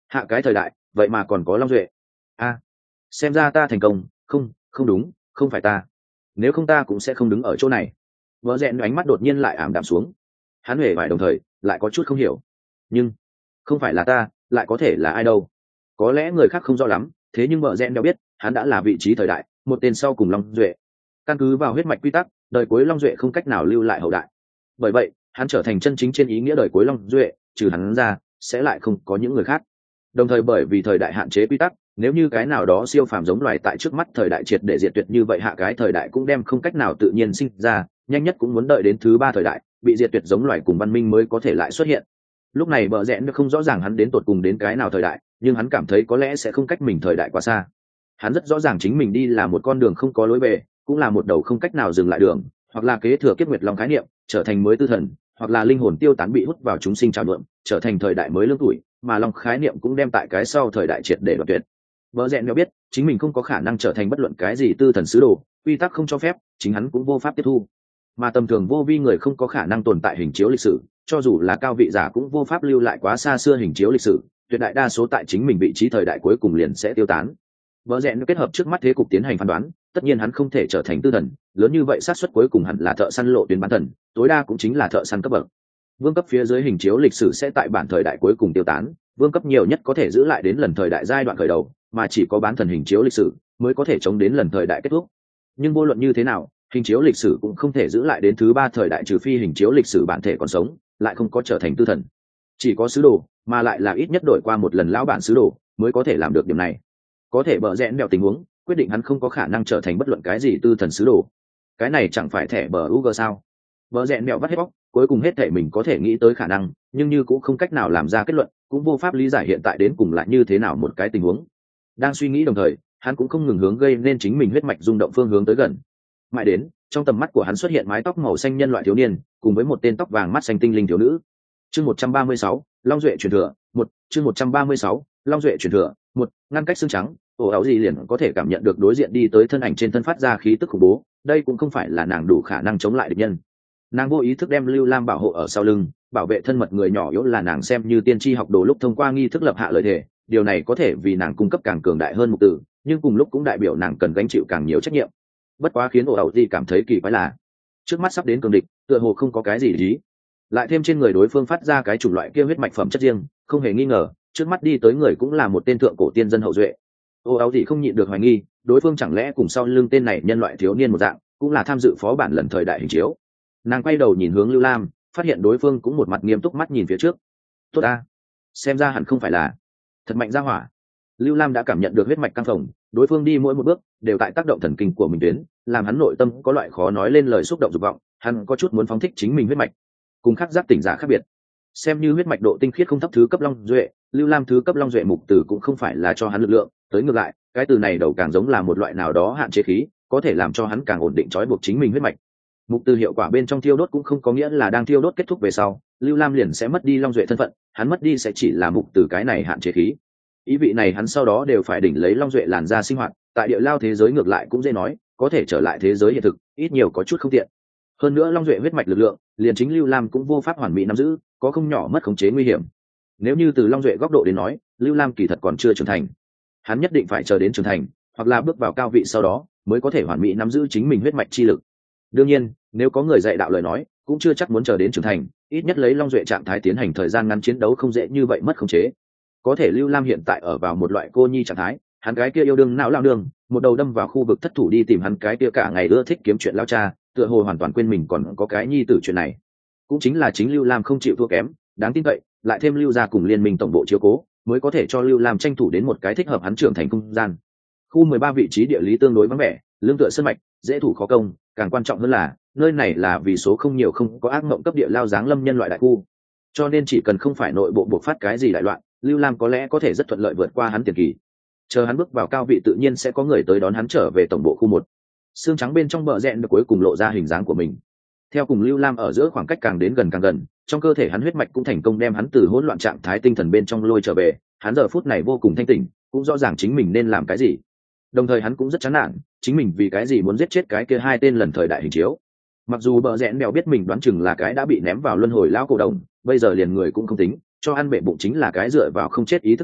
hạ cái thời đại vậy mà còn có long duệ. A, xem ra ta thành công. Không, không đúng, không phải ta. Nếu không ta cũng sẽ không đứng ở chỗ này. Vợ rẽn ánh mắt đột nhiên lại ảm đạm xuống. Hắn huệ vải đồng thời lại có chút không hiểu. Nhưng không phải là ta, lại có thể là ai đâu? Có lẽ người khác không rõ lắm, thế nhưng vợ rẽn đều biết hắn đã là vị trí thời đại một tên sau cùng long duệ. Căn cứ vào huyết mạch quy tắc, đời cuối long duệ không cách nào lưu lại hậu đại. Bởi vậy hắn trở thành chân chính trên ý nghĩa đời cuối long duệ, trừ hắn ra sẽ lại không có những người khác. Đồng thời bởi vì thời đại hạn chế quy tắc, nếu như cái nào đó siêu phàm giống loài tại trước mắt thời đại triệt để diệt tuyệt như vậy, hạ cái thời đại cũng đem không cách nào tự nhiên sinh ra, nhanh nhất cũng muốn đợi đến thứ ba thời đại bị diệt tuyệt giống loài cùng văn minh mới có thể lại xuất hiện. Lúc này bờ rẽn không rõ ràng hắn đến tột cùng đến cái nào thời đại, nhưng hắn cảm thấy có lẽ sẽ không cách mình thời đại quá xa. Hắn rất rõ ràng chính mình đi là một con đường không có lối về, cũng là một đầu không cách nào dừng lại đường, hoặc là kế thừa kiếp nguyệt long khái niệm trở thành mới tư thần, hoặc là linh hồn tiêu tán bị hút vào chúng sinh trào nhuộm trở thành thời đại mới lương tuổi, mà long khái niệm cũng đem tại cái sau thời đại triệt để đoạt tuyệt. Bờ rẽn biết chính mình không có khả năng trở thành bất luận cái gì tư thần sứ đồ, quy tắc không cho phép, chính hắn cũng vô pháp tiếp thu. Mà tầm thường vô vi người không có khả năng tồn tại hình chiếu lịch sử, cho dù là cao vị giả cũng vô pháp lưu lại quá xa xưa hình chiếu lịch sử, tuyệt đại đa số tại chính mình vị trí thời đại cuối cùng liền sẽ tiêu tán. Bờ rẽn kết hợp trước mắt thế cục tiến hành phán đoán, tất nhiên hắn không thể trở thành tư thần, lớn như vậy xác suất cuối cùng hẳn là thợ săn lộ tuyến bán thần, tối đa cũng chính là thợ săn cấp bậc. Vương cấp phía dưới hình chiếu lịch sử sẽ tại bản thời đại cuối cùng tiêu tán, vương cấp nhiều nhất có thể giữ lại đến lần thời đại giai đoạn khởi đầu, mà chỉ có bán thần hình chiếu lịch sử mới có thể chống đến lần thời đại kết thúc. Nhưng vô luận như thế nào, hình chiếu lịch sử cũng không thể giữ lại đến thứ ba thời đại, trừ phi hình chiếu lịch sử bản thể còn sống, lại không có trở thành tư thần. Chỉ có sứ đồ, mà lại là ít nhất đổi qua một lần lão bản sứ đồ mới có thể làm được điểm này. Có thể bờ rẽn đèo tình huống quyết định hắn không có khả năng trở thành bất luận cái gì tư thần sứ đồ. Cái này chẳng phải thẻ bờ u giê sao? Bờ rẽn đèo vắt hết bóc, cuối cùng hết thể mình có thể nghĩ tới khả năng, nhưng như cũng không cách nào làm ra kết luận, cũng vô pháp lý giải hiện tại đến cùng lại như thế nào một cái tình huống. Đang suy nghĩ đồng thời, hắn cũng không ngừng hướng gây nên chính mình huyết mạch rung động phương hướng tới gần. Mãi đến trong tầm mắt của hắn xuất hiện mái tóc màu xanh nhân loại thiếu niên cùng với một tên tóc vàng mắt xanh tinh linh thiếu nữ. Chương một trăm ba mươi sáu, Long Duệ truyền thừa, một. Chương một trăm ba mươi sáu, Long Duệ truyền thừa, một. Ngăn cách xương trắng, ổ áo gì liền có thể cảm nhận được đối diện đi tới thân ảnh trên thân phát ra khí tức khủng bố, đây cũng không phải là nàng đủ khả năng chống lại địch nhân. Nàng vô ý thức đem Lưu Lam bảo hộ ở sau lưng, bảo vệ thân mật người nhỏ yếu là nàng xem như tiên tri học đồ lúc thông qua nghi thức lập hạ lời thề, điều này có thể vì nàng cung cấp càng cường đại hơn mục tử, nhưng cùng lúc cũng đại biểu nàng cần gánh chịu càng nhiều trách nhiệm. Bất quá khiến ổ ảo gì cảm thấy kỳ quái là trước mắt sắp đến cường địch, tựa hồ không có cái gì lý, lại thêm trên người đối phương phát ra cái chủng loại kia huyết mạch phẩm chất riêng, không hề nghi ngờ trước mắt đi tới người cũng là một tên thượng cổ tiên dân hậu duệ. Ổ ảo gì không nhịn được hoài nghi, đối phương chẳng lẽ cùng sau lưng tên này nhân loại thiếu niên một dạng, cũng là tham dự phó bản lần thời đại hình chiếu. Nàng quay đầu nhìn hướng Lưu Lam, phát hiện đối phương cũng một mặt nghiêm túc mắt nhìn phía trước. Tốt a, xem ra hẳn không phải là thật mạnh ra hỏa. Lưu Lam đã cảm nhận được huyết mạch căng phồng, đối phương đi mỗi một bước đều tại tác động thần kinh của mình tuyến, làm hắn nội tâm có loại khó nói lên lời xúc động dục vọng, hắn có chút muốn phóng thích chính mình huyết mạch. Cùng khác giác tỉnh giả khác biệt, xem như huyết mạch độ tinh khiết không thấp thứ cấp long duệ, Lưu Lam thứ cấp long duệ mục từ cũng không phải là cho hắn lực lượng, tới ngược lại, cái từ này đầu càng giống là một loại nào đó hạn chế khí, có thể làm cho hắn càng ổn định trói buộc chính mình huyết mạch. Mục từ hiệu quả bên trong thiêu đốt cũng không có nghĩa là đang thiêu đốt kết thúc về sau, Lưu Lam liền sẽ mất đi long duệ thân phận, hắn mất đi sẽ chỉ là mục từ cái này hạn chế khí. Ý vị này hắn sau đó đều phải đỉnh lấy long duệ làn ra sinh hoạt, tại địa lao thế giới ngược lại cũng dễ nói, có thể trở lại thế giới hiện thực, ít nhiều có chút không tiện. Hơn nữa long duệ huyết mạch lực lượng, liền chính Lưu Lam cũng vô pháp hoàn mỹ nắm giữ, có không nhỏ mất khống chế nguy hiểm. Nếu như từ long duệ góc độ đến nói, Lưu Lam kỳ thật còn chưa trưởng thành, hắn nhất định phải chờ đến trưởng thành, hoặc là bước vào cao vị sau đó, mới có thể hoàn mỹ nắm giữ chính mình huyết mạch chi lực. Đương nhiên, nếu có người dạy đạo lời nói, cũng chưa chắc muốn chờ đến trưởng thành, ít nhất lấy long duệ trạng thái tiến hành thời gian ngắn chiến đấu không dễ như vậy mất khống chế. Có thể Lưu Lam hiện tại ở vào một loại cô nhi trạng thái, hắn cái kia yêu đương não lao đương, một đầu đâm vào khu vực thất thủ đi tìm hắn cái kia cả ngày ưa thích kiếm chuyện lao cha, tựa hồ hoàn toàn quên mình còn có cái nhi tử chuyện này. Cũng chính là chính Lưu Lam không chịu thua kém, đáng tin cậy, lại thêm Lưu gia cùng liên minh tổng bộ chiếu cố, mới có thể cho Lưu Lam tranh thủ đến một cái thích hợp hắn trưởng thành không gian. Khu mười ba vị trí địa lý tương đối vắng vẻ, lương tựa sơn mạch, dễ thủ khó công, càng quan trọng hơn là nơi này là vì số không nhiều không có ác mộng cấp địa lao giáng lâm nhân loại đại khu, cho nên chỉ cần không phải nội bộ buộc phát cái gì đại loạn, Lưu Lam có lẽ có thể rất thuận lợi vượt qua hắn tiền kỳ. Chờ hắn bước vào cao vị tự nhiên sẽ có người tới đón hắn trở về tổng bộ khu một. Xương trắng bên trong bờ rẽn được cuối cùng lộ ra hình dáng của mình. Theo cùng Lưu Lam ở giữa khoảng cách càng đến gần càng gần, trong cơ thể hắn huyết mạch cũng thành công đem hắn từ hỗn loạn trạng thái tinh thần bên trong lôi trở về, hắn giờ phút này vô cùng thanh tỉnh, cũng rõ ràng chính mình nên làm cái gì. Đồng thời hắn cũng rất chán nản, chính mình vì cái gì muốn giết chết cái kia hai tên lần thời đại hình chiếu. Mặc dù bờ rẽn đèo biết mình đoán chừng là cái đã bị ném vào luân hồi lão cổ đồng, bây giờ liền người cũng không tính, cho ăn bể bụng chính là cái dựa vào không chết ý thức thể,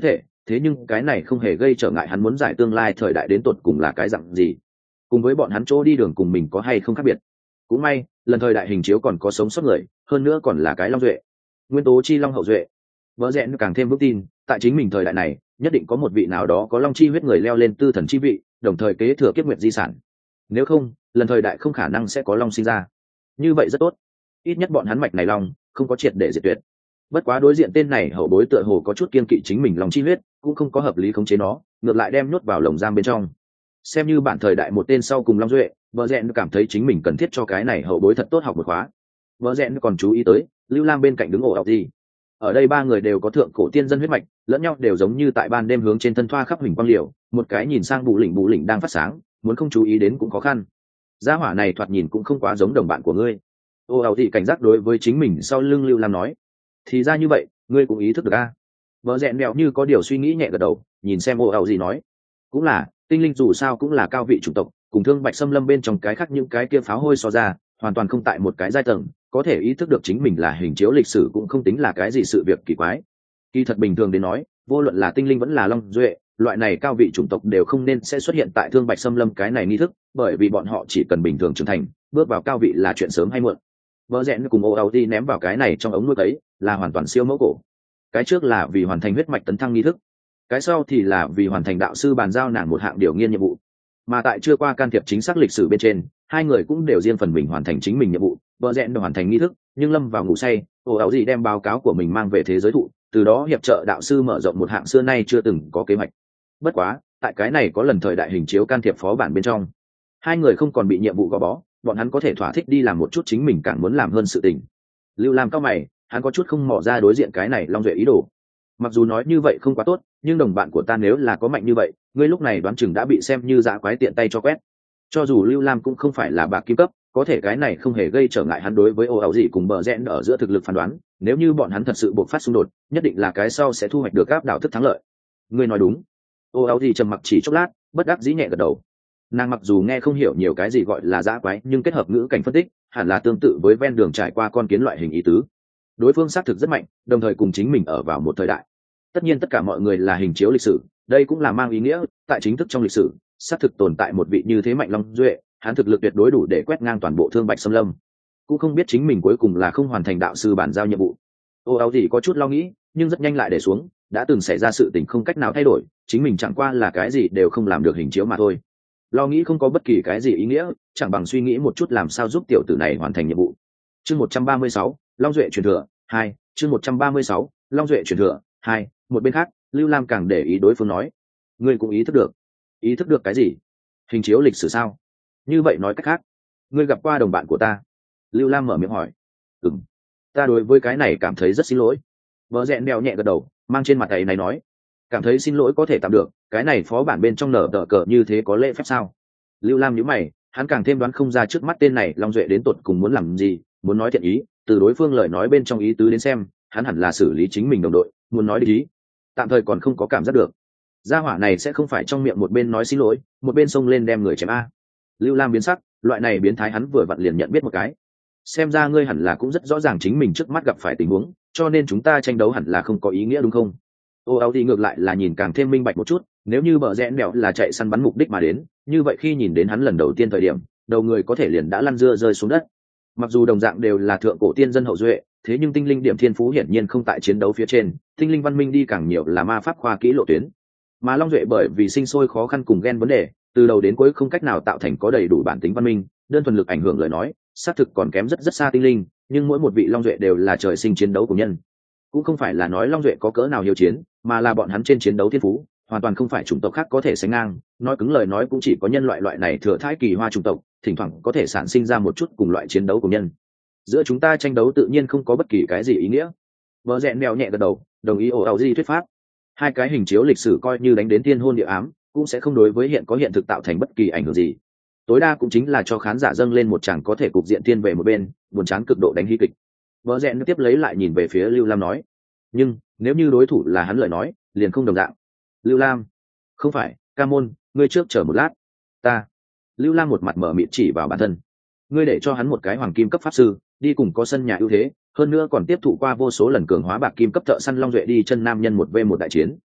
thế nhưng cái này không hề gây trở ngại hắn muốn giải tương lai thời đại đến tột cùng là cái dạng gì, cùng với bọn hắn chỗ đi đường cùng mình có hay không khác biệt. Cũng may lần thời đại hình chiếu còn có sống sót người, hơn nữa còn là cái long duệ, nguyên tố chi long hậu duệ. Vợ rẽn càng thêm vững tin tại chính mình thời đại này nhất định có một vị nào đó có long chi huyết người leo lên tư thần chi vị, đồng thời kế thừa kiếp nguyệt di sản. Nếu không lần thời đại không khả năng sẽ có long sinh ra. Như vậy rất tốt, ít nhất bọn hắn mạch này long không có triệt để diệt tuyệt. Bất quá đối diện tên này hậu bối tựa hồ có chút kiên kỵ chính mình long chi huyết, cũng không có hợp lý khống chế nó, ngược lại đem nhốt vào lồng giam bên trong. Xem như bản thời đại một tên sau cùng long duệ, vợ rẽn cảm thấy chính mình cần thiết cho cái này hậu bối thật tốt học một khóa. Vợ rẽn còn chú ý tới Lưu Lam bên cạnh đứng ổ ọc gì. Ở đây ba người đều có thượng cổ tiên dân huyết mạch, lẫn nhau đều giống như tại ban đêm hướng trên thân thoa khắp huỳnh quang liều, một cái nhìn sang bù lỉnh bù lỉnh đang phát sáng, muốn không chú ý đến cũng khó khăn. Gia hỏa này thoạt nhìn cũng không quá giống đồng bạn của ngươi. Ô ảo thì cảnh giác đối với chính mình sau lưng Lưu Lam nói, thì ra như vậy, ngươi cũng ý thức được a? À? Vợ rẽn đẹo như có điều suy nghĩ nhẹ gật đầu, nhìn xem ô ảo gì nói, cũng là, tinh linh dù sao cũng là cao vị chủng tộc, cùng thương bạch xâm lâm bên trong cái khác những cái kia pháo hôi so ra, hoàn toàn không tại một cái giai tầng, có thể ý thức được chính mình là hình chiếu lịch sử cũng không tính là cái gì sự việc kỳ quái. Kỳ thật bình thường đến nói, vô luận là tinh linh vẫn là long duệ, loại này cao vị chủng tộc đều không nên sẽ xuất hiện tại thương bạch xâm lâm cái này nghi thức, bởi vì bọn họ chỉ cần bình thường trưởng thành, bước vào cao vị là chuyện sớm hay muộn. Vợ rẽn cùng ô áo đi ném vào cái này trong ống nuôi ấy là hoàn toàn siêu mẫu cổ. Cái trước là vì hoàn thành huyết mạch tấn thăng nghi thức, cái sau thì là vì hoàn thành đạo sư bàn giao nàng một hạng điều nghiên nhiệm vụ. Mà tại chưa qua can thiệp chính xác lịch sử bên trên, hai người cũng đều riêng phần mình hoàn thành chính mình nhiệm vụ. Vợ rẽn hoàn thành nghi thức nhưng lâm vào ngủ say, ô áo gì đem báo cáo của mình mang về thế giới thụ, từ đó hiệp trợ đạo sư mở rộng một hạng xưa nay chưa từng có kế hoạch. Bất quá tại cái này có lần thời đại hình chiếu can thiệp phó bản bên trong, hai người không còn bị nhiệm vụ gò bó, bọn hắn có thể thỏa thích đi làm một chút chính mình càng muốn làm hơn sự tình. Lưu Lam cao mày, hắn có chút không mò ra đối diện cái này long duệ ý đồ. Mặc dù nói như vậy không quá tốt, nhưng đồng bạn của ta nếu là có mạnh như vậy, ngươi lúc này đoán chừng đã bị xem như dã quái tiện tay cho quét. Cho dù Lưu Lam cũng không phải là bạc kim cấp, có thể cái này không hề gây trở ngại hắn đối với ô ảo gì cùng bờ rẽn ở giữa thực lực phán đoán. Nếu như bọn hắn thật sự buộc phát xung đột, nhất định là cái sau sẽ thu hoạch được áp đảo thức thắng lợi. Ngươi nói đúng. Ô ảo gì trầm mặc chỉ chốc lát, bất đắc dĩ nhẹ gật đầu. Nàng mặc dù nghe không hiểu nhiều cái gì gọi là dã quái, nhưng kết hợp ngữ cảnh phân tích hẳn là tương tự với ven đường trải qua con kiến loại hình ý tứ. Đối phương xác thực rất mạnh, đồng thời cùng chính mình ở vào một thời đại. Tất nhiên tất cả mọi người là hình chiếu lịch sử, đây cũng là mang ý nghĩa tại chính thức trong lịch sử xác thực tồn tại một vị như thế mạnh long duệ, hắn thực lực tuyệt đối đủ để quét ngang toàn bộ thương bạch xâm lâm. Cũng không biết chính mình cuối cùng là không hoàn thành đạo sư bản giao nhiệm vụ. Ô áo gì có chút lo nghĩ, nhưng rất nhanh lại để xuống, đã từng xảy ra sự tình không cách nào thay đổi, chính mình chẳng qua là cái gì đều không làm được hình chiếu mà thôi. Lo nghĩ không có bất kỳ cái gì ý nghĩa, chẳng bằng suy nghĩ một chút làm sao giúp tiểu tử này hoàn thành nhiệm vụ. Chương một trăm ba mươi sáu, Long duệ truyền thừa hai. Chương một trăm ba mươi sáu, Long duệ truyền thừa hai. Một bên khác, Lưu Lam càng để ý đối phương nói, ngươi cũng ý thức được. Ý thức được cái gì? Hình chiếu lịch sử sao? Như vậy nói cách khác, ngươi gặp qua đồng bạn của ta? Lưu Lam mở miệng hỏi. Ừm, ta đối với cái này cảm thấy rất xin lỗi. Vợ rẽn đeo nhẹ gật đầu, mang trên mặt ấy này nói, cảm thấy xin lỗi có thể tạm được, cái này phó bản bên trong nở tờ cờ như thế có lễ phép sao? Lưu Lam nhíu mày, hắn càng thêm đoán không ra trước mắt tên này long duệ đến tột cùng muốn làm gì. Muốn nói thiện ý, từ đối phương lời nói bên trong ý tứ đến xem, hắn hẳn là xử lý chính mình đồng đội. Muốn nói ý, tạm thời còn không có cảm giác được. Gia hỏa này sẽ không phải trong miệng một bên nói xin lỗi, một bên xông lên đem người chém a. Lưu Lam biến sắc, loại này biến thái hắn vừa vặn liền nhận biết một cái. Xem ra ngươi hẳn là cũng rất rõ ràng chính mình trước mắt gặp phải tình huống, cho nên chúng ta tranh đấu hẳn là không có ý nghĩa đúng không? Ô áo thì ngược lại là nhìn càng thêm minh bạch một chút, nếu như bờ rẽn đèo là chạy săn bắn mục đích mà đến, như vậy khi nhìn đến hắn lần đầu tiên thời điểm, đầu người có thể liền đã lăn dưa rơi xuống đất. Mặc dù đồng dạng đều là thượng cổ tiên dân hậu duệ, thế nhưng tinh linh điểm thiên phú hiển nhiên không tại chiến đấu phía trên, tinh linh văn minh đi càng nhiều là ma pháp khoa kỹ lộ tuyến. Mà long duệ bởi vì sinh sôi khó khăn cùng ghen vấn đề, từ đầu đến cuối không cách nào tạo thành có đầy đủ bản tính văn minh, đơn thuần lực ảnh hưởng lời nói, xác thực còn kém rất rất xa tinh linh, nhưng mỗi một vị long duệ đều là trời sinh chiến đấu của nhân. Cũng không phải là nói long duệ có cỡ nào hiếu chiến, mà là bọn hắn trên chiến đấu thiên phú hoàn toàn không phải chủng tộc khác có thể sánh ngang. Nói cứng lời nói cũng chỉ có nhân loại loại này thừa thãi kỳ hoa chủng tộc thỉnh thoảng có thể sản sinh ra một chút cùng loại chiến đấu của nhân. Giữa chúng ta tranh đấu tự nhiên không có bất kỳ cái gì ý nghĩa. Vợ rẽn mèo nhẹ gật đầu, đồng ý ổ ảo di thuyết pháp. Hai cái hình chiếu lịch sử coi như đánh đến thiên hôn địa ám, cũng sẽ không đối với hiện có hiện thực tạo thành bất kỳ ảnh hưởng gì. Tối đa cũng chính là cho khán giả dâng lên một chàng có thể cục diện thiên về một bên, buồn chán cực độ đánh hí kịch. Vợ rẽn tiếp lấy lại nhìn về phía Lưu Lam nói, nhưng nếu như đối thủ là hắn lời nói, liền không đồng dạng. Lưu Lam, không phải, Ca Môn, ngươi trước chờ một lát. Ta. Lưu Lam một mặt mở miệng chỉ vào bản thân. Ngươi để cho hắn một cái hoàng kim cấp pháp sư, đi cùng có sân nhà ưu thế, hơn nữa còn tiếp thụ qua vô số lần cường hóa bạc kim cấp thợ săn long duệ đi chân nam nhân một v một đại chiến.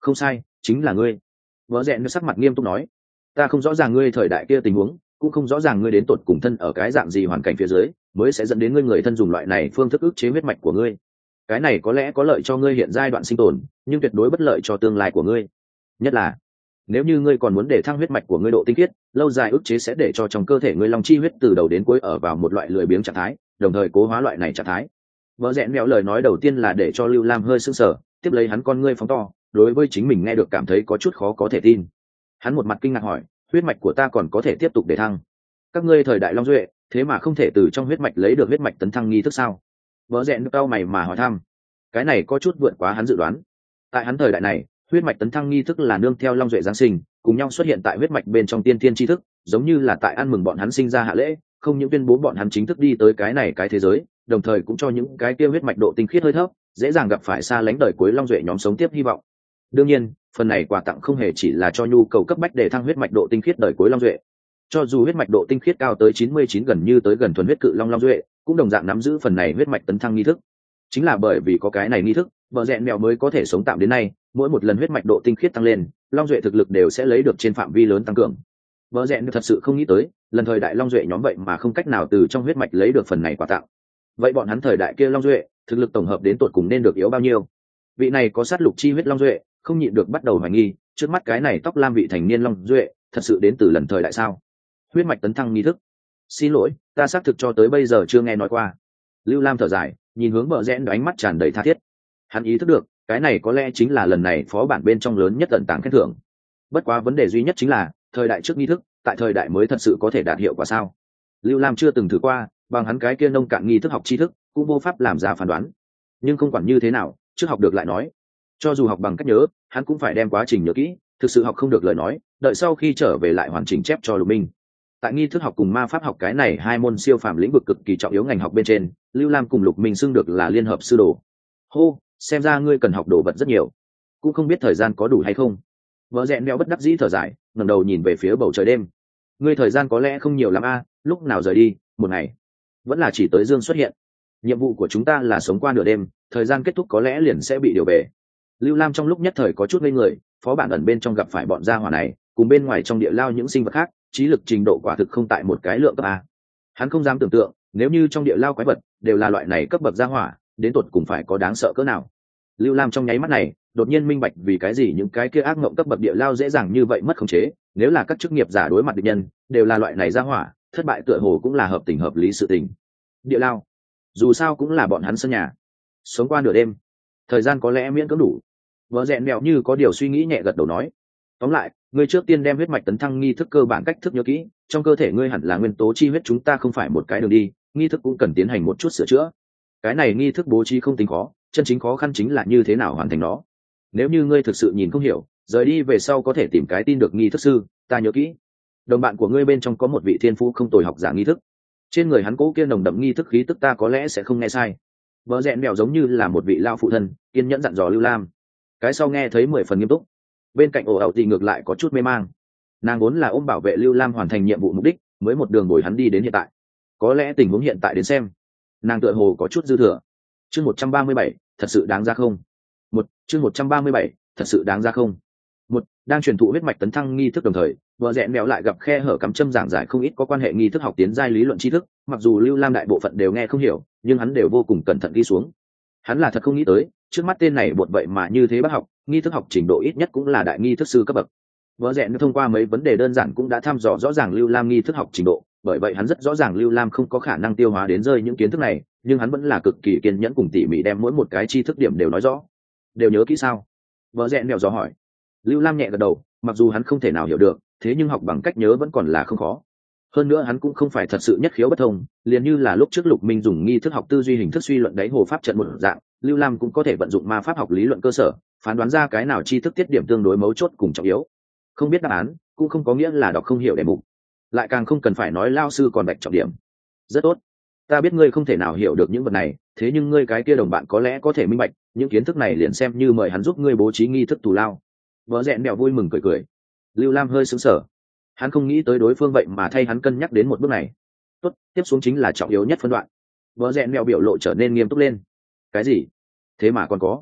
Không sai, chính là ngươi. Vợ rẽn sắc mặt nghiêm túc nói. Ta không rõ ràng ngươi thời đại kia tình huống, cũng không rõ ràng ngươi đến tột cùng thân ở cái dạng gì hoàn cảnh phía dưới mới sẽ dẫn đến ngươi người thân dùng loại này phương thức ức chế huyết mạch của ngươi. Cái này có lẽ có lợi cho ngươi hiện giai đoạn sinh tồn, nhưng tuyệt đối bất lợi cho tương lai của ngươi. Nhất là nếu như ngươi còn muốn để thăng huyết mạch của ngươi độ tinh khiết, lâu dài ức chế sẽ để cho trong cơ thể ngươi long chi huyết từ đầu đến cuối ở vào một loại lười biếng trạng thái, đồng thời cố hóa loại này trạng thái. Vợ rẽn mèo lời nói đầu tiên là để cho Lưu Lam hơi sững sờ, tiếp lấy hắn con ngươi phóng to, đối với chính mình nghe được cảm thấy có chút khó có thể tin. Hắn một mặt kinh ngạc hỏi, huyết mạch của ta còn có thể tiếp tục để thăng? Các ngươi thời đại long duệ thế mà không thể từ trong huyết mạch lấy được huyết mạch tấn thăng nghi thức sao? Vợ rẽn cau mày mà hỏi thăm. Cái này có chút vượt quá hắn dự đoán. Tại hắn thời đại này, huyết mạch tấn thăng nghi thức là nương theo long duệ giáng sinh cùng nhau xuất hiện tại huyết mạch bên trong tiên tiên tri thức, giống như là tại ăn mừng bọn hắn sinh ra hạ lễ, không những tuyên bố bọn hắn chính thức đi tới cái này cái thế giới, đồng thời cũng cho những cái kia huyết mạch độ tinh khiết hơi thấp, dễ dàng gặp phải xa lánh đời cuối long duệ nhóm sống tiếp hy vọng. Đương nhiên, phần này quà tặng không hề chỉ là cho nhu cầu cấp bách để thăng huyết mạch độ tinh khiết đời cuối long duệ. Cho dù huyết mạch độ tinh khiết cao tới chín mươi chín gần như tới gần thuần huyết cự long long duệ, cũng đồng dạng nắm giữ phần này huyết mạch tấn thăng nghi thức. Chính là bởi vì có cái này nghi thức, vợ rẽn mèo mới có thể sống tạm đến nay, mỗi một lần huyết mạch độ tinh khiết tăng lên, long duệ thực lực đều sẽ lấy được trên phạm vi lớn tăng cường. Vợ rẽn thật sự không nghĩ tới, lần thời đại long duệ nhóm vậy mà không cách nào từ trong huyết mạch lấy được phần này quà tặng. Vậy bọn hắn thời đại kia long duệ, thực lực tổng hợp đến tột cùng nên được yếu bao nhiêu? Vị này có sát lục chi huyết long duệ, không nhịn được bắt đầu hoài nghi, trước mắt cái này tóc lam vị thành niên long duệ, thật sự đến từ lần thời đại sao? Huyết mạch tấn thăng nghi thức. Xin lỗi, ta xác thực cho tới bây giờ chưa nghe nói qua. Lưu Lam thở dài, nhìn hướng vợ rẽn, ánh mắt tràn đầy tha thiết. Hắn ý thức được, cái này có lẽ chính là lần này phó bản bên trong lớn nhất tận tàng khen thưởng. Bất quá vấn đề duy nhất chính là, thời đại trước nghi thức, tại thời đại mới thật sự có thể đạt hiệu quả sao? Lưu Lam chưa từng thử qua, bằng hắn cái kia nông cạn nghi thức học tri thức, cũng vô pháp làm ra phán đoán. Nhưng không quản như thế nào, trước học được lại nói. Cho dù học bằng cách nhớ, hắn cũng phải đem quá trình nhớ kỹ, thực sự học không được lời nói, đợi sau khi trở về lại hoàn chỉnh chép cho Lục Minh. Tại nghi thức học cùng ma pháp học cái này hai môn siêu phàm lĩnh vực cực kỳ trọng yếu ngành học bên trên, Lưu Lam cùng Lục Minh xưng được là liên hợp sư đồ. Hô, xem ra ngươi cần học đồ vật rất nhiều, cũng không biết thời gian có đủ hay không. Vợ rẽn đeo bất đắc dĩ thở dài, ngẩng đầu nhìn về phía bầu trời đêm. Ngươi thời gian có lẽ không nhiều lắm a, lúc nào rời đi? Một ngày? Vẫn là chỉ tới dương xuất hiện? Nhiệm vụ của chúng ta là sống qua nửa đêm, thời gian kết thúc có lẽ liền sẽ bị điều về. Lưu Lam trong lúc nhất thời có chút ngây người, phó bản ẩn bên trong gặp phải bọn gia hỏa này, cùng bên ngoài trong địa lao những sinh vật khác, trí lực trình độ quả thực không tại một cái lượng cấp a. Hắn không dám tưởng tượng, nếu như trong địa lao quái vật đều là loại này cấp bậc gia hỏa, đến tột cùng phải có đáng sợ cỡ nào. Lưu Lam trong nháy mắt này đột nhiên minh bạch vì cái gì những cái kia ác mộng cấp bậc địa lao dễ dàng như vậy mất khống chế, nếu là các chức nghiệp giả đối mặt địch nhân đều là loại này gia hỏa, thất bại tựa hồ cũng là hợp tình hợp lý sự tình. Địa lao dù sao cũng là bọn hắn sân nhà, sống qua nửa đêm, thời gian có lẽ miễn cưỡng đủ. Vợ rẽn mèo như có điều suy nghĩ nhẹ gật đầu nói, tóm lại, ngươi trước tiên đem huyết mạch tấn thăng nghi thức cơ bản cách thức nhớ kỹ, trong cơ thể ngươi hẳn là nguyên tố chi huyết, chúng ta không phải một cái đường đi, nghi thức cũng cần tiến hành một chút sửa chữa. Cái này nghi thức bố trí không tính khó, chân chính khó khăn chính là như thế nào hoàn thành nó. Nếu như ngươi thực sự nhìn không hiểu, rời đi về sau có thể tìm cái tin được nghi thức sư, ta nhớ kỹ. Đồng bạn của ngươi bên trong có một vị thiên phú không tồi học giả nghi thức, trên người hắn cố kia nồng đậm nghi thức khí tức ta có lẽ sẽ không nghe sai. Vợ rẽn mèo giống như là một vị lao phụ thân, kiên nhẫn dặn dò Lưu Lam. Cái sau nghe thấy mười phần nghiêm túc, bên cạnh ổ ẩu thì ngược lại có chút mê mang. Nàng vốn là ôm bảo vệ Lưu Lam hoàn thành nhiệm vụ mục đích, mới một đường bồi hắn đi đến hiện tại. Có lẽ tình huống hiện tại đến xem, nàng tựa hồ có chút dư thừa. Chương một trăm ba mươi bảy, thật sự đáng ra không? Một, chương một trăm ba mươi bảy, thật sự đáng ra không? Một, đang truyền thụ huyết mạch tấn thăng nghi thức đồng thời, vợ rẽn mèo lại gặp khe hở cắm châm giảng giải không ít có quan hệ nghi thức học tiến giai lý luận tri thức, mặc dù Lưu Lam đại bộ phận đều nghe không hiểu, nhưng hắn đều vô cùng cẩn thận ghi xuống. Hắn là thật không nghĩ tới, trước mắt tên này bột vậy mà như thế bác học, nghi thức học trình độ ít nhất cũng là đại nghi thức sư cấp bậc. Vợ rẽn thông qua mấy vấn đề đơn giản cũng đã thăm dò rõ ràng Lưu Lam nghi thức học trình độ, bởi vậy hắn rất rõ ràng Lưu Lam không có khả năng tiêu hóa đến rơi những kiến thức này, nhưng hắn vẫn là cực kỳ kiên nhẫn cùng tỉ mỉ đem mỗi một cái tri thức điểm đều nói rõ. Đều nhớ kỹ sao? Vợ rẽn mèo dò hỏi. Lưu Lam nhẹ gật đầu, mặc dù hắn không thể nào hiểu được, thế nhưng học bằng cách nhớ vẫn còn là không khó. Hơn nữa hắn cũng không phải thật sự nhất khiếu bất thông, liền như là lúc trước Lục Minh dùng nghi thức học tư duy hình thức suy luận đáy hồ pháp trận một dạng, Lưu Lam cũng có thể vận dụng ma pháp học lý luận cơ sở, phán đoán ra cái nào tri thức tiết điểm tương đối mấu chốt cùng trọng yếu. Không biết đáp án, cũng không có nghĩa là đọc không hiểu đề mục, lại càng không cần phải nói lao sư còn bạch trọng điểm. Rất tốt, ta biết ngươi không thể nào hiểu được những vật này, thế nhưng ngươi cái kia đồng bạn có lẽ có thể minh bạch, những kiến thức này liền xem như mời hắn giúp ngươi bố trí nghi thức tù lao. Vợ rẽn đèo vui mừng cười cười. Lưu Lam hơi sững sờ, hắn không nghĩ tới đối phương vậy mà thay hắn cân nhắc đến một bước này. Tốt, tiếp xuống chính là trọng yếu nhất phân đoạn. Vợ rẽn đèo biểu lộ trở nên nghiêm túc lên. Cái gì? Thế mà còn có?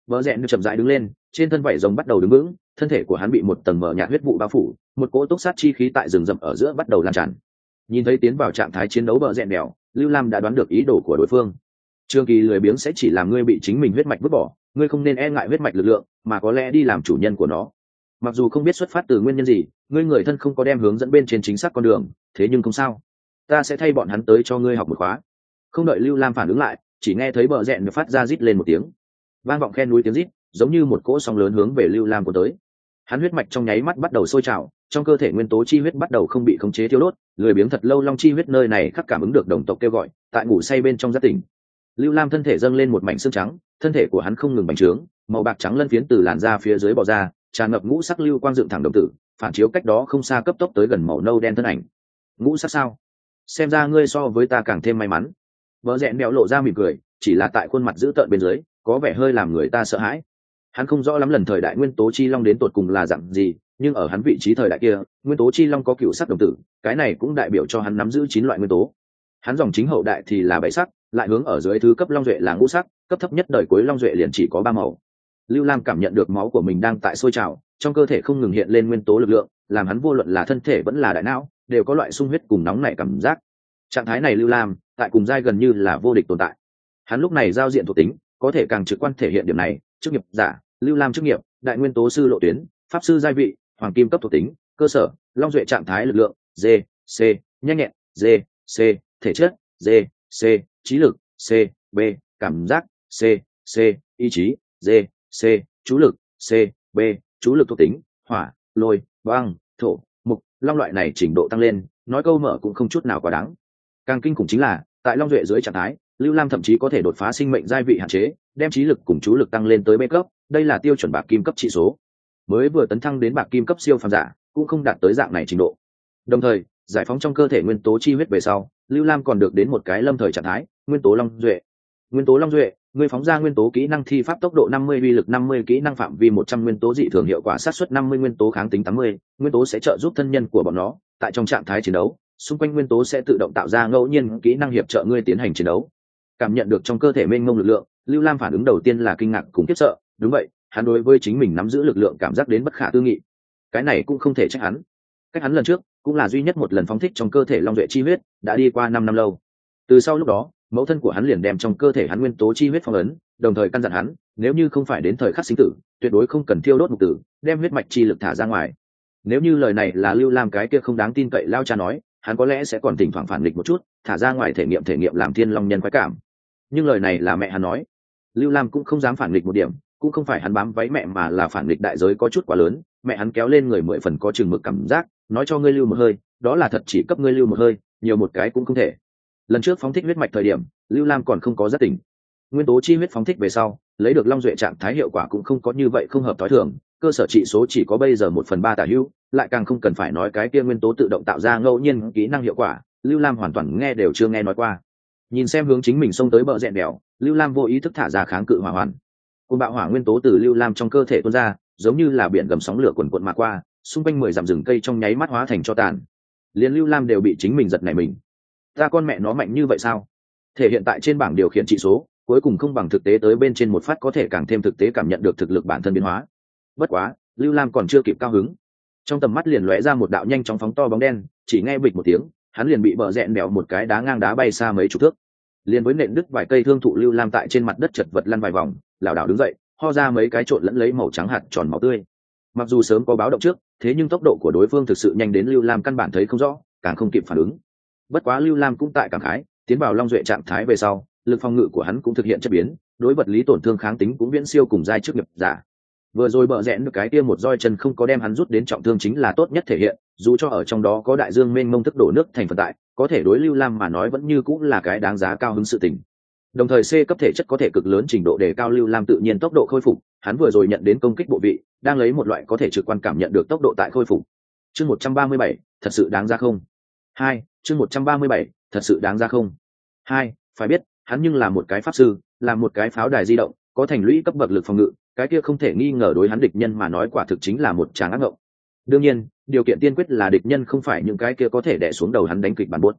Bờ rẽn chậm rãi đứng lên, trên thân vảy rồng bắt đầu đứng vững, thân thể của hắn bị một tầng mờ nhạt huyết vụ bao phủ, một cỗ túc sát chi khí tại rừng rậm ở giữa bắt đầu lan tràn. Nhìn thấy tiến vào trạng thái chiến đấu bờ rẽn đèo, Lưu Lam đã đoán được ý đồ của đối phương. Trường kỳ lười biếng sẽ chỉ làm ngươi bị chính mình huyết mạch vứt bỏ, ngươi không nên e ngại huyết mạch lực lượng, mà có lẽ đi làm chủ nhân của nó. Mặc dù không biết xuất phát từ nguyên nhân gì, ngươi người thân không có đem hướng dẫn bên trên chính xác con đường, thế nhưng không sao, ta sẽ thay bọn hắn tới cho ngươi học một khóa. Không đợi Lưu Lam phản ứng lại, chỉ nghe thấy bờ rẽn phát ra rít lên một tiếng, vang vọng khe núi tiếng rít, giống như một cỗ sóng lớn hướng về Lưu Lam của tới. Hắn huyết mạch trong nháy mắt bắt đầu sôi trào, trong cơ thể nguyên tố chi huyết bắt đầu không bị khống chế thiêu đốt, lười biếng thật lâu long chi huyết nơi này khắc cảm ứng được đồng tộc kêu gọi, tại ngủ say bên trong giác tỉnh. Lưu Lam thân thể dâng lên một mảnh xương trắng, thân thể của hắn không ngừng bành trướng, màu bạc trắng lân phiến từ làn da phía dưới bò ra, tràn ngập ngũ sắc lưu quang dựng thẳng đồng tử, phản chiếu cách đó không xa cấp tốc tới gần màu nâu đen thân ảnh. Ngũ sắc sao? Xem ra ngươi so với ta càng thêm may mắn. Bờ rẽn đẽo lộ ra mỉm cười, chỉ là tại khuôn mặt dữ tợn bên dưới, có vẻ hơi làm người ta sợ hãi. Hắn không rõ lắm lần thời đại nguyên tố chi long đến tột cùng là dạng gì, nhưng ở hắn vị trí thời đại kia, nguyên tố chi long có cựu sắc đồng tử, cái này cũng đại biểu cho hắn nắm giữ chín loại nguyên tố. Hắn dòng chính hậu đại thì là bảy sắc, lại hướng ở dưới thứ cấp long duệ là ngũ sắc, cấp thấp nhất đời cuối long duệ liền chỉ có ba màu. Lưu Lam cảm nhận được máu của mình đang tại sôi trào, trong cơ thể không ngừng hiện lên nguyên tố lực lượng, làm hắn vô luận là thân thể vẫn là đại não, đều có loại sung huyết cùng nóng nảy cảm giác. Trạng thái này Lưu Lam, tại cùng giai gần như là vô địch tồn tại. Hắn lúc này giao diện thuộc tính, có thể càng trực quan thể hiện điểm này, chức nghiệp giả, Lưu Lam chức nghiệp, đại nguyên tố sư lộ tuyến, pháp sư giai vị, hoàng kim cấp thuộc tính, cơ sở, long duệ trạng thái lực lượng, D, C, nhanh nhẹn, D, C, thể chất, D, C, trí lực, C, B, cảm giác, C, C, ý chí, D, C, chú lực, C, B, chú lực thuộc tính, hỏa, lôi, băng, thổ, mục, long loại này trình độ tăng lên, nói câu mở cũng không chút nào quá đáng. Càng kinh khủng chính là, tại long duệ dưới trạng thái, Lưu Lam thậm chí có thể đột phá sinh mệnh giai vị hạn chế, đem trí lực cùng chú lực tăng lên tới B cấp, đây là tiêu chuẩn bạc kim cấp trị số. Mới vừa tấn thăng đến bạc kim cấp siêu phàm giả, cũng không đạt tới dạng này trình độ. Đồng thời, giải phóng trong cơ thể nguyên tố chi huyết về sau, Lưu Lam còn được đến một cái lâm thời trạng thái, nguyên tố long duệ. Nguyên tố long duệ, người phóng ra nguyên tố kỹ năng thi pháp tốc độ năm mươi, uy lực năm mươi, kỹ năng phạm vi một trăm, nguyên tố dị thường hiệu quả sát suất năm mươi, nguyên tố kháng tính tám mươi, nguyên tố sẽ trợ giúp thân nhân của bọn nó tại trong trạng thái chiến đấu, xung quanh nguyên tố sẽ tự động tạo ra ngẫu nhiên kỹ năng hiệp trợ ngươi tiến hành chiến đấu. Cảm nhận được trong cơ thể mênh mông lực lượng, Lưu Lam phản ứng đầu tiên là kinh ngạc cùng khiếp sợ, đúng vậy, hắn đối với chính mình nắm giữ lực lượng cảm giác đến bất khả tư nghị. Cái này cũng không thể trách hắn. Cách hắn lần trước, cũng là duy nhất một lần phóng thích trong cơ thể long duệ chi huyết, đã đi qua năm năm lâu. Từ sau lúc đó, mẫu thân của hắn liền đem trong cơ thể hắn nguyên tố chi huyết phong ấn, đồng thời căn dặn hắn, nếu như không phải đến thời khắc sinh tử, tuyệt đối không cần thiêu đốt mục tử, đem huyết mạch chi lực thả ra ngoài. Nếu như lời này là Lưu Lam cái kia không đáng tin cậy lao cha nói, hắn có lẽ sẽ còn thỉnh thoảng phản nghịch một chút, thả ra ngoài thể nghiệm thể nghiệm làm thiên long nhân khoái cảm. Nhưng lời này là mẹ hắn nói, Lưu Lam cũng không dám phản nghịch một điểm, cũng không phải hắn bám váy mẹ mà là phản nghịch đại giới có chút quá lớn, mẹ hắn kéo lên người mười phần có chừng mực cảm giác, nói cho ngươi lưu một hơi, đó là thật chỉ cấp ngươi lưu một hơi, nhiều một cái cũng không thể. Lần trước phóng thích huyết mạch thời điểm, Lưu Lam còn không có giác tỉnh. Nguyên tố chi huyết phóng thích về sau, lấy được long duệ trạng thái hiệu quả cũng không có như vậy không hợp tối thường, cơ sở trị số chỉ có bây giờ một phần ba tả hữu, lại càng không cần phải nói cái kia nguyên tố tự động tạo ra ngẫu nhiên kỹ năng hiệu quả, Lưu Lam hoàn toàn nghe đều chưa nghe nói qua. Nhìn xem hướng chính mình xông tới bờ rẽn đèo, Lưu Lam vô ý thức thả ra kháng cự hỏa hoàn. Cơn bạo hỏa nguyên tố từ Lưu Lam trong cơ thể tuôn ra, giống như là biển gầm sóng lửa cuồn cuộn mà qua, xung quanh mười dặm rừng cây trong nháy mắt hóa thành tro tàn. Liên Lưu Lam đều bị chính mình giật nảy mình. Ta con mẹ nó mạnh như vậy sao? Thể hiện tại trên bảng điều khiển trị số, cuối cùng không bằng thực tế tới bên trên một phát có thể càng thêm thực tế cảm nhận được thực lực bản thân biến hóa. Bất quá, Lưu Lam còn chưa kịp cao hứng, trong tầm mắt liền lóe ra một đạo nhanh chóng phóng to bóng đen, chỉ nghe bịch một tiếng, hắn liền bị bờ rẽn đèo một cái đá ngang đá bay xa mấy chục thước. Liền với nện đứt vài cây thương thụ, Lưu Lam tại trên mặt đất chật vật lăn vài vòng, lảo đảo đứng dậy, ho ra mấy cái trộn lẫn lấy màu trắng hạt tròn máu tươi. Mặc dù sớm có báo động trước, thế nhưng tốc độ của đối phương thực sự nhanh đến Lưu Lam căn bản thấy không rõ, càng không kịp phản ứng. Bất quá Lưu Lam cũng tại cảm khái, tiến vào long duệ trạng thái về sau, lực phòng ngự của hắn cũng thực hiện chất biến, đối vật lý tổn thương kháng tính cũng viễn siêu cùng giai trước nghiệp giả. Vừa rồi bợ rẽn được cái kia một roi chân không có đem hắn rút đến trọng thương chính là tốt nhất thể hiện, dù cho ở trong đó có đại dương mênh mông thức đổ nước thành phần tại, có thể đối Lưu Lam mà nói vẫn như cũng là cái đáng giá cao hứng sự tình. Đồng thời C cấp thể chất có thể cực lớn trình độ đề cao Lưu Lam tự nhiên tốc độ khôi phục, hắn vừa rồi nhận đến công kích bộ vị, đang lấy một loại có thể trực quan cảm nhận được tốc độ tại khôi phục. Chương một trăm ba mươi bảy, thật sự đáng ra không? Hai, chương một trăm ba mươi bảy, thật sự đáng ra không? Hai, phải biết, hắn nhưng là một cái pháp sư, là một cái pháo đài di động, có thành lũy cấp bậc lực phòng ngự, cái kia không thể nghi ngờ đối hắn địch nhân mà nói quả thực chính là một tràng ác ngộng. Đương nhiên, điều kiện tiên quyết là địch nhân không phải những cái kia có thể đè xuống đầu hắn đánh kịch bản buốt.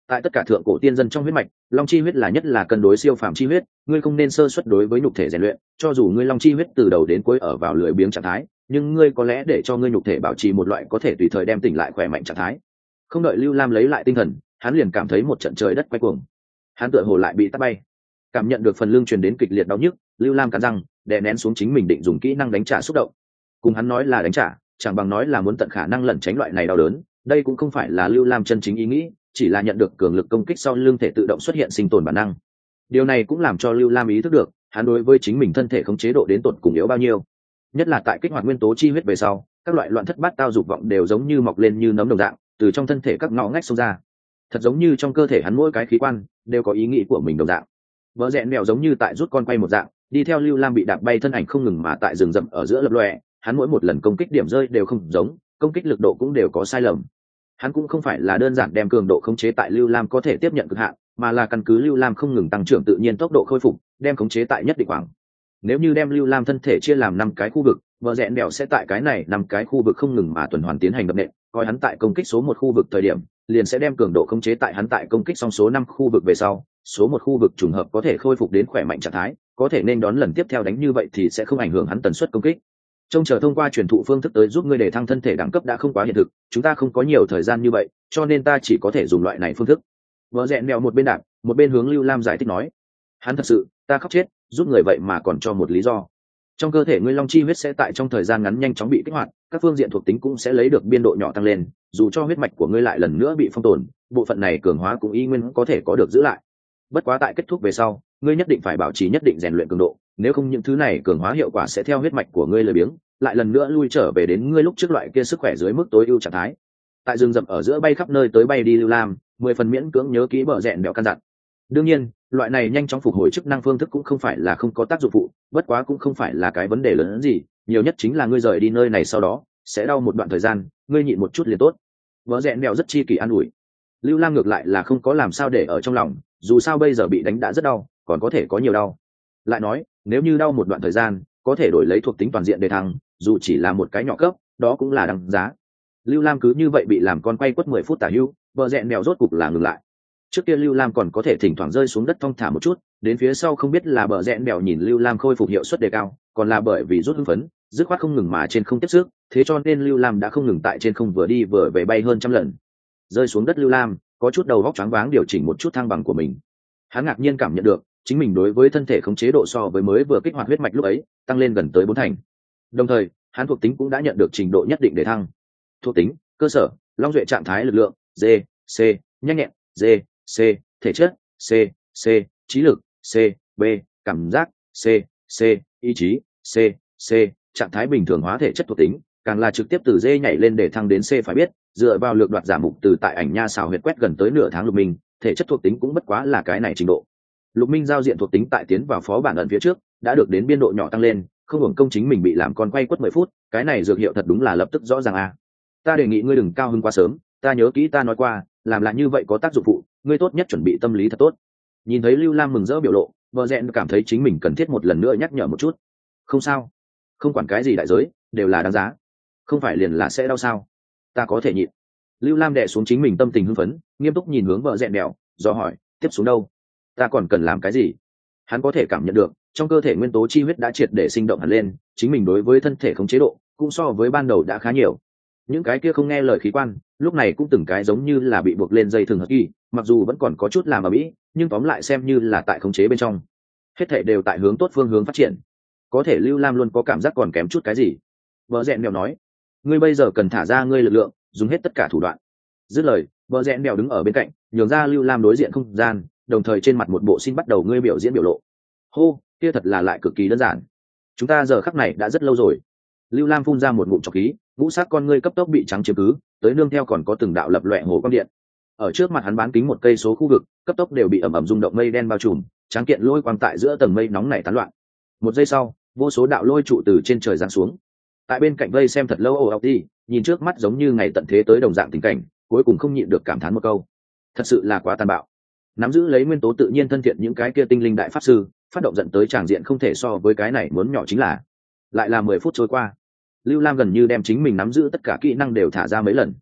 Tại tất cả thượng cổ tiên dân trong huyết mạch, long chi huyết là nhất là cân đối siêu phàm chi huyết, ngươi không nên sơ suất đối với nhục thể rèn luyện, cho dù ngươi long chi huyết từ đầu đến cuối ở vào lười biếng trạng thái, nhưng ngươi có lẽ để cho ngươi nhục thể bảo trì một loại có thể tùy thời đem tỉnh lại khỏe mạnh trạng thái. Không đợi Lưu Lam lấy lại tinh thần, hắn liền cảm thấy một trận trời đất quay cuồng. Hắn tựa hồ lại bị tát bay. Cảm nhận được phần lưng truyền đến kịch liệt đau nhức, Lưu Lam cắn răng, đè nén xuống chính mình định dùng kỹ năng đánh trả xúc động. Cùng hắn nói là đánh trả, chẳng bằng nói là muốn tận khả năng lẩn tránh loại này đau đớn, đây cũng không phải là Lưu Lam chân chính ý nghĩ, chỉ là nhận được cường lực công kích sau lưng thể tự động xuất hiện sinh tồn bản năng. Điều này cũng làm cho Lưu Lam ý thức được, hắn đối với chính mình thân thể khống chế độ đến tột cùng yếu bao nhiêu. Nhất là tại kích hoạt nguyên tố chi huyết về sau, các loại loạn thất bát tao dục vọng đều giống như mọc lên như nấm đồng dạng, từ trong thân thể các ngõ ngách xông ra. Thật giống như trong cơ thể hắn mỗi cái khí quan đều có ý nghĩ của mình đồng dạng. Vỡ rẽn mèo giống như tại rút con quay một dạng, đi theo Lưu Lam bị đạp bay thân ảnh không ngừng mà tại rừng rậm ở giữa lập lòe, hắn mỗi một lần công kích điểm rơi đều không giống, công kích lực độ cũng đều có sai lầm. Hắn cũng không phải là đơn giản đem cường độ khống chế tại Lưu Lam có thể tiếp nhận cực hạn, mà là căn cứ Lưu Lam không ngừng tăng trưởng tự nhiên tốc độ khôi phục, đem khống chế tại nhất định khoảng. Nếu như đem Lưu Lam thân thể chia làm năm cái khu vực, vợ rẽn đèo sẽ tại cái này năm cái khu vực không ngừng mà tuần hoàn tiến hành đập nện, coi hắn tại công kích số một khu vực thời điểm, liền sẽ đem cường độ khống chế tại hắn tại công kích xong số năm khu vực về sau, số một khu vực trùng hợp có thể khôi phục đến khỏe mạnh trạng thái, có thể nên đón lần tiếp theo đánh như vậy thì sẽ không ảnh hưởng hắn tần suất công kích. Trông chờ thông qua truyền thụ phương thức tới giúp ngươi để thăng thân thể đẳng cấp đã không quá hiện thực, chúng ta không có nhiều thời gian như vậy, cho nên ta chỉ có thể dùng loại này phương thức. Vợ rẽn đèo một bên đạp, một bên hướng Lưu Lam giải thích nói, hắn thật sự, ta khóc chết, giúp người vậy mà còn cho một lý do. Trong cơ thể ngươi long chi huyết sẽ tại trong thời gian ngắn nhanh chóng bị kích hoạt, các phương diện thuộc tính cũng sẽ lấy được biên độ nhỏ tăng lên, dù cho huyết mạch của ngươi lại lần nữa bị phong tồn, bộ phận này cường hóa cũng y nguyên có thể có được giữ lại. Bất quá tại kết thúc về sau, ngươi nhất định phải bảo trì nhất định rèn luyện cường độ, nếu không những thứ này cường hóa hiệu quả sẽ theo huyết mạch của ngươi lười biếng, lại lần nữa lui trở về đến ngươi lúc trước loại kia sức khỏe dưới mức tối ưu trạng thái. Tại rừng rậm ở giữa bay khắp nơi tới bay đi Lưu Lam, mười phần miễn cưỡng nhớ kỹ bờ rẽn đèo căn dặn. Đương nhiên, loại này nhanh chóng phục hồi chức năng phương thức cũng không phải là không có tác dụng phụ, bất quá cũng không phải là cái vấn đề lớn hơn gì, nhiều nhất chính là ngươi rời đi nơi này sau đó sẽ đau một đoạn thời gian, ngươi nhịn một chút liền tốt. Bờ rẽn đèo rất chi kỷ an ủi. Lưu Lam ngược lại là không có làm sao để ở trong lòng, dù sao bây giờ bị đánh đã rất đau, còn có thể có nhiều đau. Lại nói, nếu như đau một đoạn thời gian, có thể đổi lấy thuộc tính toàn diện để thăng, dù chỉ là một cái nhỏ cấp, đó cũng là đáng giá. Lưu Lam cứ như vậy bị làm con quay quất mười phút tả hưu, bờ rẽn đèo rốt cục là ngừng lại. Trước kia Lưu Lam còn có thể thỉnh thoảng rơi xuống đất thong thả một chút, đến phía sau không biết là bờ rẽn đèo nhìn Lưu Lam khôi phục hiệu suất đề cao, còn là bởi vì rút hưng phấn, dứt khoát không ngừng mà trên không tiếp sức, thế cho nên Lưu Lam đã không ngừng tại trên không vừa đi vừa về bay hơn trăm lần. Rơi xuống đất Lưu Lam có chút đầu óc choáng váng điều chỉnh một chút thăng bằng của mình. Hắn ngạc nhiên cảm nhận được chính mình đối với thân thể khống chế độ so với mới vừa kích hoạt huyết mạch lúc ấy tăng lên gần tới bốn thành. Đồng thời, hắn thuộc tính cũng đã nhận được trình độ nhất định để thăng. Thuộc tính: cơ sở, long duệ trạng thái lực lượng, D, C, nhanh nhẹn, D, C, thể chất, C, C, trí lực, C, B, cảm giác, C, C, ý chí, C, C, trạng thái bình thường hóa thể chất thuộc tính, càng là trực tiếp từ D nhảy lên để thăng đến C. Phải biết, dựa vào lược đoạt giả mục từ tại ảnh nha xào huyệt quét gần tới nửa tháng Lục Minh, thể chất thuộc tính cũng bất quá là cái này trình độ. Lục Minh giao diện thuộc tính tại tiến vào phó bản ẩn phía trước đã được đến biên độ nhỏ tăng lên, không hưởng công chính mình bị làm con quay quất mười phút, cái này dược hiệu thật đúng là lập tức rõ ràng a. Ta đề nghị ngươi đừng cao hứng quá sớm, ta nhớ kỹ ta nói qua, làm lại như vậy có tác dụng phụ, ngươi tốt nhất chuẩn bị tâm lý thật tốt. Nhìn thấy Lưu Lam mừng rỡ biểu lộ, vợ rẽn cảm thấy chính mình cần thiết một lần nữa nhắc nhở một chút. Không sao, không quản cái gì đại giới đều là đáng giá, không phải liền là sẽ đau sao, ta có thể nhịn. Lưu Lam đè xuống chính mình tâm tình hưng phấn, nghiêm túc nhìn hướng vợ rẽn đèo, do hỏi, tiếp xuống đâu, ta còn cần làm cái gì? Hắn có thể cảm nhận được trong cơ thể nguyên tố chi huyết đã triệt để sinh động hẳn lên, chính mình đối với thân thể khống chế độ cũng so với ban đầu đã khá nhiều. Những cái kia không nghe lời khí quan lúc này cũng từng cái giống như là bị buộc lên dây thừng hất kỳ, mặc dù vẫn còn có chút làm ở mỹ, nhưng tóm lại xem như là tại khống chế bên trong, hết thể đều tại hướng tốt phương hướng phát triển. Có thể Lưu Lam luôn có cảm giác còn kém chút cái gì. Vợ rẽn đèo nói, ngươi bây giờ cần thả ra ngươi lực lượng, dùng hết tất cả thủ đoạn. Dứt lời, vợ rẽn đèo đứng ở bên cạnh, nhường ra Lưu Lam đối diện không gian, đồng thời trên mặt một bộ xin bắt đầu ngươi biểu diễn biểu lộ. Hô, kia thật là lại cực kỳ đơn giản. Chúng ta giờ khắc này đã rất lâu rồi. Lưu Lam phun ra một ngụm trọc khí, ngũ sắc con ngươi cấp tốc bị trắng chiếm cứ, tới nương theo còn có từng đạo lập loè hồ quang điện. Ở trước mặt hắn bán kính một cây số khu vực, cấp tốc đều bị ẩm ẩm rung động mây đen bao trùm, trắng kiện lôi quang tại giữa tầng mây nóng nảy tán loạn. Một giây sau, vô số đạo lôi trụ từ trên trời giáng xuống. Tại bên cạnh vây xem thật lâu ồ ọc đi, nhìn trước mắt giống như ngày tận thế tới đồng dạng tình cảnh, cuối cùng không nhịn được cảm thán một câu: thật sự là quá tàn bạo. Nắm giữ lấy nguyên tố tự nhiên thân thiện những cái kia tinh linh đại pháp sư, phát động dẫn tới tràng diện không thể so với cái này muốn nhỏ chính là. Lại là mười phút trôi qua, Lưu Lam gần như đem chính mình nắm giữ tất cả kỹ năng đều thả ra mấy lần.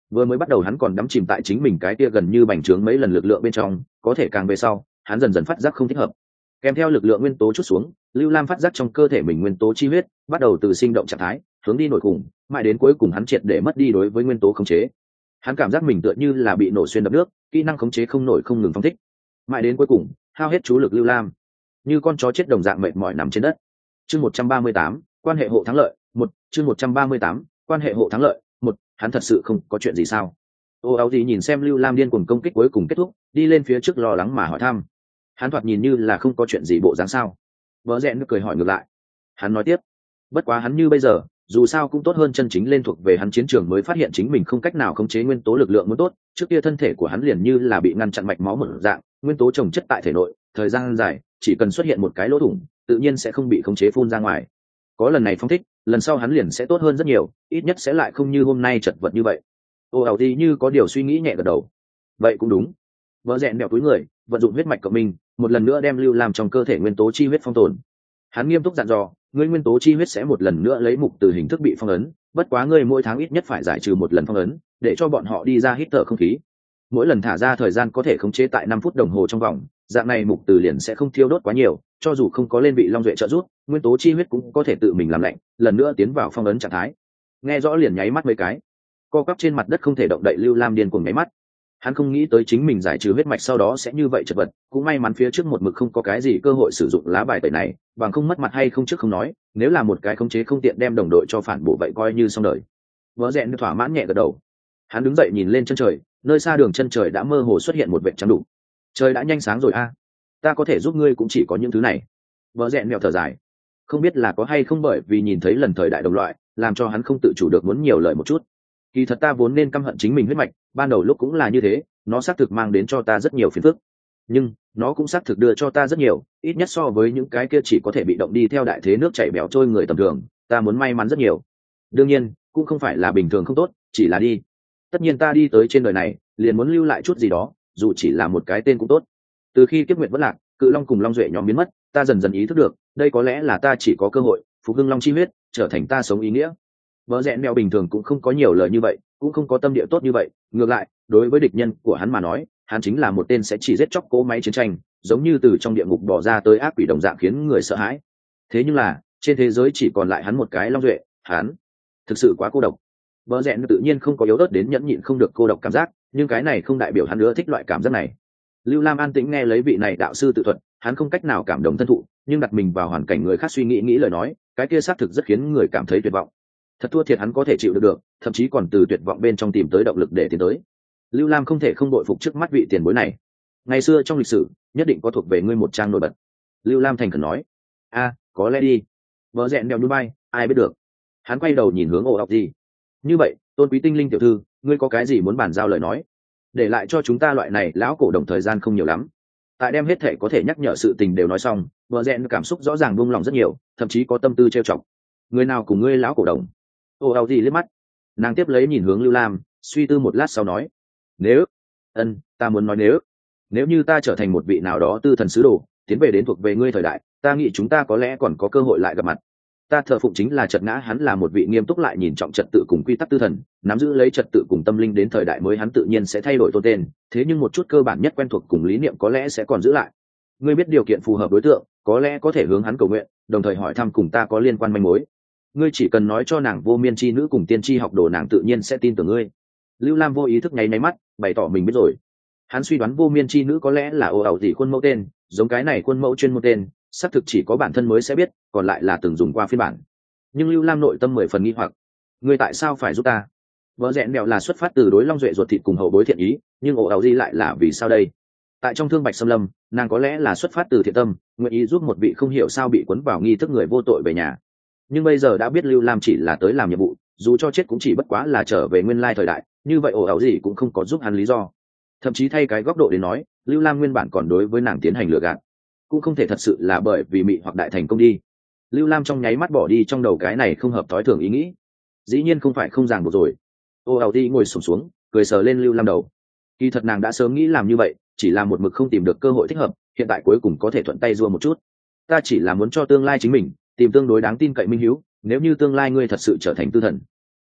Vừa mới bắt đầu hắn còn đắm chìm tại chính mình cái kia gần như bành trướng mấy lần lực lượng bên trong, có thể càng về sau hắn dần dần phát giác không thích hợp. Kèm theo lực lượng nguyên tố chút xuống, Lưu Lam phát giác trong cơ thể mình nguyên tố chi huyết bắt đầu từ sinh động trạng thái hướng đi nổi khủng, mãi đến cuối cùng hắn triệt để mất đi đối với nguyên tố khống chế. Hắn cảm giác mình tựa như là bị nổ xuyên đập nước, kỹ năng khống chế không nổi không ngừng phóng thích, mãi đến cuối cùng hao hết chú lực. Lưu Lam như con chó chết đồng dạng mệt mỏi nằm trên đất. Chương một trăm ba mươi tám, quan hệ hộ thắng lợi một. Chương một trăm ba mươi tám, quan hệ hộ thắng lợi một. Hắn thật sự không có chuyện gì sao? Ô áo gì nhìn xem Lưu Lam điên cuồng công kích cuối cùng kết thúc, đi lên phía trước lo lắng mà hỏi thăm. Hắn thoạt nhìn như là không có chuyện gì bộ dáng sao? Vợ rẽn cười hỏi ngược lại. Hắn nói tiếp, bất quá hắn như bây giờ dù sao cũng tốt hơn chân chính lên thuộc về hắn chiến trường mới phát hiện chính mình không cách nào khống chế nguyên tố lực lượng muốn tốt. Trước kia thân thể của hắn liền như là bị ngăn chặn mạch máu một dạng, nguyên tố chồng chất tại thể nội, thời gian dài chỉ cần xuất hiện một cái lỗ thủng tự nhiên sẽ không bị khống chế phun ra ngoài. Có lần này phong thích, lần sau hắn liền sẽ tốt hơn rất nhiều, ít nhất sẽ lại không như hôm nay chật vật như vậy. Ô ảo thì như có điều suy nghĩ nhẹ gật đầu. Vậy cũng đúng. Vợ rẽn đèo túi người, vận dụng huyết mạch cộng minh, một lần nữa đem Lưu Lam trong cơ thể nguyên tố chi huyết phong tồn. Hắn nghiêm túc dặn dò, ngươi nguyên tố chi huyết sẽ một lần nữa lấy mục từ hình thức bị phong ấn, bất quá ngươi mỗi tháng ít nhất phải giải trừ một lần phong ấn, để cho bọn họ đi ra hít thở không khí. Mỗi lần thả ra thời gian có thể khống chế tại năm phút đồng hồ trong vòng, dạng này mục từ liền sẽ không thiêu đốt quá nhiều, cho dù không có lên vị long duệ trợ giúp, nguyên tố chi huyết cũng có thể tự mình làm lạnh, lần nữa tiến vào phong ấn trạng thái. Nghe rõ liền nháy mắt mấy cái, co quắp trên mặt đất không thể động đậy. Lưu Lam điên cuồng nháy mắt. Hắn không nghĩ tới chính mình giải trừ huyết mạch sau đó sẽ như vậy chật vật, cũng may mắn phía trước một mực không có cái gì cơ hội sử dụng lá bài tẩy này, bằng không mất mặt hay không trước không nói, nếu là một cái khống chế không tiện đem đồng đội cho phản bổ vậy coi như xong đời. Vỡ rẽn thỏa mãn nhẹ gật đầu. Hắn đứng dậy nhìn lên chân trời, nơi xa đường chân trời đã mơ hồ xuất hiện một vệt trắng đủ. Trời đã nhanh sáng rồi a, ta có thể giúp ngươi cũng chỉ có những thứ này. Vỡ rẽn mèo thở dài, không biết là có hay không bởi vì nhìn thấy lần thời đại đồng loại, làm cho hắn không tự chủ được muốn nhiều lời một chút. Kỳ thật ta vốn nên căm hận chính mình huyết mạch, ban đầu lúc cũng là như thế, nó xác thực mang đến cho ta rất nhiều phiền phức, nhưng nó cũng xác thực đưa cho ta rất nhiều, ít nhất so với những cái kia chỉ có thể bị động đi theo đại thế nước chảy bẻo trôi người tầm thường, ta muốn may mắn rất nhiều. Đương nhiên cũng không phải là bình thường không tốt, chỉ là đi tất nhiên ta đi tới trên đời này liền muốn lưu lại chút gì đó, dù chỉ là một cái tên cũng tốt. Từ khi kiếp nguyện vất lạc, cự long cùng long duệ nhóm biến mất, ta dần dần ý thức được đây có lẽ là ta chỉ có cơ hội phục hưng long chi huyết, trở thành ta sống ý nghĩa. Vợ rẽn mèo bình thường cũng không có nhiều lời như vậy, cũng không có tâm địa tốt như vậy, ngược lại đối với địch nhân của hắn mà nói, hắn chính là một tên sẽ chỉ giết chóc cỗ máy chiến tranh, giống như từ trong địa ngục bỏ ra tới ác quỷ đồng dạng khiến người sợ hãi. Thế nhưng là trên thế giới chỉ còn lại hắn một cái long duệ, hắn thực sự quá cô độc. Vợ rẽn tự nhiên không có yếu ớt đến nhẫn nhịn không được cô độc cảm giác, nhưng cái này không đại biểu hắn nữa thích loại cảm giác này. Lưu Lam an tĩnh nghe lấy vị này đạo sư tự thuật, hắn không cách nào cảm động thân thụ, nhưng đặt mình vào hoàn cảnh người khác suy nghĩ nghĩ lời nói, cái kia xác thực rất khiến người cảm thấy tuyệt vọng. Thật thua thiệt hắn có thể chịu được được, thậm chí còn từ tuyệt vọng bên trong tìm tới động lực để tiến tới. Lưu Lam không thể không đội phục trước mắt vị tiền bối này. Ngày xưa trong lịch sử nhất định có thuộc về ngươi một trang nổi bật. Lưu Lam thành khẩn nói. A, có lẽ đi. Vợ rẽn đeo núi bay, ai biết được. Hắn quay đầu nhìn hướng ổ ọc gì. Như vậy, tôn quý tinh linh tiểu thư, ngươi có cái gì muốn bàn giao lời nói, để lại cho chúng ta loại này lão cổ đồng thời gian không nhiều lắm. Tại đem hết thể có thể nhắc nhở sự tình đều nói xong, vợ rẽn cảm xúc rõ ràng buông lòng rất nhiều, thậm chí có tâm tư trêu chọc. Người nào cùng ngươi lão cổ đồng? Ô áo gì liếc mắt, nàng tiếp lấy nhìn hướng Lưu Lam, suy tư một lát sau nói, nếu ân ta muốn nói nếu nếu như ta trở thành một vị nào đó tư thần sứ đồ, tiến về đến thuộc về ngươi thời đại, ta nghĩ chúng ta có lẽ còn có cơ hội lại gặp mặt. Ta thờ phụng chính là Trật Ngã, hắn là một vị nghiêm túc lại nhìn trọng trật tự cùng quy tắc tư thần, nắm giữ lấy trật tự cùng tâm linh, đến thời đại mới hắn tự nhiên sẽ thay đổi tôn tên, thế nhưng một chút cơ bản nhất quen thuộc cùng lý niệm có lẽ sẽ còn giữ lại. Ngươi biết điều kiện phù hợp đối tượng, có lẽ có thể hướng hắn cầu nguyện, đồng thời hỏi thăm cùng ta có liên quan manh mối. Ngươi chỉ cần nói cho nàng vô miên chi nữ cùng tiên tri học đồ, nàng tự nhiên sẽ tin tưởng ngươi. Lưu Lam vô ý thức nháy máy mắt, bày tỏ mình biết rồi. Hắn suy đoán vô miên chi nữ có lẽ là ồ ảo gì khuôn mẫu tên, giống cái này khuôn mẫu chuyên môn tên, xác thực chỉ có bản thân mới sẽ biết, còn lại là từng dùng qua phiên bản. Nhưng Lưu Lam nội tâm mười phần nghi hoặc, ngươi tại sao phải giúp ta? Vợ rẽn đèo là xuất phát từ đối long duệ ruột thịt cùng hậu bối thiện ý, nhưng ồ ảo gì lại là vì sao đây? Tại trong thương bạch xâm lâm, nàng có lẽ là xuất phát từ thiện tâm, nguyện ý giúp một vị không hiểu sao bị cuốn vào nghi thức người vô tội về nhà. Nhưng bây giờ đã biết Lưu Lam chỉ là tới làm nhiệm vụ, dù cho chết cũng chỉ bất quá là trở về nguyên lai thời đại, như vậy ồ ảo gì cũng không có giúp hắn lý do. Thậm chí thay cái góc độ đến nói, Lưu Lam nguyên bản còn đối với nàng tiến hành lừa gạt, cũng không thể thật sự là bởi vì mị hoặc đại thành công đi. Lưu Lam trong nháy mắt bỏ đi trong đầu cái này không hợp thói thường ý nghĩ. Dĩ nhiên không phải không ràng buộc rồi. Ô ảo ti ngồi xổm xuống, cười sờ lên Lưu Lam đầu. Kỳ thật nàng đã sớm nghĩ làm như vậy, chỉ là một mực không tìm được cơ hội thích hợp, hiện tại cuối cùng có thể thuận tay rua một chút. Ta chỉ là muốn cho tương lai chính mình tìm tương đối đáng tin cậy minh hiếu, nếu như tương lai ngươi thật sự trở thành tư thần,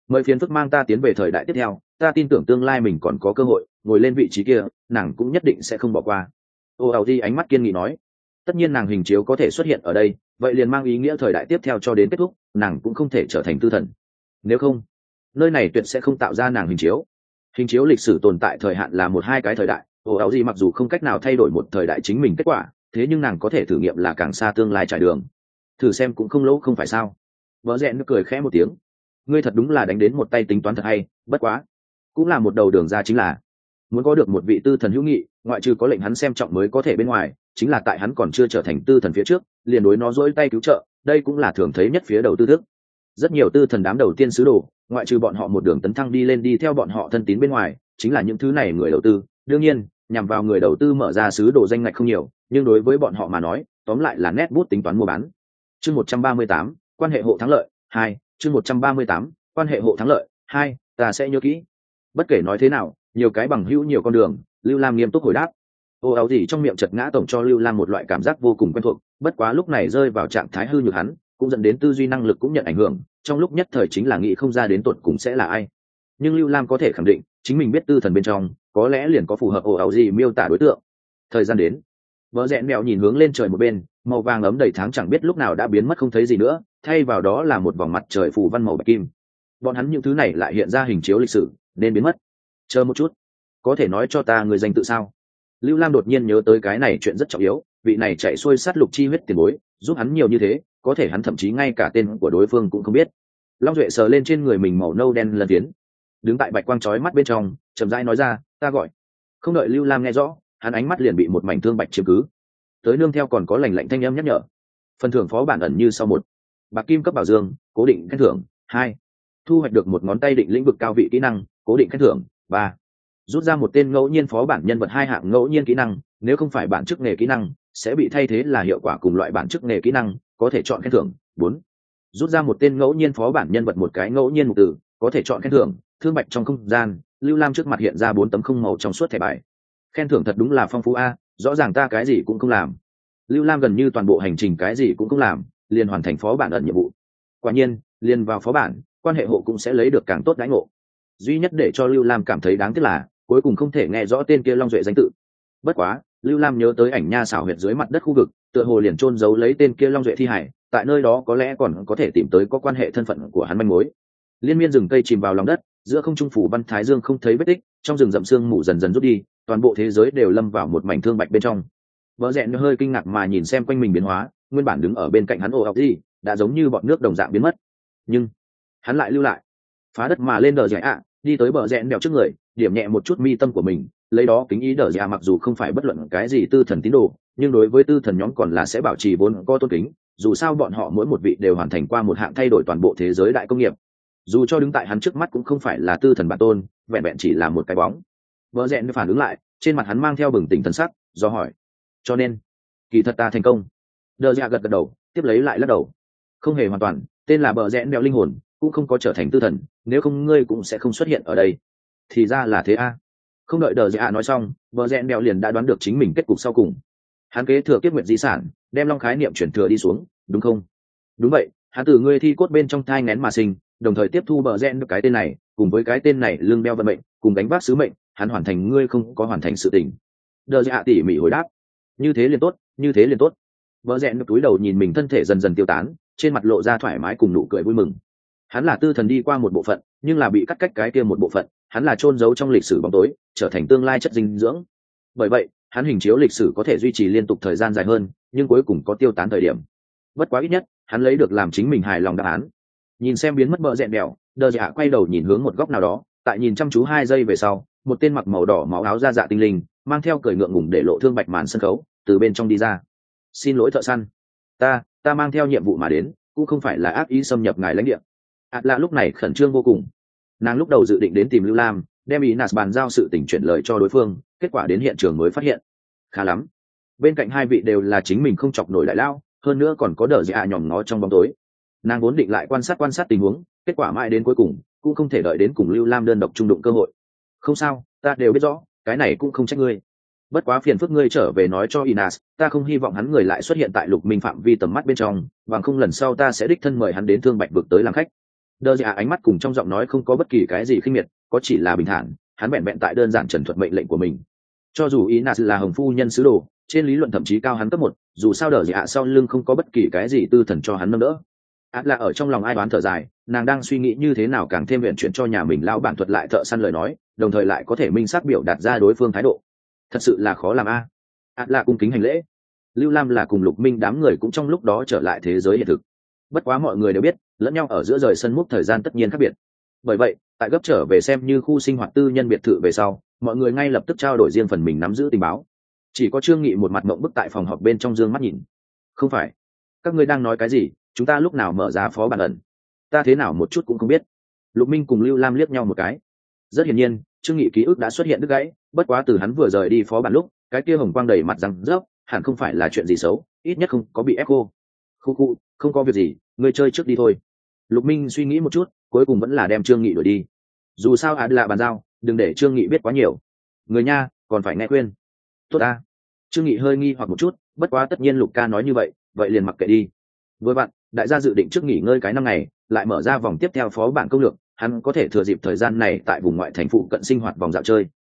mời phiền phức mang ta tiến về thời đại tiếp theo, ta tin tưởng tương lai mình còn có cơ hội ngồi lên vị trí kia, nàng cũng nhất định sẽ không bỏ qua. Ô ảo di ánh mắt kiên nghị nói. Tất nhiên nàng hình chiếu có thể xuất hiện ở đây, vậy liền mang ý nghĩa thời đại tiếp theo cho đến kết thúc nàng cũng không thể trở thành tư thần. Nếu không, nơi này tuyệt sẽ không tạo ra nàng hình chiếu. Hình chiếu lịch sử tồn tại thời hạn là một hai cái thời đại, ô ảo di mặc dù không cách nào thay đổi một thời đại chính mình kết quả, thế nhưng nàng có thể thử nghiệm là càng xa tương lai trải đường. Thử xem cũng không lỗ không phải sao? Vợ rẽn nó cười khẽ một tiếng. Ngươi thật đúng là đánh đến một tay tính toán thật hay, bất quá cũng là một đầu đường ra, chính là muốn có được một vị tư thần hữu nghị, ngoại trừ có lệnh hắn xem trọng mới có thể bên ngoài, chính là tại hắn còn chưa trở thành tư thần phía trước liền đối nó dỗi tay cứu trợ, đây cũng là thường thấy nhất phía đầu tư thức. Rất nhiều tư thần đám đầu tiên sứ đồ, ngoại trừ bọn họ một đường tấn thăng đi lên đi theo bọn họ thân tín bên ngoài, chính là những thứ này người đầu tư. Đương nhiên nhằm vào người đầu tư mở ra sứ đồ danh ngạch không nhiều, nhưng đối với bọn họ mà nói tóm lại là nét bút tính toán mua bán. Chương một trăm ba mươi tám, quan hệ hộ thắng lợi hai. Chương một trăm ba mươi tám, quan hệ hộ thắng lợi hai. Ta sẽ nhớ kỹ. Bất kể nói thế nào, nhiều cái bằng hữu nhiều con đường, Lưu Lam nghiêm túc hồi đáp. Ô áo gì trong miệng chật ngã tổng cho Lưu Lam một loại cảm giác vô cùng quen thuộc, bất quá lúc này rơi vào trạng thái hư nhược hắn cũng dẫn đến tư duy năng lực cũng nhận ảnh hưởng, trong lúc nhất thời chính là nghĩ không ra đến tột cùng sẽ là ai. Nhưng Lưu Lam có thể khẳng định chính mình biết tư thần bên trong có lẽ liền có phù hợp ồ áo gì miêu tả đối tượng. Thời gian đến, vợ rẽn mèo nhìn hướng lên trời một bên, màu vàng ấm đầy tháng chẳng biết lúc nào đã biến mất không thấy gì nữa, thay vào đó là một vòng mặt trời phủ văn màu bạch kim. Bọn hắn những thứ này lại hiện ra hình chiếu lịch sử nên biến mất. Chờ một chút, có thể nói cho ta người danh tự sao? Lưu Lam đột nhiên nhớ tới cái này chuyện rất trọng yếu, vị này chạy xuôi sát lục chi huyết tiền bối giúp hắn nhiều như thế, có thể hắn thậm chí ngay cả tên của đối phương cũng không biết. Long Duệ sờ lên trên người mình màu nâu đen lần tiến, đứng tại bạch quang chói mắt bên trong chậm rãi nói ra, ta gọi. Không đợi Lưu Lam nghe rõ, hắn ánh mắt liền bị một mảnh thương bạch chiếm cứ, tới nương theo còn có lành lạnh thanh âm nhắc nhở. Phần thưởng phó bản ẩn như sau: một, bạc kim cấp bảo dương, cố định khen thưởng. Hai, thu hoạch được một ngón tay định lĩnh vực cao vị kỹ năng, cố định khen thưởng. Ba, rút ra một tên ngẫu nhiên phó bản nhân vật hai hạng ngẫu nhiên kỹ năng, nếu không phải bản chức nghề kỹ năng sẽ bị thay thế là hiệu quả cùng loại bản chức nghề kỹ năng, có thể chọn khen thưởng. Bốn, rút ra một tên ngẫu nhiên phó bản nhân vật một cái ngẫu nhiên mục tử, có thể chọn khen thưởng. Thương bạch trong không gian, Lưu Lam trước mặt hiện ra bốn tấm không màu trong suốt thẻ bài. Khen thưởng thật đúng là phong phú a, rõ ràng ta cái gì cũng không làm. Lưu Lam gần như toàn bộ hành trình cái gì cũng không làm, liền hoàn thành phó bản ẩn nhiệm vụ. Quả nhiên, liền vào phó bản, quan hệ hộ cũng sẽ lấy được càng tốt đãi ngộ. Duy nhất để cho Lưu Lam cảm thấy đáng tiếc là cuối cùng không thể nghe rõ tên kia Long Duệ danh tự. Bất quá, Lưu Lam nhớ tới ảnh nha xảo huyệt dưới mặt đất khu vực, tựa hồ liền chôn giấu lấy tên kia Long Duệ thi hải, tại nơi đó có lẽ còn có thể tìm tới có quan hệ thân phận của hắn manh mối. Liên miên rừng cây chìm vào lòng đất, giữa không trung phủ văn thái dương không thấy vết tích, trong rừng rậm sương mù dần dần rút đi, toàn bộ thế giới đều lâm vào một mảnh thương bạch bên trong. Vợ rẽn hơi kinh ngạc mà nhìn xem quanh mình biến hóa, nguyên bản đứng ở bên cạnh hắn ồ ọc gì đã giống như bọn nước đồng dạng biến mất, nhưng hắn lại lưu lại, phá đất mà lên đờ dẻ ạ, đi tới bờ rẽn đèo trước người, điểm nhẹ một chút mi tâm của mình, lấy đó kính ý đờ dẻ. Mặc dù không phải bất luận cái gì tư thần tín đồ, nhưng đối với tư thần nhóm còn là sẽ bảo trì vốn có tôn kính, dù sao bọn họ mỗi một vị đều hoàn thành qua một hạng thay đổi toàn bộ thế giới đại công nghiệp. Dù cho đứng tại hắn trước mắt cũng không phải là tư thần bản tôn, vẹn vẹn chỉ là một cái bóng. Vợ rẽn phản ứng lại, trên mặt hắn mang theo bừng tỉnh thần sắc, do hỏi, cho nên kỳ thật ta thành công. Đờ dạ gật gật đầu, tiếp lấy lại lắc đầu, không hề hoàn toàn, tên là bờ rẽn đeo linh hồn cũng không có trở thành tư thần, nếu không ngươi cũng sẽ không xuất hiện ở đây. Thì ra là thế a. Không đợi đờ dạ nói xong, bờ rẽn đeo liền đã đoán được chính mình kết cục sau cùng. Hắn kế thừa kiếp nguyệt di sản, đem long khái niệm chuyển thừa đi xuống, đúng không? Đúng vậy, hắn từ ngươi thi cốt bên trong thai nghén mà sinh, đồng thời tiếp thu bờ rẽn được cái tên này, cùng với cái tên này lương đeo vận mệnh, cùng đánh vác sứ mệnh, hắn hoàn thành ngươi không có hoàn thành sự tình. Đờ dạ tỉ mỉ hồi đáp, như thế liền tốt, như thế liền tốt. Bờ rẽn được túi đầu nhìn mình thân thể dần dần tiêu tán, trên mặt lộ ra thoải mái cùng nụ cười vui mừng. Hắn là tư thần đi qua một bộ phận, nhưng là bị cắt cách cái kia một bộ phận, hắn là chôn giấu trong lịch sử bóng tối, trở thành tương lai chất dinh dưỡng. Bởi vậy, hắn hình chiếu lịch sử có thể duy trì liên tục thời gian dài hơn, nhưng cuối cùng có tiêu tán thời điểm. Bất quá ít nhất, hắn lấy được làm chính mình hài lòng đáp án. Nhìn xem biến mất bờ rẽn đèo, đờ dạ quay đầu nhìn hướng một góc nào đó, tại nhìn chăm chú hai giây về sau, một tên mặc màu đỏ máu áo da dạ tinh linh, mang theo cười ngượng ngùng để lộ thương bạch màn sân khấu, từ bên trong đi ra. Xin lỗi thợ săn, ta ta mang theo nhiệm vụ mà đến, cũng không phải là ác ý xâm nhập ngài lãnh địa. ạt lạ lúc này khẩn trương vô cùng, nàng lúc đầu dự định đến tìm Lưu Lam, đem ý nạt bàn giao sự tình chuyển lời cho đối phương, kết quả đến hiện trường mới phát hiện khá lắm, bên cạnh hai vị đều là chính mình không chọc nổi đại lao, hơn nữa còn có đờ dạ nhòm ngó trong bóng tối. Nàng vốn định lại quan sát quan sát tình huống, kết quả mãi đến cuối cùng cũng không thể đợi đến cùng Lưu Lam đơn độc trung đụng cơ hội. Không sao, ta đều biết rõ, cái này cũng không trách ngươi. Bất quá phiền phức ngươi trở về nói cho Inas, ta không hy vọng hắn người lại xuất hiện tại Lục Minh phạm vi tầm mắt bên trong, bằng không lần sau ta sẽ đích thân mời hắn đến Thương Bạch vực tới làm khách. Đờ dạ ánh mắt cùng trong giọng nói không có bất kỳ cái gì khinh miệt, có chỉ là bình thản. Hắn vẹn vẹn tại đơn giản trần thuật mệnh lệnh của mình. Cho dù ý nạt là hồng phu nhân sứ đồ, trên lý luận thậm chí cao hắn cấp một, dù sao đờ dạ sau lưng không có bất kỳ cái gì tư thần cho hắn nâng đỡ. át là ở trong lòng ai đoán thở dài, nàng đang suy nghĩ như thế nào càng thêm viện chuyển cho nhà mình lão bản thuật lại thợ săn lời nói, đồng thời lại có thể minh xác biểu đạt ra đối phương thái độ. Thật sự là khó làm a. át là cung kính hành lễ. Lưu Lam là cùng Lục Minh đám người cũng trong lúc đó trở lại thế giới hiện thực. Bất quá mọi người đều biết, lẫn nhau ở giữa rời sân múc thời gian tất nhiên khác biệt. Bởi vậy, tại gấp trở về xem như khu sinh hoạt tư nhân biệt thự về sau, mọi người ngay lập tức trao đổi riêng phần mình nắm giữ tình báo. Chỉ có Trương Nghị một mặt mộng bức tại phòng họp bên trong dương mắt nhìn. Không phải, các ngươi đang nói cái gì? Chúng ta lúc nào mở ra phó bản ẩn? Ta thế nào một chút cũng không biết. Lục Minh cùng Lưu Lam liếc nhau một cái. Rất hiển nhiên, Trương Nghị ký ức đã xuất hiện đứt gãy, bất quá từ hắn vừa rời đi phó bản lúc, cái kia hồng quang đầy mặt răng rớp, hẳn không phải là chuyện gì xấu, ít nhất không có bị ép cô. Khu khu, không có việc gì, ngươi chơi trước đi thôi. Lục Minh suy nghĩ một chút, cuối cùng vẫn là đem Trương Nghị đuổi đi. Dù sao ạt là bàn giao, đừng để Trương Nghị biết quá nhiều. Người nha, còn phải nghe khuyên. Tốt ta. Trương Nghị hơi nghi hoặc một chút, bất quá tất nhiên Lục ca nói như vậy, vậy liền mặc kệ đi. Với bạn, đại gia dự định trước nghỉ ngơi cái năm ngày, lại mở ra vòng tiếp theo phó bản công lược, hắn có thể thừa dịp thời gian này tại vùng ngoại thành phụ cận sinh hoạt vòng dạo chơi.